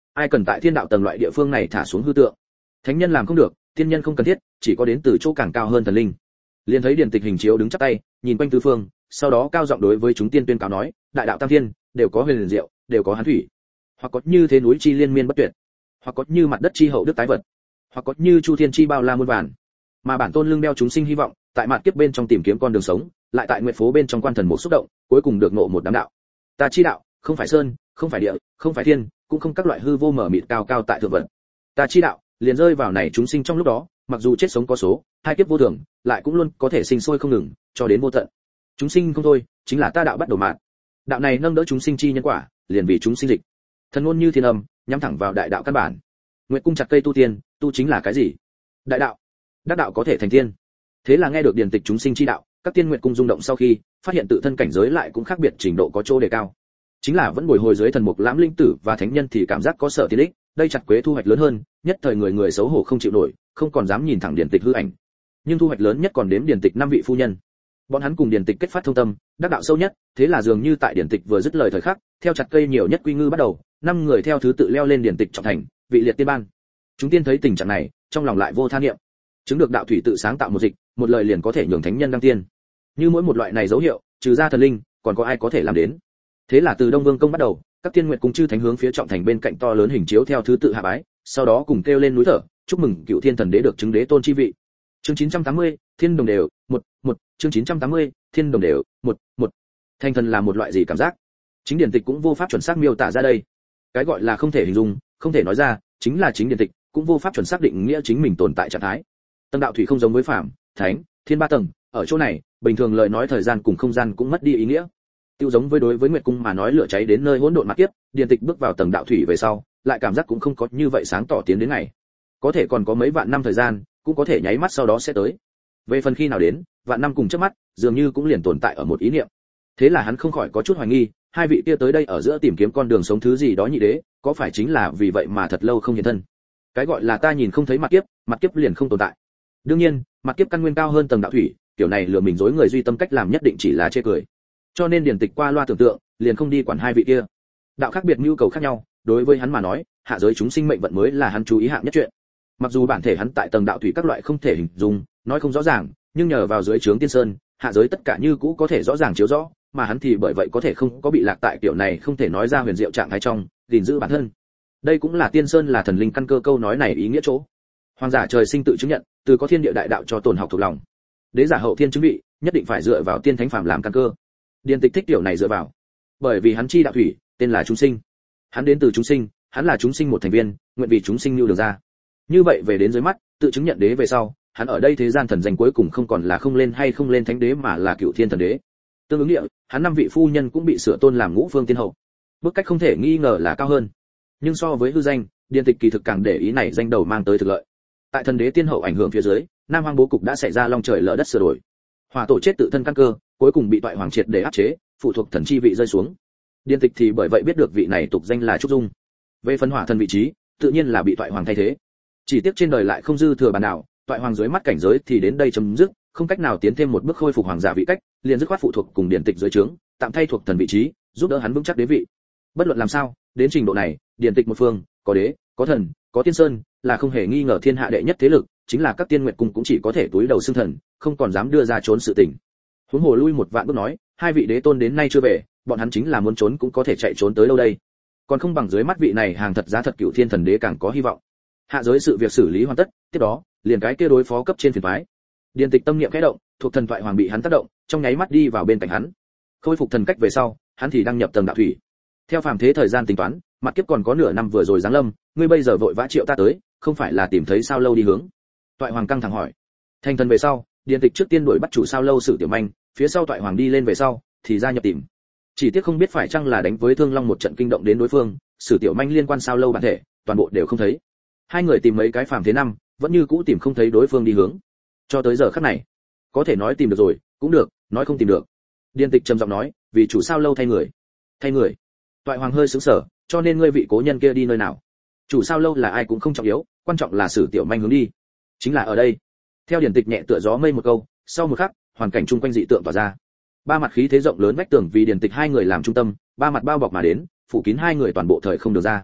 Ai cần tại thiên đạo tầng loại địa phương này thả xuống hư tượng? Thánh nhân làm không được, tiên nhân không cần thiết, chỉ có đến từ chỗ càng cao hơn thần linh. Liền thấy Điền Tịch hình chiếu đứng chắp tay, nhìn quanh tứ phương, sau đó cao giọng đối với chúng tiên tuyên cáo nói, đại đạo tam thiên, đều có huyền liền diệu, đều có hán thủy, hoặc có như thế núi chi liên miên bất tuyệt, hoặc có như mặt đất chi hậu đức tái vật, hoặc có như chu thiên chi bao la muôn vàn. Mà bản tôn lưng đeo chúng sinh hy vọng, tại mạt kiếp bên trong tìm kiếm con đường sống, lại tại nguyệt phố bên trong quan thần một xúc động, cuối cùng được ngộ một đám đạo. Ta chi đạo, không phải sơn, không phải địa, không phải thiên, cũng không các loại hư vô mở mịt cao cao tại thượng vật. Ta chi đạo, liền rơi vào này chúng sinh trong lúc đó, mặc dù chết sống có số, hai kiếp vô thường, lại cũng luôn có thể sinh sôi không ngừng, cho đến vô tận. Chúng sinh không thôi, chính là ta đạo bắt đầu mạt. Đạo này nâng đỡ chúng sinh chi nhân quả, liền vì chúng sinh dịch. Thần ngôn như thiên âm, nhắm thẳng vào đại đạo căn bản. Nguyệt cung chặt cây tu tiên, tu chính là cái gì? Đại đạo. Đắc đạo có thể thành tiên. Thế là nghe được Điền Tịch chúng sinh chi đạo, các tiên nguyệt cung rung động sau khi, phát hiện tự thân cảnh giới lại cũng khác biệt trình độ có chỗ đề cao. Chính là vẫn bồi hồi dưới thần mục lãm linh tử và thánh nhân thì cảm giác có sở tiến ích, đây chặt quế thu hoạch lớn hơn, nhất thời người người xấu hổ không chịu nổi, không còn dám nhìn thẳng Điền Tịch hư ảnh. Nhưng thu hoạch lớn nhất còn đếm Điền Tịch 5 vị phu nhân. Bọn hắn cùng Điền Tịch kết phát thông tâm, đắc đạo sâu nhất, thế là dường như tại Điền Tịch vừa dứt lời thời khắc, theo chặt cây nhiều nhất quy ngư bắt đầu, 5 người theo thứ tự leo lên Điền Tịch trọng thành, vị liệt tiên ban. Chúng tiên thấy tình trạng này, trong lòng lại vô tha niệm. Chứng được đạo thủy tự sáng tạo một dịch, một lời liền có thể nhường thánh nhân đăng tiên. Như mỗi một loại này dấu hiệu, trừ ra thần linh, còn có ai có thể làm đến? Thế là từ Đông Vương công bắt đầu, các tiên nguyệt cung chư thánh hướng phía trọng thành bên cạnh to lớn hình chiếu theo thứ tự hạ bái, sau đó cùng kêu lên núi thở, chúc mừng Cựu Thiên Thần Đế được chứng đế tôn chi vị. Chương 980, Thiên đồng đều, 1, chương 980, Thiên đồng đều, 1. Thành thần là một loại gì cảm giác? Chính Điền Tịch cũng vô pháp chuẩn xác miêu tả ra đây. Cái gọi là không thể hình dung, không thể nói ra, chính là chính Điền Tịch cũng vô pháp chuẩn xác định nghĩa chính mình tồn tại trạng thái. Tầng đạo thủy không giống với phàm, thánh, thiên ba tầng, ở chỗ này, bình thường lời nói thời gian cùng không gian cũng mất đi ý nghĩa. Tiêu giống với đối với Nguyệt cung mà nói lửa cháy đến nơi hỗn độn mạt kiếp, Điền Tịch bước vào tầng đạo thủy về sau, lại cảm giác cũng không có như vậy sáng tỏ tiến đến ngày. Có thể còn có mấy vạn năm thời gian, cũng có thể nháy mắt sau đó sẽ tới. Về phần khi nào đến, vạn năm cùng chớp mắt, dường như cũng liền tồn tại ở một ý niệm. Thế là hắn không khỏi có chút hoài nghi, hai vị kia tới đây ở giữa tìm kiếm con đường sống thứ gì đó nhị đế, có phải chính là vì vậy mà thật lâu không hiện thân. Cái gọi là ta nhìn không thấy mặt kiếp liền không tồn tại. Đương nhiên, mặt kiếp căn nguyên cao hơn tầng đạo thủy, kiểu này lừa mình dối người duy tâm cách làm nhất định chỉ là chê cười. Cho nên Điền Tịch qua loa tưởng tượng, liền không đi quản hai vị kia. Đạo khác biệt nhu cầu khác nhau, đối với hắn mà nói, hạ giới chúng sinh mệnh vận mới là hắn chú ý hạng nhất chuyện. Mặc dù bản thể hắn tại tầng đạo thủy các loại không thể hình dung, nói không rõ ràng, nhưng nhờ vào dưới trướng tiên sơn, hạ giới tất cả như cũ có thể rõ ràng chiếu rõ, mà hắn thì bởi vậy có thể không có bị lạc tại kiểu này không thể nói ra huyền diệu trạng thái trong, gìn giữ bản thân. Đây cũng là tiên sơn là thần linh căn cơ câu nói này ý nghĩa chỗ. Hoàng giả trời sinh tự chứng nhận, từ có thiên địa đại đạo cho tồn học thuộc lòng. Đế giả hậu thiên chứng bị, nhất định phải dựa vào tiên thánh phàm làm căn cơ. Điền Tịch thích tiểu này dựa vào, bởi vì hắn chi đạo thủy, tên là chúng sinh. Hắn đến từ chúng sinh, hắn là chúng sinh một thành viên, nguyện vì chúng sinh lưu được ra. Như vậy về đến dưới mắt, tự chứng nhận đế về sau, hắn ở đây thế gian thần danh cuối cùng không còn là không lên hay không lên thánh đế mà là Cựu Thiên Thần Đế. Tương ứng địa, hắn 5 vị phu nhân cũng bị sửa tôn làm Ngũ Phương Tiên hậu. Bước cách không thể nghi ngờ là cao hơn. Nhưng so với hư danh, Điền Tịch kỳ thực càng để ý này danh đầu mang tới thực lợi. Tại thần đế tiên hậu ảnh hưởng phía dưới, Nam Hoang bố cục đã xảy ra long trời lở đất sửa đổi. Hỏa tổ chết tự thân căn cơ, cuối cùng bị toại hoàng triệt để áp chế, phụ thuộc thần chi vị rơi xuống. Điền Tịch thì bởi vậy biết được vị này tục danh là Trúc Dung. Về phân hỏa thần vị trí, tự nhiên là bị toại hoàng thay thế. Chỉ tiếc trên đời lại không dư thừa bàn nào, toại hoàng dưới mắt cảnh giới thì đến đây chấm dứt, không cách nào tiến thêm một bước khôi phục hoàng giả vị cách, liền dứt khoát phụ thuộc cùng Điền Tịch dưới trướng, tạm thay thuộc thần vị trí, giúp đỡ hắn vững chắc đế vị. Bất luận làm sao, đến trình độ này, Điền Tịch một phương, có đế, có thần, có tiên sơn, là không hề nghi ngờ thiên hạ đệ nhất thế lực, chính là các tiên nguyệt cung cũng chỉ có thể túi đầu xưng thần, không còn dám đưa ra trốn sự tình. Huống hồ lui một vạn bước nói, hai vị đế tôn đến nay chưa về, bọn hắn chính là muốn trốn cũng có thể chạy trốn tới đâu đây. Còn không bằng dưới mắt vị này hàng thật giá thật Cựu Thiên Thần Đế càng có hy vọng. Hạ giới sự việc xử lý hoàn tất, tiếp đó, liền cái kia đối phó cấp trên phiền toái. Điền Tịch tâm niệm khẽ động, thuộc thần thoại hoàng bị hắn tác động, trong nháy mắt đi vào bên cạnh hắn. Khôi phục thần cách về sau, hắn thì đăng nhập tầng đạo thủy. Theo phàm thế thời gian tính toán, mặt kiếp còn có nửa năm vừa rồi giáng lâm, ngươi bây giờ vội vã triệu ta tới, không phải là tìm thấy sao lâu đi hướng? Thoại hoàng căng thẳng hỏi. Thành thần về sau, Điền Tịch trước tiên đuổi bắt chủ sao lâu Sử Tiểu Manh, phía sau thoại hoàng đi lên về sau, thì gia nhập tìm. Chỉ tiếc không biết phải chăng là đánh với Thương Long một trận kinh động đến đối phương, Sử Tiểu Manh liên quan sao lâu bản thể, toàn bộ đều không thấy. Hai người tìm mấy cái phàm thế năm, vẫn như cũ tìm không thấy đối phương đi hướng. Cho tới giờ khắc này, có thể nói tìm được rồi, cũng được, nói không tìm được. Điền Tịch trầm giọng nói, vì chủ sao lâu thay người. Thay người? Toại hoàng hơi sững sờ, cho nên ngươi vị cố nhân kia đi nơi nào? Chủ sao lâu là ai cũng không trọng yếu, quan trọng là Sử Tiểu Manh hướng đi. Chính là ở đây. Theo Điền Tịch nhẹ tựa gió mây một câu, sau một khắc, hoàn cảnh chung quanh dị tượng tỏa ra. Ba mặt khí thế rộng lớn vách tường vì Điền Tịch hai người làm trung tâm, ba mặt bao bọc mà đến, phủ kín hai người toàn bộ thời không được ra.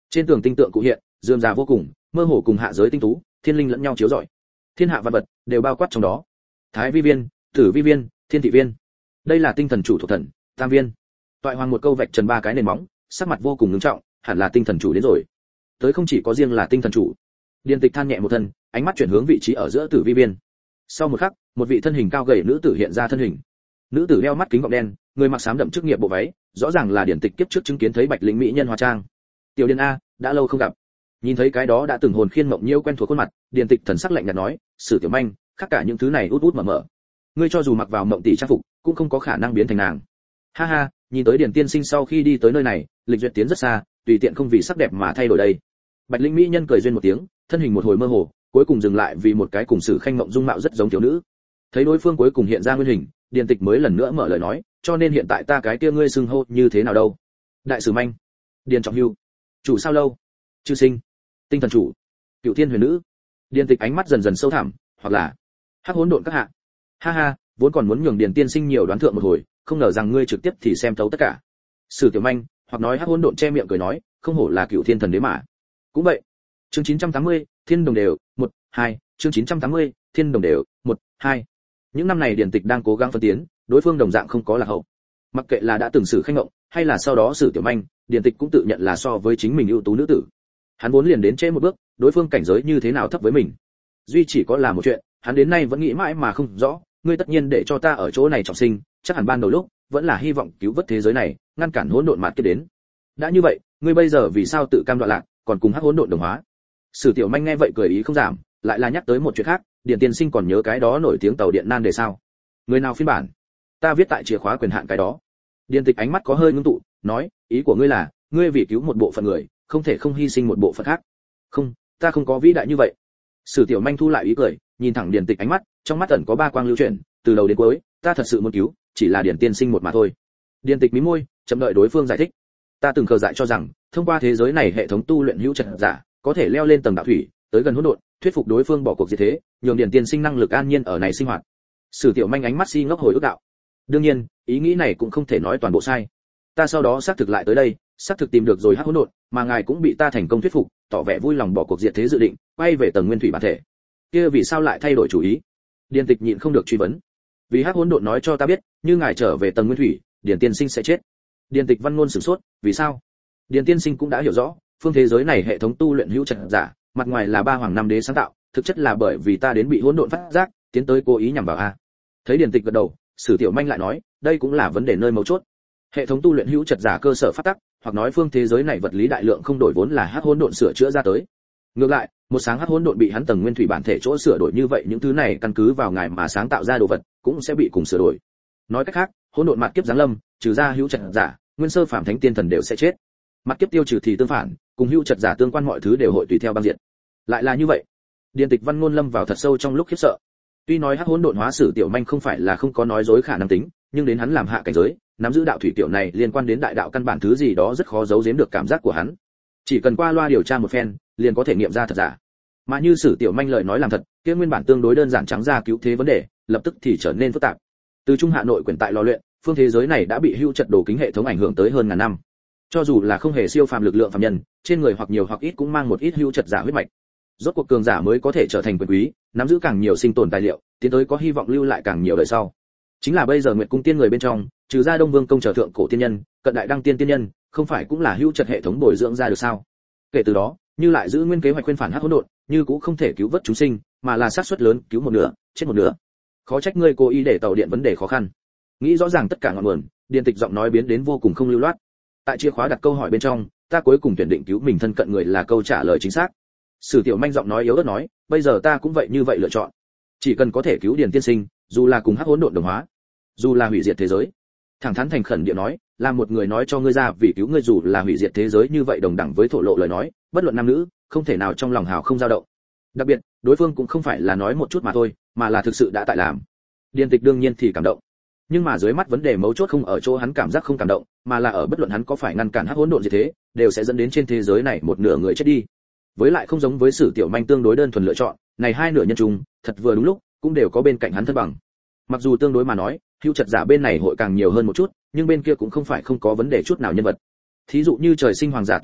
Trên tường tinh tượng cụ hiện, rườm rà vô cùng, mơ hồ cùng hạ giới tinh tú, thiên linh lẫn nhau chiếu rọi. Thiên hạ vạn vật đều bao quát trong đó. Thái vi viên, tử vi viên, thiên thị viên. Đây là tinh thần chủ thuộc thần, tam viên. Toại hoàng một câu vạch trần ba cái nền móng, sắc mặt vô cùng nghiêm trọng, hẳn là tinh thần chủ đến rồi. Tới không chỉ có riêng là tinh thần chủ. Điền Tịch than nhẹ một thân, ánh mắt chuyển hướng vị trí ở giữa tử vi viên. Sau một khắc, một vị thân hình cao gầy nữ tử hiện ra thân hình. Nữ tử đeo mắt kính gọng đen, người mặc xám đậm chức nghiệp bộ váy, rõ ràng là Điền Tịch kiếp trước chứng kiến thấy Bạch Linh mỹ nhân hóa trang. Tiểu Điền a, đã lâu không gặp. Nhìn thấy cái đó đã từng hồn khiên mộng nhiêu quen thuộc khuôn mặt, Điền Tịch thần sắc lạnh nhạt nói, "Sử Tiểu Manh, khác cả những thứ này út út mở mở. Ngươi cho dù mặc vào mộng tỷ trang phục, cũng không có khả năng biến thành nàng." Ha ha, nhìn tới Điền tiên sinh sau khi đi tới nơi này, lịch duyệt tiến rất xa, tùy tiện không vì sắc đẹp mà thay đổi đây. Bạch Linh mỹ nhân cười duyên một tiếng, thân hình một hồi mơ hồ, cuối cùng dừng lại vì một cái cùng Sử Khanh mộng dung mạo rất giống thiếu nữ. Thấy đối phương cuối cùng hiện ra nguyên hình, Điền Tịch mới lần nữa mở lời nói, "Cho nên hiện tại ta cái kia ngươi xưng hô như thế nào đâu?" Đại sử Manh, Điền Trọng Hưu, chủ sao lâu, Chư Sinh, tinh thần chủ, Cựu Thiên Huyền Nữ. Điền Tịch ánh mắt dần dần sâu thẳm, hoặc là Hắc Hỗn Độn các hạ. Ha ha, vốn còn muốn nhường Điền tiên sinh nhiều đoán thượng một hồi, không ngờ rằng ngươi trực tiếp thì xem thấu tất cả. Sử Tiểu Manh, hoặc nói Hắc Hỗn Độn che miệng cười nói, không hổ là Cựu Thiên thần đế mà. Cũng vậy. Chương 980, Thiên đồng đều, 1, 2, chương 980, Thiên đồng đều, 1, 2. Những năm này Điền Tịch đang cố gắng phân tiến, đối phương đồng dạng không có lạc hậu. Mặc kệ là đã từng Sử Khanh ngộng, hay là sau đó Sử Tiểu Manh, Điền Tịch cũng tự nhận là so với chính mình ưu tú nữ tử. Hắn vốn liền đến trễ một bước, đối phương cảnh giới như thế nào thấp với mình. Duy chỉ có là một chuyện, hắn đến nay vẫn nghĩ mãi mà không rõ, ngươi tất nhiên để cho ta ở chỗ này trọng sinh, chắc hẳn ban đầu lúc vẫn là hy vọng cứu vớt thế giới này, ngăn cản hỗn độn mạt kiếp đến. Đã như vậy, ngươi bây giờ vì sao tự cam đoạn lạc, còn cùng Hắc Hỗn Độn đồng hóa? Sử Tiểu Manh nghe vậy cười ý không giảm, lại là nhắc tới một chuyện khác, Điền tiên sinh còn nhớ cái đó nổi tiếng tàu điện nan đề sao? Người nào phiên bản? Ta viết tại chìa khóa quyền hạn cái đó. Điền Tịch ánh mắt có hơi ngưng tụ, nói, ý của ngươi là, ngươi vì cứu một bộ phận người, không thể không hy sinh một bộ phận khác. Không, ta không có vĩ đại như vậy. Sử Tiểu Manh thu lại ý cười, nhìn thẳng Điền Tịch ánh mắt, trong mắt ẩn có ba quang lưu chuyển, từ đầu đến cuối, ta thật sự muốn cứu, chỉ là Điền tiên sinh một mà thôi. Điền Tịch mím môi, chậm đợi đối phương giải thích. Ta từng khờ dại cho rằng, thông qua thế giới này hệ thống tu luyện hữu trật giả, có thể leo lên tầng đạo thủy, tới gần hỗn độn, thuyết phục đối phương bỏ cuộc diệt thế, nhường Điền tiên sinh năng lực an nhiên ở này sinh hoạt. Sử Tiểu Manh ánh mắt si ngốc hồi ức đạo. Đương nhiên, ý nghĩ này cũng không thể nói toàn bộ sai. Ta sau đó xác thực lại tới đây, xác thực tìm được rồi Hắc Hỗn Độn, mà ngài cũng bị ta thành công thuyết phục, tỏ vẻ vui lòng bỏ cuộc diệt thế dự định, quay về tầng nguyên thủy bản thể. Kia vì sao lại thay đổi chủ ý? Điền Tịch nhịn không được truy vấn. Vì Hắc Hỗn Độn nói cho ta biết, như ngài trở về tầng nguyên thủy, Điền tiên sinh sẽ chết. Điền Tịch văn ngôn sửng sốt, vì sao? Điền tiên sinh cũng đã hiểu rõ, phương thế giới này hệ thống tu luyện hữu trật giả, mặt ngoài là ba hoàng năm đế sáng tạo, thực chất là bởi vì ta đến bị hỗn độn phát giác, tiến tới cố ý nhằm vào a. Thấy Điền Tịch gật đầu, Sử Tiểu Manh lại nói, đây cũng là vấn đề nơi mấu chốt. Hệ thống tu luyện hữu trật giả cơ sở phát tắc, hoặc nói phương thế giới này vật lý đại lượng không đổi vốn là Hắc Hỗn Độn sửa chữa ra tới. Ngược lại, một sáng Hắc Hỗn Độn bị hắn tầng nguyên thủy bản thể chỗ sửa đổi như vậy, những thứ này căn cứ vào ngài mà sáng tạo ra đồ vật, cũng sẽ bị cùng sửa đổi. Nói cách khác, hỗn độn mạt kiếp giáng lâm, trừ ra hữu trật giả, nguyên sơ phàm thánh tiên thần đều sẽ chết. Mạt kiếp tiêu trừ thì tương phản, cùng hữu trật giả tương quan mọi thứ đều hội tùy theo băng diện. Lại là như vậy. Điền Tịch văn ngôn lâm vào thật sâu trong lúc khiếp sợ. Tuy nói Hắc Hỗn Độn hóa Sử Tiểu Manh không phải là không có nói dối khả năng tính, nhưng đến hắn làm hạ cảnh giới, nắm giữ đạo thủy tiểu này liên quan đến đại đạo căn bản thứ gì đó rất khó giấu giếm được cảm giác của hắn. Chỉ cần qua loa điều tra một phen, liền có thể nghiệm ra thật giả. Mà như Sử Tiểu Manh lời nói làm thật, kia nguyên bản tương đối đơn giản trắng ra cứu thế vấn đề, lập tức thì trở nên phức tạp. Từ Trung Hà Nội quyển tại lò luyện, phương thế giới này đã bị hưu trật đồ kính hệ thống ảnh hưởng tới hơn ngàn năm. Cho dù là không hề siêu phàm lực lượng phàm nhân, trên người hoặc nhiều hoặc ít cũng mang một ít hưu trật giả huyết mạch. Rốt cuộc cường giả mới có thể trở thành quyền quý, nắm giữ càng nhiều sinh tồn tài liệu, tiến tới có hy vọng lưu lại càng nhiều đời sau. Chính là bây giờ Nguyệt cung tiên người bên trong, trừ ra Đông Vương công trở thượng cổ tiên nhân, cận đại đăng tiên tiên nhân, không phải cũng là hưu trật hệ thống bồi dưỡng ra được sao? Kể từ đó, như lại giữ nguyên kế hoạch khuyên phản Hắc Hỗn Độn, như cũng không thể cứu vớt chúng sinh, mà là xác suất lớn cứu một nửa, chết một nửa. Khó trách ngươi cố ý để tàu điện vấn đề khó khăn. Nghĩ rõ ràng tất cả ngọn nguồn, Điền Tịch giọng nói biến đến vô cùng không lưu loát. Tại chìa khóa đặt câu hỏi bên trong, ta cuối cùng tuyển định cứu mình thân cận người là câu trả lời chính xác. Sử Tiểu Manh giọng nói yếu ớt nói, bây giờ ta cũng vậy như vậy lựa chọn. Chỉ cần có thể cứu Điền tiên sinh, dù là cùng Hắc Hỗn Độn đồng hóa, dù là hủy diệt thế giới. Thẳng thắn thành khẩn địa nói, là một người nói cho ngươi ra vì cứu ngươi dù là hủy diệt thế giới như vậy đồng đẳng với thổ lộ lời nói, bất luận nam nữ, không thể nào trong lòng hào không dao động. Đặc biệt, đối phương cũng không phải là nói một chút mà thôi, mà là thực sự đã tại làm. Điền Tịch đương nhiên thì cảm động. Nhưng mà dưới mắt vấn đề mấu chốt không ở chỗ hắn cảm giác không cảm động, mà là ở bất luận hắn có phải ngăn cản Hắc Hỗn Độn gì thế, đều sẽ dẫn đến trên thế giới này một nửa người chết đi. Với lại không giống với Sử Tiểu Manh tương đối đơn thuần lựa chọn, này hai nửa nhân chung, thật vừa đúng lúc, cũng đều có bên cạnh hắn thân bằng. Mặc dù tương đối mà nói, hữu trật giả bên này hội càng nhiều hơn một chút, nhưng bên kia cũng không phải không có vấn đề chút nào nhân vật. Thí dụ như trời sinh hoàng giả Toại Hoàng,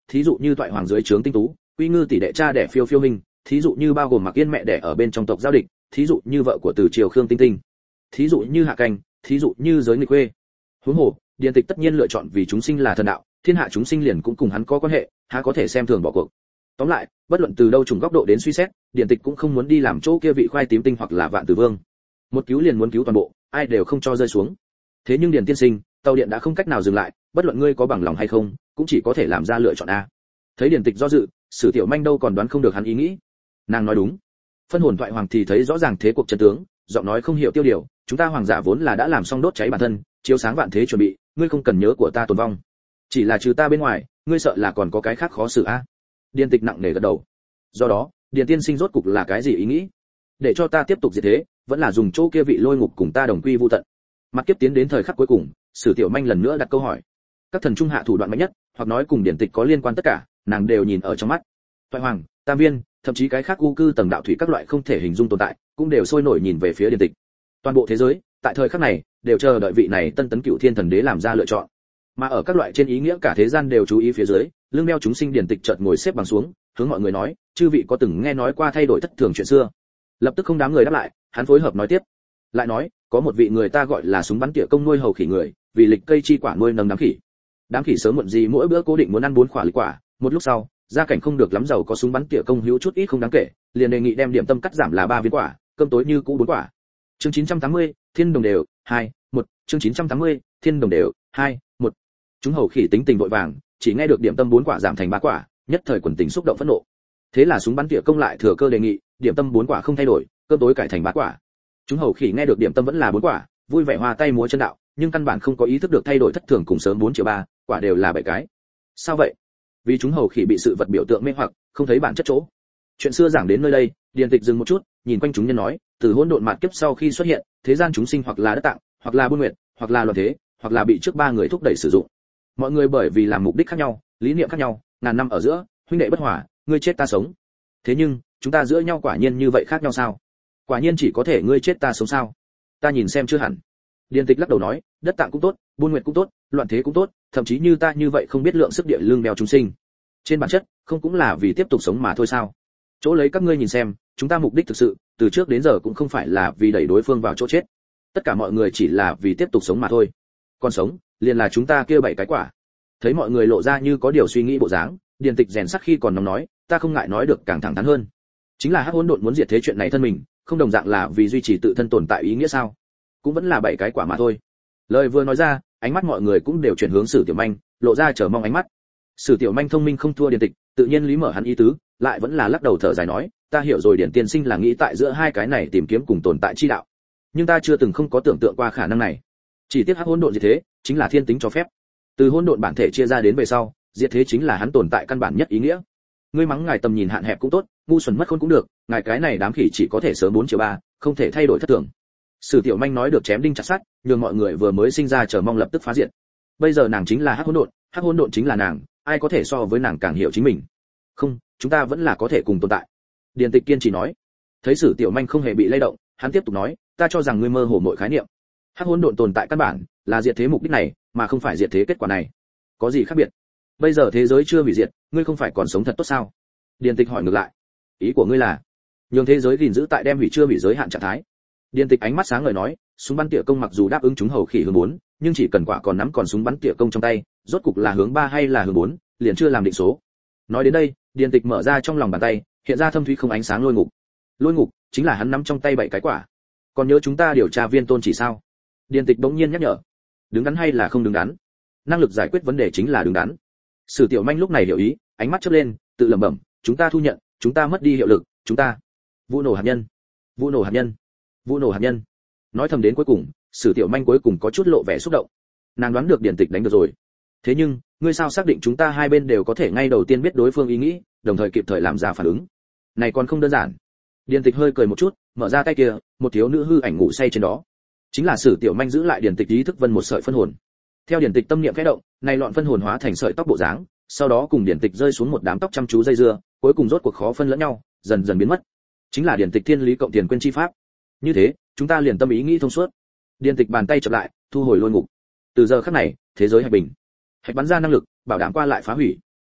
thí dụ như Toại Hoàng dưới trướng tinh tú, Quy Ngư tỷ đệ cha đẻ Phiêu Phiêu Minh, thí dụ như bao gồm Mặc Yên mẹ đẻ ở bên trong tộc Giao Địch, thí dụ như vợ của Từ Triều Khương Tinh Tinh, thí dụ như Hạ Canh, thí dụ như Giới Nghịch Quê. Huống hồ, Điền Tịch tất nhiên lựa chọn vì chúng sinh là thần đạo, thiên hạ chúng sinh liền cũng cùng hắn có quan hệ, há có thể xem thường bỏ cuộc. Tóm lại, bất luận từ đâu trùng góc độ đến suy xét, Điền Tịch cũng không muốn đi làm chỗ kia vị khoai tím tinh hoặc là Vạn Tử Vương. Một cứu liền muốn cứu toàn bộ, ai đều không cho rơi xuống. Thế nhưng Điền tiên sinh, tàu điện đã không cách nào dừng lại, bất luận ngươi có bằng lòng hay không, cũng chỉ có thể làm ra lựa chọn a. Thấy Điền Tịch do dự, Sử Tiểu Manh đâu còn đoán không được hắn ý nghĩ. Nàng nói đúng. Phân hồn Thoại Hoàng thì thấy rõ ràng thế cuộc chân tướng, giọng nói không hiểu tiêu điều, chúng ta hoàng giả vốn là đã làm xong đốt cháy bản thân, chiếu sáng vạn thế chuẩn bị, ngươi không cần nhớ của ta tồn vong. Chỉ là trừ ta bên ngoài, ngươi sợ là còn có cái khác khó xử a. Điền Tịch nặng nề gật đầu. Do đó, Điền tiên sinh rốt cục là cái gì ý nghĩ? Để cho ta tiếp tục diệt thế, vẫn là dùng chỗ kia vị lôi ngục cùng ta đồng quy vu tận. Mặt kiếp tiến đến thời khắc cuối cùng, Sử Tiểu Manh lần nữa đặt câu hỏi. Các thần trung hạ thủ đoạn mạnh nhất, hoặc nói cùng Điển Tịch có liên quan tất cả, nàng đều nhìn ở trong mắt. Thoại Hoàng, Tam Viên, thậm chí cái khác u cư tầng đạo thủy các loại không thể hình dung tồn tại, cũng đều sôi nổi nhìn về phía Điển Tịch. Toàn bộ thế giới, tại thời khắc này, đều chờ đợi vị này tân tấn cựu thiên thần đế làm ra lựa chọn. Mà ở các loại trên ý nghĩa cả thế gian đều chú ý phía dưới, lưng đeo chúng sinh Điển Tịch chợt ngồi xếp bằng xuống, hướng mọi người nói, chư vị có từng nghe nói qua thay đổi thất thường chuyện xưa? Lập tức không đám người đáp lại, hắn phối hợp nói tiếp. Lại nói, có một vị người ta gọi là súng bắn tỉa công nuôi hầu khỉ người, vì lịch cây chi quả nuôi nấng đám khỉ. Đám khỉ sớm muộn gì mỗi bữa cố định muốn ăn 4 quả lịch quả, một lúc sau, gia cảnh không được lắm giàu có súng bắn tỉa công hữu chút ít không đáng kể, liền đề nghị đem điểm tâm cắt giảm là 3 viên quả, cơm tối như cũ 4 quả. Chương 980, Thiên đồng đều, 2, 1, chương 980, Thiên đồng đều, 2, 1. Chúng hầu khỉ tính tình vội vàng, chỉ nghe được điểm tâm 4 quả giảm thành 3 quả, nhất thời quần tình xúc động phẫn nộ. Thế là súng bắn tỉa công lại thừa cơ đề nghị, điểm tâm 4 quả không thay đổi, cơm tối cải thành 3 quả. Chúng hầu khỉ nghe được điểm tâm vẫn là 4 quả, vui vẻ hoa tay múa chân đạo, nhưng căn bản không có ý thức được thay đổi thất thường cùng sớm 4/3, quả đều là 7 cái. Sao vậy? Vì chúng hầu khỉ bị sự vật biểu tượng mê hoặc, không thấy bản chất chỗ. Chuyện xưa giảng đến nơi đây, Điền Tịch dừng một chút, nhìn quanh chúng nhân nói, từ hỗn độn mạt kiếp sau khi xuất hiện, thế gian chúng sinh hoặc là đất tạng, hoặc là buôn nguyệt, hoặc là loạn thế, hoặc là bị trước 3 người thúc đẩy sử dụng. Mọi người bởi vì làm mục đích khác nhau, lý niệm khác nhau, ngàn năm ở giữa, huynh đệ bất hòa, ngươi chết ta sống. Thế nhưng, chúng ta giữa nhau quả nhiên như vậy khác nhau sao? Quả nhiên chỉ có thể ngươi chết ta sống sao? Ta nhìn xem chưa hẳn. Điền Tịch lắc đầu nói, đất tạng cũng tốt, buôn nguyệt cũng tốt, loạn thế cũng tốt, thậm chí như ta như vậy không biết lượng sức địa lương đeo chúng sinh. Trên bản chất, không cũng là vì tiếp tục sống mà thôi sao? Chỗ lấy các ngươi nhìn xem, chúng ta mục đích thực sự, từ trước đến giờ cũng không phải là vì đẩy đối phương vào chỗ chết. Tất cả mọi người chỉ là vì tiếp tục sống mà thôi. Còn sống, liền là chúng ta kia 7 cái quả. Thấy mọi người lộ ra như có điều suy nghĩ bộ dáng, Điền Tịch rèn sắc khi còn nóng nói, ta không ngại nói được càng thẳng thắn hơn. Chính là hắc hỗn độn muốn diệt thế chuyện này thân mình, không đồng dạng là vì duy trì tự thân tồn tại ý nghĩa sao? Cũng vẫn là 7 cái quả mà thôi. Lời vừa nói ra, ánh mắt mọi người cũng đều chuyển hướng Sử Tiểu Manh, lộ ra chờ mong ánh mắt. Sử Tiểu Manh thông minh không thua Điền Tịch, tự nhiên lý mở hắn ý tứ, lại vẫn là lắc đầu thở dài nói, ta hiểu rồi, Điền tiên sinh là nghĩ tại giữa hai cái này tìm kiếm cùng tồn tại chi đạo, nhưng ta chưa từng không có tưởng tượng qua khả năng này. Chỉ tiếc hắc hỗn độn diệt thế, chính là thiên tính cho phép. Từ hỗn độn bản thể chia ra đến về sau, diệt thế chính là hắn tồn tại căn bản nhất ý nghĩa. Ngươi mắng ngài tầm nhìn hạn hẹp cũng tốt, ngu xuẩn mất khôn cũng được, ngài cái này đám khỉ chỉ có thể sớm 4/3, không thể thay đổi thất thường. Sử Tiểu Manh nói được chém đinh chặt sắt, nhường mọi người vừa mới sinh ra chờ mong lập tức phá diệt. Bây giờ nàng chính là hắc hỗn độn chính là nàng, ai có thể so với nàng càng hiểu chính mình. Không, chúng ta vẫn là có thể cùng tồn tại. Điền Tịch kiên trì nói. Thấy Sử Tiểu Manh không hề bị lay động, hắn tiếp tục nói, ta cho rằng ngươi mơ hồ mọi khái niệm. Hắc hỗn độn tồn tại căn bản là diệt thế mục đích này, mà không phải diệt thế kết quả này. Có gì khác biệt? Bây giờ thế giới chưa hủy diệt, ngươi không phải còn sống thật tốt sao? Điền Tịch hỏi ngược lại. Ý của ngươi là nhường thế giới gìn giữ tại đem hủy chưa hủy giới hạn trạng thái. Điền Tịch ánh mắt sáng ngời nói, súng bắn tỉa công mặc dù đáp ứng chúng hầu khỉ hướng 4, nhưng chỉ cần quả còn nắm còn súng bắn tỉa công trong tay, rốt cục là hướng 3 hay là hướng 4, liền chưa làm định số. Nói đến đây, Điền Tịch mở ra trong lòng bàn tay, hiện ra thâm thúy không ánh sáng lôi ngục. Lôi ngục chính là hắn nắm trong tay 7 cái quả. Còn nhớ chúng ta điều tra viên tôn chỉ sao? Điền Tịch bỗng nhiên nhắc nhở. Đứng đắn hay là không đứng đắn? Năng lực giải quyết vấn đề chính là đứng đắn. Sử Tiểu Manh lúc này hiểu ý, ánh mắt chớp lên, tự lẩm bẩm, chúng ta thu nhận, chúng ta mất đi hiệu lực, chúng ta vụ nổ hạt nhân, vụ nổ hạt nhân, vụ nổ hạt nhân. Nói thầm đến cuối cùng, Sử Tiểu Manh cuối cùng có chút lộ vẻ xúc động. Nàng đoán được Điền Tịch đánh được rồi. Thế nhưng, ngươi sao xác định chúng ta hai bên đều có thể ngay đầu tiên biết đối phương ý nghĩ, đồng thời kịp thời làm ra phản ứng? Này còn không đơn giản. Điền Tịch hơi cười một chút, mở ra tay kia, một thiếu nữ hư ảnh ngủ say trên đó. Chính là Sử Tiểu Manh giữ lại Điền Tịch ý thức vân một sợi phân hồn. Theo Điền Tịch tâm niệm khẽ động, này loạn phân hồn hóa thành sợi tóc bộ dáng, sau đó cùng Điền Tịch rơi xuống một đám tóc chăm chú dây dưa, cuối cùng rốt cuộc khó phân lẫn nhau, dần dần biến mất. Chính là Điền Tịch thiên lý cộng tiền quên chi pháp. Như thế, chúng ta liền tâm ý nghĩ thông suốt. Điền Tịch bàn tay chập lại, thu hồi lôi ngục. Từ giờ khắc này, thế giới hạch bình. Hạch bắn ra năng lực, bảo đảm qua lại phá hủy.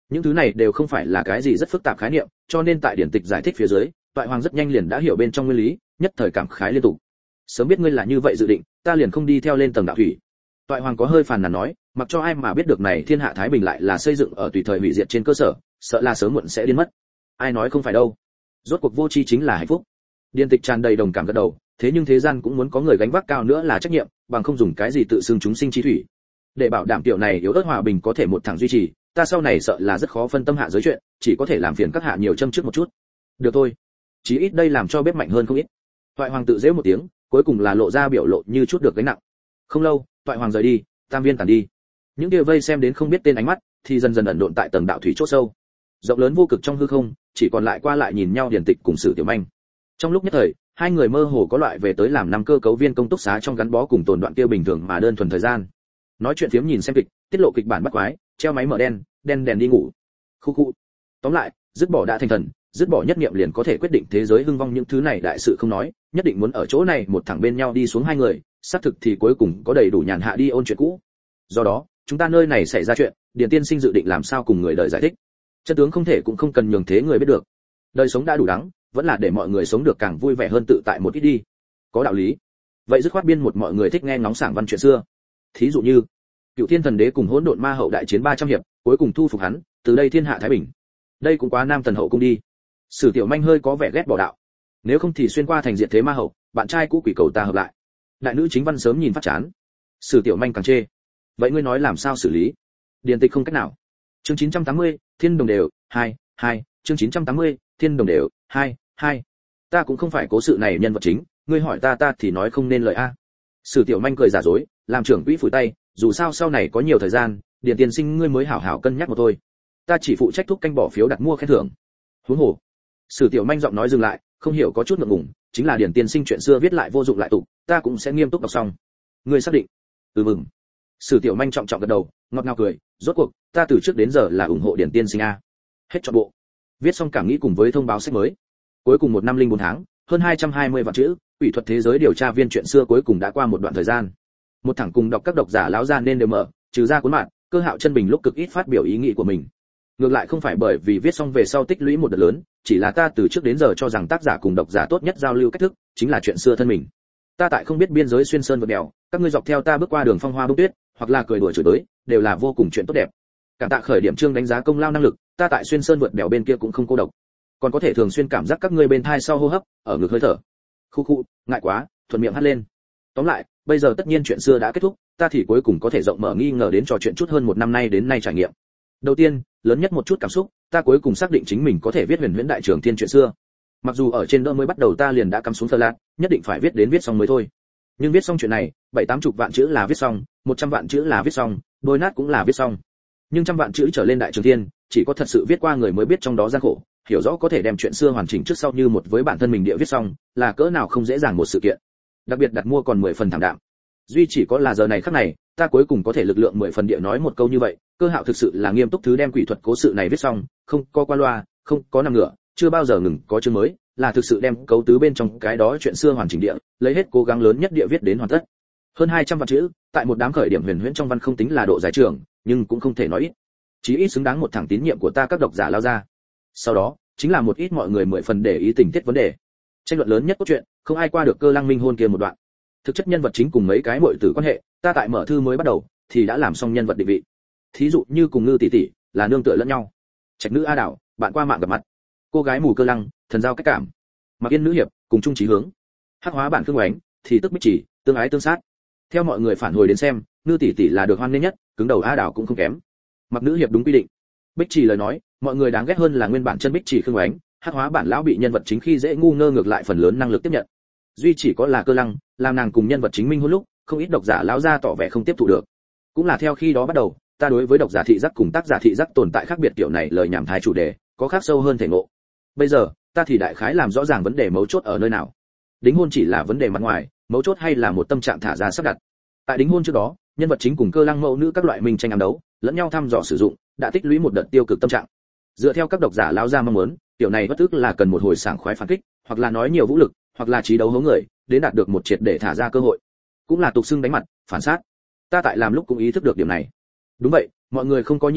Những thứ này đều không phải là cái gì rất phức tạp khái niệm, cho nên tại điển tịch giải thích phía dưới, Toại Hoàng rất nhanh liền đã hiểu bên trong nguyên lý, nhất thời cảm khái liên tục. Sớm biết ngươi là như vậy dự định, ta liền không đi theo lên tầng đạo thủy. Toại Hoàng có hơi phàn nàn nói, mặc cho ai mà biết được này thiên hạ thái bình lại là xây dựng ở tùy thời hủy diệt trên cơ sở, sợ là sớm muộn sẽ điên mất. Ai nói không phải đâu. Rốt cuộc vô tri chính là hạnh phúc. Điển tịch tràn đầy đồng cảm gật đầu, thế nhưng thế gian cũng muốn có người gánh vác cao nữa là trách nhiệm, bằng không dùng cái gì tự xưng chúng sinh chi thủy. Để bảo đảm tiểu này yếu ớt hòa bình có thể một thẳng duy trì, ta sau này sợ là rất khó phân tâm hạ giới chuyện, chỉ có thể làm phiền các hạ nhiều châm trước một chút. Được thôi, chí ít đây làm cho bếp mạnh hơn không ít. Toại Hoàng tự giễu một tiếng, cuối cùng là lộ ra biểu lộ như chút được gánh nặng. Không lâu, Toại Hoàng rời đi, tam viên tản đi. Những kia vây xem đến không biết tên ánh mắt, thì dần dần ẩn độn tại tầng đạo thủy chỗ sâu. Rộng lớn vô cực trong hư không, chỉ còn lại qua lại nhìn nhau Điển Tịch cùng Sử Tiểu Manh. Trong lúc nhất thời, hai người mơ hồ có loại về tới làm năm cơ cấu viên công túc xá trong gắn bó cùng tồn đoạn kia bình thường mà đơn thuần thời gian. Nói chuyện phiếm nhìn xem kịch, tiết lộ kịch bản bắt quái, treo máy mở đen, đen đèn đi ngủ. Khu khu. Tóm lại, dứt bỏ đã thành thần, dứt bỏ nhất niệm liền có thể quyết định thế giới hưng vong những thứ này đại sự không nói, nhất định muốn ở chỗ này một thẳng bên nhau đi xuống hai người, xác thực thì cuối cùng có đầy đủ nhàn hạ đi ôn chuyện cũ. Do đó, chúng ta nơi này xảy ra chuyện, Điền tiên sinh dự định làm sao cùng người đời giải thích. Chân tướng không thể cũng không cần nhường thế người biết được. Đời sống đã đủ đắng, vẫn là để mọi người sống được càng vui vẻ hơn tự tại một ít đi. Có đạo lý. Vậy dứt khoát biên một mọi người thích nghe ngóng sảng văn chuyện xưa. Thí dụ như, Cựu Thiên Thần Đế cùng Hỗn Độn Ma Hậu đại chiến 300 hiệp, cuối cùng thu phục hắn, từ đây thiên hạ thái bình. Đây cũng quá Nam Thần Hậu cung đi. Sử Tiểu Manh hơi có vẻ ghét bỏ đạo. Nếu không thì xuyên qua thành diện thế ma hậu, bạn trai cũ quỷ cầu ta hợp lại. Đại nữ chính văn sớm nhìn phát chán. Sử Tiểu Manh càng chê. Vậy ngươi nói làm sao xử lý? Điền tịch không cách nào. Chương 980, Thiên Đồng Đều, 2, chương 980, Thiên Đồng Đều, 2. Ta cũng không phải cố sự này nhân vật chính, ngươi hỏi ta thì nói không nên lời a. Sử Tiểu Manh cười giả dối, làm trưởng quỹ phủi tay, dù sao sau này có nhiều thời gian, Điền tiên sinh ngươi mới hảo hảo cân nhắc một thôi. Ta chỉ phụ trách thúc canh bỏ phiếu đặt mua khen thưởng. Huống hồ. Sử Tiểu Manh giọng nói dừng lại, không hiểu có chút ngượng ngùng, chính là Điền tiên sinh chuyện xưa viết lại vô dụng lại tụ, ta cũng sẽ nghiêm túc đọc xong. Ngươi xác định? Mừng. Sử Tiểu Manh trọng trọng gật đầu, ngọt ngào cười, rốt cuộc, ta từ trước đến giờ là ủng hộ Điền tiên sinh a. Hết trọn bộ. Viết xong cảm nghĩ cùng với thông báo sách mới. Cuối cùng 1 năm 04 tháng, hơn 220 vạn chữ, ủy thuật thế giới điều tra viên chuyện xưa cuối cùng đã qua một đoạn thời gian. Một thẳng cùng đọc các độc giả láo ra nên đều mở, trừ ra cuốn mạng, Cơ Hạo Chân Bình lúc cực ít phát biểu ý nghĩ của mình. Ngược lại không phải bởi vì viết xong về sau tích lũy một đợt lớn, chỉ là ta từ trước đến giờ cho rằng tác giả cùng độc giả tốt nhất giao lưu cách thức chính là chuyện xưa thân mình. Ta tại không biết biên giới xuyên sơn vượt đèo, các ngươi dọc theo ta bước qua đường phong hoa bông tuyết, hoặc là cười đùa chửi bới, đều là vô cùng chuyện tốt đẹp. Cảm tạ khởi điểm chương đánh giá công lao năng lực, ta tại xuyên sơn vượt đèo bên kia cũng không cô độc, còn có thể thường xuyên cảm giác các ngươi bên thai sau hô hấp, ở ngực hơi thở. Khu, ngại quá, thuận miệng hắt lên. Tóm lại, bây giờ tất nhiên chuyện xưa đã kết thúc, ta thì cuối cùng có thể rộng mở nghi ngờ đến trò chuyện chút hơn 1 năm nay đến nay trải nghiệm. Đầu tiên, lớn nhất một chút cảm xúc, ta cuối cùng xác định chính mình có thể viết huyền huyễn đại trường thiên chuyện xưa. Mặc dù ở trên đỡ mới bắt đầu ta liền đã cắm xuống thơ lạc, nhất định phải viết đến viết xong mới thôi. Nhưng viết xong chuyện này, 7-80 vạn chữ là viết xong, 100 vạn chữ là viết xong, đôi nát cũng là viết xong. Nhưng 100 vạn chữ trở lên đại trường thiên, chỉ có thật sự viết qua người mới biết trong đó gian khổ, hiểu rõ có thể đem chuyện xưa hoàn chỉnh trước sau như một với bản thân mình địa viết xong, là cỡ nào không dễ dàng một sự kiện. Đặc biệt đặt mua còn 10 phần thảm đạm. Duy chỉ có là giờ này khắc này, ta cuối cùng có thể lực lượng 10 phần địa nói một câu như vậy, Cơ Hạo thực sự là nghiêm túc thứ đem quỷ thuật cố sự này viết xong, không có qua loa, không có nằm ngửa, chưa bao giờ ngừng có chương mới, là thực sự đem cấu tứ bên trong cái đó chuyện xưa hoàn chỉnh địa, lấy hết cố gắng lớn nhất địa viết đến hoàn tất. Hơn 200 vạn chữ, tại một đám khởi điểm huyền huyễn trong văn không tính là độ dài trường, nhưng cũng không thể nói ít. Chí ít xứng đáng một thẳng tín nhiệm của ta các độc giả lao ra. Sau đó, chính là một ít mọi người 10 phần để ý tình tiết vấn đề. Tranh luận lớn nhất cốt truyện, không ai qua được Cơ Lăng Minh hôn kia một đoạn. Thực chất nhân vật chính cùng mấy cái muội tử quan hệ, ta tại mở thư mới bắt đầu thì đã làm xong nhân vật định vị. Thí dụ như cùng Ngư tỷ tỷ là nương tựa lẫn nhau. Trạch nữ A Đảo, bạn qua mạng gặp mặt. Cô gái mù Cơ Lăng, thần giao cách cảm. Mặc Yên nữ hiệp, cùng chung chí hướng. Hắc hóa bản Khương Oánh, thì tức Bích Chỉ, tương ái tương sát. Theo mọi người phản hồi đến xem, Ngư tỷ tỷ là được hoan nghênh nhất, cứng đầu A Đảo cũng không kém. Mặc nữ hiệp đúng quy định. Bích Chỉ lời nói, mọi người đáng ghét hơn là nguyên bản chân Bích Chỉ Khương Oánh, hắc hóa bản lão bị nhân vật chính khi dễ ngu ngơ ngược lại phần lớn năng lực tiếp nhận. Duy chỉ có là Cơ Lăng, làm nàng cùng nhân vật chính minh hôn lúc, không ít độc giả lão ra tỏ vẻ không tiếp thu được. Cũng là theo khi đó bắt đầu, ta đối với độc giả thị giác cùng tác giả thị giác tồn tại khác biệt kiểu này lời nhảm thái chủ đề, có khác sâu hơn thể ngộ. Bây giờ, ta thì đại khái làm rõ ràng vấn đề mấu chốt ở nơi nào. Đính hôn chỉ là vấn đề mặt ngoài, mấu chốt hay là một tâm trạng thả ra sắp đặt. Tại đính hôn trước đó, nhân vật chính cùng Cơ Lăng mẫu nữ các loại minh tranh ám đấu, lẫn nhau thăm dò sử dụng, đã tích lũy một đợt tiêu cực tâm trạng. Dựa theo các độc giả lão ra mong muốn, kiểu này bất tức là cần một hồi sảng khoái phản kích, hoặc là nói nhiều vũ lực, hoặc là trí đấu hố người, đến đạt được một triệt để thả ra cơ hội. Cũng là tục xưng đánh mặt, phản sát. Ta tại làm lúc cũng ý thức được điểm này. Đúng vậy, mọi người không có nhìn lầm,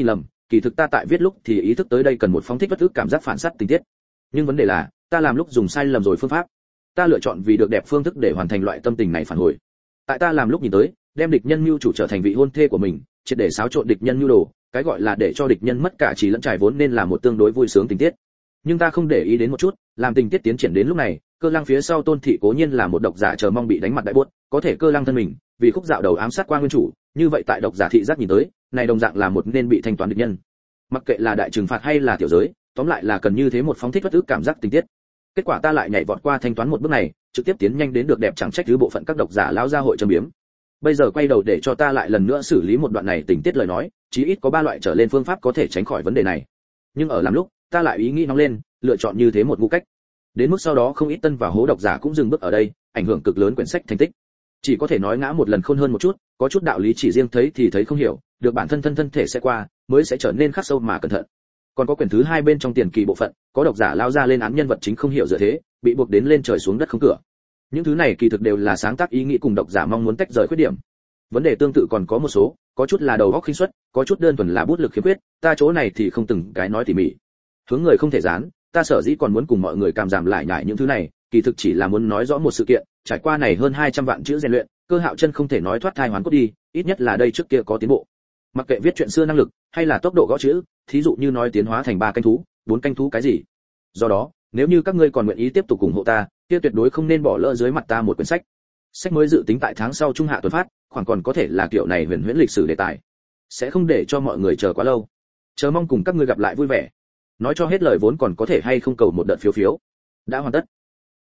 kỳ thực ta tại viết lúc thì ý thức tới đây cần một phóng thích bất ức cảm giác phản sát tình tiết. Nhưng vấn đề là, ta làm lúc dùng sai lầm rồi phương pháp. Ta lựa chọn vì được đẹp phương thức để hoàn thành loại tâm tình này phản hồi. Tại ta làm lúc nhìn tới, đem địch nhân mưu chủ trở thành vị hôn thê của mình, triệt để xáo trộn địch nhân mưu đồ, cái gọi là để cho địch nhân mất cả trí lẫn trải vốn nên là một tương đối vui sướng tình tiết. Nhưng ta không để ý đến một chút, làm tình tiết tiến triển đến lúc này, Cơ Lăng phía sau Tôn thị cố nhiên là một độc giả chờ mong bị đánh mặt đại buốt, có thể Cơ Lăng thân mình, vì khúc dạo đầu ám sát qua nguyên chủ, như vậy tại độc giả thị giác nhìn tới, này đồng dạng là một nên bị thanh toán địch nhân. Mặc kệ là đại trừng phạt hay là tiểu giới, tóm lại là cần như thế một phóng thích bất ức cảm giác tình tiết. Kết quả ta lại nhảy vọt qua thanh toán một bước này, trực tiếp tiến nhanh đến được đẹp chẳng trách thứ bộ phận các độc giả lão gia hội châm biếm. Bây giờ quay đầu để cho ta lại lần nữa xử lý một đoạn này tình tiết lời nói, chí ít có 3 loại trở lên phương pháp có thể tránh khỏi vấn đề này. Nhưng ở làm lúc, ta lại ý nghĩ nóng lên, lựa chọn như thế một ngu cách. Đến mức sau đó không ít tân và hố độc giả cũng dừng bước ở đây, ảnh hưởng cực lớn quyển sách thành tích. Chỉ có thể nói ngã một lần khôn hơn một chút, có chút đạo lý chỉ riêng thấy thì thấy không hiểu, được bản thân thân thể sẽ qua, mới sẽ trở nên khắc sâu mà cẩn thận. Còn có quyển thứ 2 bên trong tiền kỳ bộ phận, có độc giả lao ra lên án nhân vật chính không hiểu dựa thế, bị buộc đến lên trời xuống đất không cửa. Những thứ này kỳ thực đều là sáng tác ý nghĩ cùng độc giả mong muốn tách rời khuyết điểm. Vấn đề tương tự còn có một số, có chút là đầu óc khinh suất, có chút đơn thuần là bút lực khiếm khuyết, ta chỗ này thì không từng cái nói tỉ mỉ. Hướng người không thể dán, ta sở dĩ còn muốn cùng mọi người càm giảm lại nhải những thứ này, kỳ thực chỉ là muốn nói rõ một sự kiện, trải qua này hơn 200 vạn chữ rèn luyện, Cơ Hạo Chân không thể nói thoát thai hoán cốt đi, ít nhất là đây trước kia có tiến bộ. Mặc kệ viết chuyện xưa năng lực, hay là tốc độ gõ chữ, thí dụ như nói tiến hóa thành 3 canh thú, 4 canh thú cái gì. Do đó, nếu như các ngươi còn nguyện ý tiếp tục ủng hộ ta, kia tuyệt đối không nên bỏ lỡ dưới mặt ta một quyển sách. Sách mới dự tính tại tháng sau trung hạ tuần phát, khoảng còn có thể là kiểu này huyền huyễn lịch sử đề tài, sẽ không để cho mọi người chờ quá lâu. Chờ mong cùng các ngươi gặp lại vui vẻ. Nói cho hết lời vốn còn có thể hay không cầu một đợt phiếu. Đã hoàn tất.